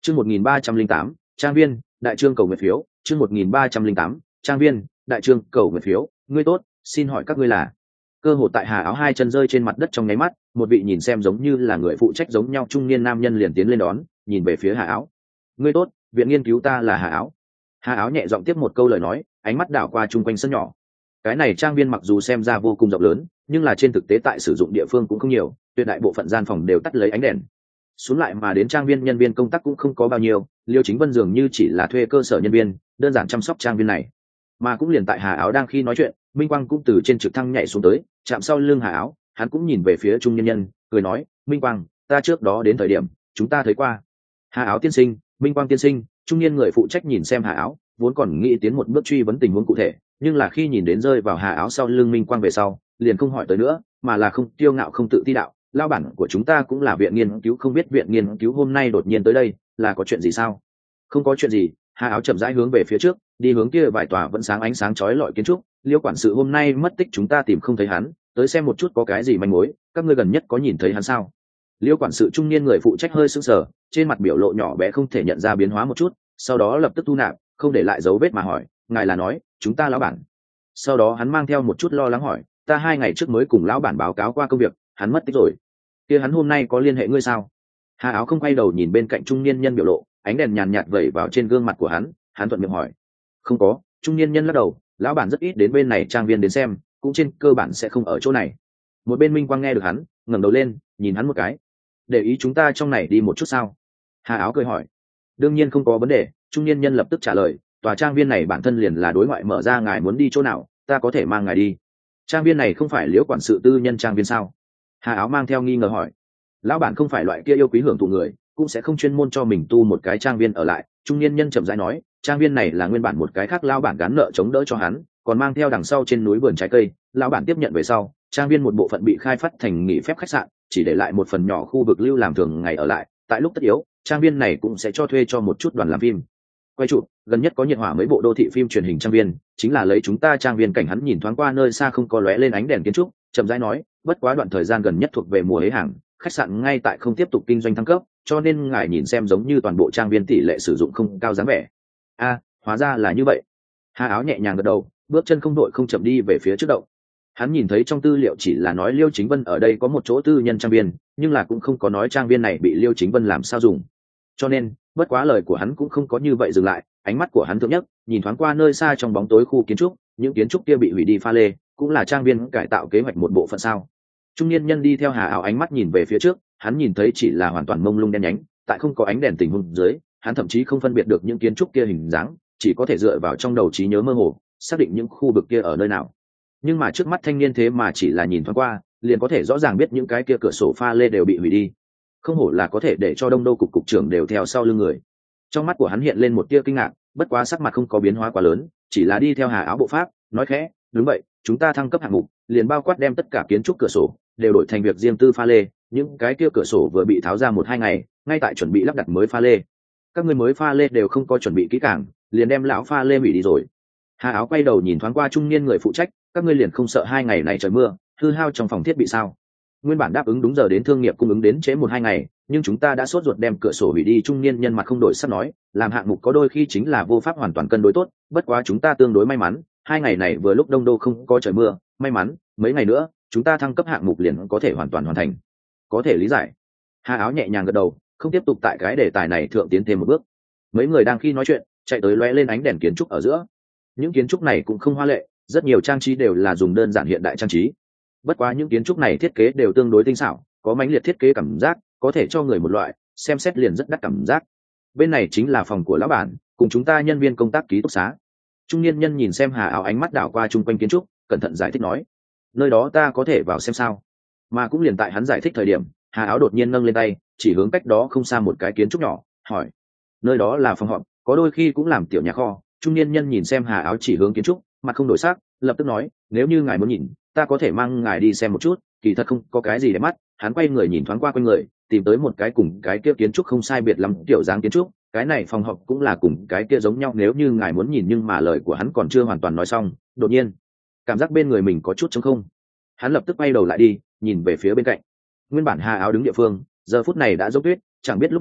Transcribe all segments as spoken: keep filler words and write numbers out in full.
chương một nghìn ba trăm linh tám trang viên đại trương cầu nguyện phiếu. chương một nghìn ba trăm linh tám trang viên đại trương cầu nguyện phiếu. Ngươi tốt, xin hỏi các ngươi là? Cơ hồ tại Hà Áo hai chân rơi trên mặt đất trong nháy mắt, một vị nhìn xem giống như là người phụ trách giống nhau trung niên nam nhân liền tiến lên đón, nhìn về phía Hà Áo. Ngươi tốt, viện nghiên cứu ta là Hà Áo. Hà Áo nhẹ giọng tiếp một câu lời nói, ánh mắt đảo qua chung quanh sân nhỏ. Cái này trang viên mặc dù xem ra vô cùng rộng lớn, nhưng là trên thực tế tại sử dụng địa phương cũng không nhiều, tuyệt đại bộ phận gian phòng đều tắt lấy ánh đèn. Xuống lại mà đến trang viên nhân viên công tác cũng không có bao nhiêu, Liêu Chính Vân dường như chỉ là thuê cơ sở nhân viên, đơn giản chăm sóc trang viên này. Mà cũng liền tại Hà Áo đang khi nói chuyện, Minh Quang cũng từ trên trực thăng nhảy xuống tới, chạm sau lưng Hà Áo, hắn cũng nhìn về phía trung nhân nhân, cười nói, Minh Quang, ta trước đó đến thời điểm chúng ta thấy qua. Hà Áo tiên sinh, Minh Quang tiên sinh. Trung niên người phụ trách nhìn xem Hà Áo, vốn còn nghĩ tiến một bước truy vấn tình huống cụ thể, nhưng là khi nhìn đến rơi vào Hà Áo sau lưng Minh Quang về sau, liền không hỏi tới nữa, mà là không tiêu ngạo không tự ti đạo, lao bản của chúng ta cũng là viện nghiên cứu, không biết viện nghiên cứu hôm nay đột nhiên tới đây là có chuyện gì sao? Không có chuyện gì. Hà Áo chậm rãi hướng về phía trước, đi hướng kia vài tòa vẫn sáng ánh sáng chói lọi kiến trúc. Liêu quản sự hôm nay mất tích, chúng ta tìm không thấy hắn, tới xem một chút có cái gì manh mối. Các ngươi gần nhất có nhìn thấy hắn sao? Liêu quản sự trung niên người phụ trách hơi sững sờ, trên mặt biểu lộ nhỏ bé không thể nhận ra biến hóa một chút, sau đó lập tức thu nạp, không để lại dấu vết mà hỏi, ngài là nói chúng ta lão bản? Sau đó hắn mang theo một chút lo lắng hỏi, ta hai ngày trước mới cùng lão bản báo cáo qua công việc, hắn mất tích rồi. Kia hắn hôm nay có liên hệ ngươi sao? Hà Áo không quay đầu nhìn bên cạnh trung niên nhân biểu lộ, ánh đèn nhàn nhạt vẩy vào trên gương mặt của hắn, hắn thuận miệng hỏi, không có. Trung niên nhân lắc đầu, lão bản rất ít đến bên này trang viên đến xem, cũng trên cơ bản sẽ không ở chỗ này. Một bên Minh Quang nghe được hắn, ngẩng đầu lên nhìn hắn một cái, để ý chúng ta trong này đi một chút sao? Hà Áo cười hỏi, đương nhiên không có vấn đề. Trung niên nhân lập tức trả lời, tòa trang viên này bản thân liền là đối ngoại mở ra, ngài muốn đi chỗ nào ta có thể mang ngài đi. Trang viên này không phải Liễu quản sự tư nhân trang viên sao? Hà Áo mang theo nghi ngờ hỏi. Lão bản không phải loại kia yêu quý hưởng thụ người, cũng sẽ không chuyên môn cho mình tu một cái trang viên ở lại. Trung niên nhân chậm rãi nói, trang viên này là nguyên bản một cái khác lão bản gán nợ chống đỡ cho hắn, còn mang theo đằng sau trên núi vườn trái cây, lão bản tiếp nhận về sau, trang viên một bộ phận bị khai phát thành nghỉ phép khách sạn, chỉ để lại một phần nhỏ khu vực lưu làm thường ngày ở lại. Tại lúc tất yếu, trang viên này cũng sẽ cho thuê cho một chút đoàn làm phim quay chụp. Gần nhất có nhiệt hỏa mấy bộ đô thị phim truyền hình trang viên, chính là lấy chúng ta trang viên cảnh. Hắn nhìn thoáng qua nơi xa không có lóe lên ánh đèn kiến trúc, chậm rãi nói, bất quá đoạn thời gian gần nhất thuộc về mùa hế hàng, khách sạn ngay tại không tiếp tục kinh doanh thăng cấp, cho nên ngài nhìn xem giống như toàn bộ trang viên tỷ lệ sử dụng không cao dáng vẻ. A, hóa ra là như vậy. Hà Áo nhẹ nhàng gật đầu, bước chân không đội không chậm đi về phía trước động. Hắn nhìn thấy trong tư liệu chỉ là nói Liêu Chính Vân ở đây có một chỗ tư nhân trang viên, nhưng là cũng không có nói trang viên này bị Liêu Chính Vân làm sao dùng. Cho nên bất quá lời của hắn cũng không có như vậy dừng lại, ánh mắt của hắn thượng nhất nhìn thoáng qua nơi xa trong bóng tối khu kiến trúc, những kiến trúc kia bị hủy đi pha lê, cũng là trang viên cải tạo kế hoạch một bộ phận sao? Trung niên nhân đi theo Hà Áo ánh mắt nhìn về phía trước, hắn nhìn thấy chỉ là hoàn toàn mông lung đen nhánh, tại không có ánh đèn tình huống dưới, hắn thậm chí không phân biệt được những kiến trúc kia hình dáng, chỉ có thể dựa vào trong đầu trí nhớ mơ hồ xác định những khu vực kia ở nơi nào. Nhưng mà trước mắt thanh niên thế mà chỉ là nhìn thoáng qua liền có thể rõ ràng biết những cái kia cửa sổ pha lê đều bị hủy đi, không hổ là có thể để cho đông đô cục cục trưởng đều theo sau lưng người. Trong mắt của hắn hiện lên một tia kinh ngạc, bất quá sắc mặt không có biến hóa quá lớn, chỉ là đi theo Hà Áo bộ pháp nói khẽ, đúng vậy, chúng ta thăng cấp hạng mục liền bao quát đem tất cả kiến trúc cửa sổ đều đổi thành việc riêng tư pha lê, những cái kia cửa sổ vừa bị tháo ra một hai ngày, ngay tại chuẩn bị lắp đặt mới pha lê. Các người mới pha lê đều không có chuẩn bị kỹ càng, liền đem lão pha lê hủy đi rồi. Hà Áo quay đầu nhìn thoáng qua trung niên người phụ trách, các ngươi liền không sợ hai ngày này trời mưa hư hao trong phòng thiết bị sao? Nguyên bản đáp ứng đúng giờ đến thương nghiệp cung ứng đến trễ một hai ngày, nhưng chúng ta đã sốt ruột đem cửa sổ hủy đi. Trung niên nhân mặt không đổi sắc nói, làm hạng mục có đôi khi chính là vô pháp hoàn toàn cân đối tốt, bất quá chúng ta tương đối may mắn, hai ngày này vừa lúc đông đô không có trời mưa, may mắn mấy ngày nữa chúng ta thăng cấp hạng mục liền có thể hoàn toàn hoàn thành. Có thể lý giải. Hà Áo nhẹ nhàng gật đầu, không tiếp tục tại cái đề tài này thượng tiến thêm một bước. Mấy người đang khi nói chuyện chạy tới lóe lên ánh đèn kiến trúc ở giữa. Những kiến trúc này cũng không hoa lệ, rất nhiều trang trí đều là dùng đơn giản hiện đại trang trí, bất quá những kiến trúc này thiết kế đều tương đối tinh xảo, có mãnh liệt thiết kế cảm giác, có thể cho người một loại xem xét liền rất đắt cảm giác. Bên này chính là phòng của lão bản cùng chúng ta nhân viên công tác ký túc xá. Trung niên nhân nhìn xem Hà Áo ánh mắt đảo qua chung quanh kiến trúc, cẩn thận giải thích nói, nơi đó ta có thể vào xem sao? Mà cũng liền tại hắn giải thích thời điểm, Hà Áo đột nhiên nâng lên tay chỉ hướng cách đó không xa một cái kiến trúc nhỏ, hỏi, nơi đó là phòng họp, có đôi khi cũng làm tiểu nhà kho. Trung niên nhân nhìn xem Hà Áo chỉ hướng kiến trúc, mặt không đổi sắc, lập tức nói, nếu như ngài muốn nhìn ta có thể mang ngài đi xem một chút, kỳ thật không có cái gì để mắt. Hắn quay người nhìn thoáng qua quanh người, tìm tới một cái cùng cái kia kiến trúc không sai biệt lắm kiểu dáng kiến trúc, cái này phòng họp cũng là cùng cái kia giống nhau, nếu như ngài muốn nhìn. Nhưng mà lời của hắn còn chưa hoàn toàn nói xong, đột nhiên cảm giác bên người mình có chút trống không, hắn lập tức quay đầu lại đi nhìn về phía bên cạnh. Nguyên bản Hà Áo đứng địa phương giờ phút này đã dốc tuyết, chẳng biết lúc nào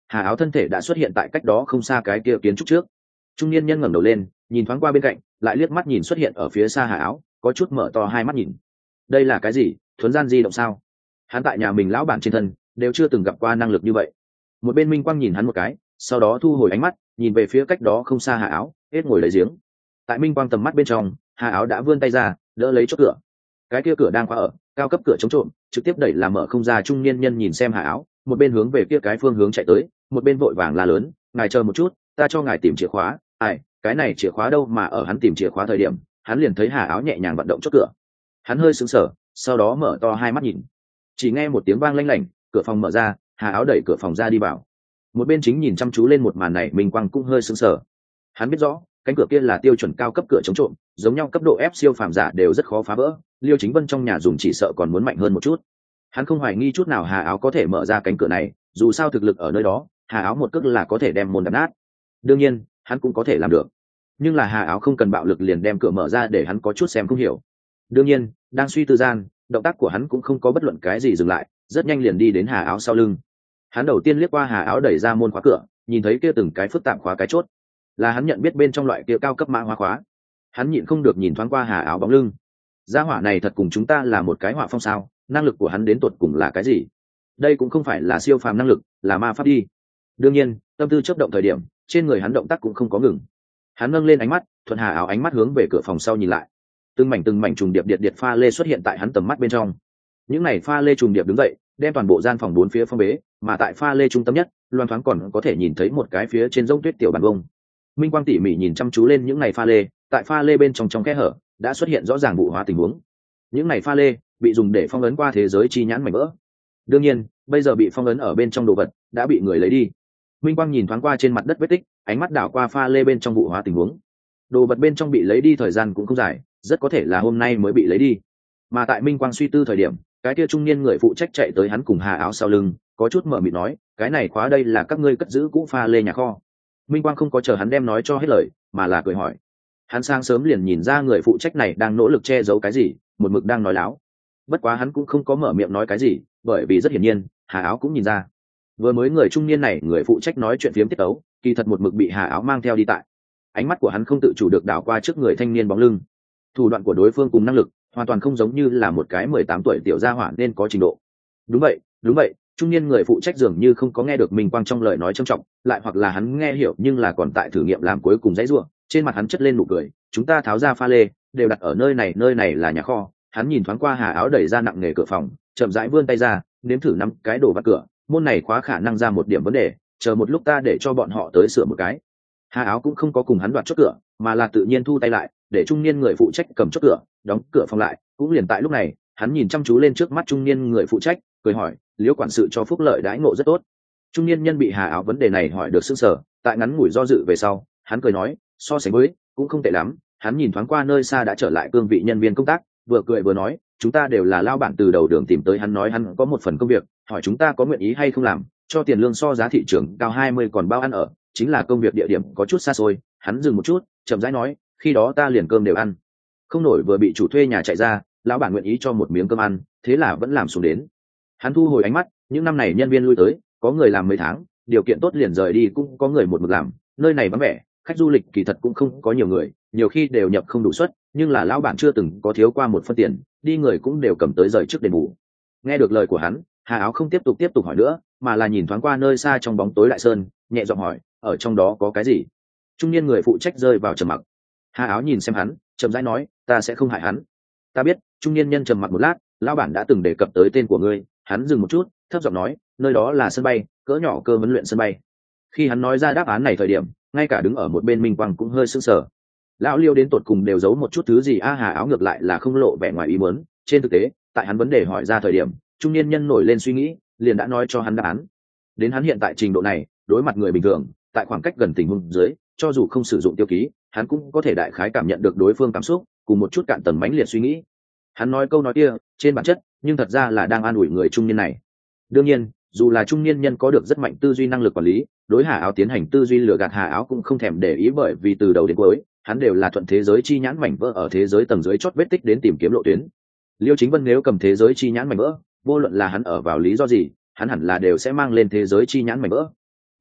hà áo thân thể đã xuất hiện tại cách đó không xa cái kia kiến trúc trước. Trung niên nhân ngẩng đầu lên nhìn thoáng qua bên cạnh, lại liếc mắt nhìn xuất hiện ở phía xa hà áo, có chút mở to hai mắt nhìn. Đây là cái gì? Thuấn gian di động sao? Hắn tại nhà mình lão bản trên thân đều chưa từng gặp qua năng lực như vậy. Một bên Minh Quang nhìn hắn một cái, sau đó thu hồi ánh mắt nhìn về phía cách đó không xa hà áo, hết ngồi lấy giếng. Tại Minh Quang tầm mắt bên trong, hà áo đã vươn tay ra đỡ lấy chốt cửa. Cái kia cửa đang khóa ở, cao cấp cửa chống trộm trực tiếp đẩy làm mở không ra. Trung niên nhân nhìn xem hà áo, một bên hướng về kia cái phương hướng chạy tới, một bên vội vàng la lớn, ngài chờ một chút, ta cho ngài tìm chìa khóa. Ai, cái này chìa khóa đâu? Mà ở hắn tìm chìa khóa thời điểm, hắn liền thấy hà áo nhẹ nhàng vận động chốt cửa. Hắn hơi sững sờ, sau đó mở to hai mắt nhìn. Chỉ nghe một tiếng vang lanh lảnh, cửa phòng mở ra, hà áo đẩy cửa phòng ra đi vào. Một bên chính nhìn chăm chú lên một màn này Minh Quang cũng hơi sững sờ. Hắn biết rõ cánh cửa kia là tiêu chuẩn cao cấp cửa chống trộm, giống nhau cấp độ ép siêu phàm giả đều rất khó phá vỡ, Liêu Chính Vân trong nhà dùng chỉ sợ còn muốn mạnh hơn một chút. Hắn không hoài nghi chút nào hà áo có thể mở ra cánh cửa này, dù sao thực lực ở nơi đó, hà áo một cước là có thể đem môn đập nát. Đương nhiên hắn cũng có thể làm được, nhưng là hà áo không cần bạo lực liền đem cửa mở ra để hắn có chút xem không hiểu. Đương nhiên đang suy tư gian, động tác của hắn cũng không có bất luận cái gì dừng lại, rất nhanh liền đi đến hà áo sau lưng. Hắn đầu tiên liếc qua hà áo đẩy ra môn khóa cửa, nhìn thấy kia từng cái phức tạp khóa cái chốt, là hắn nhận biết bên trong loại kia cao cấp mã hóa khóa. Hắn nhịn không được nhìn thoáng qua hà áo bóng lưng. Gia hỏa này thật cùng chúng ta là một cái họa phong sao? Năng lực của hắn đến tột cùng là cái gì? Đây cũng không phải là siêu phàm năng lực, là ma pháp đi. Đương nhiên tâm tư chớp động thời điểm, trên người hắn động tác cũng không có ngừng. Hắn nâng lên ánh mắt, thuận hà áo ánh mắt hướng về cửa phòng sau nhìn lại. Từng mảnh từng mảnh trùng điệp điệp điệp pha lê xuất hiện tại hắn tầm mắt bên trong. Những này pha lê trùng điệp đứng dậy, đem toàn bộ gian phòng bốn phía phong bế, mà tại pha lê trung tâm nhất, loan thoáng còn có thể nhìn thấy một cái phía trên giống tuyết tiểu bàn bông. Minh Quang tỉ mỉ nhìn chăm chú lên những này pha lê, tại pha lê bên trong trong kẽ hở đã xuất hiện rõ ràng vụ hóa tình huống. Những này pha lê bị dùng để phong ấn qua thế giới chi nhãn mảnh vỡ. Đương nhiên bây giờ bị phong ấn ở bên trong đồ vật đã bị người lấy đi. Minh Quang nhìn thoáng qua trên mặt đất vết tích, ánh mắt đảo qua pha lê bên trong vụ hóa tình huống. Đồ vật bên trong bị lấy đi thời gian cũng không dài, rất có thể là hôm nay mới bị lấy đi. Mà tại Minh Quang suy tư thời điểm, cái kia trung niên người phụ trách chạy tới hắn cùng hà áo sau lưng, có chút mở miệng nói, cái này khóa đây là các ngươi cất giữ cũ pha lê nhà kho. Minh Quang không có chờ hắn đem nói cho hết lời, mà là cười hỏi. Hắn sáng sớm liền nhìn ra người phụ trách này đang nỗ lực che giấu cái gì, một mực đang nói láo. Bất quá hắn cũng không có mở miệng nói cái gì, bởi vì rất hiển nhiên hà áo cũng nhìn ra, vừa mới người trung niên này người phụ trách nói chuyện phiếm tiết tấu, kỳ thật một mực bị hà áo mang theo đi tại. Ánh mắt của hắn không tự chủ được đảo qua trước người thanh niên bóng lưng. Thủ đoạn của đối phương cùng năng lực hoàn toàn không giống như là một cái mười tám tuổi tiểu gia hỏa nên có trình độ. Đúng vậy, đúng vậy. Trung niên người phụ trách dường như không có nghe được Minh Quang trong lời nói trầm trọng, lại hoặc là hắn nghe hiểu nhưng là còn tại thử nghiệm làm cuối cùng dãy rủa. Trên mặt hắn chất lên nụ cười, chúng ta tháo ra pha lê, đều đặt ở nơi này, nơi này là nhà kho. Hắn nhìn thoáng qua hà áo đẩy ra nặng nề cửa phòng, chậm rãi vươn tay ra, nếm thử nắm cái đồ vặn cửa, môn này khóa khả năng ra một điểm vấn đề, chờ một lúc ta để cho bọn họ tới sửa một cái. Hà áo cũng không có cùng hắn đoạt chốt cửa, mà là tự nhiên thu tay lại, để trung niên người phụ trách cầm chốt cửa, đóng cửa phòng lại. Cũng liền tại lúc này, hắn nhìn chăm chú lên trước mắt trung niên người phụ trách, cười hỏi, Liễu quản sự cho phúc lợi đãi ngộ rất tốt. Trung niên nhân bị hà áo vấn đề này hỏi được sững sờ, tại ngắn ngủi do dự về sau, hắn cười nói, so sánh với cũng không tệ lắm. Hắn nhìn thoáng qua nơi xa đã trở lại cương vị nhân viên công tác, vừa cười vừa nói, chúng ta đều là lao bản từ đầu đường tìm tới. Hắn nói hắn có một phần công việc, hỏi chúng ta có nguyện ý hay không làm, cho tiền lương so giá thị trường cao hai mươi còn bao ăn ở, chính là công việc địa điểm có chút xa xôi. Hắn dừng một chút, chậm rãi nói, khi đó ta liền cơm đều ăn không nổi, vừa bị chủ thuê nhà chạy ra, lão bản nguyện ý cho một miếng cơm ăn, thế là vẫn làm xuống đến. Hắn thu hồi ánh mắt, những năm này nhân viên lui tới, có người làm mấy tháng, điều kiện tốt liền rời đi, cũng có người một mực làm. Nơi này vắng vẻ, khách du lịch kỳ thật cũng không có nhiều người, nhiều khi đều nhập không đủ suất, nhưng là lão bản chưa từng có thiếu qua một phân tiền, đi người cũng đều cầm tới rời trước đền bù. Nghe được lời của hắn, Hà áo không tiếp tục tiếp tục hỏi nữa, mà là nhìn thoáng qua nơi xa trong bóng tối đại sơn, nhẹ giọng hỏi, ở trong đó có cái gì? Trung niên người phụ trách rơi vào trầm mặc. Hà áo nhìn xem hắn, chậm rãi nói, ta sẽ không hại hắn. Ta biết. Trung niên nhân trầm mặc một lát, lão bản đã từng đề cập tới tên của ngươi. Hắn dừng một chút, thấp giọng nói, nơi đó là sân bay, cỡ nhỏ cơ huấn luyện sân bay. Khi hắn nói ra đáp án này thời điểm, ngay cả đứng ở một bên Minh Quang cũng hơi sững sờ. Lão Liêu đến tột cùng đều giấu một chút thứ gì a? Hà áo ngược lại là không lộ vẻ ngoài ý muốn. Trên thực tế, tại hắn vấn đề hỏi ra thời điểm, trung niên nhân nổi lên suy nghĩ, liền đã nói cho hắn đáp án. Đến hắn hiện tại trình độ này, đối mặt người bình thường, tại khoảng cách gần tình huống dưới, cho dù không sử dụng tiêu ký, hắn cũng có thể đại khái cảm nhận được đối phương cảm xúc, cùng một chút cạn tầng mãnh liệt suy nghĩ. Hắn nói câu nói kia, trên bản chất, nhưng thật ra là đang an ủi người trung niên này. Đương nhiên, dù là trung niên nhân có được rất mạnh tư duy năng lực quản lý, đối Hà áo tiến hành tư duy lừa gạt Hà áo cũng không thèm để ý, bởi vì từ đầu đến cuối, hắn đều là thuận thế giới chi nhãn mảnh vỡ ở thế giới tầng dưới chót vết tích đến tìm kiếm lộ tuyến. Liêu Chính Vân nếu cầm thế giới chi nhãn mảnh vỡ, vô luận là hắn ở vào lý do gì, hắn hẳn là đều sẽ mang lên thế giới chi nhãn mảnh vỡ.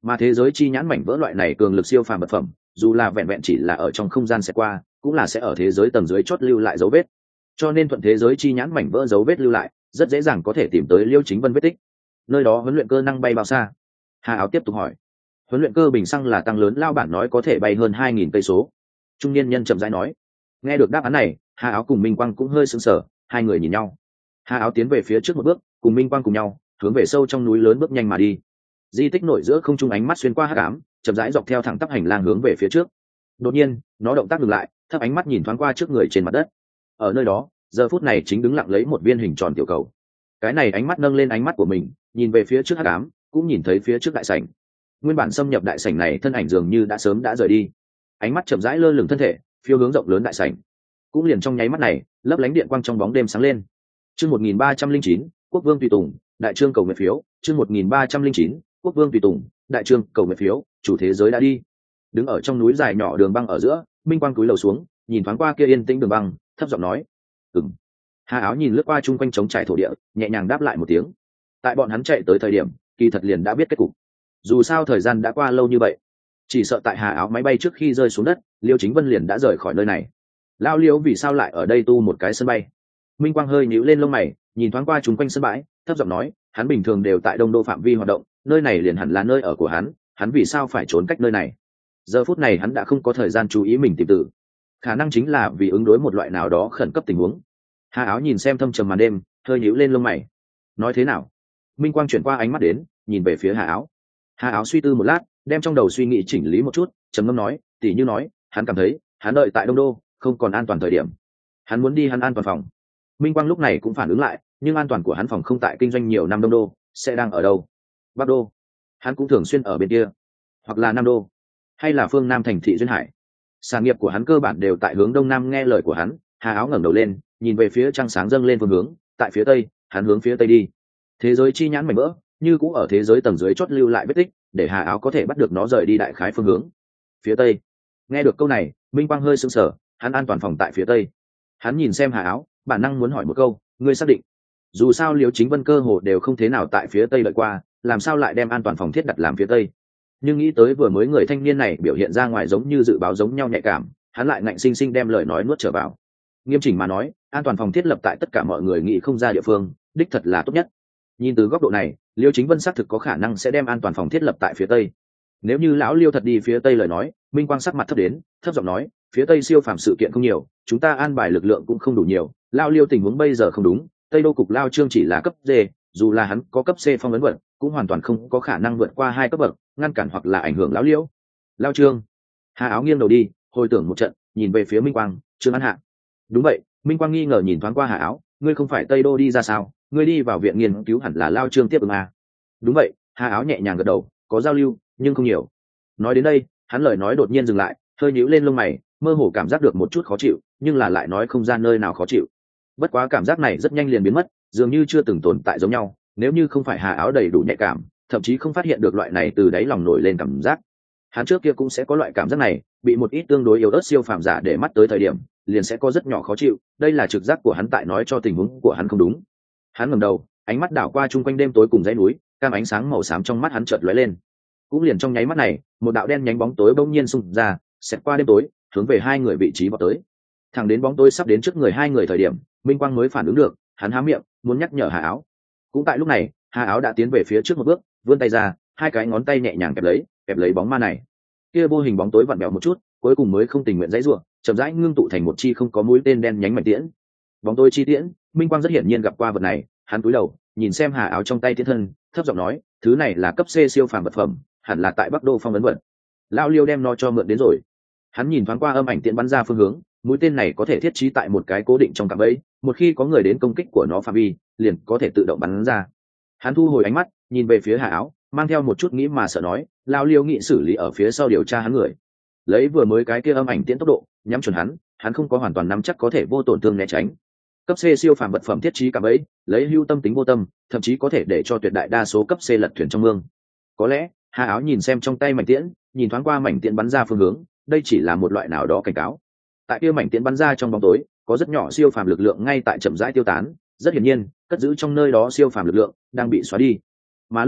Mà thế giới chi nhãn mảnh vỡ loại này cường lực siêu phàm vật phẩm, dù là vẹn vẹn chỉ là ở trong không gian sẽ qua, cũng là sẽ ở thế giới tầng dưới chót lưu lại dấu vết. Cho nên thuận thế giới chi nhãn mảnh vỡ dấu vết lưu lại, rất dễ dàng có thể tìm tới Liêu Chính Vân vết tích. Nơi đó huấn luyện cơ năng bay bao xa? Hà Áo tiếp tục hỏi. Huấn luyện cơ bình xăng là tăng lớn lao bản nói có thể bay hơn hai nghìn cây số. Trung niên nhân chậm rãi nói. Nghe được đáp án này, Hà Áo cùng Minh Quang cũng hơi sững sờ, hai người nhìn nhau. Hà Áo tiến về phía trước một bước, cùng Minh Quang cùng nhau hướng về sâu trong núi lớn bước nhanh mà đi. Di tích nổi giữa không trung, ánh mắt xuyên qua hắc ám, chậm rãi dọc theo thẳng tắp hành lang hướng về phía trước. Đột nhiên, nó động tác dừng lại, thấp ánh mắt nhìn thoáng qua trước người trên mặt đất. Ở nơi đó, giờ phút này chính đứng lặng lấy một viên hình tròn tiểu cầu. Cái này ánh mắt nâng lên ánh mắt của mình, nhìn về phía trước hắc ám, cũng nhìn thấy phía trước đại sảnh. Nguyên bản xâm nhập đại sảnh này thân ảnh dường như đã sớm đã rời đi. Ánh mắt chậm rãi lơ lửng thân thể, phiêu hướng rộng lớn đại sảnh. Cũng liền trong nháy mắt này, lấp lánh điện quang trong bóng đêm sáng lên. Chương một nghìn ba trăm linh chín, Quốc Vương tùy tùng, đại trương cầu nguyện phiếu, chương một nghìn ba trăm linh chín, Quốc Vương tùy tùng, đại trương cầu nguyện phiếu, chủ thế giới đã đi. Đứng ở trong núi dài nhỏ đường băng ở giữa, Minh Quang cúi đầu xuống, nhìn thoáng qua kia yên tĩnh đường băng, thấp giọng nói: "Ừm." Hà Áo nhìn lướt qua chung quanh trống trải thổ địa, nhẹ nhàng đáp lại một tiếng. Tại bọn hắn chạy tới thời điểm, kỳ thật liền đã biết kết cục. Dù sao thời gian đã qua lâu như vậy, chỉ sợ tại Hà Áo máy bay trước khi rơi xuống đất, Liêu Chính Vân liền đã rời khỏi nơi này. Lao Liêu vì sao lại ở đây tu một cái sân bay? Minh Quang hơi nhíu lên lông mày, nhìn thoáng qua chung quanh sân bãi, thấp giọng nói: "Hắn bình thường đều tại Đông Đô phạm vi hoạt động, nơi này liền hẳn là nơi ở của hắn, hắn vì sao phải trốn cách nơi này?" Giờ phút này hắn đã không có thời gian chú ý mình tìm tử, khả năng chính là vì ứng đối một loại nào đó khẩn cấp tình huống. Hà Áo nhìn xem thâm trầm màn đêm, hơi nhíu lên lông mày. Nói thế nào? Minh Quang chuyển qua ánh mắt đến, nhìn về phía Hà Áo. Hà Áo suy tư một lát, đem trong đầu suy nghĩ chỉnh lý một chút, trầm ngâm nói: "Tỷ như nói, hắn cảm thấy, hắn đợi tại Đông Đô, không còn an toàn thời điểm, hắn muốn đi hắn an toàn phòng." Minh Quang lúc này cũng phản ứng lại, nhưng an toàn của hắn phòng không tại kinh doanh nhiều năm Đông Đô, sẽ đang ở đâu? Bắc Đô? Hắn cũng thường xuyên ở bên kia, hoặc là Nam Đô, hay là phương Nam thành thị duyên hải. Sản nghiệp của hắn cơ bản đều tại hướng đông nam, nghe lời của hắn. Hà Áo ngẩng đầu lên, nhìn về phía trăng sáng dâng lên phương hướng, tại phía tây, hắn hướng phía tây đi. Thế giới chi nhãn mảnh vỡ, như cũ ở thế giới tầng dưới chót lưu lại vết tích, để Hà Áo có thể bắt được nó rời đi đại khái phương hướng. Phía tây. Nghe được câu này, Minh Quang hơi sững sờ, hắn an toàn phòng tại phía tây. Hắn nhìn xem Hà Áo, bản năng muốn hỏi một câu: "Ngươi xác định?" Dù sao Liêu Chính Vân cơ hồ đều không thế nào tại phía tây đợi qua, làm sao lại đem an toàn phòng thiết đặt làm phía tây? Nhưng nghĩ tới vừa mới người thanh niên này biểu hiện ra ngoài giống như dự báo giống nhau nhạy cảm, hắn lại ngạnh sinh sinh đem lời nói nuốt trở vào. Nghiêm chỉnh mà nói, an toàn phòng thiết lập tại tất cả mọi người nghĩ không ra địa phương, đích thật là tốt nhất. Nhìn từ góc độ này, Liêu Chính Vân xác thực có khả năng sẽ đem an toàn phòng thiết lập tại phía tây. Nếu như lão Liêu thật đi phía tây lời nói, Minh Quang sắc mặt thấp đến, thấp giọng nói: "Phía tây siêu phàm sự kiện không nhiều, chúng ta an bài lực lượng cũng không đủ nhiều, lão Liêu tình huống bây giờ không đúng, Tây Đô cục Lao Trương chỉ là cấp D, dù là hắn có cấp C phong ấn vận, cũng hoàn toàn không có khả năng vượt qua hai cấp bậc, ngăn cản hoặc là ảnh hưởng lão Liêu." Lao Trương. Hà Áo nghiêng đầu đi, hồi tưởng một trận, nhìn về phía Minh Quang: "Trương An Hạ." Đúng vậy. Minh Quang nghi ngờ nhìn thoáng qua Hà Áo: "Ngươi không phải Tây Đô đi ra sao? Ngươi đi vào viện nghiên cứu hẳn là Lao Trương tiếp ứng à?" Đúng vậy. Hà Áo nhẹ nhàng gật đầu: "Có giao lưu, nhưng không nhiều." Nói đến đây, hắn lời nói đột nhiên dừng lại, hơi nhíu lên lông mày, mơ hồ cảm giác được một chút khó chịu, nhưng là lại nói không ra nơi nào khó chịu. Bất quá cảm giác này rất nhanh liền biến mất, dường như chưa từng tồn tại giống nhau. Nếu như không phải Hà Áo đầy đủ nhạy cảm, thậm chí không phát hiện được loại này từ đáy lòng nổi lên cảm giác. Hắn trước kia cũng sẽ có loại cảm giác này, bị một ít tương đối yếu ớt siêu phàm giả để mắt tới thời điểm, liền sẽ có rất nhỏ khó chịu. Đây là trực giác của hắn tại nói cho tình huống của hắn không đúng. Hắn ngẩng đầu, ánh mắt đảo qua chung quanh đêm tối cùng dãy núi, cam ánh sáng màu xám trong mắt hắn chợt lóe lên. Cũng liền trong nháy mắt này, một đạo đen nhánh bóng tối bỗng nhiên xung ra, xẹt qua đêm tối, hướng về hai người vị trí vọt tới. Thẳng đến bóng tối sắp đến trước người hai người thời điểm, Minh Quang mới phản ứng được, hắn há miệng, muốn nhắc nhở Hà Áo. Cũng tại lúc này, Hà Áo đã tiến về phía trước một bước, vươn tay ra, hai cái ngón tay nhẹ nhàng kẹp lấy, kẹp lấy bóng ma này. Kia vô hình bóng tối vặn vẹo một chút, cuối cùng mới không tình nguyện dãy rủa, chậm rãi ngưng tụ thành một chi không có mũi tên đen nhánh mảnh tiễn. Bóng tối chi tiễn, Minh Quang rất hiển nhiên gặp qua vật này, hắn cúi đầu, nhìn xem Hà Áo trong tay tiễn thân, thấp giọng nói: "Thứ này là cấp C siêu phàm vật phẩm, hẳn là tại Bắc Đô phong ấn vật. Lão Liêu đem nó cho mượn đến rồi." Hắn nhìn thoáng qua âm ảnh tiễn bắn ra phương hướng, mũi tên này có thể thiết trí tại một cái cố định trong cạm bẫy, một khi có người đến công kích của nó phạm vi, liền có thể tự động bắn ra. Hắn thu hồi ánh mắt, nhìn về phía Hà Áo, mang theo một chút nghĩ mà sợ nói: "Lão Liêu nghị xử lý ở phía sau điều tra hắn người." Lấy vừa mới cái kia âm ảnh tiễn tốc độ, nhắm chuẩn hắn, hắn không có hoàn toàn nắm chắc có thể vô tổn thương né tránh. Cấp C siêu phàm vật phẩm thiết trí cạm bẫy, lấy hưu tâm tính vô tâm, thậm chí có thể để cho tuyệt đại đa số cấp C lật thuyền trong mương. Có lẽ, Hà Áo nhìn xem trong tay mảnh tiễn, nhìn thoáng qua mảnh tiễn bắn ra phương hướng, đây chỉ là một loại nào đó cảnh cáo. Tại kia mảnh tiễn bắn ra trong bóng tối, có rất nhỏ siêu phàm lực lượng ngay tại chậm rãi tiêu tán, rất hiển nhiên, cất giữ trong nơi đó siêu phàm lực lượng đang bị xóa đi. Mà lúc này,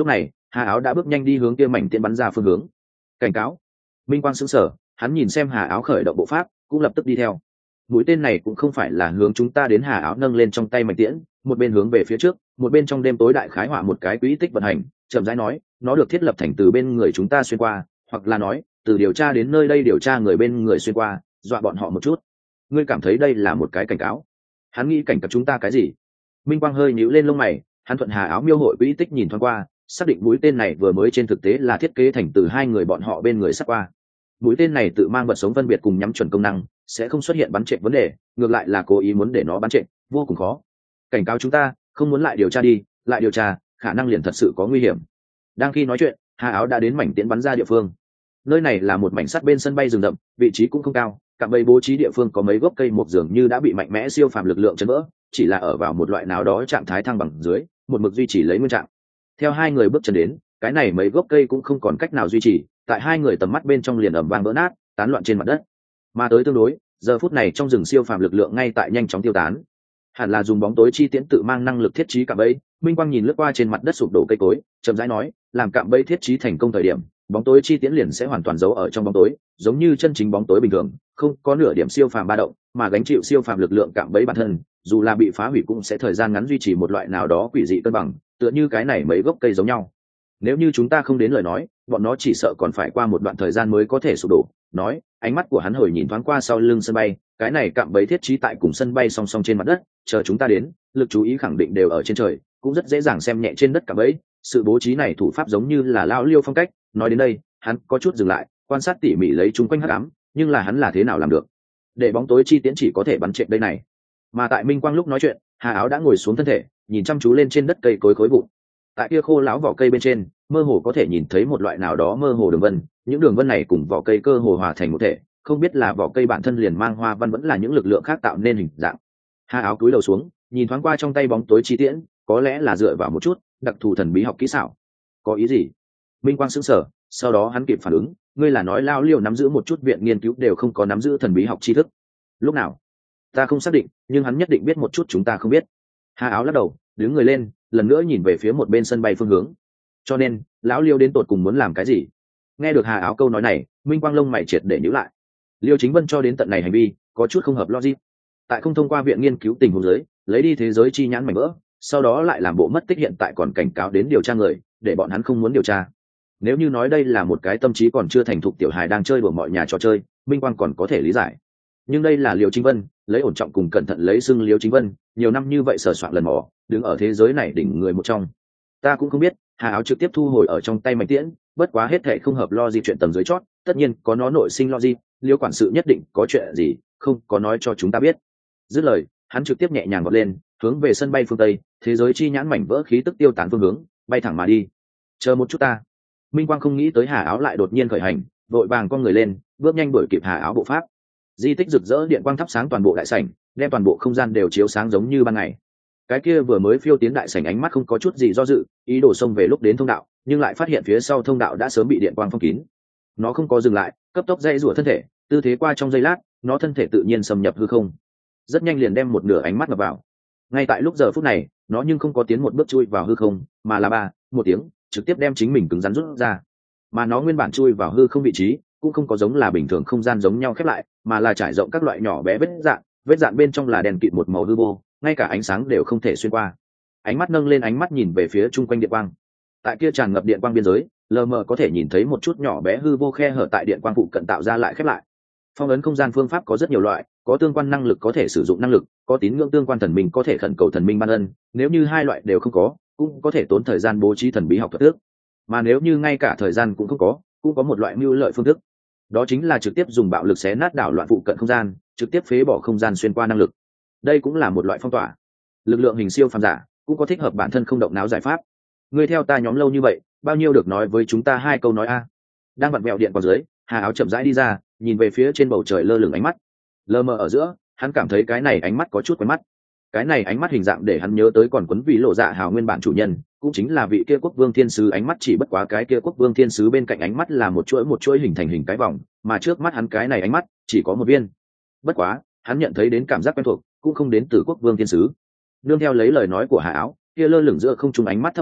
Hà Áo đã bước nhanh đi hướng kia mảnh tiễn bắn ra phương hướng. Cảnh cáo. Minh Quang sững sờ, hắn nhìn xem Hà Áo khởi động bộ pháp, cũng lập tức đi theo. Mũi tên này cũng không phải là hướng chúng ta đến. Hà Áo nâng lên trong tay mảnh tiễn, một bên hướng về phía trước, một bên trong đêm tối đại khái họa một cái quỹ tích vận hành, chậm rãi nói, nó được thiết lập thành từ bên người chúng ta xuyên qua, hoặc là nói, từ điều tra đến nơi đây điều tra người bên người xuyên qua, dọa bọn họ một chút. Ngươi cảm thấy đây là một cái cảnh cáo? Hắn nghĩ cảnh cáo chúng ta cái gì? Minh Quang hơi nhíu lên lông mày, hắn thuận Hà Áo miêu hội quỹ tích nhìn thoáng qua, xác định mũi tên này vừa mới trên thực tế là thiết kế thành từ hai người bọn họ bên người sát qua. Mũi tên này tự mang vật sống phân biệt cùng nhắm chuẩn công năng, sẽ không xuất hiện bắn trệ vấn đề, ngược lại là cố ý muốn để nó bắn trệ, vô cùng khó. Cảnh cáo chúng ta không muốn lại điều tra đi, lại điều tra khả năng liền thật sự có nguy hiểm. Đang khi nói chuyện, Hà Áo đã đến mảnh tiễn bắn ra địa phương. Nơi này là một mảnh sắt bên sân bay rừng rậm, vị trí cũng không cao, cạm bẫy bố trí địa phương có mấy gốc cây một dường như đã bị mạnh mẽ siêu phàm lực lượng chấn vỡ, chỉ là ở vào một loại nào đó trạng thái thăng bằng dưới, một mực duy trì lấy nguyên trạng. Theo hai người bước chân đến, cái này mấy gốc cây cũng không còn cách nào duy trì, tại hai người tầm mắt bên trong liền ầm vang vỡ nát, tán loạn trên mặt đất. Mà tới tương đối, giờ phút này trong rừng siêu phàm lực lượng ngay tại nhanh chóng tiêu tán. Hẳn là dùng bóng tối chi tiễn tự mang năng lực thiết trí cạm bẫy. Minh Quang nhìn lướt qua trên mặt đất sụp đổ cây cối, chậm rãi nói, làm cạm bẫy thiết trí thành công thời điểm, bóng tối chi tiễn liền sẽ hoàn toàn giấu ở trong bóng tối, giống như chân chính bóng tối bình thường, không có nửa điểm siêu phàm ba động, mà gánh chịu siêu phàm lực lượng cạm bẫy bản thân, dù là bị phá hủy cũng sẽ thời gian ngắn duy trì một loại nào đó quỷ dị cân bằng, tựa như cái này mấy gốc cây giống nhau. Nếu như chúng ta không đến lời nói, bọn nó chỉ sợ còn phải qua một đoạn thời gian mới có thể sụp đổ. Nói, ánh mắt của hắn hồi nhìn thoáng qua sau lưng sân bay, cái này cạm bẫy thiết trí tại cùng sân bay song song trên mặt đất, chờ chúng ta đến, lực chú ý khẳng định đều ở trên trời, cũng rất dễ dàng xem nhẹ trên đất cạm bẫy. Sự bố trí này thủ pháp giống như là lao liêu phong cách. Nói đến đây, hắn có chút dừng lại, quan sát tỉ mỉ lấy chung quanh hắc ám, nhưng là hắn là thế nào làm được? Để bóng tối chi tiễn chỉ có thể bắn trệ đây này. Mà tại Minh Quang lúc nói chuyện, Hà Áo đã ngồi xuống thân thể, nhìn chăm chú lên trên đất cây cối khối vụn. Tại kia khô láo vỏ cây bên trên, mơ hồ có thể nhìn thấy một loại nào đó mơ hồ đường vân, những đường vân này cùng vỏ cây cơ hồ hòa thành một thể, không biết là vỏ cây bản thân liền mang hoa văn vẫn là những lực lượng khác tạo nên hình dạng. Hà Áo cúi đầu xuống, nhìn thoáng qua trong tay bóng tối chi tiễn, có lẽ là dựa vào một chút đặc thù thần bí học kỹ xảo. Có ý gì? Minh Quang sững sờ, sau đó hắn kịp phản ứng, ngươi là nói lao liêu nắm giữ một chút viện nghiên cứu đều không có nắm giữ thần bí học tri thức? Lúc nào? Ta không xác định, nhưng hắn nhất định biết một chút chúng ta không biết. Hà Áo lắc đầu, đứng người lên, lần nữa nhìn về phía một bên sân bay phương hướng. Cho nên, lão liêu đến tột cùng muốn làm cái gì? Nghe được Hà Áo câu nói này, Minh Quang lông mày triệt để nhíu lại. Liêu Chính Vân cho đến tận này hành vi có chút không hợp logic. Tại không thông qua viện nghiên cứu tình huống giới, lấy đi thế giới chi nhãn mảnh vỡ, sau đó lại làm bộ mất tích hiện tại còn cảnh cáo đến điều tra người, để bọn hắn không muốn điều tra. Nếu như nói đây là một cái tâm trí còn chưa thành thục tiểu hài đang chơi đùa mọi nhà trò chơi, Minh Quang còn có thể lý giải. Nhưng đây là Liêu Chính Vân, lấy ổn trọng cùng cẩn thận lấy xưng Liêu Chính Vân, nhiều năm như vậy sờ soạn lần mò, đứng ở thế giới này đỉnh người một trong. Ta cũng không biết. Hà Áo trực tiếp thu hồi ở trong tay mảnh tiễn, bất quá hết thệ không hợp logic chuyện tầng dưới chót, tất nhiên có nó nội sinh logic, Liêu quản sự nhất định có chuyện gì, không có nói cho chúng ta biết. Dứt lời, hắn trực tiếp nhẹ nhàng vọt lên, hướng về sân bay phương tây, thế giới chi nhãn mảnh vỡ khí tức tiêu tán phương hướng, bay thẳng mà đi. Chờ một chút ta. Minh Quang không nghĩ tới Hà Áo lại đột nhiên khởi hành, vội vàng con người lên, bước nhanh đuổi kịp Hà Áo bộ pháp. Di tích rực rỡ điện quang thắp sáng toàn bộ đại sảnh, đem toàn bộ không gian đều chiếu sáng giống như ban ngày. Cái kia vừa mới phiêu tiến đại sảnh ánh mắt không có chút gì do dự, ý đồ xông về lúc đến thông đạo, nhưng lại phát hiện phía sau thông đạo đã sớm bị điện quang phong kín. Nó không có dừng lại, cấp tốc dây rủa thân thể, tư thế qua trong giây lát, nó thân thể tự nhiên xâm nhập hư không, rất nhanh liền đem một nửa ánh mắt ngập vào. Ngay tại lúc giờ phút này, nó nhưng không có tiến một bước chui vào hư không, mà là ba một tiếng trực tiếp đem chính mình cứng rắn rút ra. Mà nó nguyên bản chui vào hư không vị trí cũng không có giống là bình thường không gian giống nhau khép lại, mà là trải rộng các loại nhỏ bé vết dạn, vết dạn bên trong là đèn kịt một màu hư vô, ngay cả ánh sáng đều không thể xuyên qua. Ánh mắt nâng lên, ánh mắt nhìn về phía chung quanh điện quang. Tại kia tràn ngập điện quang biên giới, lờ mờ có thể nhìn thấy một chút nhỏ bé hư vô khe hở tại điện quang phụ cận tạo ra lại khép lại. Phong ấn không gian phương pháp có rất nhiều loại, có tương quan năng lực có thể sử dụng năng lực, có tín ngưỡng tương quan thần minh có thể khẩn cầu thần minh ban ân, nếu như hai loại đều không có, cũng có thể tốn thời gian bố trí thần bí học thuật thức. Mà nếu như ngay cả thời gian cũng không có, cũng có một loại mưu lợi phương thức. Đó chính là trực tiếp dùng bạo lực xé nát đảo loạn phụ cận không gian, trực tiếp phế bỏ không gian xuyên qua năng lực. Đây cũng là một loại phong tỏa. Lực lượng hình siêu phàm giả cũng có thích hợp bản thân không động não giải pháp. Ngươi theo ta nhóm lâu như vậy, bao nhiêu được nói với chúng ta hai câu nói a? Đang vặn vẹo điện qua dưới, Hà Áo chậm rãi đi ra, nhìn về phía trên bầu trời lơ lửng ánh mắt. Lơ mờ ở giữa, hắn cảm thấy cái này ánh mắt có chút quen mắt. Cái này ánh mắt hình dạng để hắn nhớ tới còn quấn vị lộ dạ hào nguyên bản chủ nhân, cũng chính là vị kia quốc vương thiên sứ. Ánh mắt chỉ bất quá cái kia quốc vương thiên sứ bên cạnh ánh mắt là một chuỗi một chuỗi hình thành hình cái vòng, mà trước mắt hắn cái này ánh mắt chỉ có một viên. Bất quá, hắn nhận thấy đến cảm giác quen thuộc, cũng không đến từ quốc vương thiên sứ. Nương theo lấy lời nói của Hà Áo, kia lơ lửng giữa không trung ánh mắt thấp ánh mắt,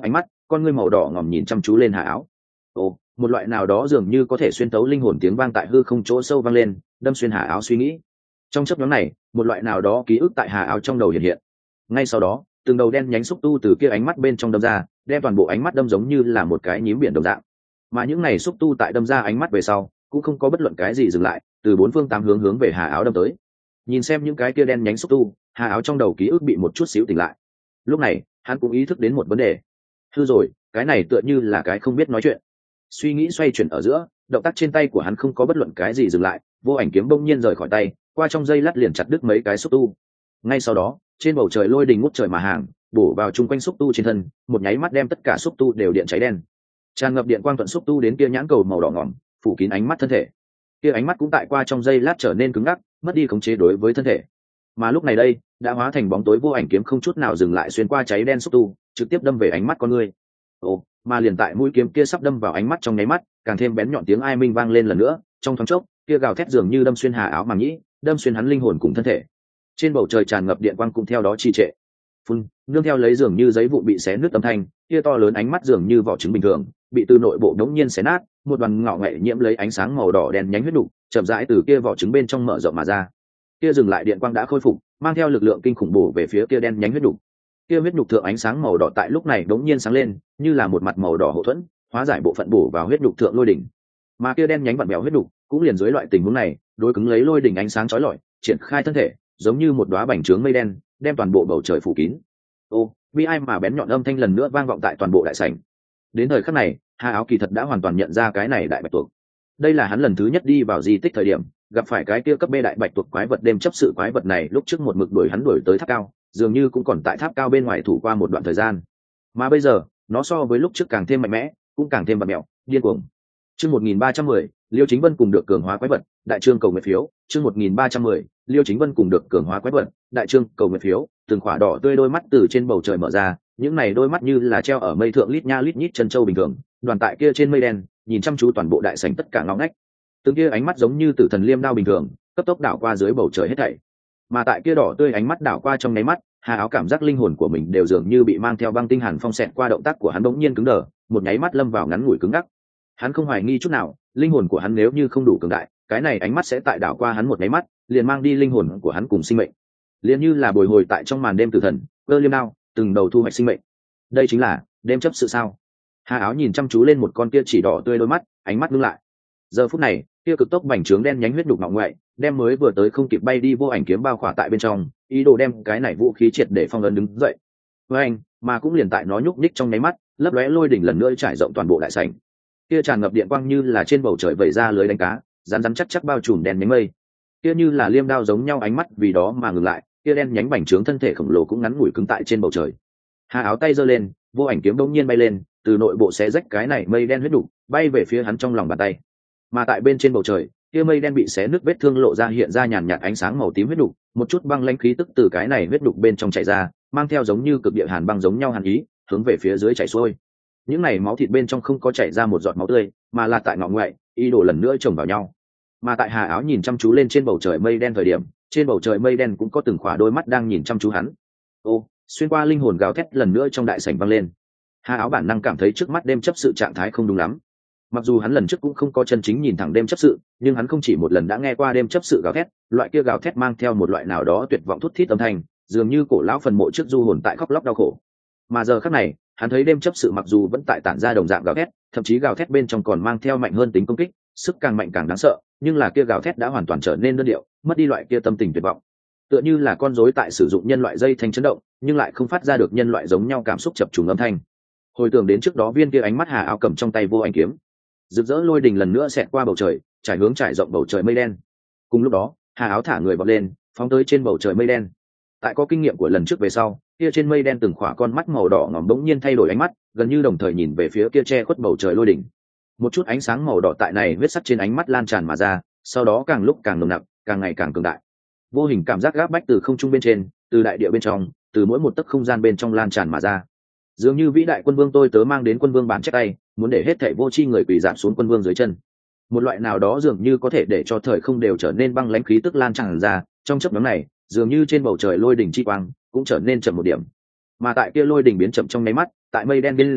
con ngươi màu đỏ ngòm nhìn chăm chú lên Hà Áo. Ồ, một loại nào đó dường như có thể xuyên tấu linh hồn tiếng vang tại hư không chỗ sâu vang lên, đâm xuyên Hà Áo suy nghĩ. Trong chớp nhoáng này, một loại nào đó ký ức tại Hà Áo trong đầu hiện hiện. Ngay sau đó, từng đầu đen nhánh xúc tu từ kia ánh mắt bên trong đâm ra, đem toàn bộ ánh mắt đâm giống như là một cái nhím biển đồng dạng. Mà những này xúc tu tại đâm ra ánh mắt về sau, cũng không có bất luận cái gì dừng lại, từ bốn phương tám hướng hướng về Hà Áo đâm tới. Nhìn xem những cái kia đen nhánh xúc tu, Hà Áo trong đầu ký ức bị một chút xíu tỉnh lại. Lúc này, hắn cũng ý thức đến một vấn đề. Hư rồi, cái này tựa như là cái không biết nói chuyện. Suy nghĩ xoay chuyển ở giữa, động tác trên tay của hắn không có bất luận cái gì dừng lại, vô ảnh kiếm bỗng nhiên rời khỏi tay, qua trong giây lát liền chặt đứt mấy cái xúc tu. Ngay sau đó, trên bầu trời lôi đình ngút trời mà hàng, bổ vào chung quanh xúc tu trên thân, một nháy mắt đem tất cả xúc tu đều điện cháy đen. Tràn ngập điện quang thuận xúc tu đến kia nhãn cầu màu đỏ ngỏm, phủ kín ánh mắt thân thể. Kia ánh mắt cũng tại qua trong giây lát trở nên cứng ngắc, mất đi khống chế đối với thân thể. Mà lúc này đây, đã hóa thành bóng tối vô ảnh kiếm không chút nào dừng lại xuyên qua cháy đen xúc tu, trực tiếp đâm về ánh mắt con người. Ồ, mà liền tại mũi kiếm kia sắp đâm vào ánh mắt trong nháy mắt, càng thêm bén nhọn tiếng ai minh vang lên lần nữa, trong thoáng chốc, kia gào thét dường như đâm xuyên Hà Áo màng nhĩ, đâm xuyên hắn linh hồn cùng thân thể. Trên bầu trời tràn ngập điện quang cũng theo đó trì trệ. Phun, nương theo lấy dường như giấy vụn bị xé nứt âm thanh, kia to lớn ánh mắt dường như vỏ trứng bình thường, bị từ nội bộ đống nhiên xé nát, một đoàn ngọ nghệ nhiễm lấy ánh sáng màu đỏ đen nhánh huyết đục, chậm rãi từ kia vỏ trứng bên trong mở rộng mà ra. Kia dừng lại điện quang đã khôi phục, mang theo lực lượng kinh khủng bổ về phía kia đen nhánh huyết đục. Kia huyết đục thượng ánh sáng màu đỏ tại lúc này đống nhiên sáng lên, như là một mặt màu đỏ hậu thuẫn, hóa giải bộ phận bổ vào huyết đục thượng lôi đỉnh. Mà kia đen nhánh vặn bèo huyết đục, cũng liền dưới loại tình huống này, đối cứng lấy lôi đỉnh ánh sáng chói lọi, triển khai thân thể, giống như một đóa bành trướng mây đen, đem toàn bộ bầu trời phủ kín. Ô, bi ai mà bén nhọn âm thanh lần nữa vang vọng tại toàn bộ đại sảnh. Đến thời khắc này, Hà Áo kỳ thật đã hoàn toàn nhận ra cái này đại bạch tuộc. Đây là hắn lần thứ nhất đi vào di tích thời điểm, gặp phải cái kia cấp B đại bạch tuộc quái vật đêm chấp sự quái vật này lúc trước một mực đuổi hắn đuổi tới tháp cao, dường như cũng còn tại tháp cao bên ngoài thủ qua một đoạn thời gian. Mà bây giờ, nó so với lúc trước càng thêm mạnh mẽ, cũng càng thêm bặm mèo, điên cuồng. Chương một nghìn ba trăm mười, Liêu Chính Vân cùng được cường hóa quái vật, đại trương cầu nguyện phiếu, chương một nghìn ba trăm mười, Liêu Chính Vân cùng được cường hóa quái vật, đại trương cầu nguyện phiếu, từng khỏa đỏ tươi đôi mắt từ trên bầu trời mở ra, những này đôi mắt như là treo ở mây thượng lít nha lít nhít chân châu bình thường, đoàn tại kia trên mây đen, nhìn chăm chú toàn bộ đại sảnh tất cả ngõ ngách. Từng kia ánh mắt giống như tử thần liêm đao bình thường, cấp tốc đảo qua dưới bầu trời hết thảy. Mà tại kia đỏ tươi ánh mắt đảo qua trong nháy mắt, Hà Áo cảm giác linh hồn của mình đều dường như bị mang theo băng tinh hàn phong xẹt qua, động tác của hắn bỗng nhiên cứng đờ, một nháy mắt lâm vào ngắn ngủi cứng ngắc. Hắn không hoài nghi chút nào, linh hồn của hắn nếu như không đủ cường đại, cái này ánh mắt sẽ tại đảo qua hắn một nháy mắt, liền mang đi linh hồn của hắn cùng sinh mệnh. Liền như là bồi hồi tại trong màn đêm tử thần, cơ liêm đao, từng đầu thu hoạch sinh mệnh. Đây chính là đêm chấp sự sao? Hà Áo nhìn chăm chú lên một con kia chỉ đỏ tươi đôi mắt, ánh mắt ngưng lại. Giờ phút này, kia cực tốc bành trướng đen nhánh huyết đục ngọ ngoại, đem mới vừa tới không kịp bay đi vô ảnh kiếm bao khỏa tại bên trong, ý đồ đem cái này vũ khí triệt để phong ấn đứng dậy. Với anh, mà cũng liền tại nó nhúc nhích trong nháy mắt, lấp lóe lôi đỉnh lần nữa trải rộng toàn bộ đại sảnh. Kia tràn ngập điện quang như là trên bầu trời vẩy ra lưới đánh cá, rắn rắn chắc chắc bao trùm đen nhánh mây. Kia như là liêm đao giống nhau ánh mắt vì đó mà ngừng lại, kia đen nhánh bành trướng thân thể khổng lồ cũng ngắn ngủi cứng tại trên bầu trời. Hà Áo tay giơ lên, vô ảnh kiếm đống nhiên bay lên, từ nội bộ xé rách cái này mây đen huyết đục, bay về phía hắn trong lòng bàn tay. Mà tại bên trên bầu trời, kia mây đen bị xé nứt vết thương lộ ra hiện ra nhàn nhạt ánh sáng màu tím huyết đục, một chút băng lãnh khí tức từ cái này huyết đục bên trong chảy ra, mang theo giống như cực địa hàn băng giống nhau hàn ý, hướng về phía dưới chảy xuôi. Những này máu thịt bên trong không có chảy ra một giọt máu tươi, mà là tại ngọ ngoại, ý đồ lần nữa chồng vào nhau. Mà tại Hà Áo nhìn chăm chú lên trên bầu trời mây đen thời điểm, trên bầu trời mây đen cũng có từng khỏa đôi mắt đang nhìn chăm chú hắn. Ô, xuyên qua linh hồn gào thét lần nữa trong đại sảnh vang lên. Hà Áo bản năng cảm thấy trước mắt đêm chấp sự trạng thái không đúng lắm. Mặc dù hắn lần trước cũng không có chân chính nhìn thẳng đêm chấp sự, nhưng hắn không chỉ một lần đã nghe qua đêm chấp sự gào thét, loại kia gào thét mang theo một loại nào đó tuyệt vọng thút thít âm thanh, dường như cổ lão phần mộ trước du hồn tại khóc lóc đau khổ. Mà giờ khắc này, hắn thấy đêm chấp sự mặc dù vẫn tại tản ra đồng dạng gào thét, thậm chí gào thét bên trong còn mang theo mạnh hơn tính công kích, sức càng mạnh càng đáng sợ, nhưng là kia gào thét đã hoàn toàn trở nên đơn điệu, mất đi loại kia tâm tình tuyệt vọng. Tựa như là con rối tại sử dụng nhân loại dây thanh chấn động, nhưng lại không phát ra được nhân loại giống nhau cảm xúc chập trùng âm thanh. Hồi tưởng đến trước đó viên kia ánh mắt Hà Áo cầm trong tay vô ảnh kiếm, rực rỡ lôi đình lần nữa xẹt qua bầu trời, trải hướng trải rộng bầu trời mây đen. Cùng lúc đó, Hà Áo thả người vọt lên, phóng tới trên bầu trời mây đen. Tại có kinh nghiệm của lần trước về sau, kia trên mây đen từng khỏa con mắt màu đỏ ngòm bỗng nhiên thay đổi ánh mắt, gần như đồng thời nhìn về phía kia che khuất bầu trời lôi đỉnh. Một chút ánh sáng màu đỏ tại này huyết sắc trên ánh mắt lan tràn mà ra, sau đó càng lúc càng nồng nặc, càng ngày càng cường đại. Vô hình cảm giác gáp bách từ không trung bên trên, từ đại địa bên trong, từ mỗi một tấc không gian bên trong lan tràn mà ra. Dường như vĩ đại quân vương tôi tớ mang đến quân vương bản chép tay, muốn để hết thảy vô tri người quỳ giảm xuống quân vương dưới chân. Một loại nào đó dường như có thể để cho thời không đều trở nên băng lãnh khí tức lan tràn ra, trong chớp nhoáng này, dường như trên bầu trời lôi đỉnh chi quang cũng trở nên chậm một điểm. Mà tại kia lôi đỉnh biến chậm trong nháy mắt, tại mây đen bên dưới,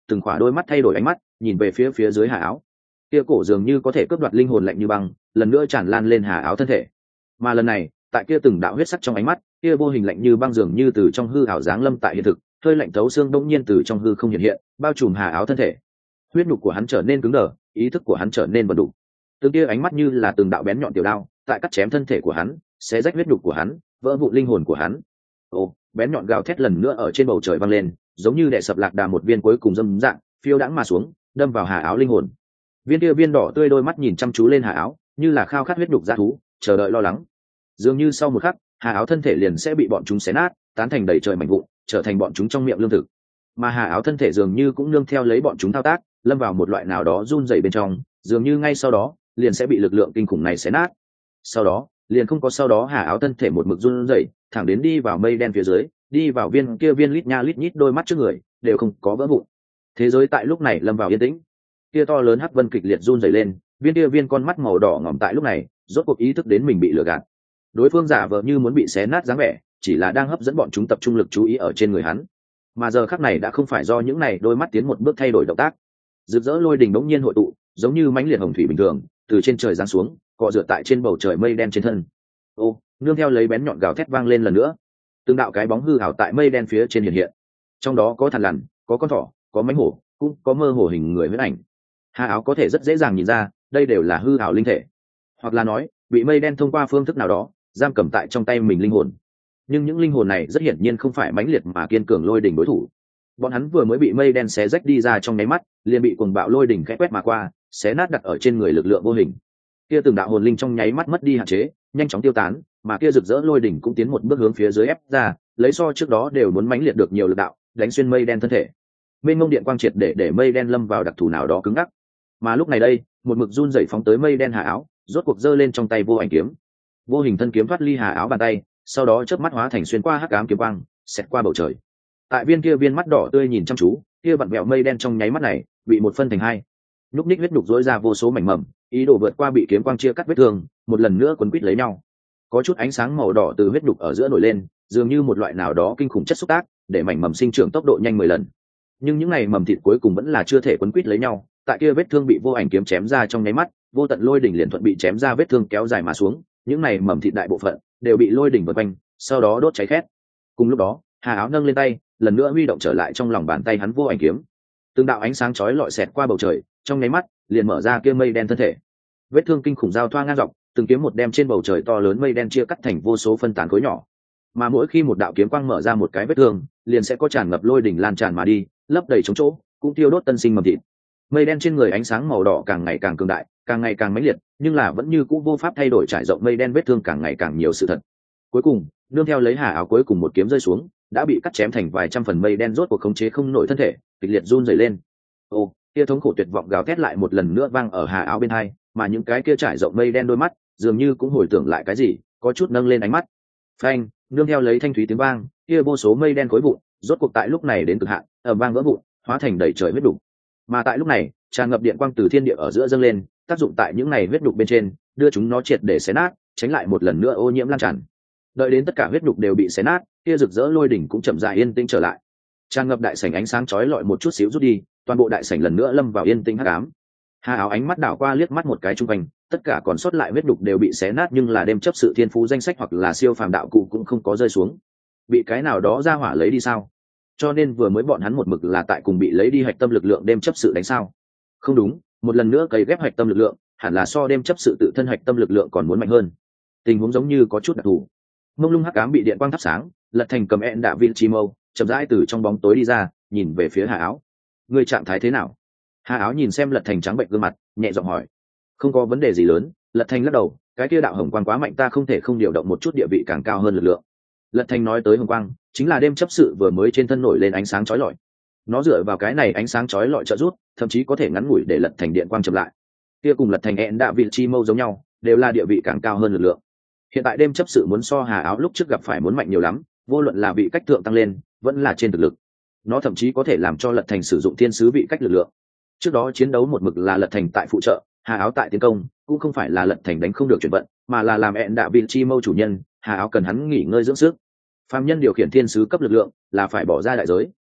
từng khỏa đôi mắt thay đổi ánh mắt nhìn về phía phía dưới hà áo. Kia cổ dường như có thể cướp đoạt linh hồn lạnh như băng lần nữa tràn lan lên hà áo thân thể, mà lần này tại kia từng đạo huyết sắc trong ánh mắt, kia vô hình lạnh như băng dường như từ trong hư ảo giáng lâm tại hiện thực, hơi lạnh thấu xương đông nhiên từ trong hư không hiện hiện, bao trùm hà áo thân thể. Huyết nhục của hắn trở nên cứng đờ, ý thức của hắn trở nên vần đủ. Từng kia ánh mắt như là từng đạo bén nhọn tiểu đao, tại cắt chém thân thể của hắn, xé rách huyết nhục của hắn, vỡ vụn linh hồn của hắn. Ồ, bén nhọn gào thét lần nữa ở trên bầu trời vang lên, giống như đè sập lạc đà một viên cuối cùng dâm dạng, phiêu đãng mà xuống, đâm vào hà áo linh hồn. Viên kia viên đỏ tươi đôi mắt nhìn chăm chú lên hà áo, như là khao khát huyết nhục dã thú, chờ đợi lo lắng. Dường như sau một khắc, hà áo thân thể liền sẽ bị bọn chúng xé nát, tán thành đầy trời mảnh vụn, trở thành bọn chúng trong miệng lương thực. Mà hà áo thân thể dường như cũng nương theo lấy bọn chúng thao tác, lâm vào một loại nào đó run rẩy bên trong, dường như ngay sau đó liền sẽ bị lực lượng kinh khủng này xé nát. Sau đó liền không có sau đó, hà áo thân thể một mực run rẩy, thẳng đến đi vào mây đen phía dưới, đi vào viên kia viên lít nha lít nhít đôi mắt trước người, đều không có vỡ vụn. Thế giới tại lúc này lâm vào yên tĩnh. Kia to lớn hắc vân kịch liệt run rẩy lên, viên kia viên con mắt màu đỏ ngỏm tại lúc này rốt cuộc ý thức đến mình bị lừa gạt. Đối phương giả vờ như muốn bị xé nát dáng vẻ, chỉ là đang hấp dẫn bọn chúng tập trung lực chú ý ở trên người hắn. Mà giờ khắc này đã không phải do những này đôi mắt tiến một bước thay đổi động tác. Rực rỡ lôi đình đống nhiên hội tụ, giống như mãnh liệt hồng thủy bình thường, từ trên trời giáng xuống, cọ rửa tại trên bầu trời mây đen trên thân. Ô, nương theo lấy bén nhọn gào thét vang lên lần nữa. Từng đạo cái bóng hư ảo tại mây đen phía trên hiện hiện. Trong đó có thằn lằn, có con thỏ, có mãnh hổ, cũng có mơ hồ hình người huyễn ảnh. Hà áo có thể rất dễ dàng nhìn ra, đây đều là hư ảo linh thể, hoặc là nói, bị mây đen thông qua phương thức nào đó giam cầm tại trong tay mình linh hồn. Nhưng những linh hồn này rất hiển nhiên không phải mãnh liệt mà kiên cường lôi đỉnh đối thủ. Bọn hắn vừa mới bị mây đen xé rách đi ra trong nháy mắt, liền bị cuồng bạo lôi đỉnh khẽ quét mà qua, xé nát đặt ở trên người lực lượng vô hình. Kia từng đạo hồn linh trong nháy mắt mất đi hạn chế, nhanh chóng tiêu tán, mà kia rực rỡ lôi đỉnh cũng tiến một bước hướng phía dưới ép ra, lấy so trước đó đều muốn mãnh liệt được nhiều lực đạo, đánh xuyên mây đen thân thể. Mênh mông điện quang triệt để để mây đen lâm vào đặc thù nào đó cứng ngắc. Mà lúc này đây, một mực run rẩy phóng tới mây đen hà áo, rốt cuộc giơ lên trong tay vô ảnh kiếm. Vô hình thân kiếm thoát ly hà áo bàn tay, sau đó chớp mắt hóa thành xuyên qua hắc ám kiếm quang, xẹt qua bầu trời. Tại viên kia viên mắt đỏ tươi nhìn chăm chú, kia vặn vẹo mây đen trong nháy mắt này bị một phân thành hai. Lúc ních huyết nhục rỗi ra vô số mảnh mầm, ý đồ vượt qua bị kiếm quang chia cắt vết thương, một lần nữa quấn quít lấy nhau. Có chút ánh sáng màu đỏ từ huyết nhục ở giữa nổi lên, dường như một loại nào đó kinh khủng chất xúc tác, để mảnh mầm sinh trưởng tốc độ nhanh mười lần. Nhưng những này mầm thịt cuối cùng vẫn là chưa thể quấn quít lấy nhau, tại kia vết thương bị vô ảnh kiếm chém ra trong nháy mắt, vô tận lôi đỉnh liền thuận bị chém ra vết thương kéo dài mà xuống, những này mầm thịt đại bộ phận đều bị lôi đỉnh vây quanh, sau đó đốt cháy khét. Cùng lúc đó, Hà áo nâng lên tay, lần nữa huy động trở lại trong lòng bàn tay hắn vô ảnh kiếm. Từng đạo ánh sáng chói lọi xẹt qua bầu trời, trong nháy mắt liền mở ra kia mây đen thân thể. Vết thương kinh khủng giao thoa ngang dọc, từng kiếm một đem trên bầu trời to lớn mây đen chia cắt thành vô số phân tán khối nhỏ. Mà mỗi khi một đạo kiếm quang mở ra một cái vết thương, liền sẽ có tràn ngập lôi đỉnh lan tràn mà đi, lấp đầy trống chỗ, cũng tiêu đốt tân sinh mầm thịt. Mây đen trên người ánh sáng màu đỏ càng ngày càng cường đại, càng ngày càng mãnh liệt, nhưng là vẫn như cũ vô pháp thay đổi trải rộng mây đen vết thương càng ngày càng nhiều sự thật. Cuối cùng, nương theo lấy Hà áo cuối cùng một kiếm rơi xuống, đã bị cắt chém thành vài trăm phần mây đen rốt cuộc khống chế không nổi thân thể, kịch liệt run rẩy lên. Ô, kia thống khổ tuyệt vọng gào thét lại một lần nữa vang ở Hà áo bên hai, mà những cái kia trải rộng mây đen đôi mắt, dường như cũng hồi tưởng lại cái gì, có chút nâng lên ánh mắt. Phanh, nương theo lấy thanh thúy tiếng vang, kia vô số mây đen khối vụn, rốt cuộc tại lúc này đến cực hạn, ầm vang vỡ vụn, hóa thành đầy trời huyết đục. Mà tại lúc này, tràn ngập điện quang từ thiên địa ở giữa dâng lên, tác dụng tại những này huyết đục bên trên, đưa chúng nó triệt để xé nát, tránh lại một lần nữa ô nhiễm lan tràn. Đợi đến tất cả huyết đục đều bị xé nát, kia rực rỡ lôi đỉnh cũng chậm rãi yên tĩnh trở lại. Tràn ngập đại sảnh ánh sáng chói lọi một chút xíu rút đi, toàn bộ đại sảnh lần nữa lâm vào yên tĩnh hắc ám. Hà áo ánh mắt đảo qua liếc mắt một cái chung quanh, tất cả còn sót lại huyết đục đều bị xé nát, nhưng là đêm chấp sự thiên phú danh sách hoặc là siêu phàm đạo cụ cũng không có rơi xuống. Bị cái nào đó ra hỏa lấy đi sao? Cho nên vừa mới bọn hắn một mực là tại cùng bị lấy đi hạch tâm lực lượng đêm chấp sự đánh sao? Không đúng, một lần nữa cấy ghép hạch tâm lực lượng, hẳn là so đêm chấp sự tự thân hạch tâm lực lượng còn muốn mạnh hơn. Tình huống giống như có chút đặc thù. Mông lung hắc ám bị điện quang thắp sáng, Lật Thành cầm ẹn đạ viên chi mâu, chậm rãi từ trong bóng tối đi ra, nhìn về phía Hà áo. Người trạng thái thế nào? Hà áo nhìn xem Lật Thành trắng bệnh gương mặt, nhẹ giọng hỏi. Không có vấn đề gì lớn. Lật Thành lắc đầu, cái kia đạo hồng quang quá mạnh, ta không thể không điều động một chút địa vị càng cao hơn lực lượng. Lật Thành nói tới hồng quang, chính là đêm chấp sự vừa mới trên thân nổi lên ánh sáng chói lọi. Nó dựa vào cái này ánh sáng chói lọi trợ giúp, thậm chí có thể ngắn ngủi để Lật Thành điện quang chậm lại. Kia cùng Lật Thành ẹn đạ viên chi mâu giống nhau, đều là địa vị càng cao hơn lực lượng. Hiện tại đêm chấp sự muốn so Hà áo lúc trước gặp phải muốn mạnh nhiều lắm, vô luận là vị cách thượng tăng lên, vẫn là trên thực lực. Nó thậm chí có thể làm cho Lật Thành sử dụng thiên sứ vị cách lực lượng. Trước đó chiến đấu một mực là Lật Thành tại phụ trợ, Hà áo tại tiến công, cũng không phải là Lật Thành đánh không được chuyển vận, mà là làm ẹn đạ viên chi mâu chủ nhân, Hà áo cần hắn nghỉ ngơi dưỡng sức. Phàm nhân điều khiển thiên sứ cấp lực lượng là phải bỏ ra đại giới,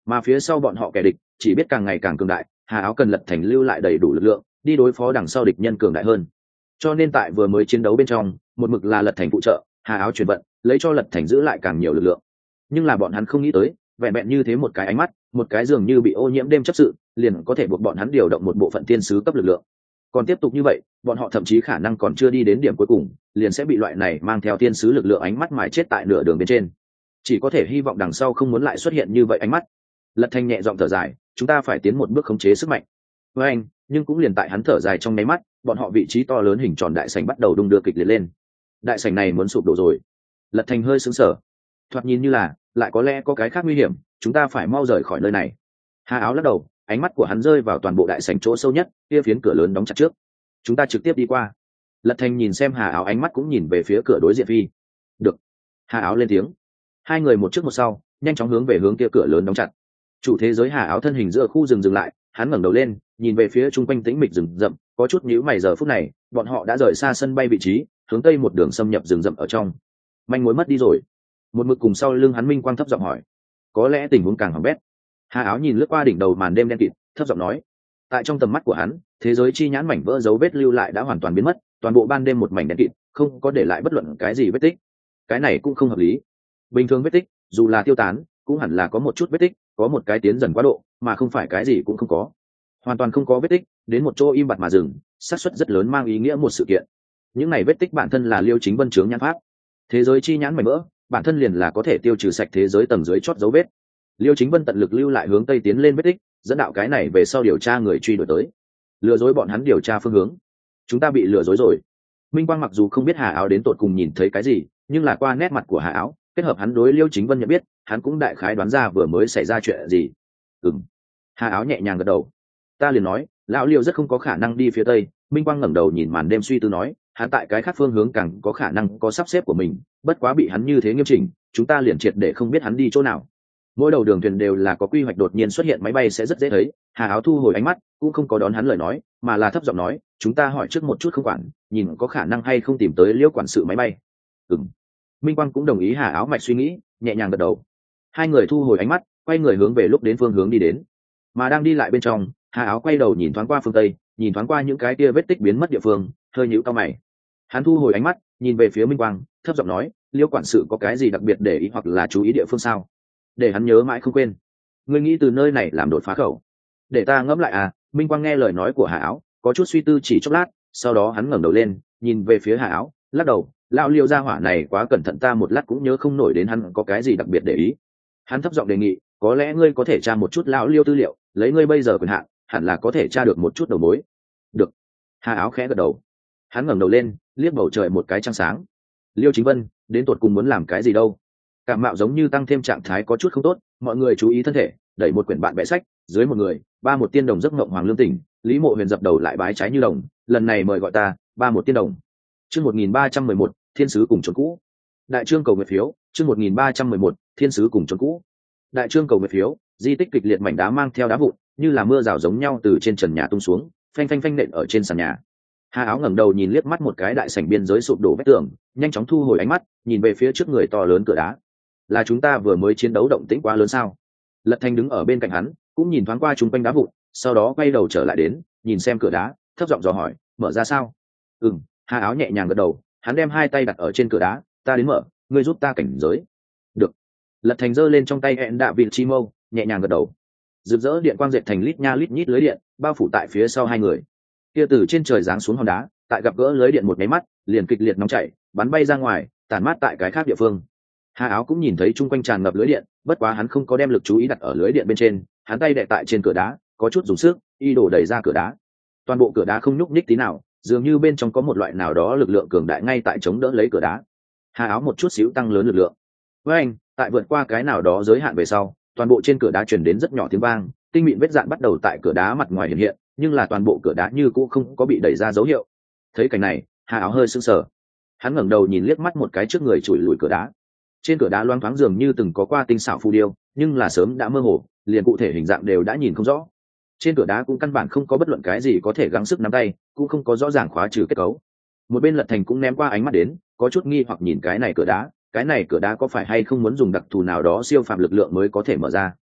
mà phía sau bọn họ kẻ địch chỉ biết càng ngày càng cường đại. Hà Áo cần Lật Thành lưu lại đầy đủ lực lượng đi đối phó đằng sau địch nhân cường đại hơn, cho nên tại vừa mới chiến đấu bên trong một mực là Lật Thành phụ trợ, Hà Áo chuyển vận lấy cho Lật Thành giữ lại càng nhiều lực lượng. Nhưng là bọn hắn không nghĩ tới vẹn vẹn như thế một cái ánh mắt, một cái dường như bị ô nhiễm đêm chấp sự liền có thể buộc bọn hắn điều động một bộ phận thiên sứ cấp lực lượng. Còn tiếp tục như vậy bọn họ thậm chí khả năng còn chưa đi đến điểm cuối cùng liền sẽ bị loại này mang theo thiên sứ lực lượng ánh mắt mài chết tại nửa đường bên trên. Chỉ có thể hy vọng đằng sau không muốn lại xuất hiện như vậy ánh mắt. Lật Thành nhẹ giọng thở dài, chúng ta phải tiến một bước khống chế sức mạnh với anh. Nhưng cũng liền tại hắn thở dài trong nháy mắt, bọn họ vị trí to lớn hình tròn đại sảnh bắt đầu đung đưa kịch liệt lên. Đại sảnh này muốn sụp đổ rồi. Lật Thành hơi sững sờ, thoạt nhìn như là lại có lẽ có cái khác nguy hiểm, chúng ta phải mau rời khỏi nơi này. Hà Áo lắc đầu, ánh mắt của hắn rơi vào toàn bộ đại sảnh chỗ sâu nhất, kia phiến cửa lớn đóng chặt trước. Chúng ta trực tiếp đi qua. Lật Thành nhìn xem Hà Áo, ánh mắt cũng nhìn về phía cửa đối diện phi. Được. Hà Áo lên tiếng. Hai người một trước một sau nhanh chóng hướng về hướng kia cửa lớn đóng chặt. Chủ thế giới Hà Áo thân hình giữa khu rừng dừng lại, hắn ngẩng đầu lên nhìn về phía chung quanh tĩnh mịch rừng rậm, có chút nhíu mày. Giờ phút này bọn họ đã rời xa sân bay vị trí, hướng tây một đường xâm nhập rừng rậm ở trong. Manh mối mất đi rồi. Một mực cùng sau lưng hắn Minh Quang thấp giọng hỏi. Có lẽ tình huống càng hỏng bét. Hà Áo nhìn lướt qua đỉnh đầu màn đêm đen kịt, thấp giọng nói. Tại trong tầm mắt của hắn, thế giới chi nhãn mảnh vỡ dấu vết lưu lại đã hoàn toàn biến mất, toàn bộ ban đêm một mảnh đen kịt, không có để lại bất luận cái gì vết tích. Cái này cũng không hợp lý. Bình thường vết tích dù là tiêu tán cũng hẳn là có một chút vết tích, có một cái tiến dần quá độ, mà không phải cái gì cũng không có. Hoàn toàn không có vết tích, đến một chỗ im bặt mà dừng, xác suất rất lớn mang ý nghĩa một sự kiện. Những này vết tích bản thân là Liêu Chính Vân chướng nhãn pháp. Thế giới chi nhãn mảnh vỡ bản thân liền là có thể tiêu trừ sạch thế giới tầng dưới chót dấu vết. Liêu Chính Vân tận lực lưu lại hướng tây tiến lên vết tích, dẫn đạo cái này về sau điều tra người truy đuổi tới, lừa dối bọn hắn điều tra phương hướng. Chúng ta bị lừa dối rồi. Minh Quang mặc dù không biết Hà Áo đến tột cùng nhìn thấy cái gì, nhưng là qua nét mặt của Hà Áo kết hợp hắn đối Liêu Chính Vân nhận biết, hắn cũng đại khái đoán ra vừa mới xảy ra chuyện gì. Ừm. Hà Áo nhẹ nhàng gật đầu. Ta liền nói lão Liêu rất không có khả năng đi phía tây. Minh Quang ngẩng đầu nhìn màn đêm suy tư nói, hắn tại cái khác phương hướng càng có khả năng có sắp xếp của mình, bất quá bị hắn như thế nghiêm chỉnh, chúng ta liền triệt để không biết hắn đi chỗ nào. Mỗi đầu đường thuyền đều là có quy hoạch, đột nhiên xuất hiện máy bay sẽ rất dễ thấy. Hà Áo thu hồi ánh mắt, cũng không có đón hắn lời nói, mà là thấp giọng nói, chúng ta hỏi trước một chút không quản, nhìn có khả năng hay không tìm tới Liêu quản sự máy bay. Ừm. Minh Quang cũng đồng ý Hà Áo mạch suy nghĩ, nhẹ nhàng gật đầu. Hai người thu hồi ánh mắt, quay người hướng về lúc đến phương hướng đi đến. Mà đang đi lại bên trong, Hà Áo quay đầu nhìn thoáng qua phương tây, nhìn thoáng qua những cái kia vết tích biến mất địa phương, hơi nhíu cau mày. Hắn thu hồi ánh mắt, nhìn về phía Minh Quang, thấp giọng nói, Liêu quản sự có cái gì đặc biệt để ý hoặc là chú ý địa phương sao? Để hắn nhớ mãi không quên. Ngươi nghĩ từ nơi này làm đột phá khẩu. Để ta ngẫm lại à. Minh Quang nghe lời nói của Hà Áo, có chút suy tư chỉ chốc lát, sau đó hắn ngẩng đầu lên, nhìn về phía Hà Áo, lắc đầu, lão Liêu gia hỏa này quá cẩn thận, ta một lát cũng nhớ không nổi đến hắn có cái gì đặc biệt để ý. Hắn thấp giọng đề nghị, có lẽ ngươi có thể tra một chút lão Liêu tư liệu, lấy ngươi bây giờ quyền hạn, hẳn là có thể tra được một chút đầu mối. Được. Hà Áo khẽ gật đầu. Hắn ngẩng đầu lên, liếc bầu trời một cái trăng sáng. Liêu Chính Vân đến tột cùng muốn làm cái gì đâu? Cảm mạo giống như tăng thêm trạng thái có chút không tốt, mọi người chú ý thân thể, đẩy một quyển bạn vẽ sách, dưới một người, ba một tiên đồng giấc mộng hoàng lương tỉnh. Lý Mộ Huyền dập đầu lại bái trái như đồng, lần này mời gọi ta, ba một tiên đồng. Chương một nghìn ba trăm mười một, thiên sứ cùng chốn cũ. Đại trương cầu nguyện phiếu, chương một nghìn ba trăm mười một, thiên sứ cùng chốn cũ. Đại trương cầu nguyện phiếu, di tích kịch liệt mảnh đá mang theo đá vụn, như là mưa rào giống nhau từ trên trần nhà tung xuống, phanh phanh phanh nện ở trên sàn nhà. Hà Áo ngẩng đầu nhìn liếc mắt một cái đại sảnh biên giới sụp đổ vách tường, nhanh chóng thu hồi ánh mắt, nhìn về phía trước người to lớn cửa đá. Là chúng ta vừa mới chiến đấu động tĩnh quá lớn sao? Lật Thành đứng ở bên cạnh hắn, cũng nhìn thoáng qua chúng quanh đá vụn, sau đó quay đầu trở lại đến, nhìn xem cửa đá, thấp giọng dò hỏi, mở ra sao? Ừm. Hà Áo nhẹ nhàng gật đầu, hắn đem hai tay đặt ở trên cửa đá, ta đến mở, ngươi giúp ta cảnh giới. Được. Lật Thành giơ lên trong tay hẹn đạ vị chi mâu, nhẹ nhàng gật đầu. Rực rỡ điện quang dệt thành lít nha lít nhít lưới điện, bao phủ tại phía sau hai người. Kia từ trên trời giáng xuống hòn đá, tại gặp gỡ lưới điện một cái mắt, liền kịch liệt nóng chảy, bắn bay ra ngoài, tản mát tại cái khác địa phương. Hà Áo cũng nhìn thấy chung quanh tràn ngập lưới điện, bất quá hắn không có đem lực chú ý đặt ở lưới điện bên trên, hắn tay đè tại trên cửa đá, có chút dùng sức, y đổ đẩy ra cửa đá. Toàn bộ cửa đá không nhúc nhích tí nào, dường như bên trong có một loại nào đó lực lượng cường đại ngay tại chống đỡ lấy cửa đá. Hà Áo một chút xíu tăng lớn lực lượng. Với anh, tại vượt qua cái nào đó giới hạn về sau, toàn bộ trên cửa đá truyền đến rất nhỏ tiếng vang, tinh mịn vết dạn bắt đầu tại cửa đá mặt ngoài hiện hiện, nhưng là toàn bộ cửa đá như cũ không có bị đẩy ra dấu hiệu. Thấy cảnh này, Hà Áo hơi sững sờ. Hắn ngẩng đầu nhìn liếc mắt một cái trước người chùi lùi cửa đá. Trên cửa đá loáng thoáng dường như từng có qua tinh xảo phù điêu, nhưng là sớm đã mơ hồ, liền cụ thể hình dạng đều đã nhìn không rõ. Trên cửa đá cũng căn bản không có bất luận cái gì có thể gắng sức nắm tay, cũng không có rõ ràng khóa trừ kết cấu. Một bên Lật Thành cũng ném qua ánh mắt đến, có chút nghi hoặc nhìn cái này cửa đá, cái này cửa đá có phải hay không muốn dùng đặc thù nào đó siêu phàm lực lượng mới có thể mở ra,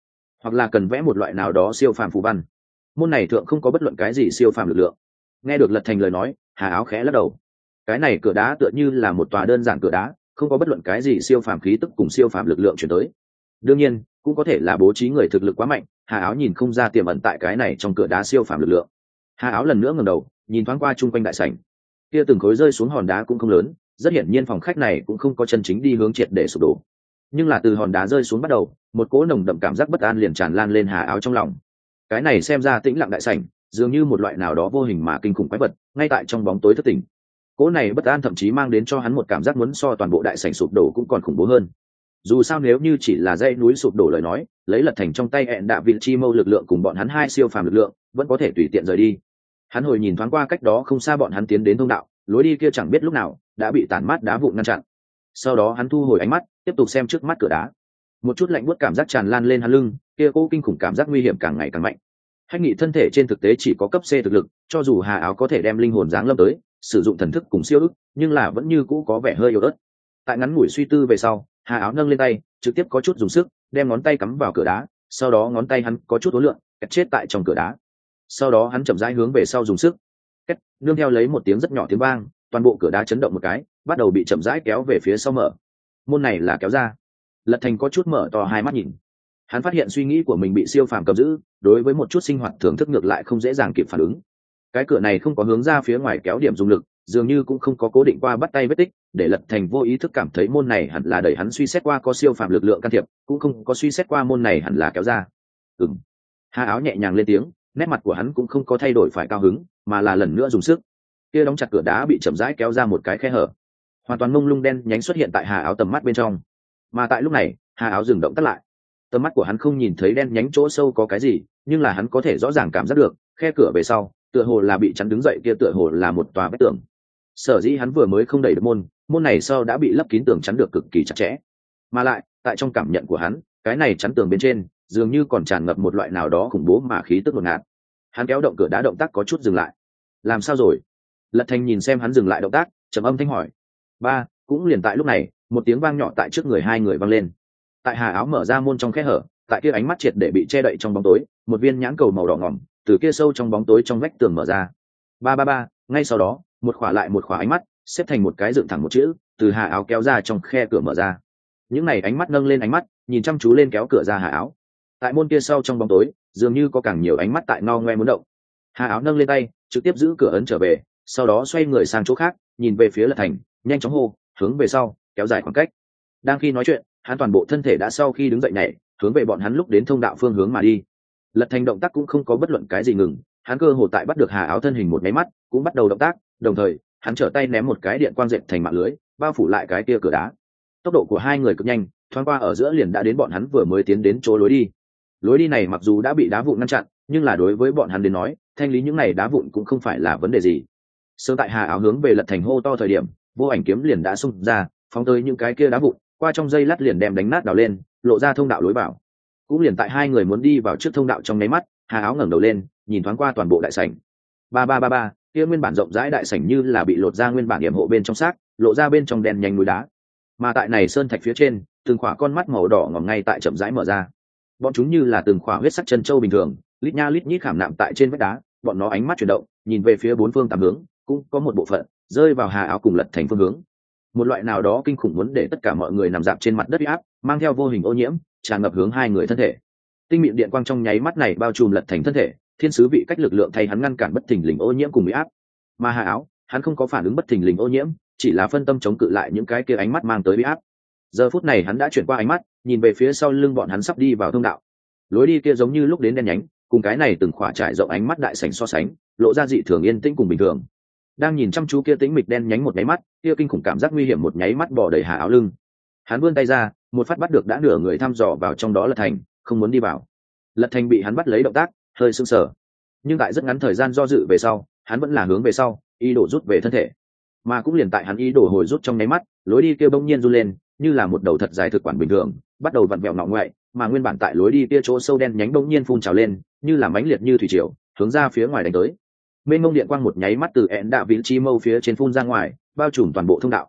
hoặc là cần vẽ một loại nào đó siêu phàm phù văn. Môn này thượng không có bất luận cái gì siêu phàm lực lượng. Nghe được Lật Thành lời nói, Hà Áo khẽ lắc đầu. Cái này cửa đá tựa như là một tòa đơn giản cửa đá, không có bất luận cái gì siêu phàm khí tức cùng siêu phàm lực lượng chuyển tới. Đương nhiên cũng có thể là bố trí người thực lực quá mạnh, Hà Áo nhìn không ra tiềm ẩn tại cái này trong cửa đá siêu phàm lực lượng. Hà Áo lần nữa ngẩng đầu nhìn thoáng qua chung quanh đại sảnh, kia từng khối rơi xuống hòn đá cũng không lớn, rất hiển nhiên phòng khách này cũng không có chân chính đi hướng triệt để sụp đổ. Nhưng là từ hòn đá rơi xuống bắt đầu, một cỗ nồng đậm cảm giác bất an liền tràn lan lên Hà Áo trong lòng. Cái này xem ra tĩnh lặng đại sảnh dường như một loại nào đó vô hình mà kinh khủng quái vật ngay tại trong bóng tối thất tỉnh. Cỗ này bất an thậm chí mang đến cho hắn một cảm giác muốn so toàn bộ đại sảnh sụp đổ cũng còn khủng bố hơn. Dù sao nếu như chỉ là dãy núi sụp đổ lời nói, lấy Lật Thành trong tay hẹn đạ vị chi mâu lực lượng cùng bọn hắn hai siêu phàm lực lượng vẫn có thể tùy tiện rời đi. Hắn hồi nhìn thoáng qua cách đó không xa bọn hắn tiến đến thông đạo, lối đi kia chẳng biết lúc nào đã bị tàn mát đá vụn ngăn chặn. Sau đó hắn thu hồi ánh mắt, tiếp tục xem trước mắt cửa đá. Một chút lạnh buốt cảm giác tràn lan lên hắn lưng, kia cố kinh khủng cảm giác nguy hiểm càng ngày càng mạnh. Hách Nghị thân thể trên thực tế chỉ có cấp C thực lực, cho dù Hà Áo có thể đem linh hồn giáng lâm tới, sử dụng thần thức cùng siêu ức, nhưng là vẫn như cũ có vẻ hơi yếu ớt. Tại ngắn ngủi suy tư về sau, Hà Áo nâng lên tay, trực tiếp có chút dùng sức, đem ngón tay cắm vào cửa đá, sau đó ngón tay hắn có chút uốn lượn, kẹt chết tại trong cửa đá. Sau đó hắn chậm rãi hướng về sau dùng sức, kết, nương theo lấy một tiếng rất nhỏ tiếng vang, toàn bộ cửa đá chấn động một cái, bắt đầu bị chậm rãi kéo về phía sau mở. Môn này là kéo ra. Lật Thành có chút mở to hai mắt nhìn. Hắn phát hiện suy nghĩ của mình bị siêu phàm cầm giữ, đối với một chút sinh hoạt thưởng thức ngược lại không dễ dàng kịp phản ứng. Cái cửa này không có hướng ra phía ngoài kéo điểm dùng lực, dường như cũng không có cố định qua bắt tay vết tích, để Lật Thành vô ý thức cảm thấy môn này hẳn là đẩy hắn suy xét qua có siêu phàm lực lượng can thiệp, cũng không có suy xét qua môn này hẳn là kéo ra. Ừm. Hà Áo nhẹ nhàng lên tiếng, nét mặt của hắn cũng không có thay đổi phải cao hứng, mà là lần nữa dùng sức. Kia đóng chặt cửa đá bị chậm rãi kéo ra một cái khe hở, hoàn toàn mông lung đen nhánh xuất hiện tại Hà Áo tầm mắt bên trong. Mà tại lúc này, Hà Áo dừng động tắt lại. Tầm mắt của hắn không nhìn thấy đen nhánh chỗ sâu có cái gì, nhưng là hắn có thể rõ ràng cảm giác được khe cửa về sau tựa hồ là bị chắn đứng dậy, kia tựa hồ là một tòa vách tường. Sở dĩ hắn vừa mới không đẩy được môn môn này sau đã bị lấp kín tường chắn được cực kỳ chặt chẽ, mà lại tại trong cảm nhận của hắn, cái này chắn tường bên trên dường như còn tràn ngập một loại nào đó khủng bố mà khí tức ngột ngạt. Hắn kéo động cửa đá, động tác có chút dừng lại. Làm sao rồi? Lật Thành nhìn xem hắn dừng lại động tác, trầm âm thanh hỏi. Ba, cũng liền tại lúc này, một tiếng vang nhỏ tại trước người hai người vang lên. Tại Hà Áo mở ra môn trong khe hở, tại kia ánh mắt triệt để bị che đậy trong bóng tối, một viên nhãn cầu màu đỏ ngỏm từ kia sâu trong bóng tối trong vách tường mở ra. Ba ba ba, ngay sau đó, một khỏa lại một khỏa ánh mắt xếp thành một cái dựng thẳng một chữ, từ Hà Áo kéo ra trong khe cửa mở ra. Những này ánh mắt nâng lên ánh mắt, nhìn chăm chú lên kéo cửa ra Hà Áo. Tại môn kia sâu trong bóng tối, dường như có càng nhiều ánh mắt tại ngao ngoe muốn động. Hà Áo nâng lên tay, trực tiếp giữ cửa ấn trở về, sau đó xoay người sang chỗ khác, nhìn về phía Lật Thành, nhanh chóng hô, hướng về sau, kéo dài khoảng cách. Đang khi nói chuyện, hắn toàn bộ thân thể đã sau khi đứng dậy nhảy, hướng về bọn hắn lúc đến thông đạo phương hướng mà đi. Lật Thành động tác cũng không có bất luận cái gì ngừng, hắn cơ hồ tại bắt được Hà Áo thân hình một máy mắt, cũng bắt đầu động tác, đồng thời, hắn trở tay ném một cái điện quang dệt thành mạng lưới, bao phủ lại cái kia cửa đá. Tốc độ của hai người cực nhanh, thoáng qua ở giữa liền đã đến bọn hắn vừa mới tiến đến chỗ lối đi. Lối đi này mặc dù đã bị đá vụn ngăn chặn, nhưng là đối với bọn hắn đến nói, thanh lý những này đá vụn cũng không phải là vấn đề gì. Sớm tại Hà Áo hướng về Lật Thành hô to thời điểm, vô ảnh kiếm liền đã xung ra, phóng tới những cái kia đá vụn, qua trong giây lát liền đem đánh nát đào lên, lộ ra thông đạo lối vào. Cũng liền tại hai người muốn đi vào trước thông đạo trong nháy mắt, Hà Áo ngẩng đầu lên, nhìn thoáng qua toàn bộ đại sảnh. Ba ba ba ba, kia nguyên bản rộng rãi đại sảnh như là bị lột ra nguyên bản yểm hộ bên trong xác, lộ ra bên trong đen nhanh núi đá. Mà tại này sơn thạch phía trên, từng khỏa con mắt màu đỏ ngòm ngay tại chậm rãi mở ra. Bọn chúng như là từng khỏa huyết sắc chân châu bình thường, lít nha lít nhít khảm nạm tại trên vách đá, bọn nó ánh mắt chuyển động, nhìn về phía bốn phương tám hướng, cũng có một bộ phận rơi vào Hà Áo cùng Lật Thành phương hướng. Một loại nào đó kinh khủng muốn để tất cả mọi người nằm dạp trên mặt đất uy áp, mang theo vô hình ô nhiễm, tràn ngập hướng hai người thân thể. Tinh mịn điện quang trong nháy mắt này bao trùm Lật Thành thân thể, thiên sứ vị cách lực lượng thay hắn ngăn cản bất thình lình ô nhiễm cùng uy áp. Mà Hà Áo, hắn không có phản ứng bất thình lình ô nhiễm, chỉ là phân tâm chống cự lại những cái kia ánh mắt mang tới uy áp. Giờ phút này hắn đã chuyển qua ánh mắt, nhìn về phía sau lưng bọn hắn sắp đi vào thông đạo. Lối đi kia giống như lúc đến đen nhánh, cùng cái này từng khỏa trải rộng ánh mắt đại sảnh so sánh, lộ ra dị thường yên tĩnh cùng bình thường. Đang nhìn chăm chú kia tĩnh mịch đen nhánh một nháy mắt, kia kinh khủng cảm giác nguy hiểm một nháy mắt bỏ đầy Hà Áo lưng. Hắn vươn tay ra, một phát bắt được đã nửa người thăm dò vào trong đó Lật Thành, không muốn đi vào. Lật Thành bị hắn bắt lấy động tác, hơi sưng sờ. Nhưng tại rất ngắn thời gian do dự về sau, hắn vẫn là hướng về sau, ý đồ rút về thân thể. Mà cũng liền tại hắn ý đồ hồi rút trong nháy mắt, lối đi kia bỗng nhiên run lên, như là một đầu thật dài thực quản bình thường, bắt đầu vặn vẹo ngọ ngoại, mà nguyên bản tại lối đi kia chỗ sâu đen nhánh bỗng nhiên phun trào lên, như là mãnh liệt như thủy triều, hướng ra phía ngoài đánh tới. Mênh mông điện quang một nháy mắt từ ẹn đạ vị chi mâu phía trên phun ra ngoài, bao trùm toàn bộ thông đạo.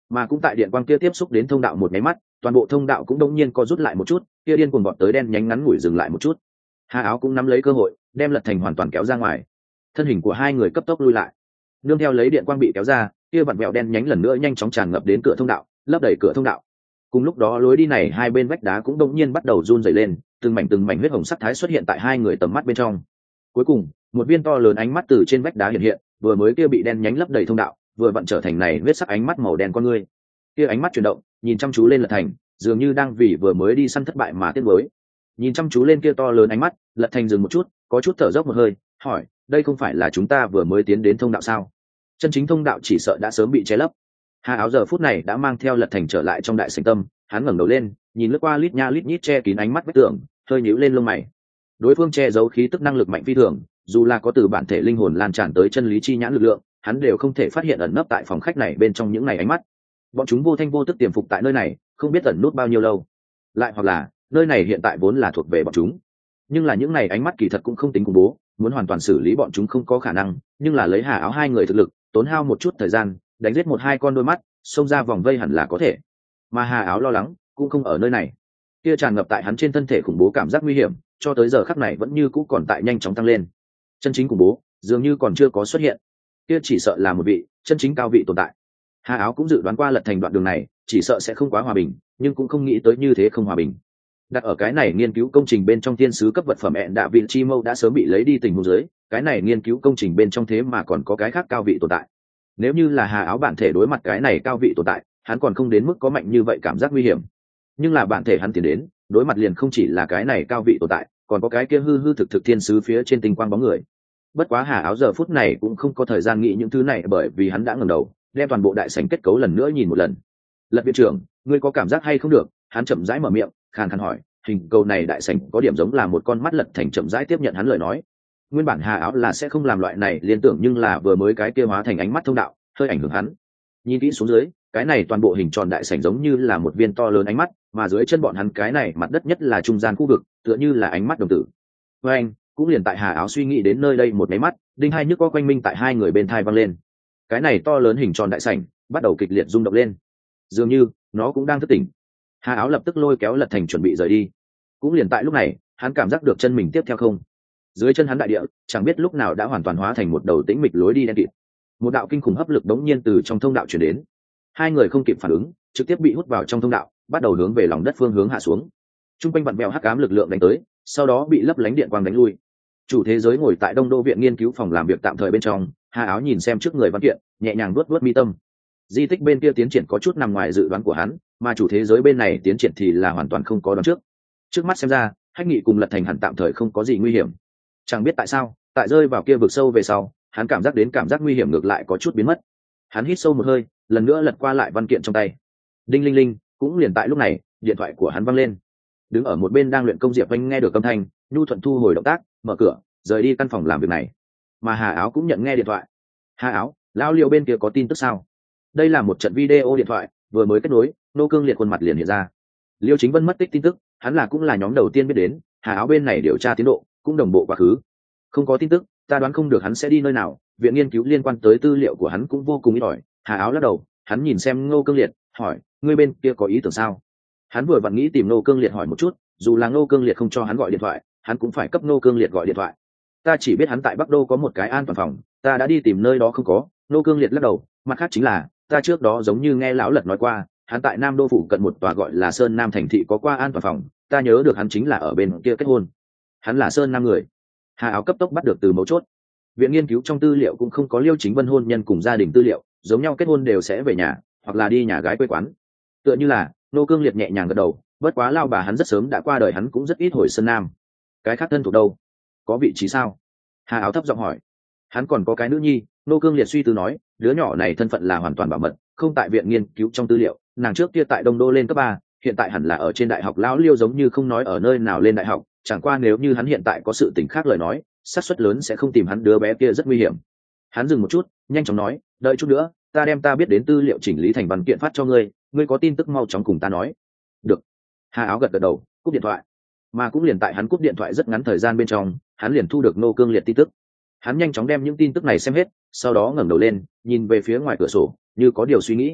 mà cũng tại điện quang kia tiếp xúc đến thông đạo một nháy mắt, toàn bộ thông đạo cũng đống nhiên co rút lại một chút, kia điên cuồng vọt tới đen nhánh ngắn ngủi dừng lại một chút. Hà Áo cũng nắm lấy cơ hội, đem Lật Thành hoàn toàn kéo ra ngoài. Thân hình của hai người cấp tốc lui lại. Nương theo lấy điện quang bị kéo ra, kia vặn vẹo đen nhánh lần nữa nhanh chóng tràn ngập đến cửa thông đạo, lấp đầy cửa thông đạo. Cùng lúc đó lối đi này hai bên vách đá cũng đống nhiên bắt đầu run rẩy lên, từng mảnh từng mảnh huyết hồng sắc thái xuất hiện tại hai người tầm mắt bên trong. Cuối cùng, một viên to lớn ánh mắt từ trên vách đá hiện hiện, vừa mới kia bị đen nhánh lấp đầy thông đạo, vừa vặn trở thành này huyết sắc ánh mắt màu đen con ngươi. Kia ánh mắt chuyển động, nhìn chăm chú lên Lật Thành, dường như đang vì vừa mới đi săn thất bại mà tiếc nuối. Nhìn chăm chú lên kia to lớn ánh mắt, Lật Thành dừng một chút, có chút thở dốc một hơi, hỏi, đây không phải là chúng ta vừa mới tiến đến thông đạo sao? Chân chính thông đạo chỉ sợ đã sớm bị che lấp. Hà Áo giờ phút này đã mang theo Lật Thành trở lại trong đại sảnh tâm, hắn ngẩng đầu lên, nhìn lướt qua lít nha lít nhít che kín ánh mắt vách tường, hơi nhíu lên lông mày. Đối phương che giấu khí tức năng lực mạnh phi thường, dù là có từ bản thể linh hồn lan tràn tới chân lý chi nhãn lực lượng, hắn đều không thể phát hiện ẩn nấp tại phòng khách này bên trong những này ánh mắt. Bọn chúng vô thanh vô tức tiềm phục tại nơi này, không biết ẩn nút bao nhiêu lâu. Lại hoặc là, nơi này hiện tại vốn là thuộc về bọn chúng. Nhưng là những này ánh mắt kỳ thật cũng không tính khủng bố, muốn hoàn toàn xử lý bọn chúng không có khả năng, nhưng là lấy Hà Áo hai người thực lực, tốn hao một chút thời gian, đánh giết một hai con đôi mắt, xông ra vòng vây hẳn là có thể. Mà Hà Áo lo lắng, cũng không ở nơi này. Kia tràn ngập tại hắn trên thân thể khủng bố cảm giác nguy hiểm, cho tới giờ khắc này vẫn như cũ còn tại nhanh chóng tăng lên. Chân chính khủng bố, dường như còn chưa có xuất hiện. Kia chỉ sợ là một vị chân chính cao vị tồn tại. Hà Áo cũng dự đoán qua Lật Thành đoạn đường này, chỉ sợ sẽ không quá hòa bình, nhưng cũng không nghĩ tới như thế không hòa bình. Đặt ở cái này nghiên cứu công trình bên trong thiên sứ cấp vật phẩm ẹn đạ vị chi mâu đã sớm bị lấy đi tình huống dưới, cái này nghiên cứu công trình bên trong thế mà còn có cái khác cao vị tồn tại. Nếu như là Hà Áo bản thể đối mặt cái này cao vị tồn tại, hắn còn không đến mức có mạnh như vậy cảm giác nguy hiểm. Nhưng là bản thể hắn tiến đến, đối mặt liền không chỉ là cái này cao vị tồn tại, còn có cái kia hư hư thực thực thiên sứ phía trên tinh quang bóng người. Bất quá Hà Áo giờ phút này cũng không có thời gian nghĩ những thứ này, bởi vì hắn đã ngẩng đầu, đem toàn bộ đại sảnh kết cấu lần nữa nhìn một lần. Lật viện trưởng, ngươi có cảm giác hay không được? Hắn chậm rãi mở miệng, khàn khàn hỏi. Hình cầu này đại sảnh có điểm giống là một con mắt. Lật Thành chậm rãi tiếp nhận hắn lời nói. Nguyên bản Hà Áo là sẽ không làm loại này liên tưởng, nhưng là vừa mới cái kia hóa thành ánh mắt thông đạo, hơi ảnh hưởng hắn. Nhìn kỹ xuống dưới, cái này toàn bộ hình tròn đại sảnh giống như là một viên to lớn ánh mắt, mà dưới chân bọn hắn cái này mặt đất nhất là trung gian khu vực, tựa như là ánh mắt đồng tử. Với anh, cũng liền tại Hà Áo suy nghĩ đến nơi đây một máy mắt, đinh hai nhức có quanh minh tại hai người bên thai vang lên. Cái này to lớn hình tròn đại sảnh bắt đầu kịch liệt rung động lên, dường như nó cũng đang thức tỉnh. Hà Áo lập tức lôi kéo Lật Thành chuẩn bị rời đi. Cũng liền tại lúc này, hắn cảm giác được chân mình tiếp theo không. Dưới chân hắn đại địa, chẳng biết lúc nào đã hoàn toàn hóa thành một đầu tĩnh mịch lối đi đen kịt. Một đạo kinh khủng hấp lực đống nhiên từ trong thông đạo truyền đến. Hai người không kịp phản ứng, trực tiếp bị hút vào trong thông đạo, bắt đầu hướng về lòng đất phương hướng hạ xuống. Trung quanh vặn vẹo hắc ám lực lượng đánh tới, sau đó bị lấp lánh điện quang đánh lui. Chủ thế giới ngồi tại Đông Đô viện nghiên cứu phòng làm việc tạm thời bên trong, Hà Áo nhìn xem trước người văn kiện, nhẹ nhàng nuốt nuốt mi tâm. Di tích bên kia tiến triển có chút nằm ngoài dự đoán của hắn, mà chủ thế giới bên này tiến triển thì là hoàn toàn không có đoán trước. Trước mắt xem ra, Hách Nghị cùng Lật Thành hẳn tạm thời không có gì nguy hiểm. Chẳng biết tại sao, tại rơi vào kia vực sâu về sau, hắn cảm giác đến cảm giác nguy hiểm ngược lại có chút biến mất. Hắn hít sâu một hơi, lần nữa lật qua lại văn kiện trong tay. Đinh linh linh, cũng liền tại lúc này, điện thoại của hắn văng lên. Đứng ở một bên đang luyện công Diệp Anh nghe được âm thanh, nhu thuận thu hồi động tác, mở cửa, rời đi căn phòng làm việc này. Mà Hà Áo cũng nhận nghe điện thoại. Hà Áo, lão Liêu bên kia có tin tức sao? Đây là một trận video điện thoại, vừa mới kết nối, Nô Cương Liệt khuôn mặt liền hiện ra. Liêu Chính Vân mất tích tin tức, hắn là cũng là nhóm đầu tiên biết đến. Hà Áo bên này điều tra tiến độ, cũng đồng bộ quá khứ. Không có tin tức, ta đoán không được hắn sẽ đi nơi nào. Viện nghiên cứu liên quan tới tư liệu của hắn cũng vô cùng ít ỏi. Hà Áo lắc đầu, hắn nhìn xem Ngô Cương Liệt, hỏi, ngươi bên kia có ý tưởng sao? Hắn vừa vặn nghĩ tìm Ngô Cương Liệt hỏi một chút, dù là Ngô Cương Liệt không cho hắn gọi điện thoại, hắn cũng phải cấp Ngô Cương Liệt gọi điện thoại. Ta chỉ biết hắn tại Bắc Đô có một cái an toàn phòng, ta đã đi tìm nơi đó không có. Ngô Cương Liệt lắc đầu, mặt khác chính là, ta trước đó giống như nghe lão Lật nói qua, hắn tại Nam Đô phủ cận một tòa gọi là Sơn Nam thành thị có qua an toàn phòng, ta nhớ được hắn chính là ở bên kia kết hôn. Hắn là Sơn Nam người. Hà Áo cấp tốc bắt được từ mấu chốt. Viện nghiên cứu trong tư liệu cũng không có Liêu Chính Vân hôn nhân cùng gia đình tư liệu, giống nhau kết hôn đều sẽ về nhà, hoặc là đi nhà gái quê quán. Tựa như là, Nô Cương Liệt nhẹ nhàng gật đầu, bất quá lao bà hắn rất sớm đã qua đời, hắn cũng rất ít hồi Sơn Nam. Cái khác thân thuộc đâu? Có vị trí sao? Hà Áo thấp giọng hỏi. Hắn còn có cái nữ nhi. Nô Cương Liệt suy tư nói, đứa nhỏ này thân phận là hoàn toàn bảo mật, không tại viện nghiên cứu trong tư liệu. Nàng trước kia tại Đông Đô lên cấp ba, hiện tại hẳn là ở trên đại học. Lão Liêu giống như không nói ở nơi nào lên đại học, chẳng qua nếu như hắn hiện tại có sự tình khác lời nói, xác suất lớn sẽ không tìm hắn, đứa bé kia rất nguy hiểm. Hắn dừng một chút, nhanh chóng nói, đợi chút nữa, ta đem ta biết đến tư liệu chỉnh lý thành văn kiện phát cho ngươi, ngươi có tin tức mau chóng cùng ta nói. Được. Hà Áo gật gật đầu, cúp điện thoại. Mà cũng liền tại hắn cúp điện thoại rất ngắn thời gian bên trong, hắn liền thu được Nô Cương Liệt tin tức. Hắn nhanh chóng đem những tin tức này xem hết, sau đó ngẩng đầu lên, nhìn về phía ngoài cửa sổ, như có điều suy nghĩ.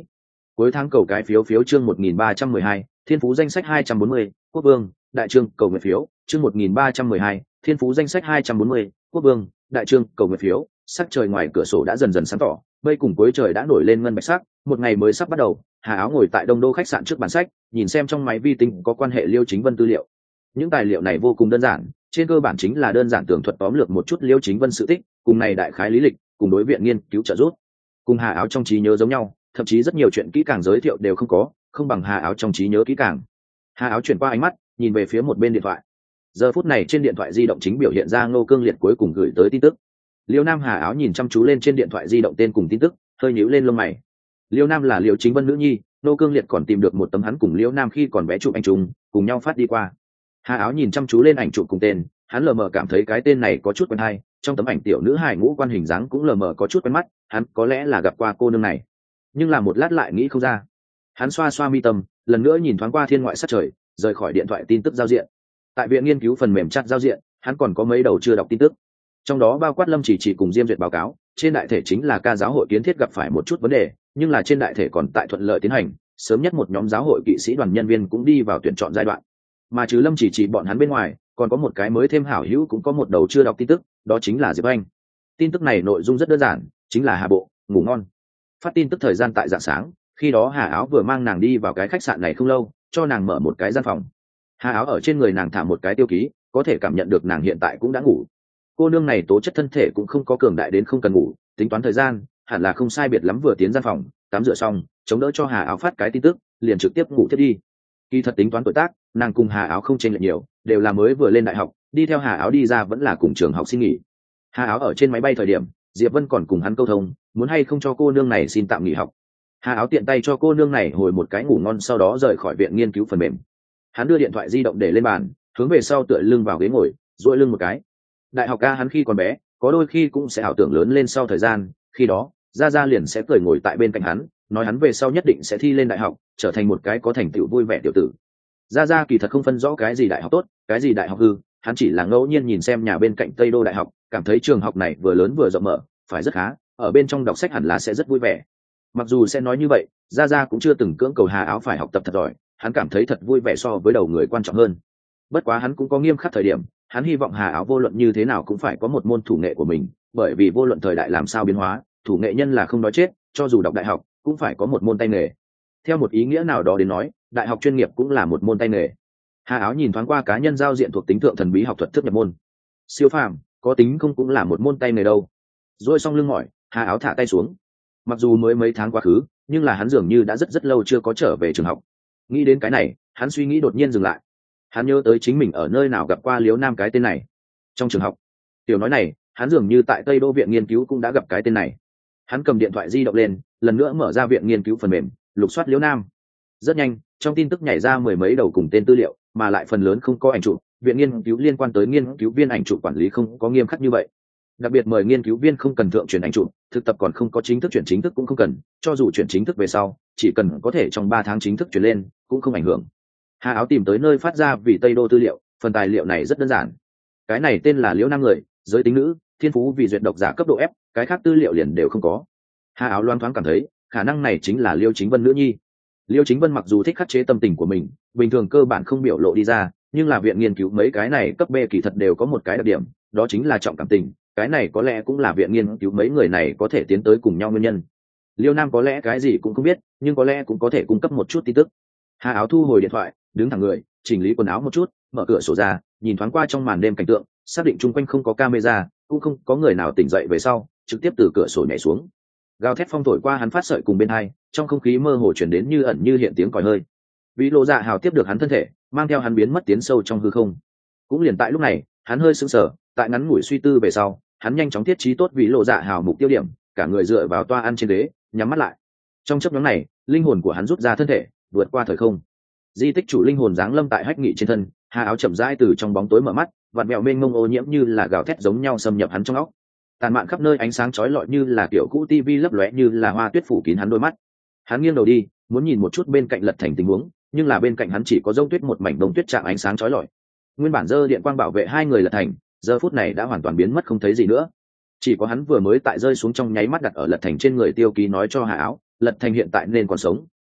Cuối tháng cầu cái phiếu phiếu chương một nghìn ba trăm mười hai, thiên phú danh sách hai trăm bốn mươi, quốc vương, đại trương cầu nguyện phiếu, chương một nghìn ba trăm mười hai, thiên phú danh sách hai trăm bốn mươi, quốc vương, đại trương cầu nguyện phiếu. Sắc trời ngoài cửa sổ đã dần dần sáng tỏ, mây cùng cuối trời đã nổi lên ngân bạch sắc, một ngày mới sắp bắt đầu. Hà Áo ngồi tại Đông Đô khách sạn trước bàn sách, nhìn xem trong máy vi tính có quan hệ Liêu Chính Vân tư liệu. Những tài liệu này vô cùng đơn giản, trên cơ bản chính là đơn giản tường thuật tóm lược một chút Liêu Chính Vân sự tích, cùng này đại khái lý lịch, cùng đối viện nghiên cứu trợ giúp. Cùng Hà Áo trong trí nhớ giống nhau, thậm chí rất nhiều chuyện kỹ càng giới thiệu đều không có, không bằng Hà Áo trong trí nhớ kỹ càng. Hà Áo chuyển qua ánh mắt, nhìn về phía một bên điện thoại. Giờ phút này trên điện thoại di động chính biểu hiện ra Ngô Cương Liệt cuối cùng gửi tới tin tức. Liêu Nam Hà Áo nhìn chăm chú lên trên điện thoại di động tên cùng tin tức, hơi nhíu lên lông mày. Liêu Nam là Liêu Chính Vân nữ nhi, Ngô Cương Liệt còn tìm được một tấm hắn cùng Liêu Nam khi còn bé chụp anh trùng, cùng nhau phát đi qua. Hà Áo nhìn chăm chú lên ảnh chụp cùng tên, hắn lờ mờ cảm thấy cái tên này có chút quen hay, trong tấm ảnh tiểu nữ hài ngũ quan hình dáng cũng lờ mờ có chút quen mắt, hắn có lẽ là gặp qua cô nương này. Nhưng là một lát lại nghĩ không ra. Hắn xoa xoa mi tâm, lần nữa nhìn thoáng qua thiên ngoại sát trời, rời khỏi điện thoại tin tức giao diện. Tại viện nghiên cứu phần mềm chat giao diện, hắn còn có mấy đầu chưa đọc tin tức, trong đó bao quát Lâm Chỉ Chỉ cùng Diêm Duyệt báo cáo, trên đại thể chính là ca giáo hội kiến thiết gặp phải một chút vấn đề, nhưng là trên đại thể còn tại thuận lợi tiến hành, sớm nhất một nhóm giáo hội kỵ sĩ đoàn nhân viên cũng đi vào tuyển chọn giai đoạn. Mà trừ Lâm Chỉ Chỉ bọn hắn bên ngoài, còn có một cái mới thêm hảo hữu cũng có một đầu chưa đọc tin tức, đó chính là Diệp Anh. Tin tức này nội dung rất đơn giản, chính là Hà Bộ ngủ ngon. Phát tin tức thời gian tại rạng sáng, khi đó Hà Áo vừa mang nàng đi vào cái khách sạn này không lâu, cho nàng mở một cái gian phòng. Hà Áo ở trên người nàng thả một cái tiêu ký, có thể cảm nhận được nàng hiện tại cũng đã ngủ. Cô nương này tố chất thân thể cũng không có cường đại đến không cần ngủ, tính toán thời gian hẳn là không sai biệt lắm, vừa tiến gian phòng tắm rửa xong, chống đỡ cho Hà Áo phát cái tin tức, liền trực tiếp ngủ thiết đi. Kỳ thật tính toán tuổi tác, nàng cùng Hà Áo không chênh lệch nhiều, đều là mới vừa lên đại học, đi theo Hà Áo đi ra vẫn là cùng trường học xin nghỉ. Hà Áo ở trên máy bay thời điểm, Diệp Vân còn cùng hắn câu thông, muốn hay không cho cô nương này xin tạm nghỉ học. Hà Áo tiện tay cho cô nương này hồi một cái ngủ ngon, sau đó rời khỏi viện nghiên cứu phần mềm. Hắn đưa điện thoại di động để lên bàn, hướng về sau tựa lưng vào ghế ngồi, duỗi lưng một cái. Đại học ca hắn khi còn bé, có đôi khi cũng sẽ ảo tưởng lớn lên sau thời gian, khi đó Gia Gia liền sẽ cười ngồi tại bên cạnh hắn, nói hắn về sau nhất định sẽ thi lên đại học, trở thành một cái có thành tựu vui vẻ tiểu tử. Gia Gia kỳ thật không phân rõ cái gì đại học tốt, cái gì đại học hư, hắn chỉ là ngẫu nhiên nhìn xem nhà bên cạnh Tây Đô đại học, cảm thấy trường học này vừa lớn vừa rộng mở, phải rất khá, ở bên trong đọc sách hẳn là sẽ rất vui vẻ. Mặc dù sẽ nói như vậy, Gia Gia cũng chưa từng cưỡng cầu Hà Áo phải học tập thật giỏi, hắn cảm thấy thật vui vẻ so với đầu người quan trọng hơn. Bất quá hắn cũng có nghiêm khắc thời điểm, hắn hy vọng Hà Áo vô luận như thế nào cũng phải có một môn thủ nghệ của mình, bởi vì vô luận thời đại làm sao biến hóa, thủ nghệ nhân là không nói chết, cho dù đọc đại học cũng phải có một môn tay nghề. Theo một ý nghĩa nào đó đến nói, đại học chuyên nghiệp cũng là một môn tay nghề. Hà Áo nhìn thoáng qua cá nhân giao diện thuộc tính thượng thần bí học thuật thức nhập môn, siêu phàm, có tính không cũng là một môn tay nghề đâu. Rồi xong lưng mỏi, Hà Áo thả tay xuống. Mặc dù mới mấy tháng quá khứ, nhưng là hắn dường như đã rất rất lâu chưa có trở về trường học. Nghĩ đến cái này, hắn suy nghĩ đột nhiên dừng lại. Hắn nhớ tới chính mình ở nơi nào gặp qua Liếu Nam cái tên này. Trong trường học. Tiểu nói này, hắn dường như tại Tây Đô viện nghiên cứu cũng đã gặp cái tên này. Hắn cầm điện thoại di động lên, lần nữa mở ra viện nghiên cứu phần mềm, lục soát Liếu Nam. Rất nhanh, trong tin tức nhảy ra mười mấy đầu cùng tên tư liệu, mà lại phần lớn không có ảnh chụp. Viện nghiên cứu liên quan tới nghiên cứu viên ảnh chụp quản lý không có nghiêm khắc như vậy. Đặc biệt mời nghiên cứu viên không cần thượng truyền ảnh chụp, thực tập còn không có chính thức chuyển chính thức cũng không cần, cho dù chuyển chính thức về sau, chỉ cần có thể trong ba tháng chính thức chuyển lên, cũng không ảnh hưởng. Hà Áo tìm tới nơi phát ra vì Tây Đô tư liệu, phần tài liệu này rất đơn giản. Cái này tên là Liễu Nam người, giới tính nữ, thiên phú vì duyệt độc giả cấp độ F, cái khác tư liệu liền đều không có. Hà Áo loan thoáng cảm thấy, khả năng này chính là Liêu Chính Vân nữ nhi. Liêu Chính Vân mặc dù thích khắc chế tâm tình của mình, bình thường cơ bản không biểu lộ đi ra, nhưng là viện nghiên cứu mấy cái này cấp B kỳ thật đều có một cái đặc điểm, đó chính là trọng cảm tình, cái này có lẽ cũng là viện nghiên cứu mấy người này có thể tiến tới cùng nhau nguyên nhân. Liêu Nam có lẽ cái gì cũng không biết, nhưng có lẽ cũng có thể cung cấp một chút tin tức. Hà Áo thu hồi điện thoại, đứng thẳng người, chỉnh lý quần áo một chút, mở cửa sổ ra, nhìn thoáng qua trong màn đêm cảnh tượng, xác định chung quanh không có camera, cũng không có người nào tỉnh dậy về sau, trực tiếp từ cửa sổ nhảy xuống. Gào thét phong thổi qua hắn phát sợi cùng bên hai, trong không khí mơ hồ chuyển đến như ẩn như hiện tiếng còi hơi. Vĩ Lộ Dạ Hào tiếp được hắn thân thể, mang theo hắn biến mất tiến sâu trong hư không. Cũng liền tại lúc này, hắn hơi sững sờ, tại ngắn ngủi suy tư về sau, hắn nhanh chóng thiết trí tốt Vĩ Lộ Dạ Hào mục tiêu điểm, cả người dựa vào toa ăn trên ghế, nhắm mắt lại. Trong chớp nhoáng này, linh hồn của hắn rút ra thân thể, vượt qua thời không. Di tích chủ linh hồn giáng lâm tại Hách Nghị trên thân, Hà Áo chậm rãi từ trong bóng tối mở mắt, vặn vẹo mênh mông ô nhiễm như là gào thét giống nhau xâm nhập hắn trong óc. Tàn mạn khắp nơi ánh sáng chói lọi như là kiểu cũ tivi lấp lóe như là hoa tuyết phủ kín hắn đôi mắt. Hắn nghiêng đầu đi, muốn nhìn một chút bên cạnh Lật Thành tình huống, nhưng là bên cạnh hắn chỉ có rông tuyết một mảnh đông tuyết trạng ánh sáng chói lọi. Nguyên bản dơ điện quang bảo vệ hai người Lật Thành, giờ phút này đã hoàn toàn biến mất không thấy gì nữa. Chỉ có hắn vừa mới tại rơi xuống trong nháy mắt đặt ở Lật Thành trên người tiêu ký nói cho Hà Áo, Lật Thành hiện tại nên còn sống,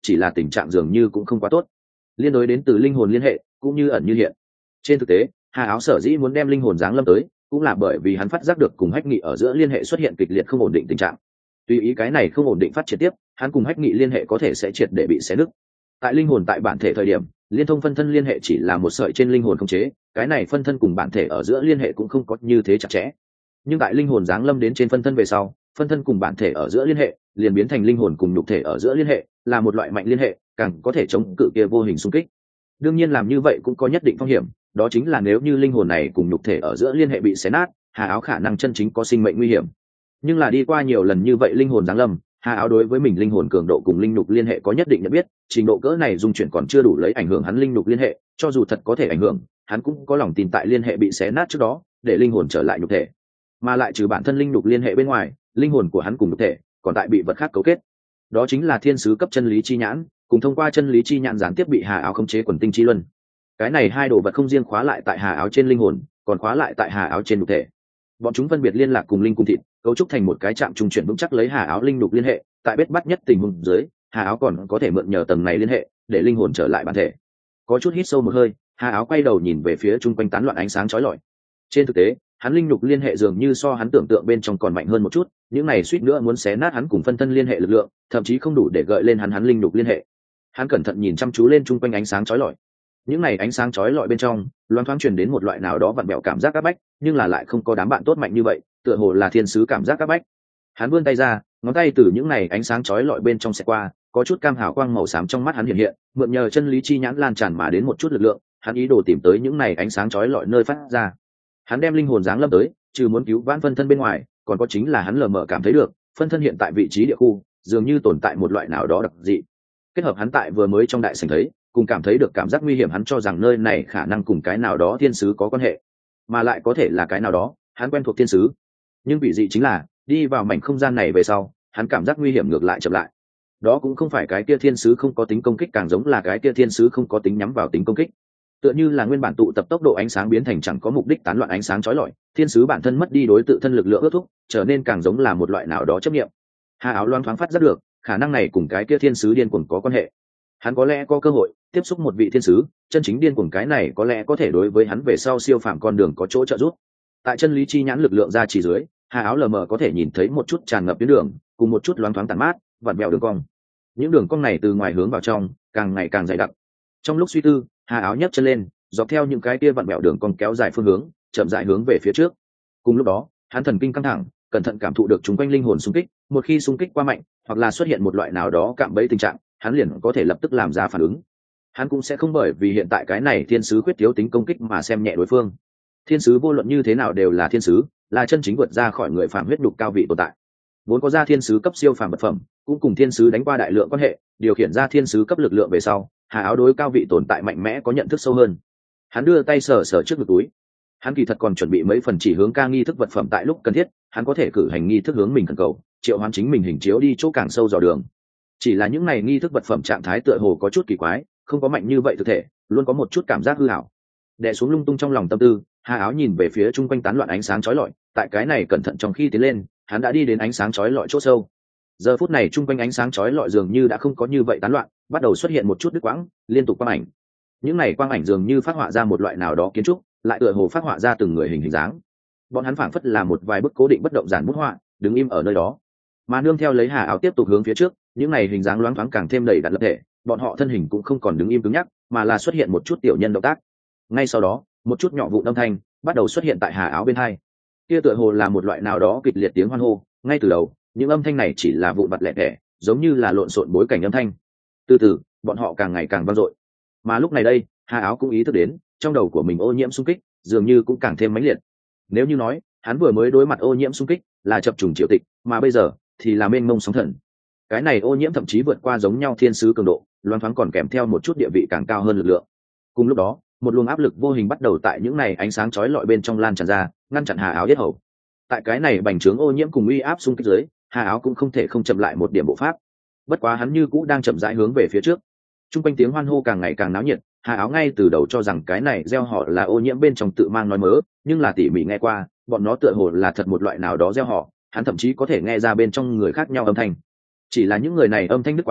chỉ là tình trạng dường như cũng không quá tốt. Liên đối đến từ linh hồn liên hệ cũng như ẩn như hiện. Trên thực tế, Hà Áo sở dĩ muốn đem linh hồn giáng lâm tới cũng là bởi vì hắn phát giác được cùng Hách Nghị ở giữa liên hệ xuất hiện kịch liệt không ổn định tình trạng. Tuy ý cái này không ổn định phát triển tiếp, hắn cùng Hách Nghị liên hệ có thể sẽ triệt để bị xé nứt. Tại linh hồn tại bản thể thời điểm, liên thông phân thân liên hệ chỉ là một sợi trên linh hồn khống chế, cái này phân thân cùng bản thể ở giữa liên hệ cũng không có như thế chặt chẽ. Nhưng tại linh hồn giáng lâm đến trên phân thân về sau, phân thân cùng bản thể ở giữa liên hệ liền biến thành linh hồn cùng nhục thể ở giữa liên hệ, là một loại mạnh liên hệ, càng có thể chống cự kia vô hình xung kích. Đương nhiên làm như vậy cũng có nhất định phong hiểm, đó chính là nếu như linh hồn này cùng nhục thể ở giữa liên hệ bị xé nát, Hà Áo khả năng chân chính có sinh mệnh nguy hiểm. Nhưng là đi qua nhiều lần như vậy linh hồn giáng lâm, Hà Áo đối với mình linh hồn cường độ cùng linh nhục liên hệ có nhất định nhận biết, trình độ cỡ này dung chuyển còn chưa đủ lấy ảnh hưởng hắn linh nhục liên hệ, cho dù thật có thể ảnh hưởng, hắn cũng có lòng tin tại liên hệ bị xé nát trước đó, để linh hồn trở lại nhục thể. Mà lại trừ bản thân linh nhục liên hệ bên ngoài, linh hồn của hắn cùng nhục thể còn tại bị vật khác cấu kết. Đó chính là thiên sứ cấp chân lý chi nhãn, cùng thông qua chân lý chi nhãn gián tiếp bị Hà Áo khống chế quần tinh chi luân. Cái này hai đồ vật không riêng khóa lại tại Hà Áo trên linh hồn, còn khóa lại tại Hà Áo trên nhục thể. Bọn chúng phân biệt liên lạc cùng linh cùng thịt, cấu trúc thành một cái trạm trung chuyển vững chắc lấy Hà Áo linh nhục liên hệ, tại bết bắt nhất tình huống dưới, Hà Áo còn có thể mượn nhờ tầng này liên hệ để linh hồn trở lại bản thể. Có chút hít sâu một hơi, Hà Áo quay đầu nhìn về phía chung quanh tán loạn ánh sáng chói lọi. Trên thực tế, hắn linh nhục liên hệ dường như so hắn tưởng tượng bên trong còn mạnh hơn một chút, những này suýt nữa muốn xé nát hắn cùng phân thân liên hệ lực lượng, thậm chí không đủ để gợi lên hắn hắn linh nhục liên hệ. Hắn cẩn thận nhìn chăm chú lên chung quanh ánh sáng chói lọi. Những này ánh sáng chói lọi bên trong, loáng thoáng truyền đến một loại nào đó vặn bẹo cảm giác áp bách, nhưng là lại không có đám bạn tốt mạnh như vậy, tựa hồ là thiên sứ cảm giác áp bách. Hắn vươn tay ra, ngón tay từ những này ánh sáng chói lọi bên trong xẹt qua, có chút cam hào quang màu xám trong mắt hắn hiện hiện, mượn nhờ chân lý chi nhãn lan tràn mà đến một chút lực lượng, hắn ý đồ tìm tới những này ánh sáng chói lọi nơi phát ra. Hắn đem linh hồn giáng lâm tới, trừ muốn cứu vãn phân thân bên ngoài, còn có chính là hắn lờ mờ cảm thấy được, phân thân hiện tại vị trí địa khu, dường như tồn tại một loại nào đó đặc dị. Kết hợp hắn tại vừa mới trong đại sảnh thấy, cùng cảm thấy được cảm giác nguy hiểm, hắn cho rằng nơi này khả năng cùng cái nào đó thiên sứ có quan hệ, mà lại có thể là cái nào đó hắn quen thuộc thiên sứ. Nhưng vị dị chính là đi vào mảnh không gian này về sau, hắn cảm giác nguy hiểm ngược lại chậm lại. Đó cũng không phải cái kia thiên sứ không có tính công kích, càng giống là cái kia thiên sứ không có tính nhắm vào tính công kích. Tựa như là nguyên bản tụ tập tốc độ ánh sáng biến thành chẳng có mục đích tán loạn ánh sáng chói lọi, thiên sứ bản thân mất đi đối tự thân lực lượng ước thúc, trở nên càng giống là một loại nào đó chấp niệm. Hà Áo loáng thoáng phát giác được, khả năng này cùng cái kia thiên sứ điên cuồng có quan hệ. Hắn có lẽ có cơ hội tiếp xúc một vị thiên sứ, chân chính điên cuồng cái này có lẽ có thể đối với hắn về sau siêu phàm con đường có chỗ trợ giúp. Tại chân lý chi nhãn lực lượng ra chỉ dưới, Hà Áo lờ mờ có thể nhìn thấy một chút tràn ngập tuyến đường, cùng một chút loáng thoáng tàn mát, vặn vẹo đường cong. Những đường cong này từ ngoài hướng vào trong, càng ngày càng dày đặc. Trong lúc suy tư, Hà Áo nhấc chân lên, dọc theo những cái kia vặn vẹo đường cong kéo dài phương hướng, chậm rãi hướng về phía trước. Cùng lúc đó, hắn thần kinh căng thẳng, cẩn thận cảm thụ được chúng quanh linh hồn xung kích, một khi xung kích quá mạnh, hoặc là xuất hiện một loại nào đó cạm bẫy tình trạng, hắn liền có thể lập tức làm ra phản ứng. Hắn cũng sẽ không bởi vì hiện tại cái này thiên sứ khuyết thiếu tính công kích mà xem nhẹ đối phương. Thiên sứ vô luận như thế nào đều là thiên sứ, là chân chính vượt ra khỏi người phàm huyết đục cao vị tồn tại. Vốn có ra thiên sứ cấp siêu phàm vật phẩm, cũng cùng thiên sứ đánh qua đại lượng quan hệ, điều khiển ra thiên sứ cấp lực lượng về sau, Hà Áo đối cao vị tồn tại mạnh mẽ có nhận thức sâu hơn. Hắn đưa tay sờ sờ trước ngực túi. Hắn kỳ thật còn chuẩn bị mấy phần chỉ hướng ca nghi thức vật phẩm tại lúc cần thiết, hắn có thể cử hành nghi thức hướng mình cần cầu, triệu hoán chính mình hình chiếu đi chỗ càng sâu dò đường. Chỉ là những này nghi thức vật phẩm trạng thái tựa hồ có chút kỳ quái, không có mạnh như vậy thực thể, luôn có một chút cảm giác hư ảo. Đè xuống lung tung trong lòng tâm tư, Hà Áo nhìn về phía chung quanh tán loạn ánh sáng chói lọi, tại cái này cẩn thận trong khi tiến lên, hắn đã đi đến ánh sáng chói lọi chỗ sâu. Giờ phút này chung quanh ánh sáng chói lọi dường như đã không có như vậy tán loạn, bắt đầu xuất hiện một chút đứt quãng, liên tục quang ảnh. Những này quang ảnh dường như phát họa ra một loại nào đó kiến trúc, lại tựa hồ phát họa ra từng người hình hình dáng. Bọn hắn phảng phất là một vài bức cố định bất động giản bút họa, đứng im ở nơi đó. Mà nương theo lấy Hà Áo tiếp tục hướng phía trước, những này hình dáng loáng thoáng càng thêm đầy đặn lập thể, bọn họ thân hình cũng không còn đứng im cứng nhắc, mà là xuất hiện một chút tiểu nhân động tác. Ngay sau đó, một chút nhỏ vụn âm thanh bắt đầu xuất hiện tại Hà Áo bên hai. Kia tựa hồ là một loại nào đó kịch liệt tiếng hoan hô, ngay từ đầu, những âm thanh này chỉ là vụn vặt lẻ tẻ, giống như là lộn xộn bối cảnh âm thanh. Từ từ, bọn họ càng ngày càng vang dội. Mà lúc này đây, Hà Áo cũng ý thức đến, trong đầu của mình ô nhiễm xung kích, dường như cũng càng thêm mãnh liệt. Nếu như nói, hắn vừa mới đối mặt ô nhiễm xung kích, là chập trùng triệu tịch, mà bây giờ thì là mênh mông sóng thần. Cái này ô nhiễm thậm chí vượt qua giống nhau thiên sứ cường độ, loáng thoáng còn kèm theo một chút địa vị càng cao hơn lực lượng. Cùng lúc đó, một luồng áp lực vô hình bắt đầu tại những này ánh sáng chói lọi bên trong lan tràn ra, ngăn chặn Hà Áo yết hầu. Tại cái này bành trướng ô nhiễm cùng uy áp xung kích dưới, Hà Áo cũng không thể không chậm lại một điểm bộ pháp. Bất quá hắn như cũ đang chậm rãi hướng về phía trước. Trung quanh tiếng hoan hô càng ngày càng náo nhiệt, Hà Áo ngay từ đầu cho rằng cái này gieo họ là ô nhiễm bên trong tự mang nói mớ, nhưng là tỉ mỉ nghe qua, bọn nó tựa hồ là thật một loại nào đó gieo họ, hắn thậm chí có thể nghe ra bên trong người khác nhau âm thanh. Chỉ là những người này âm thanh đứt quãng,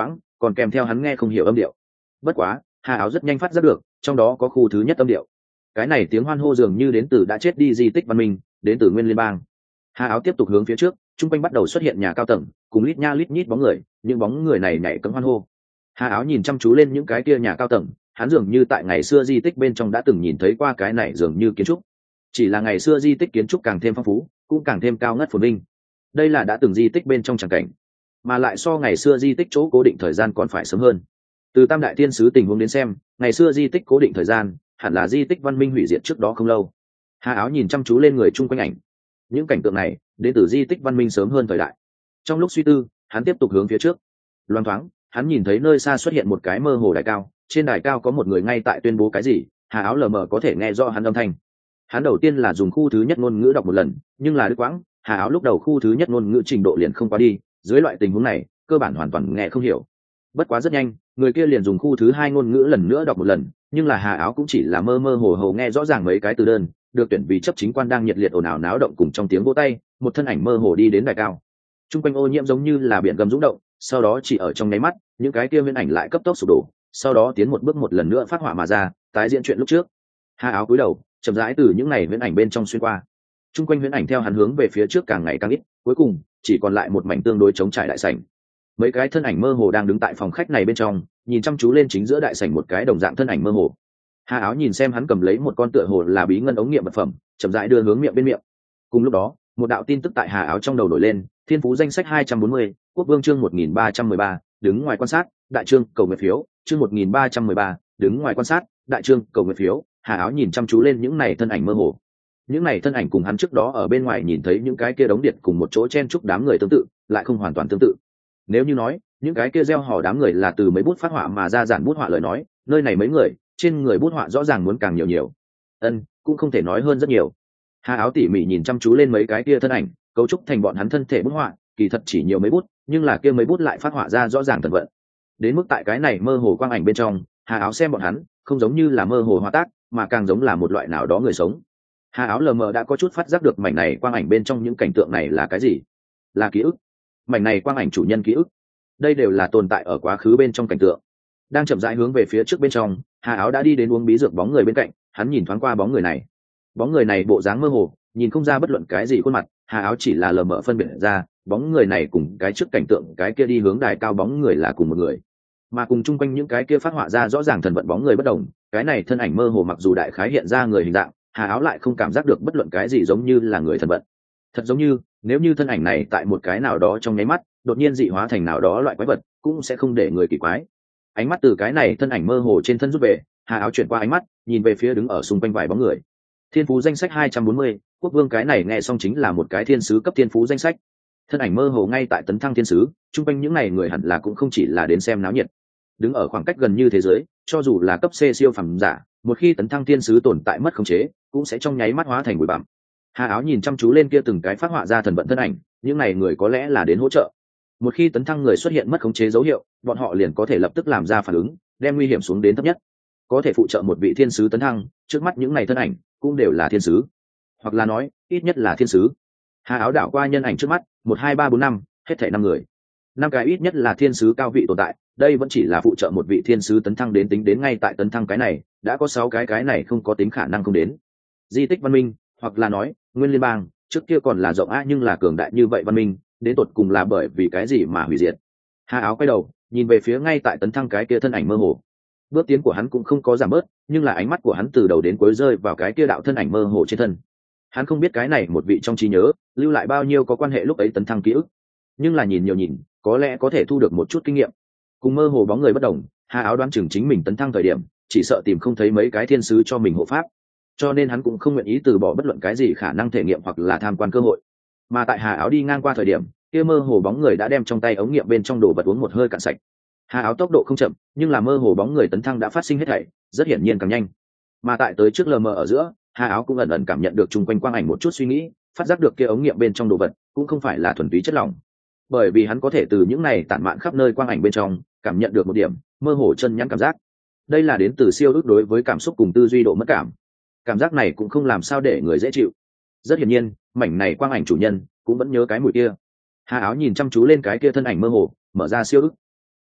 còn kèm theo hắn nghe không hiểu âm điệu. Bất quá Hà Áo rất nhanh phát giác được trong đó có khu thứ nhất âm điệu. Cái này tiếng hoan hô dường như đến từ đã chết đi di tích văn minh, đến từ nguyên liên bang. Hà Áo tiếp tục hướng phía trước, chung quanh bắt đầu xuất hiện nhà cao tầng cùng lít nha lít nhít bóng người, những bóng người này nhảy cẫng hoan hô. Hà Áo nhìn chăm chú lên những cái kia nhà cao tầng, hắn dường như tại ngày xưa di tích bên trong đã từng nhìn thấy qua cái này dường như kiến trúc, chỉ là ngày xưa di tích kiến trúc càng thêm phong phú, cũng càng thêm cao ngất phồn vinh. Đây là đã từng di tích bên trong tràng cảnh, mà lại so ngày xưa di tích chỗ cố định thời gian còn phải sớm hơn. Từ Tam Đại Thiên Sứ tình huống đến xem, ngày xưa di tích cố định thời gian hẳn là di tích văn minh hủy diệt trước đó không lâu. Hà Áo nhìn chăm chú lên người chung quanh ảnh, những cảnh tượng này đến từ di tích văn minh sớm hơn thời đại. Trong lúc suy tư, hắn tiếp tục hướng phía trước. Loan thoáng, hắn nhìn thấy nơi xa xuất hiện một cái mơ hồ đài cao, trên đài cao có một người ngay tại tuyên bố cái gì. Hà Áo lờ mờ có thể nghe rõ hắn âm thanh. Hắn đầu tiên là dùng khu thứ nhất ngôn ngữ đọc một lần, nhưng là đứt quãng. Hà Áo lúc đầu khu thứ nhất ngôn ngữ trình độ liền không qua đi, dưới loại tình huống này cơ bản hoàn toàn nghe không hiểu. Bất quá rất nhanh, người kia liền dùng khu thứ hai ngôn ngữ lần nữa đọc một lần, nhưng là Hà Áo cũng chỉ là mơ mơ hồ hồ nghe rõ ràng mấy cái từ đơn. Được tuyển vì chấp chính quan đang nhiệt liệt ồn ào náo động cùng trong tiếng vỗ tay, một thân ảnh mơ hồ đi đến đài cao. Trung quanh ô nhiễm giống như là biển gầm rung động, sau đó chỉ ở trong nháy mắt, những cái kia huyễn ảnh lại cấp tốc sụp đổ, sau đó tiến một bước một lần nữa phát họa mà ra, tái diễn chuyện lúc trước. Hà Áo cúi đầu, chậm rãi từ những này huyễn ảnh bên trong xuyên qua. Trung quanh huyễn ảnh theo hắn hướng về phía trước càng ngày càng ít, cuối cùng chỉ còn lại một mảnh tương đối trống trải đại sảnh. Mấy cái thân ảnh mơ hồ đang đứng tại phòng khách này bên trong, nhìn chăm chú lên chính giữa đại sảnh một cái đồng dạng thân ảnh mơ hồ. Hà Áo nhìn xem hắn cầm lấy một con tựa hồ là bí ngân ống nghiệm vật phẩm, chậm rãi đưa hướng miệng bên miệng. Cùng lúc đó, một đạo tin tức tại Hà Áo trong đầu nổi lên, thiên phú danh sách hai trăm bốn mươi, quốc vương chương một nghìn ba trăm mười ba, đứng ngoài quan sát, đại trương cầu nguyện phiếu, chương một nghìn ba trăm mười ba, đứng ngoài quan sát, đại trương cầu nguyện phiếu. Hà Áo nhìn chăm chú lên những này thân ảnh mơ hồ. Những này thân ảnh cùng hắn trước đó ở bên ngoài nhìn thấy những cái kia đống điện cùng một chỗ chen chúc đám người tương tự, lại không hoàn toàn tương tự. Nếu như nói, những cái kia gieo hò đám người là từ mấy bút phát họa mà ra giản bút họa lời nói, nơi này mấy người, trên người bút họa rõ ràng muốn càng nhiều nhiều. Ân, cũng không thể nói hơn rất nhiều. Hà Áo tỉ mỉ nhìn chăm chú lên mấy cái kia thân ảnh, cấu trúc thành bọn hắn thân thể bút họa, kỳ thật chỉ nhiều mấy bút, nhưng là kia mấy bút lại phát họa ra rõ ràng thần vận. Đến mức tại cái này mơ hồ quang ảnh bên trong, Hà Áo xem bọn hắn, không giống như là mơ hồ họa tác, mà càng giống là một loại nào đó người sống. Hà Áo lờ mờ đã có chút phát giác được mảnh này quang ảnh bên trong những cảnh tượng này là cái gì? Là ký ức. Mảnh này quang ảnh chủ nhân ký ức. Đây đều là tồn tại ở quá khứ bên trong cảnh tượng. Đang chậm rãi hướng về phía trước bên trong, Hà Áo đã đi đến uống bí dược bóng người bên cạnh, hắn nhìn thoáng qua bóng người này. Bóng người này bộ dáng mơ hồ, nhìn không ra bất luận cái gì khuôn mặt, Hà Áo chỉ là lờ mờ phân biệt ra, bóng người này cùng cái trước cảnh tượng cái kia đi hướng đài cao bóng người là cùng một người. Mà cùng chung quanh những cái kia phát họa ra rõ ràng thần vận bóng người bất đồng, cái này thân ảnh mơ hồ mặc dù đại khái hiện ra người hình dạng, Hà Áo lại không cảm giác được bất luận cái gì giống như là người thần vận. Thật giống như, nếu như thân ảnh này tại một cái nào đó trong nháy mắt, đột nhiên dị hóa thành nào đó loại quái vật, cũng sẽ không để người kỳ quái. Ánh mắt từ cái này thân ảnh mơ hồ trên thân rút về, Hà Áo chuyển qua ánh mắt, nhìn về phía đứng ở xung quanh vài bóng người. Thiên phú danh sách hai trăm bốn mươi, quốc vương cái này nghe xong chính là một cái thiên sứ cấp thiên phú danh sách. Thân ảnh mơ hồ ngay tại tấn thăng thiên sứ, chung quanh những này người hẳn là cũng không chỉ là đến xem náo nhiệt. Đứng ở khoảng cách gần như thế giới, cho dù là cấp C siêu phàm giả, một khi tấn thăng thiên sứ tồn tại mất khống chế, cũng sẽ trong nháy mắt hóa thành bụi bặm. Hà Áo nhìn chăm chú lên kia từng cái phát họa ra thần vận thân ảnh, những này người có lẽ là đến hỗ trợ. Một khi tấn thăng người xuất hiện mất khống chế dấu hiệu, bọn họ liền có thể lập tức làm ra phản ứng, đem nguy hiểm xuống đến thấp nhất. Có thể phụ trợ một vị thiên sứ tấn thăng, trước mắt những này thân ảnh cũng đều là thiên sứ, hoặc là nói ít nhất là thiên sứ. Hà Áo đảo qua nhân ảnh trước mắt, một hai ba bốn năm, hết thảy năm người. Năm cái ít nhất là thiên sứ cao vị tồn tại, đây vẫn chỉ là phụ trợ một vị thiên sứ tấn thăng đến tính đến ngay tại tấn thăng cái này, đã có sáu cái cái này không có tính khả năng không đến. Di tích văn minh, hoặc là nói, nguyên liên bang, trước kia còn là rộng á nhưng là cường đại như vậy văn minh, đến tột cùng là bởi vì cái gì mà hủy diệt. Hà Áo quay đầu, nhìn về phía ngay tại tấn thăng cái kia thân ảnh mơ hồ. Bước tiến của hắn cũng không có giảm bớt, nhưng là ánh mắt của hắn từ đầu đến cuối rơi vào cái kia đạo thân ảnh mơ hồ trên thân. Hắn không biết cái này một vị trong trí nhớ lưu lại bao nhiêu có quan hệ lúc ấy tấn thăng ký ức, nhưng là nhìn nhiều nhìn, có lẽ có thể thu được một chút kinh nghiệm. Cùng mơ hồ bóng người bất đồng, Hà Áo đoán chừng chính mình tấn thăng thời điểm, chỉ sợ tìm không thấy mấy cái thiên sứ cho mình hộ pháp, cho nên hắn cũng không nguyện ý từ bỏ bất luận cái gì khả năng thể nghiệm hoặc là tham quan cơ hội. Mà tại Hà Áo đi ngang qua thời điểm, kia mơ hồ bóng người đã đem trong tay ống nghiệm bên trong đồ vật uống một hơi cạn sạch. Hà Áo tốc độ không chậm, nhưng là mơ hồ bóng người tấn thăng đã phát sinh hết thảy, rất hiển nhiên càng nhanh. Mà tại tới trước lờ mờ ở giữa, Hà Áo cũng ẩn ẩn cảm nhận được chung quanh quang ảnh một chút suy nghĩ, phát giác được kia ống nghiệm bên trong đồ vật cũng không phải là thuần túy chất lỏng, bởi vì hắn có thể từ những này tản mạn khắp nơi quang ảnh bên trong cảm nhận được một điểm mơ hồ chân nhắn cảm giác. Đây là đến từ siêu ước đối với cảm xúc cùng tư duy độ mất cảm. Cảm giác này cũng không làm sao để người dễ chịu. Rất hiển nhiên, mảnh này quang ảnh chủ nhân cũng vẫn nhớ cái mùi kia. Hà Áo nhìn chăm chú lên cái kia thân ảnh mơ hồ, mở ra siêu ước.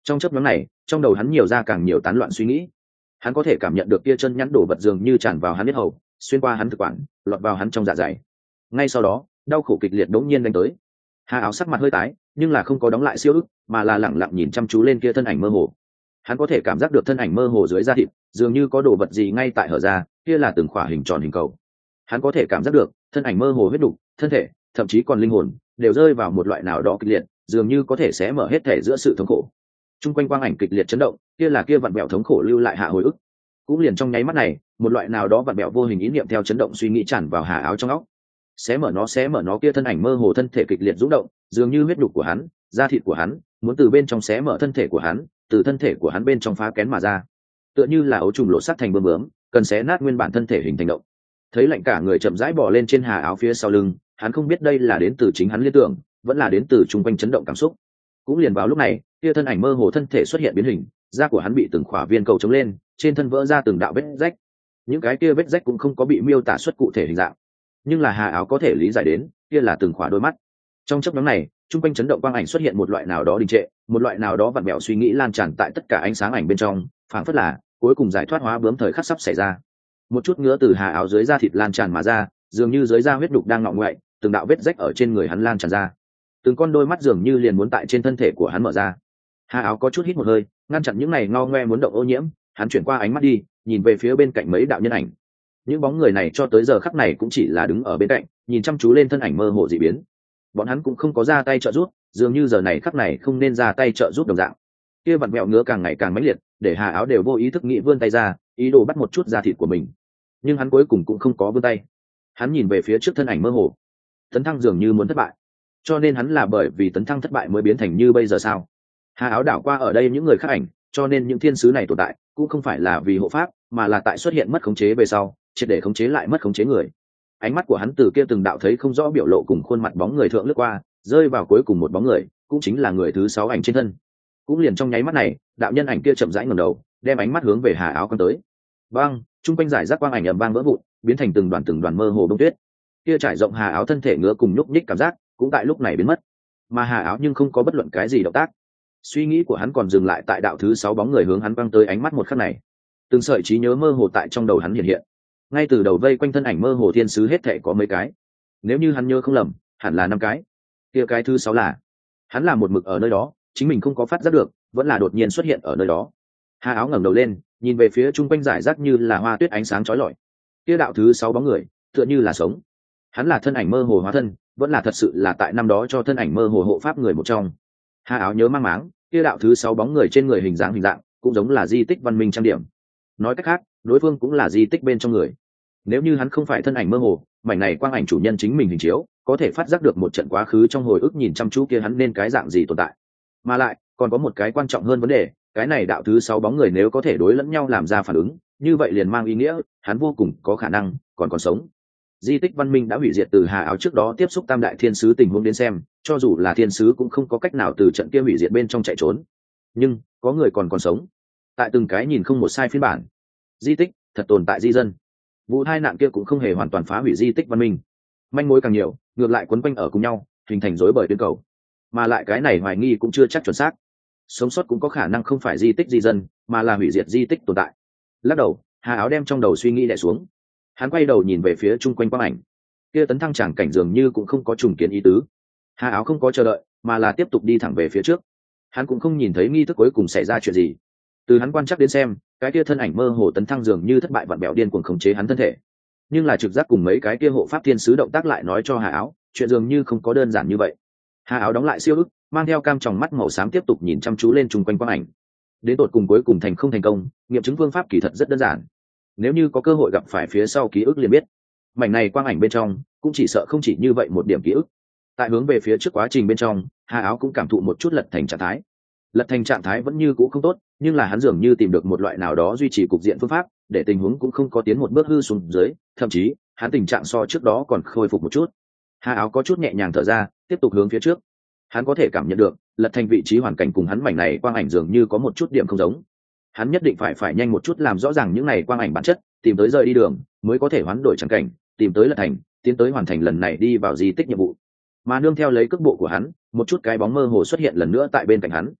Trong chớp nhoáng này, trong đầu hắn nhiều ra càng nhiều tán loạn suy nghĩ. Hắn có thể cảm nhận được kia chân nhắn đổ vật dường như tràn vào hắn huyết hầu, xuyên qua hắn thực quản, lọt vào hắn trong dạ dày. Ngay sau đó, đau khổ kịch liệt đống nhiên đánh tới. Hà Áo sắc mặt hơi tái, nhưng là không có đóng lại siêu ức, mà là lặng lặng nhìn chăm chú lên kia thân ảnh mơ hồ. Hắn có thể cảm giác được thân ảnh mơ hồ dưới da thịt, dường như có đồ vật gì ngay tại hở ra, kia là từng khỏa hình tròn hình cầu. Hắn có thể cảm giác được thân ảnh mơ hồ huyết đục, thân thể, thậm chí còn linh hồn, đều rơi vào một loại nào đó kịch liệt, dường như có thể xé mở hết thể giữa sự thống khổ. Trung quanh quang ảnh kịch liệt chấn động, kia là kia vặn bẹo thống khổ lưu lại hạ hồi ức. Cũng liền trong nháy mắt này, một loại nào đó vặn bẹo vô hình ý niệm theo chấn động suy nghĩ tràn vào Hà Áo trong óc. Xé mở nó, xé mở nó, kia thân ảnh mơ hồ thân thể kịch liệt rung động, dường như huyết đục của hắn, da thịt của hắn, muốn từ bên trong xé mở thân thể của hắn, từ thân thể của hắn bên trong phá kén mà ra. Tựa như là ấu trùng lộ sắc thành bướm bướm, cần xé nát nguyên bản thân thể hình thành động. Thấy lạnh cả người chậm rãi bò lên trên Hà Áo phía sau lưng, hắn không biết đây là đến từ chính hắn liên tưởng, vẫn là đến từ trung quanh chấn động cảm xúc. Cũng liền vào lúc này, kia thân ảnh mơ hồ thân thể xuất hiện biến hình, da của hắn bị từng khỏa viên cầu chống lên, trên thân vỡ ra từng đạo vết rách. Những cái kia vết rách cũng không có bị miêu tả xuất cụ thể hình dạng, nhưng là Hà Áo có thể lý giải đến, kia là từng khỏa đôi mắt. Trong chớp nhoáng này, trung quanh chấn động quang ảnh xuất hiện một loại nào đó đình trệ, một loại nào đó vặn vẹo suy nghĩ lan tràn tại tất cả ánh sáng ảnh bên trong, phảng phất là cuối cùng giải thoát hóa bướm thời khắc sắp xảy ra. Một chút ngứa từ Hà Áo dưới da thịt lan tràn mà ra, dường như dưới da huyết đục đang ngọ ngoại, từng đạo vết rách ở trên người hắn lan tràn ra, từng con đôi mắt dường như liền muốn tại trên thân thể của hắn mở ra. Hà Áo có chút hít một hơi, ngăn chặn những này ngao ngoe muốn động ô nhiễm, hắn chuyển qua ánh mắt đi, nhìn về phía bên cạnh mấy đạo nhân ảnh. Những bóng người này cho tới giờ khắc này cũng chỉ là đứng ở bên cạnh, nhìn chăm chú lên thân ảnh mơ hồ dị biến. Bọn hắn cũng không có ra tay trợ giúp, dường như giờ này khắc này không nên ra tay trợ giúp đồng dạng. Kia vặn vẹo ngứa càng ngày càng mãnh liệt, để Hà Áo đều vô ý thức nghĩ vươn tay ra, ý đồ bắt một chút da thịt của mình. Nhưng hắn cuối cùng cũng không có vươn tay. Hắn nhìn về phía trước thân ảnh mơ hồ. Tấn Thăng dường như muốn thất bại, cho nên hắn là bởi vì Tấn Thăng thất bại mới biến thành như bây giờ sao? Hà Áo đảo qua ở đây những người khác ảnh, cho nên những thiên sứ này tồn tại cũng không phải là vì hộ pháp, mà là tại xuất hiện mất khống chế về sau, triệt để khống chế lại mất khống chế người. Ánh mắt của hắn từ kia từng đạo thấy không rõ biểu lộ cùng khuôn mặt bóng người thượng lướt qua, rơi vào cuối cùng một bóng người, cũng chính là người thứ sáu ảnh trên thân. Cũng liền trong nháy mắt này, đạo nhân ảnh kia chậm rãi ngẩng đầu, đem ánh mắt hướng về Hà Áo con tới. Bang, trung quanh giải rác quang ảnh ầm vang vỡ vụn, biến thành từng đoàn từng đoàn mơ hồ bông tuyết. Kia trải rộng Hà Áo thân thể ngứa cùng nhúc nhích cảm giác, cũng tại lúc này biến mất. Mà Hà Áo nhưng không có bất luận cái gì động tác. Suy nghĩ của hắn còn dừng lại tại đạo thứ sáu bóng người hướng hắn văng tới ánh mắt một khắc này. Từng sợi trí nhớ mơ hồ tại trong đầu hắn hiện hiện. Ngay từ đầu vây quanh thân ảnh mơ hồ thiên sứ hết thảy có mấy cái. Nếu như hắn nhớ không lầm, hẳn là năm cái. Kia cái thứ sáu là, hắn là một mực ở nơi đó, chính mình không có phát giác được, vẫn là đột nhiên xuất hiện ở nơi đó. Hà Áo ngẩng đầu lên, nhìn về phía trung quanh giải rác như là hoa tuyết ánh sáng chói lọi. Kia đạo thứ sáu bóng người, tựa như là sống. Hắn là thân ảnh mơ hồ hóa thân, vẫn là thật sự là tại năm đó cho thân ảnh mơ hồ hộ pháp người một trong. Hà Áo nhớ mang máng, kia đạo thứ sáu bóng người trên người hình dáng hình dạng, cũng giống là di tích văn minh trang điểm. Nói cách khác, đối phương cũng là di tích bên trong người. Nếu như hắn không phải thân ảnh mơ hồ, mảnh này quang ảnh chủ nhân chính mình hình chiếu, có thể phát giác được một trận quá khứ trong hồi ức nhìn chăm chú kia hắn nên cái dạng gì tồn tại. Mà lại, còn có một cái quan trọng hơn vấn đề, cái này đạo thứ sáu bóng người nếu có thể đối lẫn nhau làm ra phản ứng, như vậy liền mang ý nghĩa, hắn vô cùng có khả năng còn còn sống. Di tích văn minh đã hủy diệt từ Hà Áo trước đó tiếp xúc tam đại thiên sứ tình huống đến xem, cho dù là thiên sứ cũng không có cách nào từ trận kia hủy diệt bên trong chạy trốn. Nhưng, có người còn còn sống. Tại từng cái nhìn không một sai phiên bản, di tích thật tồn tại di dân. Vụ tai nạn kia cũng không hề hoàn toàn phá hủy di tích văn minh. Manh mối càng nhiều, ngược lại quấn quanh ở cùng nhau, hình thành rối bời tuyến cầu. Mà lại cái này hoài nghi cũng chưa chắc chuẩn xác. Sống sót cũng có khả năng không phải di tích di dân, mà là hủy diệt di tích tồn tại. Lắc đầu, Hà Áo đem trong đầu suy nghĩ đè xuống. Hắn quay đầu nhìn về phía chung quanh quang ảnh. Kia Tấn Thăng chẳng cảnh dường như cũng không có trùng kiến ý tứ. Hà Áo không có chờ đợi, mà là tiếp tục đi thẳng về phía trước. Hắn cũng không nhìn thấy nghi thức cuối cùng xảy ra chuyện gì. Từ hắn quan chắc đến xem, cái kia thân ảnh mơ hồ Tấn Thăng dường như thất bại vặn bẹo điên cuồng khống chế hắn thân thể. Nhưng là trực giác cùng mấy cái kia hộ pháp thiên sứ động tác lại nói cho Hà Áo, chuyện dường như không có đơn giản như vậy. Hà Áo đóng lại siêu ức, mang theo cam tròng mắt màu xám tiếp tục nhìn chăm chú lên chung quanh quang ảnh. Đến tột cùng cuối cùng thành không thành công, nghiệm chứng phương pháp kỳ thật rất đơn giản. Nếu như có cơ hội gặp phải phía sau ký ức liền biết, mảnh này quang ảnh bên trong cũng chỉ sợ không chỉ như vậy một điểm ký ức. Tại hướng về phía trước quá trình bên trong, Hà Áo cũng cảm thụ một chút lật thành trạng thái. Lật thành trạng thái vẫn như cũ không tốt, nhưng là hắn dường như tìm được một loại nào đó duy trì cục diện phương pháp, để tình huống cũng không có tiến một bước hư xuống dưới, thậm chí hắn tình trạng so trước đó còn khôi phục một chút. Hà Áo có chút nhẹ nhàng thở ra, tiếp tục hướng phía trước. Hắn có thể cảm nhận được lật thành vị trí hoàn cảnh cùng hắn mảnh này quang ảnh dường như có một chút điểm không giống. Hắn nhất định phải phải nhanh một chút làm rõ ràng những này quang ảnh bản chất, tìm tới rời đi đường mới có thể hoán đổi chẳng cảnh, tìm tới lật thành, tiến tới hoàn thành lần này đi vào di tích nhiệm vụ. Mà nương theo lấy cước bộ của hắn, một chút cái bóng mơ hồ xuất hiện lần nữa tại bên cạnh hắn.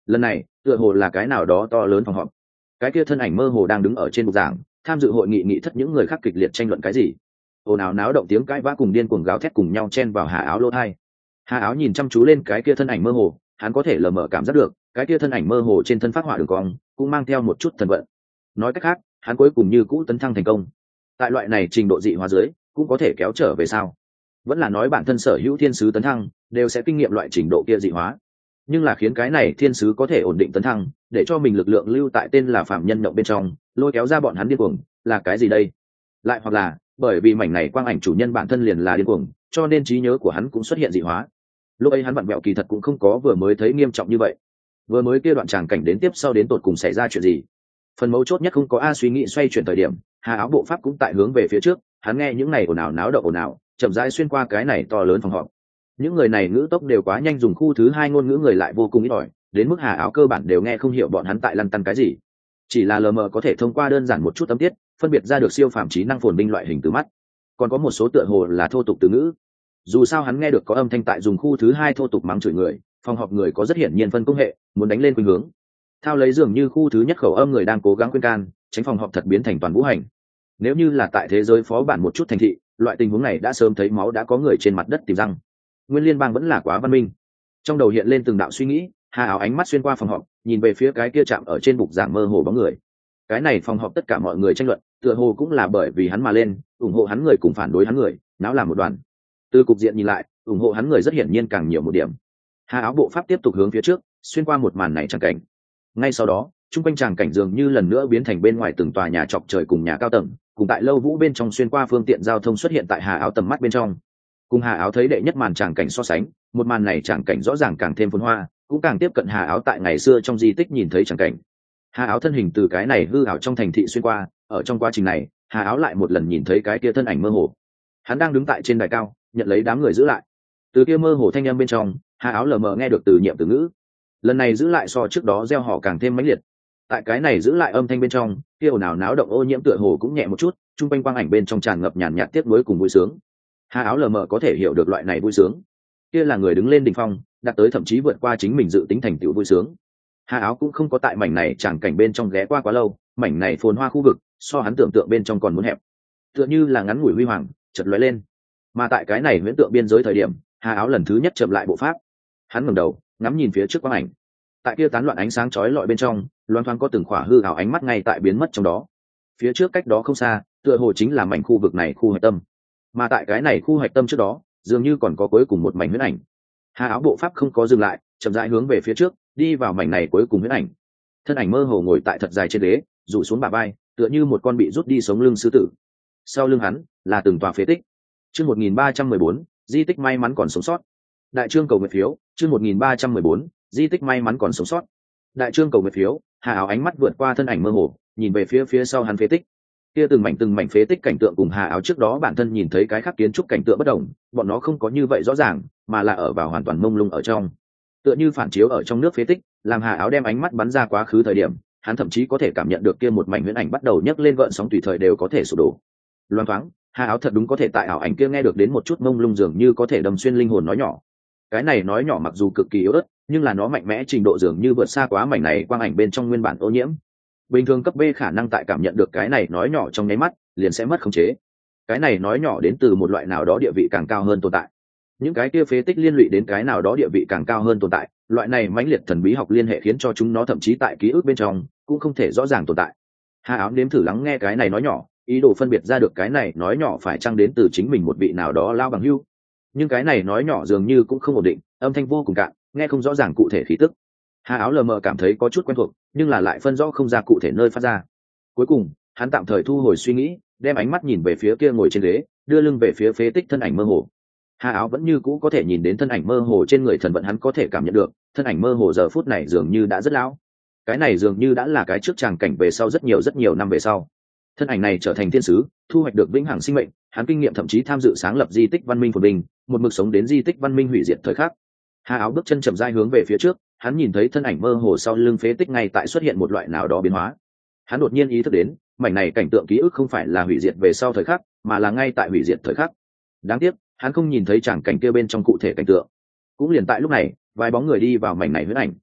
lần này tựa hồ là cái nào đó to lớn phòng họp. Cái kia thân ảnh mơ hồ đang đứng ở trên bục giảng, tham dự hội nghị nghị thất những người khác kịch liệt tranh luận cái gì. Ồn ào náo động tiếng cãi vã cùng điên cuồng gào thét cùng nhau chen vào Hà Áo lỗ tai. Hà Áo nhìn chăm chú lên cái kia thân ảnh mơ hồ, hắn có thể lờ mờ cảm giác được cái kia thân ảnh mơ hồ trên thân phát họa đường cong cũng mang theo một chút thần vận. Nói cách khác, hắn cuối cùng như cũ tấn thăng thành công. Tại loại này trình độ dị hóa dưới cũng có thể kéo trở về sao? Vẫn là nói bản thân sở hữu thiên sứ tấn thăng đều sẽ kinh nghiệm loại trình độ kia dị hóa, nhưng là khiến cái này thiên sứ có thể ổn định tấn thăng để cho mình lực lượng lưu tại tên là phạm nhân động bên trong, lôi kéo ra bọn hắn điên cuồng là cái gì đây? Lại hoặc là bởi vì mảnh này quang ảnh chủ nhân bản thân liền là điên cuồng, cho nên trí nhớ của hắn cũng xuất hiện dị hóa. Lúc ấy hắn vặn vẹo kỳ thật cũng không có vừa mới thấy nghiêm trọng như vậy. Vừa mới kia đoạn tràng cảnh đến tiếp sau đến tột cùng xảy ra chuyện gì? Phần mấu chốt nhất không có a suy nghĩ xoay chuyển thời điểm, Hà Áo bộ pháp cũng tại hướng về phía trước, hắn nghe những này ồn ào náo động ồn ào, chậm rãi xuyên qua cái này to lớn phòng họp. Những người này ngữ tốc đều quá nhanh, dùng khu thứ hai ngôn ngữ người lại vô cùng ít ỏi, đến mức Hà Áo cơ bản đều nghe không hiểu bọn hắn tại lăn tăn cái gì. Chỉ là lờ mờ có thể thông qua đơn giản một chút âm tiết, phân biệt ra được siêu phàm trí năng phồn binh loại hình từ mắt. Còn có một số tựa hồ là thô tục từ ngữ. Dù sao hắn nghe được có âm thanh tại dùng khu thứ hai thô tục mắng chửi người, phòng họp người có rất hiển nhiên phân công hệ, muốn đánh lên khuynh hướng. Thao lấy dường như khu thứ nhất khẩu âm người đang cố gắng khuyên can, tránh phòng họp thật biến thành toàn vũ hành. Nếu như là tại thế giới phó bản một chút thành thị, loại tình huống này đã sớm thấy máu đã có người trên mặt đất tìm răng. Nguyên liên bang vẫn là quá văn minh. Trong đầu hiện lên từng đạo suy nghĩ, Hà Áo ánh mắt xuyên qua phòng họp, nhìn về phía cái kia chạm ở trên bục giảng mơ hồ bóng người. Cái này phòng họp tất cả mọi người tranh luận, tựa hồ cũng là bởi vì hắn mà lên, ủng hộ hắn người cùng phản đối hắn người, náo làm một đoàn. Từ cục diện nhìn lại, ủng hộ hắn người rất hiển nhiên càng nhiều một điểm. Hà Áo bộ pháp tiếp tục hướng phía trước, xuyên qua một màn này tràng cảnh. Ngay sau đó, trung quanh tràng cảnh dường như lần nữa biến thành bên ngoài từng tòa nhà chọc trời cùng nhà cao tầng, cùng tại lâu vũ bên trong xuyên qua phương tiện giao thông xuất hiện tại Hà Áo tầm mắt bên trong. Cùng Hà Áo thấy đệ nhất màn tràng cảnh so sánh, một màn này tràng cảnh rõ ràng càng thêm phồn hoa, cũng càng tiếp cận Hà Áo tại ngày xưa trong di tích nhìn thấy tràng cảnh. Hà Áo thân hình từ cái này hư ảo trong thành thị xuyên qua, ở trong quá trình này, Hà Áo lại một lần nhìn thấy cái kia thân ảnh mơ hồ. Hắn đang đứng tại trên đài cao, nhận lấy đám người giữ lại. Từ kia mơ hồ thanh âm bên trong, Hà Áo lờ mờ nghe được từ nhiệm từ ngữ. Lần này giữ lại so trước đó gieo họ càng thêm mãnh liệt. Tại cái này giữ lại âm thanh bên trong, kia ồn ào náo động ô nhiễm tựa hồ cũng nhẹ một chút, trung quanh quang ảnh bên trong tràn ngập nhàn nhạt tiếc nuối cùng vui sướng. Hà Áo lờ mờ có thể hiểu được loại này vui sướng. Kia là người đứng lên đỉnh phong, đạt tới thậm chí vượt qua chính mình dự tính thành tựu vui sướng. Hà Áo cũng không có tại mảnh này tràng cảnh bên trong ghé qua quá lâu, mảnh này phồn hoa khu vực, so hắn tưởng tượng bên trong còn muốn hẹp. Tựa như là ngắn ngủi huy hoàng, chợt lóe lên. Mà tại cái này huyễn tượng biên giới thời điểm, Hà Áo lần thứ nhất chậm lại bộ pháp. Hắn ngẩng đầu, ngắm nhìn phía trước quang ảnh. Tại kia tán loạn ánh sáng chói lọi bên trong, loan thoáng có từng khỏa hư ảo ánh mắt ngay tại biến mất trong đó. Phía trước cách đó không xa, tựa hồ chính là mảnh khu vực này khu hạch tâm. Mà tại cái này khu hạch tâm trước đó, dường như còn có cuối cùng một mảnh huyễn ảnh. Hà Áo bộ pháp không có dừng lại, chậm rãi hướng về phía trước, đi vào mảnh này cuối cùng huyễn ảnh. Thân ảnh mơ hồ ngồi tại thật dài trên ghế, rủ xuống bả vai, tựa như một con bị rút đi sống lưng sư tử. Sau lưng hắn là từng tòa phế tích. Chương một nghìn ba trăm mười bốn, di tích may mắn còn sống sót. Đại trương cầu nguyện phiếu, chương một nghìn ba trăm mười bốn, di tích may mắn còn sống sót. Đại trương cầu nguyện phiếu, Hà Áo ánh mắt vượt qua thân ảnh mơ hồ, nhìn về phía phía sau hắn phế tích. Kia từng mảnh từng mảnh phế tích cảnh tượng cùng Hà Áo trước đó bản thân nhìn thấy cái khác kiến trúc cảnh tượng bất đồng, bọn nó không có như vậy rõ ràng, mà là ở vào hoàn toàn mông lung ở trong. Tựa như phản chiếu ở trong nước phế tích, làm Hà Áo đem ánh mắt bắn ra quá khứ thời điểm, hắn thậm chí có thể cảm nhận được kia một mảnh huyễn ảnh bắt đầu nhấc lên gợn sóng tùy thời đều có thể sụp đổ. Loan thoáng, Hà Áo thật đúng có thể tại ảo ảnh kia nghe được đến một chút mông lung dường như có thể đâm xuyên linh hồn nói nhỏ. Cái này nói nhỏ mặc dù cực kỳ yếu ớt, nhưng là nó mạnh mẽ trình độ dường như vượt xa quá mảnh này quang ảnh bên trong nguyên bản ô nhiễm. Bình thường cấp B khả năng tại cảm nhận được cái này nói nhỏ trong nháy mắt, liền sẽ mất khống chế. Cái này nói nhỏ đến từ một loại nào đó địa vị càng cao hơn tồn tại. Những cái kia phế tích liên lụy đến cái nào đó địa vị càng cao hơn tồn tại, loại này mãnh liệt thần bí học liên hệ khiến cho chúng nó thậm chí tại ký ức bên trong cũng không thể rõ ràng tồn tại. Hà Áo nếm thử lắng nghe cái này nói nhỏ, ý đồ phân biệt ra được cái này nói nhỏ phải chăng đến từ chính mình một vị nào đó lao bằng hưu. Nhưng cái này nói nhỏ dường như cũng không ổn định, âm thanh vô cùng cạn, nghe không rõ ràng cụ thể khí tức. Hà Áo lờ mờ cảm thấy có chút quen thuộc, nhưng là lại phân rõ không ra cụ thể nơi phát ra. Cuối cùng, hắn tạm thời thu hồi suy nghĩ, đem ánh mắt nhìn về phía kia ngồi trên ghế, đưa lưng về phía phế tích thân ảnh mơ hồ. Hà Áo vẫn như cũ có thể nhìn đến thân ảnh mơ hồ trên người thần vận, hắn có thể cảm nhận được, thân ảnh mơ hồ giờ phút này dường như đã rất lão. Cái này dường như đã là cái trước tràng cảnh về sau rất nhiều rất nhiều năm về sau. Thân ảnh này trở thành thiên sứ, thu hoạch được vĩnh hằng sinh mệnh, hắn kinh nghiệm thậm chí tham dự sáng lập di tích văn minh phồn bình, một mực sống đến di tích văn minh hủy diệt thời khắc. Hà Áo bước chân chậm rãi hướng về phía trước, hắn nhìn thấy thân ảnh mơ hồ sau lưng phế tích ngay tại xuất hiện một loại nào đó biến hóa. Hắn đột nhiên ý thức đến, mảnh này cảnh tượng ký ức không phải là hủy diệt về sau thời khắc, mà là ngay tại hủy diệt thời khắc. Đáng tiếc, hắn không nhìn thấy tràng cảnh kia bên trong cụ thể cảnh tượng. Cũng liền tại lúc này, vài bóng người đi vào mảnh này huyễn ảnh.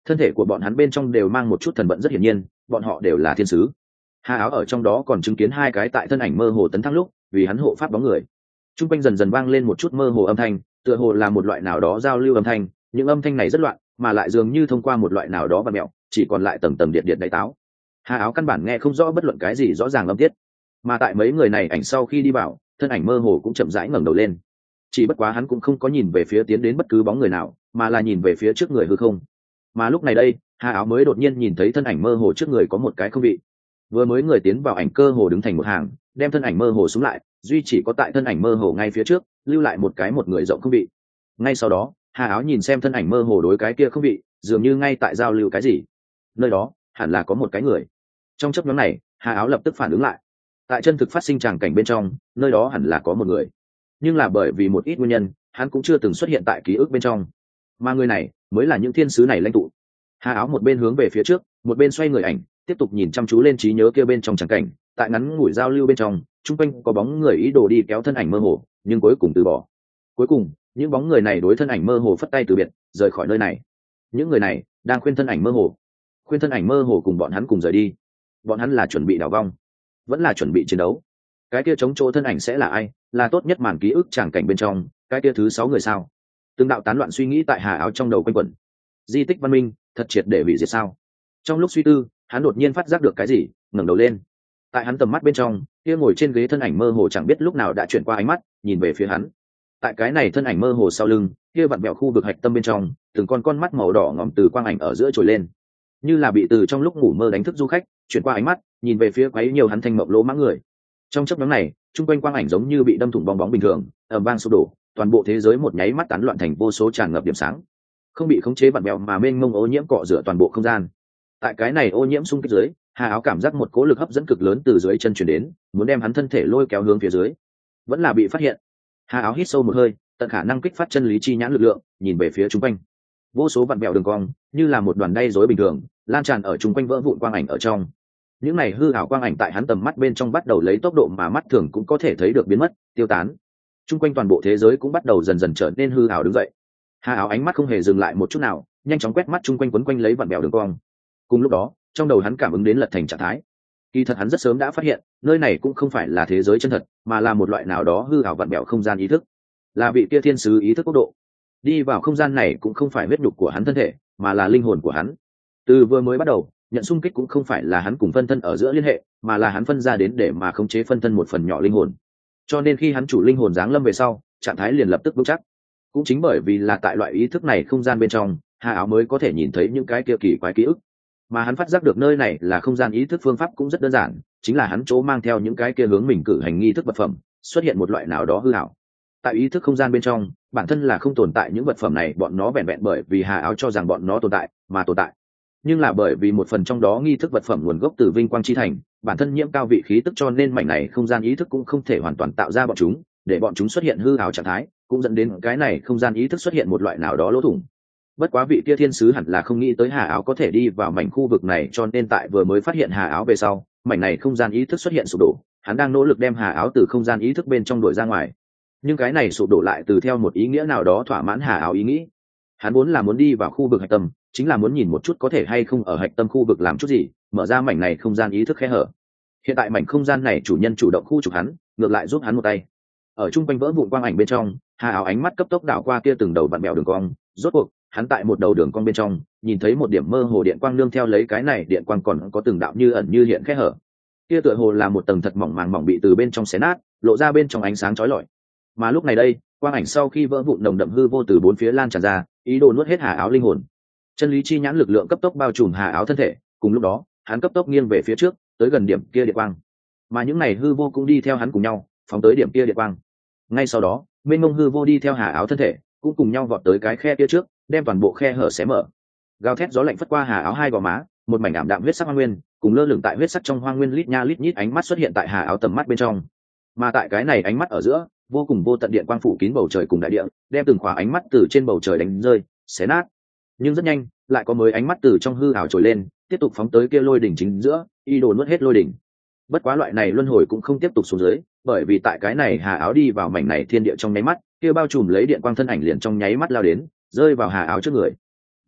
thân thể của bọn hắn bên trong đều mang một chút thần vận, rất hiển nhiên bọn họ đều là thiên sứ. Hà áo ở trong đó còn chứng kiến hai cái tại thân ảnh mơ hồ tấn thăng lúc vì hắn hộ pháp bóng người. Trung quanh dần dần vang lên một chút mơ hồ âm thanh, tựa hồ là một loại nào đó giao lưu âm thanh, những âm thanh này rất loạn, mà lại dường như thông qua một loại nào đó và mẹo, chỉ còn lại tầng tầng điện điện đại táo. Hà áo căn bản nghe không rõ bất luận cái gì rõ ràng âm tiết. Mà tại mấy người này ảnh sau khi đi vào, thân ảnh mơ hồ cũng chậm rãi ngẩng đầu lên. Chỉ bất quá hắn cũng không có nhìn về phía tiến đến bất cứ bóng người nào, mà là nhìn về phía trước người hư không. Mà lúc này đây, Hà áo mới đột nhiên nhìn thấy thân ảnh mơ hồ trước người có một cái không vị. Vừa mới người tiến vào ảnh cơ hồ đứng thành một hàng, đem thân ảnh mơ hồ xuống lại, duy chỉ có tại thân ảnh mơ hồ ngay phía trước lưu lại một cái một người rộng không vị. Ngay sau đó, Hà áo nhìn xem thân ảnh mơ hồ đối cái kia không vị, dường như ngay tại giao lưu cái gì. Nơi đó hẳn là có một cái người. Trong chớp nhoáng này, Hà áo lập tức phản ứng lại. Tại chân thực phát sinh tràng cảnh bên trong, nơi đó hẳn là có một người, nhưng là bởi vì một ít nguyên nhân, hắn cũng chưa từng xuất hiện tại ký ức bên trong, mà người này mới là những thiên sứ này lãnh tụ. Hà áo một bên hướng về phía trước, một bên xoay người ảnh, tiếp tục nhìn chăm chú lên trí nhớ kia bên trong tràng cảnh. Tại ngắn ngủi giao lưu bên trong, chung quanh có bóng người ý đồ đi kéo thân ảnh mơ hồ, nhưng cuối cùng từ bỏ. Cuối cùng, những bóng người này đối thân ảnh mơ hồ phất tay từ biệt, rời khỏi nơi này. Những người này đang khuyên thân ảnh mơ hồ, khuyên thân ảnh mơ hồ cùng bọn hắn cùng rời đi. Bọn hắn là chuẩn bị đảo vong, vẫn là chuẩn bị chiến đấu. Cái kia chống chỗ thân ảnh sẽ là ai? Là tốt nhất màn ký ức tràng cảnh bên trong cái kia thứ sáu người sao? Từng đạo tán loạn suy nghĩ tại Hà áo trong đầu quanh quẩn. Di tích văn minh thật triệt để hủy diệt sao? Trong lúc suy tư, hắn đột nhiên phát giác được cái gì, ngẩng đầu lên. Tại hắn tầm mắt bên trong, kia ngồi trên ghế thân ảnh mơ hồ chẳng biết lúc nào đã chuyển qua ánh mắt nhìn về phía hắn. Tại cái này thân ảnh mơ hồ sau lưng, kia vặn vẹo khu vực hạch tâm bên trong, từng con con mắt màu đỏ ngòm từ quang ảnh ở giữa trồi lên, như là bị từ trong lúc ngủ mơ đánh thức du khách, chuyển qua ánh mắt nhìn về phía quấy nhiều hắn thanh mộng lỗ mãng người. Trong chớp nhoáng này, trung quanh quang ảnh giống như bị đâm thủng bong bóng bình thường, ầm vang sụp đổ, toàn bộ thế giới một nháy mắt tán loạn thành vô số tràn ngập điểm sáng, không bị khống chế vặn vẹo mà mênh mông ô nhiễm cọ rửa toàn bộ không gian. Tại cái này ô nhiễm xung kích dưới, Hà áo cảm giác một cỗ lực hấp dẫn cực lớn từ dưới chân truyền đến, muốn đem hắn thân thể lôi kéo hướng phía dưới. Vẫn là bị phát hiện. Hà áo hít sâu một hơi, tận khả năng kích phát chân lý chi nhãn lực lượng, nhìn về phía trung quanh. Vô số vặn vẹo đường cong, như là một đoàn đay rối bình thường, lan tràn ở trung quanh vỡ vụn quang ảnh ở trong. Những này hư ảo quang ảnh tại hắn tầm mắt bên trong bắt đầu lấy tốc độ mà mắt thường cũng có thể thấy được biến mất, tiêu tán. Trung quanh toàn bộ thế giới cũng bắt đầu dần dần trở nên hư ảo đứng dậy. Hà áo ánh mắt không hề dừng lại một chút nào, nhanh chóng quét mắt trung quanh quấn quanh lấy vặn vẹo đường cong. Cùng lúc đó, trong đầu hắn cảm ứng đến lật thành trạng thái. Kỳ thật hắn rất sớm đã phát hiện, nơi này cũng không phải là thế giới chân thật, mà là một loại nào đó hư ảo vặn vẹo không gian ý thức, là vị kia thiên sứ ý thức quốc độ. Đi vào không gian này cũng không phải huyết nhục của hắn thân thể, mà là linh hồn của hắn. Từ vừa mới bắt đầu, nhận xung kích cũng không phải là hắn cùng phân thân ở giữa liên hệ, mà là hắn phân ra đến để mà khống chế phân thân một phần nhỏ linh hồn. Cho nên khi hắn chủ linh hồn giáng lâm về sau, trạng thái liền lập tức vững chắc. Cũng chính bởi vì là tại loại ý thức này không gian bên trong, Hà áo mới có thể nhìn thấy những cái kia kỳ quái ký ức. Mà hắn phát giác được nơi này là không gian ý thức phương pháp cũng rất đơn giản, chính là hắn chỗ mang theo những cái kia hướng mình cử hành nghi thức vật phẩm, xuất hiện một loại nào đó hư ảo. Tại ý thức không gian bên trong, bản thân là không tồn tại những vật phẩm này, bọn nó vẹn vẹn bởi vì Hà áo cho rằng bọn nó tồn tại mà tồn tại. Nhưng là bởi vì một phần trong đó nghi thức vật phẩm nguồn gốc từ vinh quang chi thành, bản thân nhiễm cao vị khí tức, cho nên mảnh này không gian ý thức cũng không thể hoàn toàn tạo ra bọn chúng, để bọn chúng xuất hiện hư ảo trạng thái, cũng dẫn đến cái này không gian ý thức xuất hiện một loại nào đó lỗ thủng. Bất quá vị kia thiên sứ hẳn là không nghĩ tới Hà áo có thể đi vào mảnh khu vực này, cho nên tại vừa mới phát hiện Hà áo về sau, mảnh này không gian ý thức xuất hiện sụp đổ, hắn đang nỗ lực đem Hà áo từ không gian ý thức bên trong đuổi ra ngoài. Nhưng cái này sụp đổ lại từ theo một ý nghĩa nào đó thỏa mãn Hà áo ý nghĩ. Hắn vốn là muốn đi vào khu vực hạch tâm, chính là muốn nhìn một chút có thể hay không ở hạch tâm khu vực làm chút gì, mở ra mảnh này không gian ý thức khe hở. Hiện tại mảnh không gian này chủ nhân chủ động khu trục hắn, ngược lại giúp hắn một tay. Ở trung quanh vỡ vụn quang ảnh bên trong, Hà áo ánh mắt cấp tốc đảo qua kia từng đầu vặn bèo đường cong, rốt cuộc hắn tại một đầu đường cong bên trong nhìn thấy một điểm mơ hồ điện quang, nương theo lấy cái này điện quang còn có từng đạo như ẩn như hiện khe hở. Kia tựa hồ là một tầng thật mỏng màng mỏng bị từ bên trong xé nát, lộ ra bên trong ánh sáng chói lọi. Mà lúc này đây, quang ảnh sau khi vỡ vụn nồng đậm hư vô từ bốn phía lan tràn ra, ý đồ nuốt hết Hà áo linh hồn. Chân lý chi nhãn lực lượng cấp tốc bao trùm Hà áo thân thể, cùng lúc đó hắn cấp tốc nghiêng về phía trước, tới gần điểm kia điện quang. Mà những này hư vô cũng đi theo hắn cùng nhau phóng tới điểm kia điện quang. Ngay sau đó, mênh mông hư vô đi theo Hà áo thân thể, cũng cùng nhau vọt tới cái khe kia trước, đem toàn bộ khe hở xé mở. Gào thét gió lạnh phất qua Hà áo hai gò má, một mảnh ảm đạm huyết sắc hoang nguyên, cùng lơ lửng tại huyết sắc trong hoang nguyên lít nha lít nhít ánh mắt xuất hiện tại Hà áo tầm mắt bên trong. Mà tại cái này ánh mắt ở giữa, vô cùng vô tận điện quang phủ kín bầu trời cùng đại địa, đem từng khỏa ánh mắt từ trên bầu trời đánh rơi, xé nát. Nhưng rất nhanh, lại có mới ánh mắt từ trong hư ảo trồi lên, tiếp tục phóng tới kia lôi đỉnh chính giữa, y đồ nuốt hết lôi đỉnh. Bất quá loại này luân hồi cũng không tiếp tục xuống dưới, bởi vì tại cái này Hà áo đi vào mảnh này thiên địa trong nháy mắt, kia bao trùm lấy điện quang thân ảnh liền trong nháy mắt lao đến, rơi vào Hà áo trước người.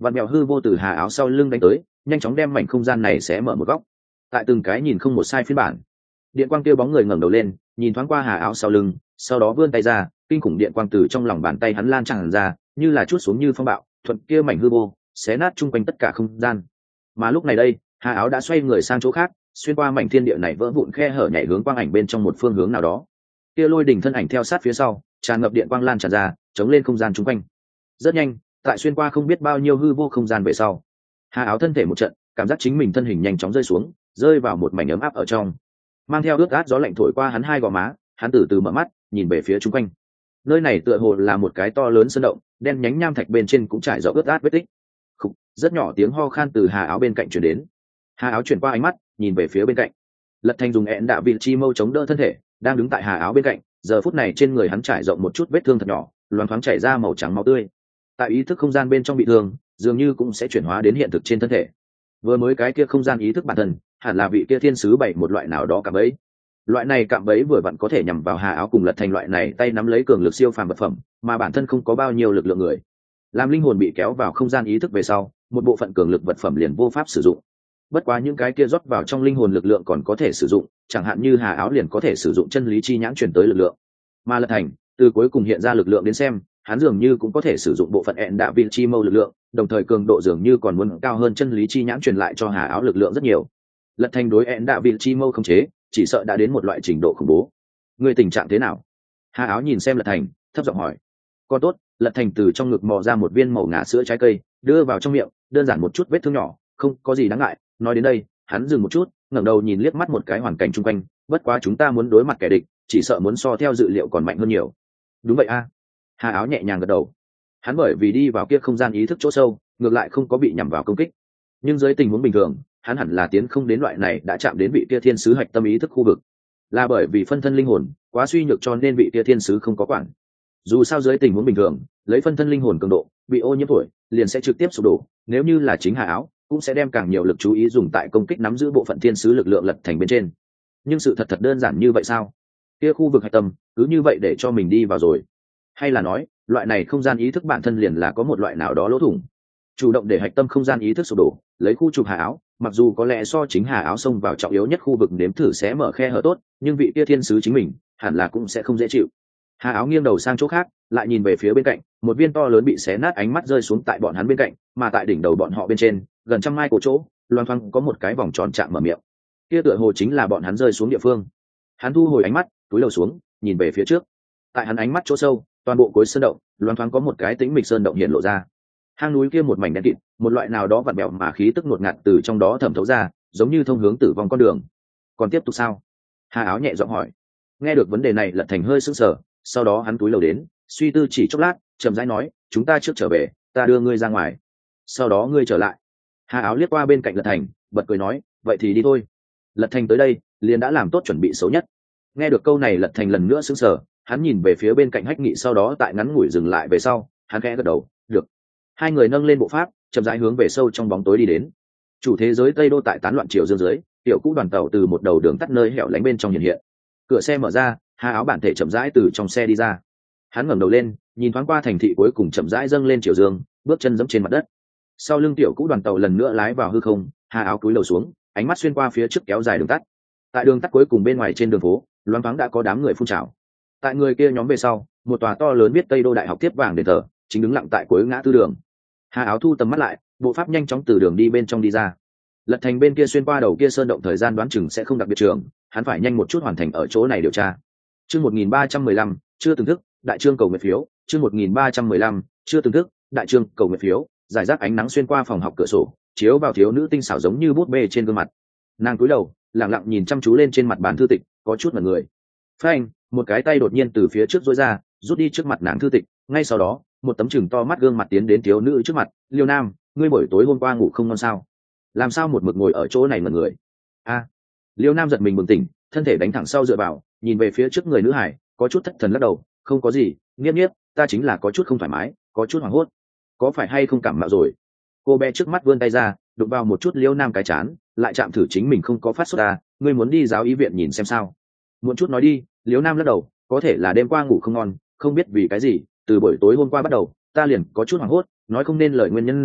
vặn mèo hư vô từ hà áo sau lưng đánh tới, nhanh chóng đem mảnh không gian này xé mở một góc. Tại từng cái nhìn không một sai phiên bản, điện quang kia bóng người ngẩng đầu lên, nhìn thoáng qua hà áo sau lưng, sau đó vươn tay ra, kinh khủng điện quang từ trong lòng bàn tay hắn lan tràn ra, như là chút xuống như phong bạo, thuận kia mảnh hư vô, xé nát chung quanh tất cả không gian. Mà lúc này đây, hà áo đã xoay người sang chỗ khác, xuyên qua mảnh thiên địa này vỡ vụn khe hở nhảy hướng quang ảnh bên trong một phương hướng nào đó. Kia lôi đỉnh thân ảnh theo sát phía sau, tràn ngập điện quang lan tràn ra, chống lên không gian chung quanh. Rất nhanh, tại xuyên qua không biết bao nhiêu hư vô không gian về sau, hà áo thân thể một trận, cảm giác chính mình thân hình nhanh chóng rơi xuống, rơi vào một mảnh ấm áp ở trong. Mang theo ướt át gió lạnh thổi qua hắn hai gò má, hắn từ từ mở mắt, nhìn về phía chung quanh. Nơi này tựa hồ là một cái to lớn sơn động, đen nhánh nham thạch bên trên cũng trải rộng ướt át vết tích. Khục, rất nhỏ tiếng ho khan từ hà áo bên cạnh truyền đến. Hà áo chuyển qua ánh mắt, nhìn về phía bên cạnh. Lật Thành dùng ẹn đạ vị chi mâu chống đỡ thân thể, đang đứng tại hà áo bên cạnh. Giờ phút này trên người hắn trải rộng một chút vết thương thật nhỏ, loáng thoáng chảy ra màu trắng máu tươi. Tại ý thức không gian bên trong bị thương, dường như cũng sẽ chuyển hóa đến hiện thực trên thân thể. Vừa mới cái kia không gian ý thức bản thân, hẳn là vị kia thiên sứ bảy một loại nào đó cạm bẫy. Loại này cạm bẫy vừa vặn có thể nhằm vào hà áo cùng Lật Thành loại này tay nắm lấy cường lực siêu phàm vật phẩm, mà bản thân không có bao nhiêu lực lượng người. Làm linh hồn bị kéo vào không gian ý thức về sau, một bộ phận cường lực vật phẩm liền vô pháp sử dụng. Bất quá những cái kia rót vào trong linh hồn lực lượng còn có thể sử dụng, chẳng hạn như hà áo liền có thể sử dụng chân lý chi nhãn truyền tới lực lượng. Mà Lật Thành, từ cuối cùng hiện ra lực lượng đến xem, hắn dường như cũng có thể sử dụng bộ phận ẹn đạ vị chi mâu lực lượng, đồng thời cường độ dường như còn muốn cao hơn chân lý chi nhãn truyền lại cho hà áo lực lượng rất nhiều. Lật Thành đối ẹn đạ vị chi mâu không chế, chỉ sợ đã đến một loại trình độ khủng bố. Người tình trạng thế nào? Hà áo nhìn xem Lật Thành, thấp giọng hỏi. Còn tốt. Lật Thành từ trong ngực mò ra một viên màu ngả sữa trái cây, đưa vào trong miệng, đơn giản một chút vết thương nhỏ, không có gì đáng ngại. Nói đến đây, hắn dừng một chút, ngẩng đầu nhìn liếc mắt một cái hoàn cảnh chung quanh, bất quá chúng ta muốn đối mặt kẻ địch, chỉ sợ muốn so theo dự liệu còn mạnh hơn nhiều. Đúng vậy a. Hà áo nhẹ nhàng gật đầu. Hắn bởi vì đi vào kia không gian ý thức chỗ sâu, ngược lại không có bị nhắm vào công kích. Nhưng dưới tình huống bình thường, hắn hẳn là tiến không đến loại này đã chạm đến vị kia thiên sứ hạch tâm ý thức khu vực. Là bởi vì phân thân linh hồn quá suy nhược cho nên vị kia thiên sứ không có quản. Dù sao dưới tình huống bình thường, lấy phân thân linh hồn cường độ, bị ô nhiễm tuổi, liền sẽ trực tiếp sụp đổ, nếu như là chính Hà áo, cũng sẽ đem càng nhiều lực chú ý dùng tại công kích nắm giữ bộ phận thiên sứ lực lượng Lật Thành bên trên. Nhưng sự thật thật đơn giản như vậy sao? Kia khu vực hạch tâm, cứ như vậy để cho mình đi vào rồi? Hay là nói, loại này không gian ý thức bản thân liền là có một loại nào đó lỗ thủng? Chủ động để hạch tâm không gian ý thức sụp đổ, lấy khu trục Hà áo, mặc dù có lẽ so chính Hà áo xông vào trọng yếu nhất khu vực nếm thử sẽ mở khe hở tốt, nhưng vị kia thiên sứ chính mình, hẳn là cũng sẽ không dễ chịu. Hà áo nghiêng đầu sang chỗ khác, lại nhìn về phía bên cạnh, một viên to lớn bị xé nát ánh mắt rơi xuống tại bọn hắn bên cạnh, mà tại đỉnh đầu bọn họ bên trên, gần trăm mai cổ chỗ, loang thoáng có một cái vòng tròn chạm mở miệng. Kia tựa hồ chính là bọn hắn rơi xuống địa phương. Hắn thu hồi ánh mắt, túi đầu xuống, nhìn về phía trước. Tại hắn ánh mắt chỗ sâu, toàn bộ khối sơn động, loang thoáng có một cái tĩnh mịch sơn động hiện lộ ra. Hang núi kia một mảnh đen kịt, một loại nào đó vặn bẹo mà khí tức ngột ngạt từ trong đó thẩm thấu ra, giống như thông hướng tử vong con đường. Còn tiếp tục sao? Hà áo nhẹ giọng hỏi. Nghe được vấn đề này, Lật Thành hơi sững sờ, sau đó hắn túi lầu đến, suy tư chỉ chốc lát, chậm rãi nói, chúng ta trước trở về, ta đưa ngươi ra ngoài, sau đó ngươi trở lại. Hà áo liếc qua bên cạnh Lật Thành, bật cười nói, vậy thì đi thôi. Lật Thành tới đây, liền đã làm tốt chuẩn bị xấu nhất. Nghe được câu này, Lật Thành lần nữa sững sờ, hắn nhìn về phía bên cạnh Hách Nghị, sau đó tại ngắn ngủi dừng lại về sau, hắn khẽ gật đầu, được. Hai người nâng lên bộ pháp, chậm rãi hướng về sâu trong bóng tối đi đến. Chủ thế giới Tây Đô tại tán loạn chiều dương dưới, tiểu cũ đoàn tàu từ một đầu đường tắt nơi hẻo lánh bên trong hiện hiện. Cửa xe mở ra, Hà áo bản thể chậm rãi từ trong xe đi ra. Hắn ngẩng đầu lên, nhìn thoáng qua thành thị cuối cùng chậm rãi dâng lên chiều dương, bước chân giẫm trên mặt đất. Sau lưng tiểu cũ đoàn tàu lần nữa lái vào hư không, Hà áo cúi đầu xuống, ánh mắt xuyên qua phía trước kéo dài đường tắt. Tại đường tắt cuối cùng bên ngoài trên đường phố, loáng thoáng đã có đám người phun trào. Tại người kia nhóm về sau, một tòa to lớn viết Tây Đô Đại học tiếp vàng đền thờ, chính đứng lặng tại cuối ngã tư đường. Hà áo thu tầm mắt lại, bộ pháp nhanh chóng từ đường đi bên trong đi ra. Lật Thành bên kia xuyên qua đầu kia sơn động thời gian đoán chừng sẽ không đặc biệt trường, hắn phải nhanh một chút hoàn thành ở chỗ này điều tra. Chương một nghìn ba trăm mười lăm, chưa từng thức, đại trương cầu nguyện phiếu, chương một nghìn ba trăm mười lăm, chưa từng thức, đại trương cầu nguyện phiếu, giải rác ánh nắng xuyên qua phòng học cửa sổ, chiếu vào thiếu nữ tinh xảo giống như bút bê trên gương mặt. Nàng cúi đầu, lặng lặng nhìn chăm chú lên trên mặt bàn thư tịch, có chút ngẩn người. Phanh, một cái tay đột nhiên từ phía trước duỗi ra, rút đi trước mặt nàng thư tịch, ngay sau đó, một tấm chừng to mắt gương mặt tiến đến thiếu nữ trước mặt, Liêu Nam, ngươi buổi tối hôm qua ngủ không ngon sao? Làm sao một mực ngồi ở chỗ này ngẩn người? A. Liêu Nam giật mình bừng tỉnh, thân thể đánh thẳng sau dựa vào, nhìn về phía trước người nữ hải, có chút thất thần lắc đầu, không có gì, nghiếp nghiếp, ta chính là có chút không thoải mái, có chút hoảng hốt. Có phải hay không cảm mạo rồi? Cô bé trước mắt vươn tay ra, đụng vào một chút Liêu Nam cái chán, lại chạm thử chính mình không có phát sốt à, ngươi muốn đi giáo y viện nhìn xem sao? Muốn chút nói đi, Liêu Nam lắc đầu, có thể là đêm qua ngủ không ngon, không biết vì cái gì, từ buổi tối hôm qua bắt đầu, ta liền có chút hoảng hốt, nói không nên lời nguyên nhân gì,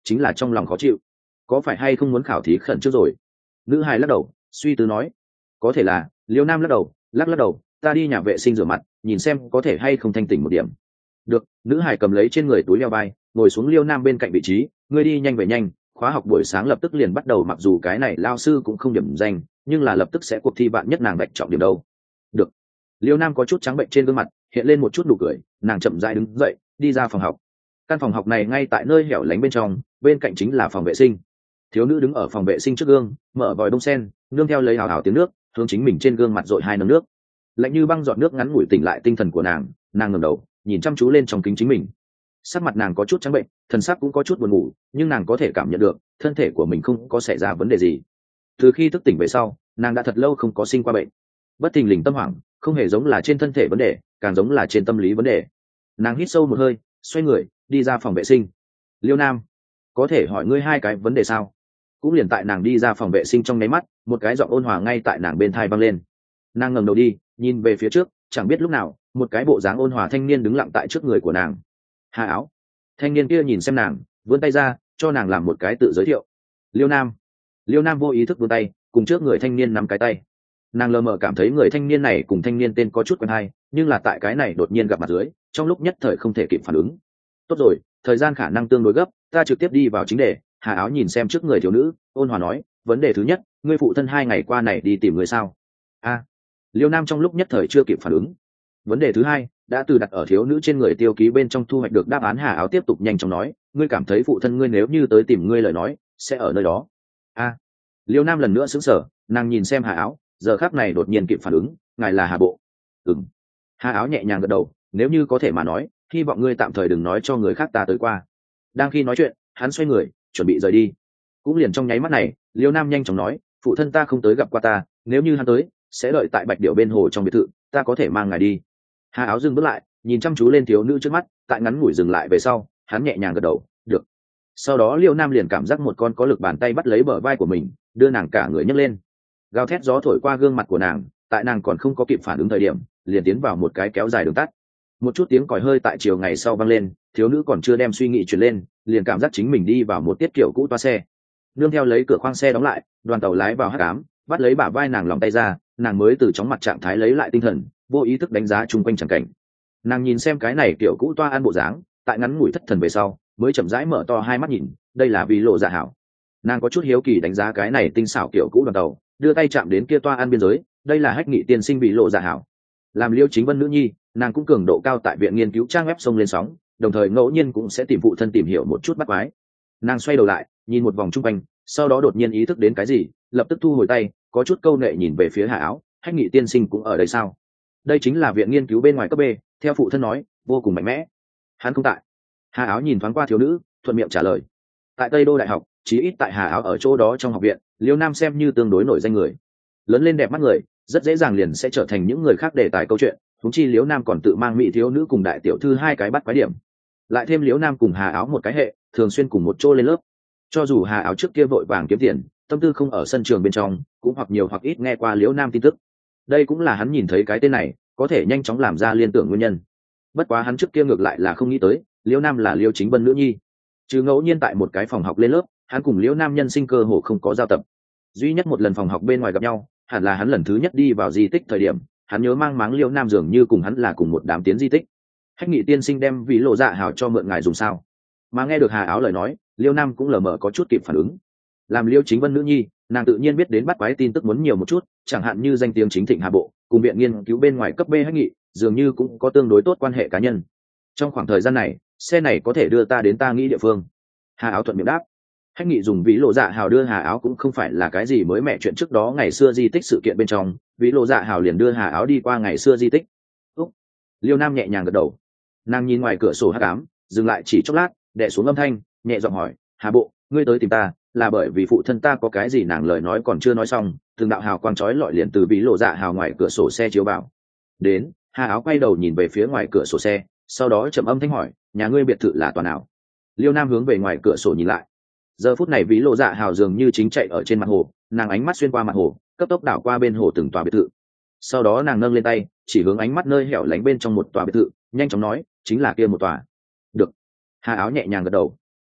chính là trong lòng khó chịu. Có phải hay không muốn khảo thí khẩn trước rồi? Nữ hài lắc đầu suy tư nói. Có thể là. Liêu Nam lắc đầu lắc lắc đầu, ta đi nhà vệ sinh rửa mặt nhìn xem có thể hay không thanh tỉnh một điểm. Được. Nữ hài cầm lấy trên người túi leo vai ngồi xuống Liêu Nam bên cạnh vị trí. Ngươi đi nhanh về nhanh, khóa học buổi sáng lập tức liền bắt đầu, mặc dù cái này lao sư cũng không điểm danh nhưng là lập tức sẽ cuộc thi bạn nhất nàng bạch trọng điểm đâu. Được. Liêu Nam có chút trắng bệnh trên gương mặt hiện lên một chút nụ cười, nàng chậm rãi đứng dậy đi ra phòng học. Căn phòng học này ngay tại nơi hẻo lánh bên trong, bên cạnh chính là phòng vệ sinh. Thiếu nữ đứng ở phòng vệ sinh trước gương mở vòi bông sen, nương theo lấy hào hào tiếng nước hướng chính mình trên gương mặt dội hai nấm nước lạnh như băng, giọt nước ngắn ngủi tỉnh lại tinh thần của nàng. Nàng ngẩng đầu nhìn chăm chú lên trong kính chính mình, sắc mặt nàng có chút trắng bệnh, thần sắc cũng có chút buồn ngủ, nhưng nàng có thể cảm nhận được thân thể của mình không có xảy ra vấn đề gì. Từ khi thức tỉnh về sau, nàng đã thật lâu không có sinh qua bệnh. Bất thình lình tâm hoảng không hề giống là trên thân thể vấn đề, càng giống là trên tâm lý vấn đề. Nàng hít sâu một hơi, xoay người đi ra phòng vệ sinh. Liêu Nam, có thể hỏi ngươi hai cái vấn đề sao? Cũng liền tại nàng đi ra phòng vệ sinh trong nháy mắt, một cái giọng ôn hòa ngay tại nàng bên thai vang lên. Nàng ngẩng đầu đi nhìn về phía trước, chẳng biết lúc nào một cái bộ dáng ôn hòa thanh niên đứng lặng tại trước người của nàng. Hà Áo. Thanh niên kia nhìn xem nàng vươn tay ra cho nàng làm một cái tự giới thiệu. Liêu Nam. Liêu Nam vô ý thức vươn tay cùng trước người thanh niên nắm cái tay. Nàng lờ mờ cảm thấy người thanh niên này cùng thanh niên tên có chút quen hay, nhưng là tại cái này đột nhiên gặp mặt dưới, trong lúc nhất thời không thể kịp phản ứng. Tốt rồi, thời gian khả năng tương đối gấp, ta trực tiếp đi vào chính đề. Hà Áo nhìn xem trước người thiếu nữ ôn hòa nói, vấn đề thứ nhất, ngươi phụ thân hai ngày qua này đi tìm người sao? A. À, Liêu Nam trong lúc nhất thời chưa kịp phản ứng. Vấn đề thứ hai, đã từ đặt ở thiếu nữ trên người tiêu ký bên trong thu hoạch được đáp án. Hà Áo tiếp tục nhanh chóng nói, ngươi cảm thấy phụ thân ngươi nếu như tới tìm ngươi lời nói sẽ ở nơi đó. A. À, Liêu Nam lần nữa sững sờ, nàng nhìn xem Hà Áo, giờ khắc này đột nhiên kịp phản ứng, ngài là Hà Bộ. Ừm. Hà Áo nhẹ nhàng gật đầu, nếu như có thể mà nói, hy vọng ngươi tạm thời đừng nói cho người khác ta tới qua. Đang khi nói chuyện, hắn xoay người chuẩn bị rời đi. Cũng liền trong nháy mắt này, Liêu Nam nhanh chóng nói, phụ thân ta không tới gặp qua ta, nếu như hắn tới sẽ đợi tại Bạch Điểu bên hồ trong biệt thự, ta có thể mang ngài đi. Hà Áo dừng bước lại nhìn chăm chú lên thiếu nữ trước mắt, tại ngắn ngủi dừng lại về sau hắn nhẹ nhàng gật đầu, được. Sau đó Liêu Nam liền cảm giác một con có lực bàn tay bắt lấy bờ vai của mình, đưa nàng cả người nhấc lên. Gào thét gió thổi qua gương mặt của nàng, tại nàng còn không có kịp phản ứng thời điểm liền tiến vào một cái kéo dài đường tắt. Một chút tiếng còi hơi tại chiều ngày sau vang lên, thiếu nữ còn chưa đem suy nghĩ chuyển lên liền cảm giác chính mình đi vào một tiết kiểu cũ toa xe. Nương theo lấy cửa khoang xe đóng lại, đoàn tàu lái vào hắc ám, bắt lấy bả vai nàng lòng tay ra, nàng mới từ chóng mặt trạng thái lấy lại tinh thần, vô ý thức đánh giá chung quanh chẳng cảnh. Nàng nhìn xem cái này kiểu cũ toa ăn bộ dáng, tại ngắn ngủi thất thần về sau mới chậm rãi mở to hai mắt nhìn, đây là vì lộ dạ hảo. Nàng có chút hiếu kỳ đánh giá cái này tinh xảo kiểu cũ đoàn tàu, đưa tay chạm đến kia toa ăn biên giới, đây là Hách Nghị tiên sinh vì lộ dạ hảo. Làm Liêu Chính Vân nữ nhi, nàng cũng cường độ cao tại viện nghiên cứu trang web sông lên sóng, đồng thời ngẫu nhiên cũng sẽ tìm phụ thân tìm hiểu một chút bắt quái. Nàng xoay đầu lại nhìn một vòng chung quanh, sau đó đột nhiên ý thức đến cái gì, lập tức thu hồi tay, có chút câu nệ nhìn về phía Hà Áo, Hách Nghị tiên sinh cũng ở đây sao? Đây chính là viện nghiên cứu bên ngoài cấp B, theo phụ thân nói vô cùng mạnh mẽ. Hắn không tại. Hà Áo nhìn thoáng qua thiếu nữ thuận miệng trả lời, tại Tây Đô đại học, chí ít tại Hà Áo ở chỗ đó trong học viện, Liêu Nam xem như tương đối nổi danh người, lớn lên đẹp mắt người, rất dễ dàng liền sẽ trở thành những người khác đề tài câu chuyện. Huống chi Liêu Nam còn tự mang mỹ thiếu nữ cùng đại tiểu thư hai cái bắt quái điểm, lại thêm Liêu Nam cùng Hà Áo một cái hệ, thường xuyên cùng một chỗ lên lớp. Cho dù Hà Áo trước kia vội vàng kiếm tiền, tâm tư không ở sân trường bên trong, cũng hoặc nhiều hoặc ít nghe qua Liêu Nam tin tức. Đây cũng là hắn nhìn thấy cái tên này có thể nhanh chóng làm ra liên tưởng nguyên nhân. Bất quá hắn trước kia ngược lại là không nghĩ tới Liêu Nam là Liêu Chính Vân nữ nhi. Chứ ngẫu nhiên tại một cái phòng học lên lớp, hắn cùng Liêu Nam nhân sinh cơ hồ không có giao tập. Duy nhất một lần phòng học bên ngoài gặp nhau, hẳn là hắn lần thứ nhất đi vào di tích thời điểm, hắn nhớ mang máng Liêu Nam dường như cùng hắn là cùng một đám tiến di tích. Hách Nghị tiên sinh đem ví lộ dạ hảo cho mượn ngài dùng sao? Mà nghe được Hà Áo lời nói, Liêu Nam cũng lờ mờ có chút kịp phản ứng. Làm Liêu Chính Vân nữ nhi, nàng tự nhiên biết đến bắt quái tin tức muốn nhiều một chút, chẳng hạn như danh tiếng chính thịnh Hà Bộ cùng viện nghiên cứu bên ngoài cấp B Hách Nghị dường như cũng có tương đối tốt quan hệ cá nhân. Trong khoảng thời gian này, xe này có thể đưa ta đến ta nghĩ địa phương. Hà Áo thuận miệng đáp. Hách Nghị dùng ví lộ dạ hào đưa Hà Áo cũng không phải là cái gì mới mẻ chuyện, trước đó ngày xưa di tích sự kiện bên trong, ví lộ dạ hào liền đưa Hà Áo đi qua ngày xưa di tích. Úc. Liêu Nam nhẹ nhàng gật đầu. Nàng nhìn ngoài cửa sổ hắc ám, dừng lại chỉ chốc lát, đè xuống âm thanh, nhẹ giọng hỏi, Hà Bộ, ngươi tới tìm ta là bởi vì phụ thân ta có cái gì? Nàng lời nói còn chưa nói xong, từng đạo hào quang chói lọi liền từ ví lộ dạ hào ngoài cửa sổ xe chiếu vào. Đến. Hà Áo quay đầu nhìn về phía ngoài cửa sổ xe, sau đó trầm âm thanh hỏi, nhà ngươi biệt thự là tòa nào? Liêu Nam hướng về ngoài cửa sổ nhìn lại. Giờ phút này ví lộ dạ hào dường như chính chạy ở trên mặt hồ, nàng ánh mắt xuyên qua mặt hồ, cấp tốc đảo qua bên hồ từng tòa biệt thự. Sau đó nàng nâng lên tay chỉ hướng ánh mắt nơi hẻo lánh bên trong một tòa biệt thự, nhanh chóng nói, chính là kia một tòa. Được. Hà Áo nhẹ nhàng gật đầu.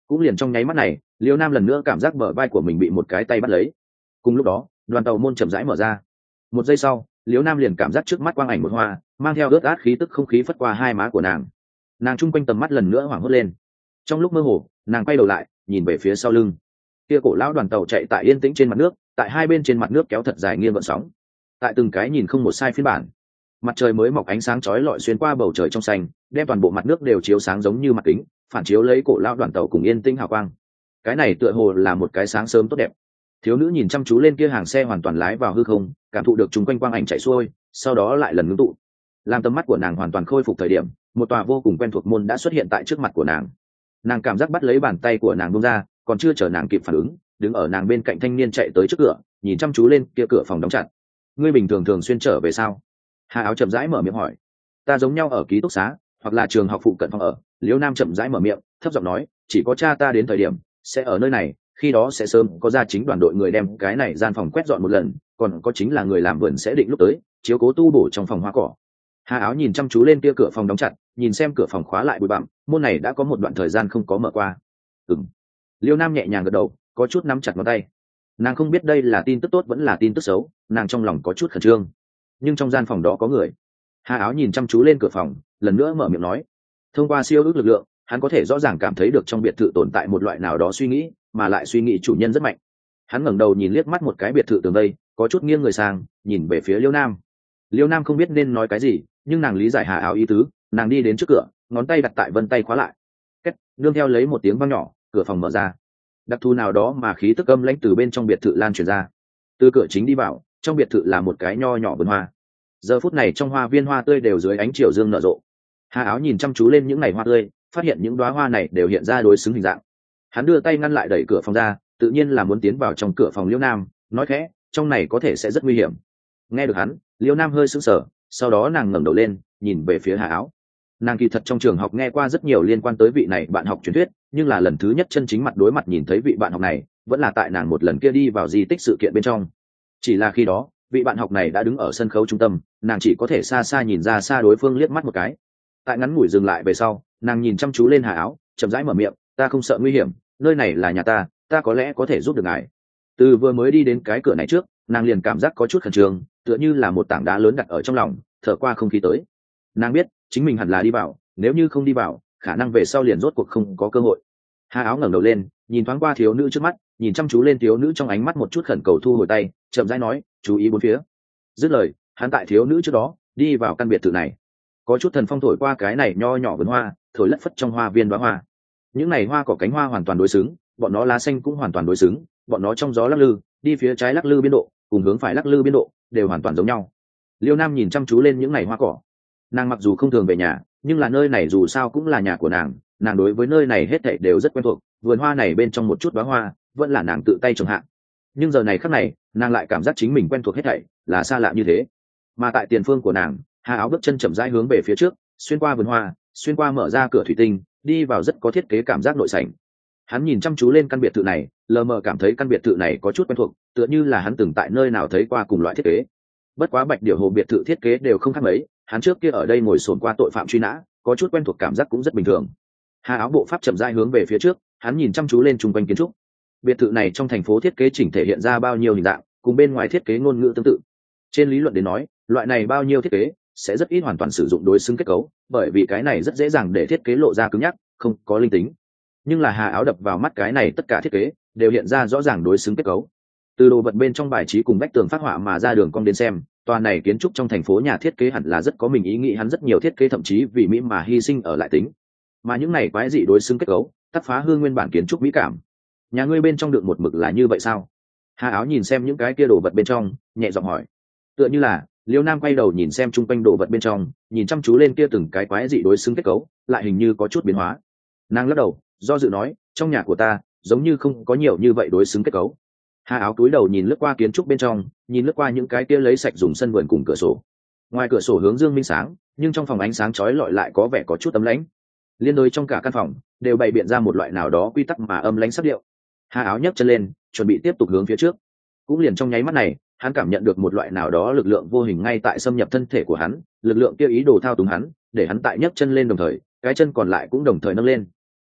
cũng liền trong nháy mắt này, liêu nam lần nữa cảm giác bờ vai của mình bị một cái tay bắt lấy. Cùng lúc đó đoàn tàu môn chậm rãi mở ra. Một giây sau, liêu nam liền cảm giác trước mắt quang ảnh một hoa, mang theo ướt át khí tức không khí phất qua hai má của nàng. Nàng chung quanh tầm mắt lần nữa hoảng hốt lên. Trong lúc mơ hồ, nàng quay đầu lại nhìn về phía sau lưng. Kia cổ lão đoàn tàu chạy tại yên tĩnh trên mặt nước, tại hai bên trên mặt nước kéo thật dài nghiêng gợn sóng. Tại từng cái nhìn không một sai phiên bản, mặt trời mới mọc ánh sáng chói lọi xuyên qua bầu trời trong xanh, đem toàn bộ mặt nước đều chiếu sáng giống như mặt kính, phản chiếu lấy cổ lão đoàn tàu cùng yên tĩnh hào quang. Cái này tựa hồ là một cái sáng sớm tốt đẹp. Thiếu nữ nhìn chăm chú lên kia hàng xe hoàn toàn lái vào hư không, cảm thụ được chúng quanh quang ảnh chạy xuôi, sau đó lại lần ngưng tụ. Làm tầm mắt của nàng hoàn toàn khôi phục thời điểm, một tòa vô cùng quen thuộc môn đã xuất hiện tại trước mặt của nàng. Nàng cảm giác bắt lấy bàn tay của nàng buông ra, còn chưa chờ nàng kịp phản ứng, đứng ở nàng bên cạnh thanh niên chạy tới trước cửa, nhìn chăm chú lên kia cửa phòng đóng chặt. Ngươi bình thường thường xuyên trở về sao? Hà Áo chậm rãi mở miệng hỏi. Ta giống nhau ở ký túc xá hoặc là trường học phụ cận phòng ở. Liễu Nam chậm rãi mở miệng, thấp giọng nói, chỉ có cha ta đến thời điểm sẽ ở nơi này, khi đó sẽ sớm có gia chính đoàn đội người đem cái này gian phòng quét dọn một lần, còn có chính là người làm vườn sẽ định lúc tới chiếu cố tu bổ trong phòng hoa cỏ. Hà Áo nhìn chăm chú lên kia cửa phòng đóng chặt, nhìn xem cửa phòng khóa lại bụi bặm, môn này đã có một đoạn thời gian không có mở qua. Ừm. Liêu Nam nhẹ nhàng gật đầu, có chút nắm chặt ngón tay. Nàng không biết đây là tin tức tốt vẫn là tin tức xấu, nàng trong lòng có chút khẩn trương. Nhưng trong gian phòng đó có người. Hà Áo nhìn chăm chú lên cửa phòng, lần nữa mở miệng nói. Thông qua siêu ước lực lượng, hắn có thể rõ ràng cảm thấy được trong biệt thự tồn tại một loại nào đó suy nghĩ, mà lại suy nghĩ chủ nhân rất mạnh. Hắn ngẩng đầu nhìn liếc mắt một cái biệt thự tường vây, có chút nghiêng người sang, nhìn về phía Liêu Nam. Liêu Nam không biết nên nói cái gì, nhưng nàng lý giải Hà Áo ý tứ, nàng đi đến trước cửa, ngón tay đặt tại vân tay khóa lại. Kết, nương theo lấy một tiếng vang nhỏ, cửa phòng mở ra. Đặc thù nào đó mà khí tức âm lãnh từ bên trong biệt thự lan truyền ra. Từ cửa chính đi vào, trong biệt thự là một cái nho nhỏ vườn hoa. Giờ phút này trong hoa viên hoa tươi đều dưới ánh chiều dương nở rộ. Hà Áo nhìn chăm chú lên những ngày hoa tươi, phát hiện những đóa hoa này đều hiện ra đối xứng hình dạng. Hắn đưa tay ngăn lại đẩy cửa phòng ra, tự nhiên là muốn tiến vào trong cửa phòng Liễu Nam, nói khẽ, trong này có thể sẽ rất nguy hiểm. Nghe được hắn, Liễu Nam hơi sững sờ, sau đó nàng ngẩng đầu lên, nhìn về phía Hà Áo. Nàng kỳ thật trong trường học nghe qua rất nhiều liên quan tới vị này bạn học truyền thuyết, nhưng là lần thứ nhất chân chính mặt đối mặt nhìn thấy vị bạn học này, vẫn là tại nàng một lần kia đi vào di tích sự kiện bên trong. Chỉ là khi đó, vị bạn học này đã đứng ở sân khấu trung tâm, nàng chỉ có thể xa xa nhìn ra xa đối phương liếc mắt một cái. Tại ngắn ngủi dừng lại về sau, nàng nhìn chăm chú lên Hà Áo, chậm rãi mở miệng, ta không sợ nguy hiểm, nơi này là nhà ta, ta có lẽ có thể giúp được ngài. Từ vừa mới đi đến cái cửa này trước, nàng liền cảm giác có chút khẩn trương, tựa như là một tảng đá lớn đặt ở trong lòng, thở qua không khí tới. Nàng biết chính mình hẳn là đi vào, nếu như không đi vào, khả năng về sau liền rốt cuộc không có cơ hội. Hà Áo ngẩng đầu lên, nhìn thoáng qua thiếu nữ trước mắt, nhìn chăm chú lên thiếu nữ trong ánh mắt một chút khẩn cầu, thu hồi tay, chậm rãi nói, chú ý bốn phía. Dứt lời, hắn tại thiếu nữ trước đó đi vào căn biệt thự này. Có chút thần phong thổi qua cái này nho nhỏ vườn hoa, thổi lất phất trong hoa viên đóa hoa. Những này hoa cỏ cánh hoa hoàn toàn đối xứng, bọn nó lá xanh cũng hoàn toàn đối xứng, bọn nó trong gió lắc lư, đi phía trái lắc lư biên độ, cùng hướng phải lắc lư biên độ, đều hoàn toàn giống nhau. Liêu Nam nhìn chăm chú lên những này hoa cỏ. Nàng mặc dù không thường về nhà, nhưng là nơi này dù sao cũng là nhà của nàng, nàng đối với nơi này hết thảy đều rất quen thuộc, vườn hoa này bên trong một chút đóa hoa, vẫn là nàng tự tay trồng hạ. Nhưng giờ này khắc này, nàng lại cảm giác chính mình quen thuộc hết thảy, là xa lạ như thế. Mà tại tiền phương của nàng, Hà Áo bước chân chậm rãi hướng về phía trước, xuyên qua vườn hoa, xuyên qua mở ra cửa thủy tinh, đi vào rất có thiết kế cảm giác nội sảnh. Hắn nhìn chăm chú lên căn biệt thự này, lờ mờ cảm thấy căn biệt thự này có chút quen thuộc, tựa như là hắn từng tại nơi nào thấy qua cùng loại thiết kế. Bất quá Bạch Điểu Hồ biệt thự thiết kế đều không khác mấy, hắn trước kia ở đây ngồi xổm qua tội phạm truy nã, có chút quen thuộc cảm giác cũng rất bình thường. Hà Áo bộ pháp chậm rãi hướng về phía trước, hắn nhìn chăm chú lên chung quanh kiến trúc. Biệt thự này trong thành phố thiết kế chỉnh thể hiện ra bao nhiêu hình dạng, cùng bên ngoài thiết kế ngôn ngữ tương tự. Trên lý luận đến nói, loại này bao nhiêu thiết kế sẽ rất ít hoàn toàn sử dụng đối xứng kết cấu, bởi vì cái này rất dễ dàng để thiết kế lộ ra cứng nhắc, không có linh tính. Nhưng là Hà Áo đập vào mắt cái này tất cả thiết kế đều hiện ra rõ ràng đối xứng kết cấu. Từ đồ vật bên trong bài trí cùng vách tường phác họa mà ra đường cong đến xem, tòa này kiến trúc trong thành phố nhà thiết kế hẳn là rất có mình ý nghĩ, hắn rất nhiều thiết kế thậm chí vì mỹ mà hy sinh ở lại tính. Mà những này quái dị đối xứng kết cấu, tác phá hư nguyên bản kiến trúc mỹ cảm. Nhà ngươi bên trong được một mực là như vậy sao? Hà Áo nhìn xem những cái kia đồ vật bên trong, nhẹ giọng hỏi. Tựa như là, Liêu Nam quay đầu nhìn xem chung quanh đồ vật bên trong, nhìn chăm chú lên kia từng cái quái dị đối xứng kết cấu, lại hình như có chút biến hóa. Nàng lắc đầu, do dự nói, trong nhà của ta giống như không có nhiều như vậy đối xứng kết cấu. Hà Áo cúi đầu nhìn lướt qua kiến trúc bên trong, nhìn lướt qua những cái kia lấy sạch dùng sân vườn cùng cửa sổ. Ngoài cửa sổ hướng dương minh sáng, nhưng trong phòng ánh sáng chói lọi lại có vẻ có chút ấm lãnh. Liên đối trong cả căn phòng đều bày biện ra một loại nào đó quy tắc mà âm lãnh sắc điệu. Hà Áo nhấc chân lên, chuẩn bị tiếp tục hướng phía trước. Cũng liền trong nháy mắt này, hắn cảm nhận được một loại nào đó lực lượng vô hình ngay tại xâm nhập thân thể của hắn, lực lượng kia ý đồ thao túng hắn, để hắn tại nhấc chân lên đồng thời, cái chân còn lại cũng đồng thời nâng lên.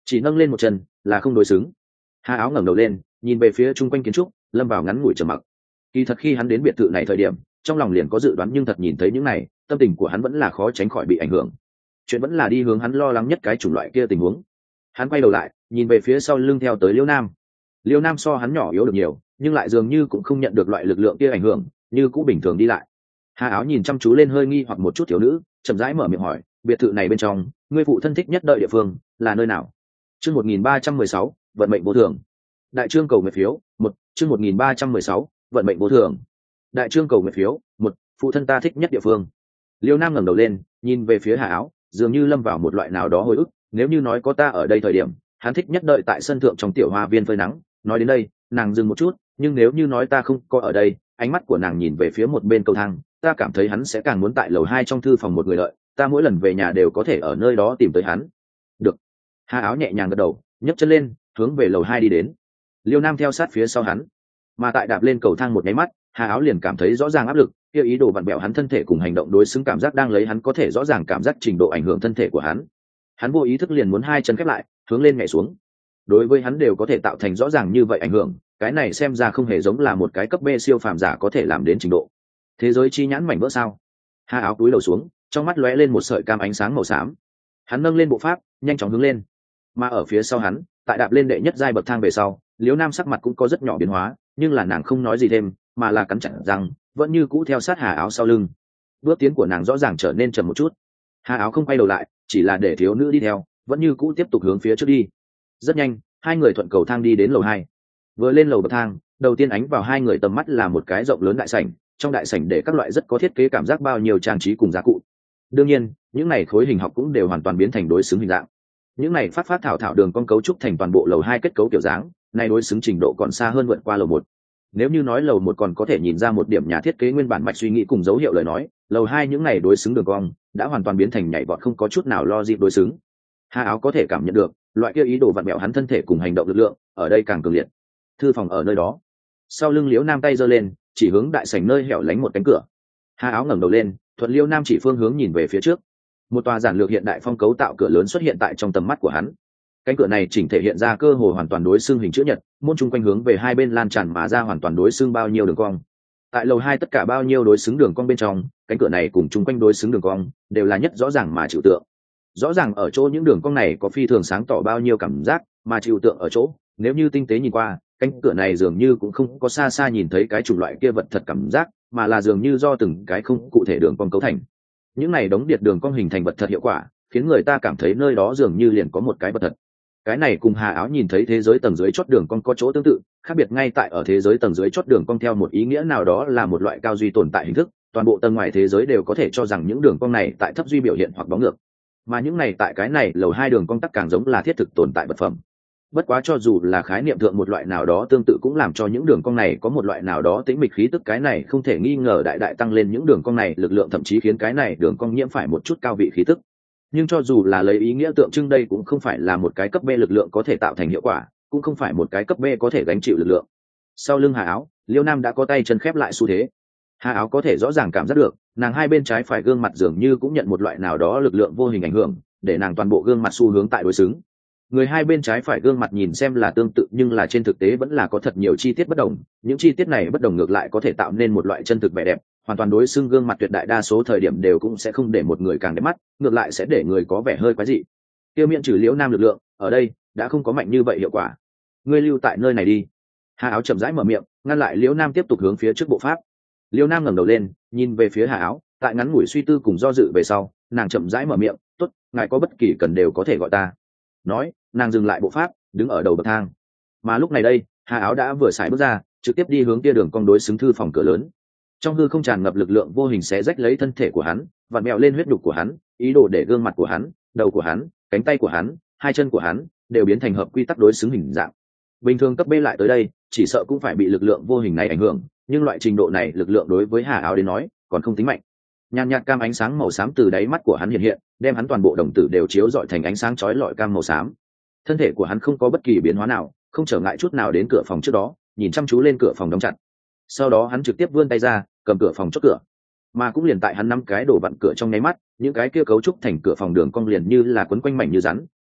chỉ nâng lên một chân là không đối xứng. Hà Áo ngẩng đầu lên nhìn về phía chung quanh kiến trúc, lâm vào ngắn ngủi trầm mặc. Kỳ thật khi hắn đến biệt thự này thời điểm, trong lòng liền có dự đoán, nhưng thật nhìn thấy những này, tâm tình của hắn vẫn là khó tránh khỏi bị ảnh hưởng. Chuyện vẫn là đi hướng hắn lo lắng nhất cái chủng loại kia tình huống. Hắn quay đầu lại nhìn về phía sau lưng theo tới Liêu Nam. Liêu Nam so hắn nhỏ yếu được nhiều, nhưng lại dường như cũng không nhận được loại lực lượng kia ảnh hưởng, như cũng bình thường đi lại. Hà Áo nhìn chăm chú lên hơi nghi hoặc một chút thiếu nữ, chậm rãi mở miệng hỏi, biệt thự này bên trong ngươi phụ thân thích nhất đợi địa phương là nơi nào? Chương một nghìn ba trăm mười sáu, vận mệnh vô thường. Đại trương cầu nguyện phiếu một. Chương một nghìn ba trăm mười sáu, vận mệnh vô thường. Đại trương cầu nguyện phiếu một. Phụ thân ta thích nhất địa phương. Liêu Nam ngẩng đầu lên nhìn về phía Hà Áo, dường như lâm vào một loại nào đó hồi ức. Nếu như nói có ta ở đây thời điểm, hắn thích nhất đợi tại sân thượng trong tiểu hoa viên phơi nắng. Nói đến đây nàng dừng một chút, nhưng nếu như nói ta không có ở đây, ánh mắt của nàng nhìn về phía một bên cầu thang, ta cảm thấy hắn sẽ càng muốn tại lầu hai trong thư phòng một người đợi, ta mỗi lần về nhà đều có thể ở nơi đó tìm tới hắn. Được. Hà Áo nhẹ nhàng gật đầu, nhấc chân lên hướng về lầu hai đi đến. Liêu Nam theo sát phía sau hắn, mà tại đạp lên cầu thang một nháy mắt, Hà Áo liền cảm thấy rõ ràng áp lực, kia ý đồ vặn bẹo hắn thân thể cùng hành động đối xứng cảm giác đang lấy hắn có thể rõ ràng cảm giác trình độ ảnh hưởng thân thể của hắn. Hắn vô ý thức liền muốn hai chân khép lại, hướng lên nhảy xuống. Đối với hắn đều có thể tạo thành rõ ràng như vậy ảnh hưởng, cái này xem ra không hề giống là một cái cấp B siêu phàm giả có thể làm đến trình độ. Thế giới chi nhãn mảnh vỡ sao? Hà Áo cúi đầu xuống, trong mắt lóe lên một sợi cam ánh sáng màu xám. Hắn nâng lên bộ pháp, nhanh chóng hướng lên. Mà ở phía sau hắn, tại đạp lên đệ nhất giai bậc thang về sau, Liễu Nam sắc mặt cũng có rất nhỏ biến hóa, nhưng là nàng không nói gì thêm, mà là cắn chặt răng, vẫn như cũ theo sát Hà Áo sau lưng. Bước tiến của nàng rõ ràng trở nên chậm một chút. Hà Áo không quay đầu lại, chỉ là để thiếu nữ đi theo, vẫn như cũ tiếp tục hướng phía trước đi. Rất nhanh, hai người thuận cầu thang đi đến lầu hai. Vừa lên lầu bậc thang, đầu tiên ánh vào hai người tầm mắt là một cái rộng lớn đại sảnh, trong đại sảnh để các loại rất có thiết kế cảm giác bao nhiêu trang trí cùng giá cụ. Đương nhiên, những này khối hình học cũng đều hoàn toàn biến thành đối xứng hình dạng. Những này phát phát thảo thảo đường con cấu trúc thành toàn bộ lầu hai kết cấu kiểu dáng, này đối xứng trình độ còn xa hơn vượt qua lầu một. Nếu như nói lầu một còn có thể nhìn ra một điểm nhà thiết kế nguyên bản mạch suy nghĩ cùng dấu hiệu lời nói, lầu hai những này đối xứng đường cong đã hoàn toàn biến thành nhảy vọt không có chút nào logic đối xứng. Hà Áo có thể cảm nhận được, loại kia ý đồ vặn bẹo hắn thân thể cùng hành động lực lượng, ở đây càng cường liệt. Thư phòng ở nơi đó. Sau lưng Liễu Nam tay giơ lên, chỉ hướng đại sảnh nơi hẻo lánh một cánh cửa. Hà Áo ngẩng đầu lên, thuận Liễu Nam chỉ phương hướng nhìn về phía trước. Một tòa giản lược hiện đại phong cấu tạo cửa lớn xuất hiện tại trong tầm mắt của hắn. Cánh cửa này chỉnh thể hiện ra cơ hồ hoàn toàn đối xương hình chữ nhật, môn chung quanh hướng về hai bên lan tràn mà ra hoàn toàn đối xương bao nhiêu đường cong. Tại lầu hai tất cả bao nhiêu đối xứng đường cong bên trong, cánh cửa này cùng chung quanh đối xứng đường cong đều là nhất rõ ràng mà trừu tượng. Rõ ràng ở chỗ những đường cong này có phi thường sáng tỏ bao nhiêu cảm giác, mà trừu tượng ở chỗ, nếu như tinh tế nhìn qua, cánh cửa này dường như cũng không có xa xa nhìn thấy cái chủng loại kia vật thật cảm giác, mà là dường như do từng cái không cụ thể đường cong cấu thành. Những này đống điệt đường cong hình thành vật thật hiệu quả, khiến người ta cảm thấy nơi đó dường như liền có một cái vật thật. Cái này cùng Hà Áo nhìn thấy thế giới tầng dưới chót đường cong có chỗ tương tự, khác biệt ngay tại ở thế giới tầng dưới chót đường cong theo một ý nghĩa nào đó là một loại cao duy tồn tại hình thức, toàn bộ tầng ngoài thế giới đều có thể cho rằng những đường cong này tại thấp duy biểu hiện hoặc bóng ngược, mà những này tại cái này lầu hai đường cong tắc càng giống là thiết thực tồn tại vật phẩm. Bất quá cho dù là khái niệm thượng một loại nào đó tương tự cũng làm cho những đường cong này có một loại nào đó tĩnh mịch khí tức, cái này không thể nghi ngờ đại đại tăng lên những đường cong này lực lượng, thậm chí khiến cái này đường cong nhiễm phải một chút cao vị khí tức. Nhưng cho dù là lấy ý nghĩa tượng trưng, đây cũng không phải là một cái cấp B lực lượng có thể tạo thành hiệu quả, cũng không phải một cái cấp B có thể gánh chịu lực lượng. Sau lưng Hà Áo, Liêu Nam đã có tay chân khép lại xu thế. Hà Áo có thể rõ ràng cảm giác được, nàng hai bên trái phải gương mặt dường như cũng nhận một loại nào đó lực lượng vô hình ảnh hưởng, để nàng toàn bộ gương mặt xu hướng tại đối xứng. Người hai bên trái phải gương mặt nhìn xem là tương tự, nhưng là trên thực tế vẫn là có thật nhiều chi tiết bất đồng. Những chi tiết này bất đồng ngược lại có thể tạo nên một loại chân thực vẻ đẹp, hoàn toàn đối xứng gương mặt tuyệt đại đa số thời điểm đều cũng sẽ không để một người càng đẹp mắt, ngược lại sẽ để người có vẻ hơi quái dị. Tiêu miễn trừ Liễu Nam lực lượng, ở đây đã không có mạnh như vậy hiệu quả. Ngươi lưu tại nơi này đi. Hà Áo chậm rãi mở miệng, ngăn lại Liễu Nam tiếp tục hướng phía trước bộ pháp. Liễu Nam ngẩng đầu lên, nhìn về phía Hà Áo, tại ngắn ngủi suy tư cùng do dự về sau, nàng chậm rãi mở miệng, "Tốt, ngài có bất kỳ cần đều có thể gọi ta." Nói, nàng dừng lại bộ pháp, đứng ở đầu bậc thang. Mà lúc này đây, Hà Áo đã vừa xài bước ra, trực tiếp đi hướng kia đường cong đối xứng thư phòng cửa lớn. Trong hư không tràn ngập lực lượng vô hình xé rách lấy thân thể của hắn, vặn mèo lên huyết đục của hắn, ý đồ để gương mặt của hắn, đầu của hắn, cánh tay của hắn, hai chân của hắn đều biến thành hợp quy tắc đối xứng hình dạng. Bình thường cấp B lại tới đây, chỉ sợ cũng phải bị lực lượng vô hình này ảnh hưởng, nhưng loại trình độ này lực lượng đối với Hà Áo đến nói, còn không tính mạnh. Nhàn nhạt cam ánh sáng màu xám từ đáy mắt của hắn hiện hiện, đem hắn toàn bộ đồng tử đều chiếu rọi thành ánh sáng chói lọi cam màu xám. Thân thể của hắn không có bất kỳ biến hóa nào, không trở ngại chút nào đến cửa phòng trước đó, nhìn chăm chú lên cửa phòng đóng chặt. Sau đó hắn trực tiếp vươn tay ra, cầm cửa phòng chốt cửa. Mà cũng liền tại hắn nắm cái đồ vặn cửa trong nháy mắt, những cái kia cấu trúc thành cửa phòng đường cong liền như là quấn quanh mảnh như rắn,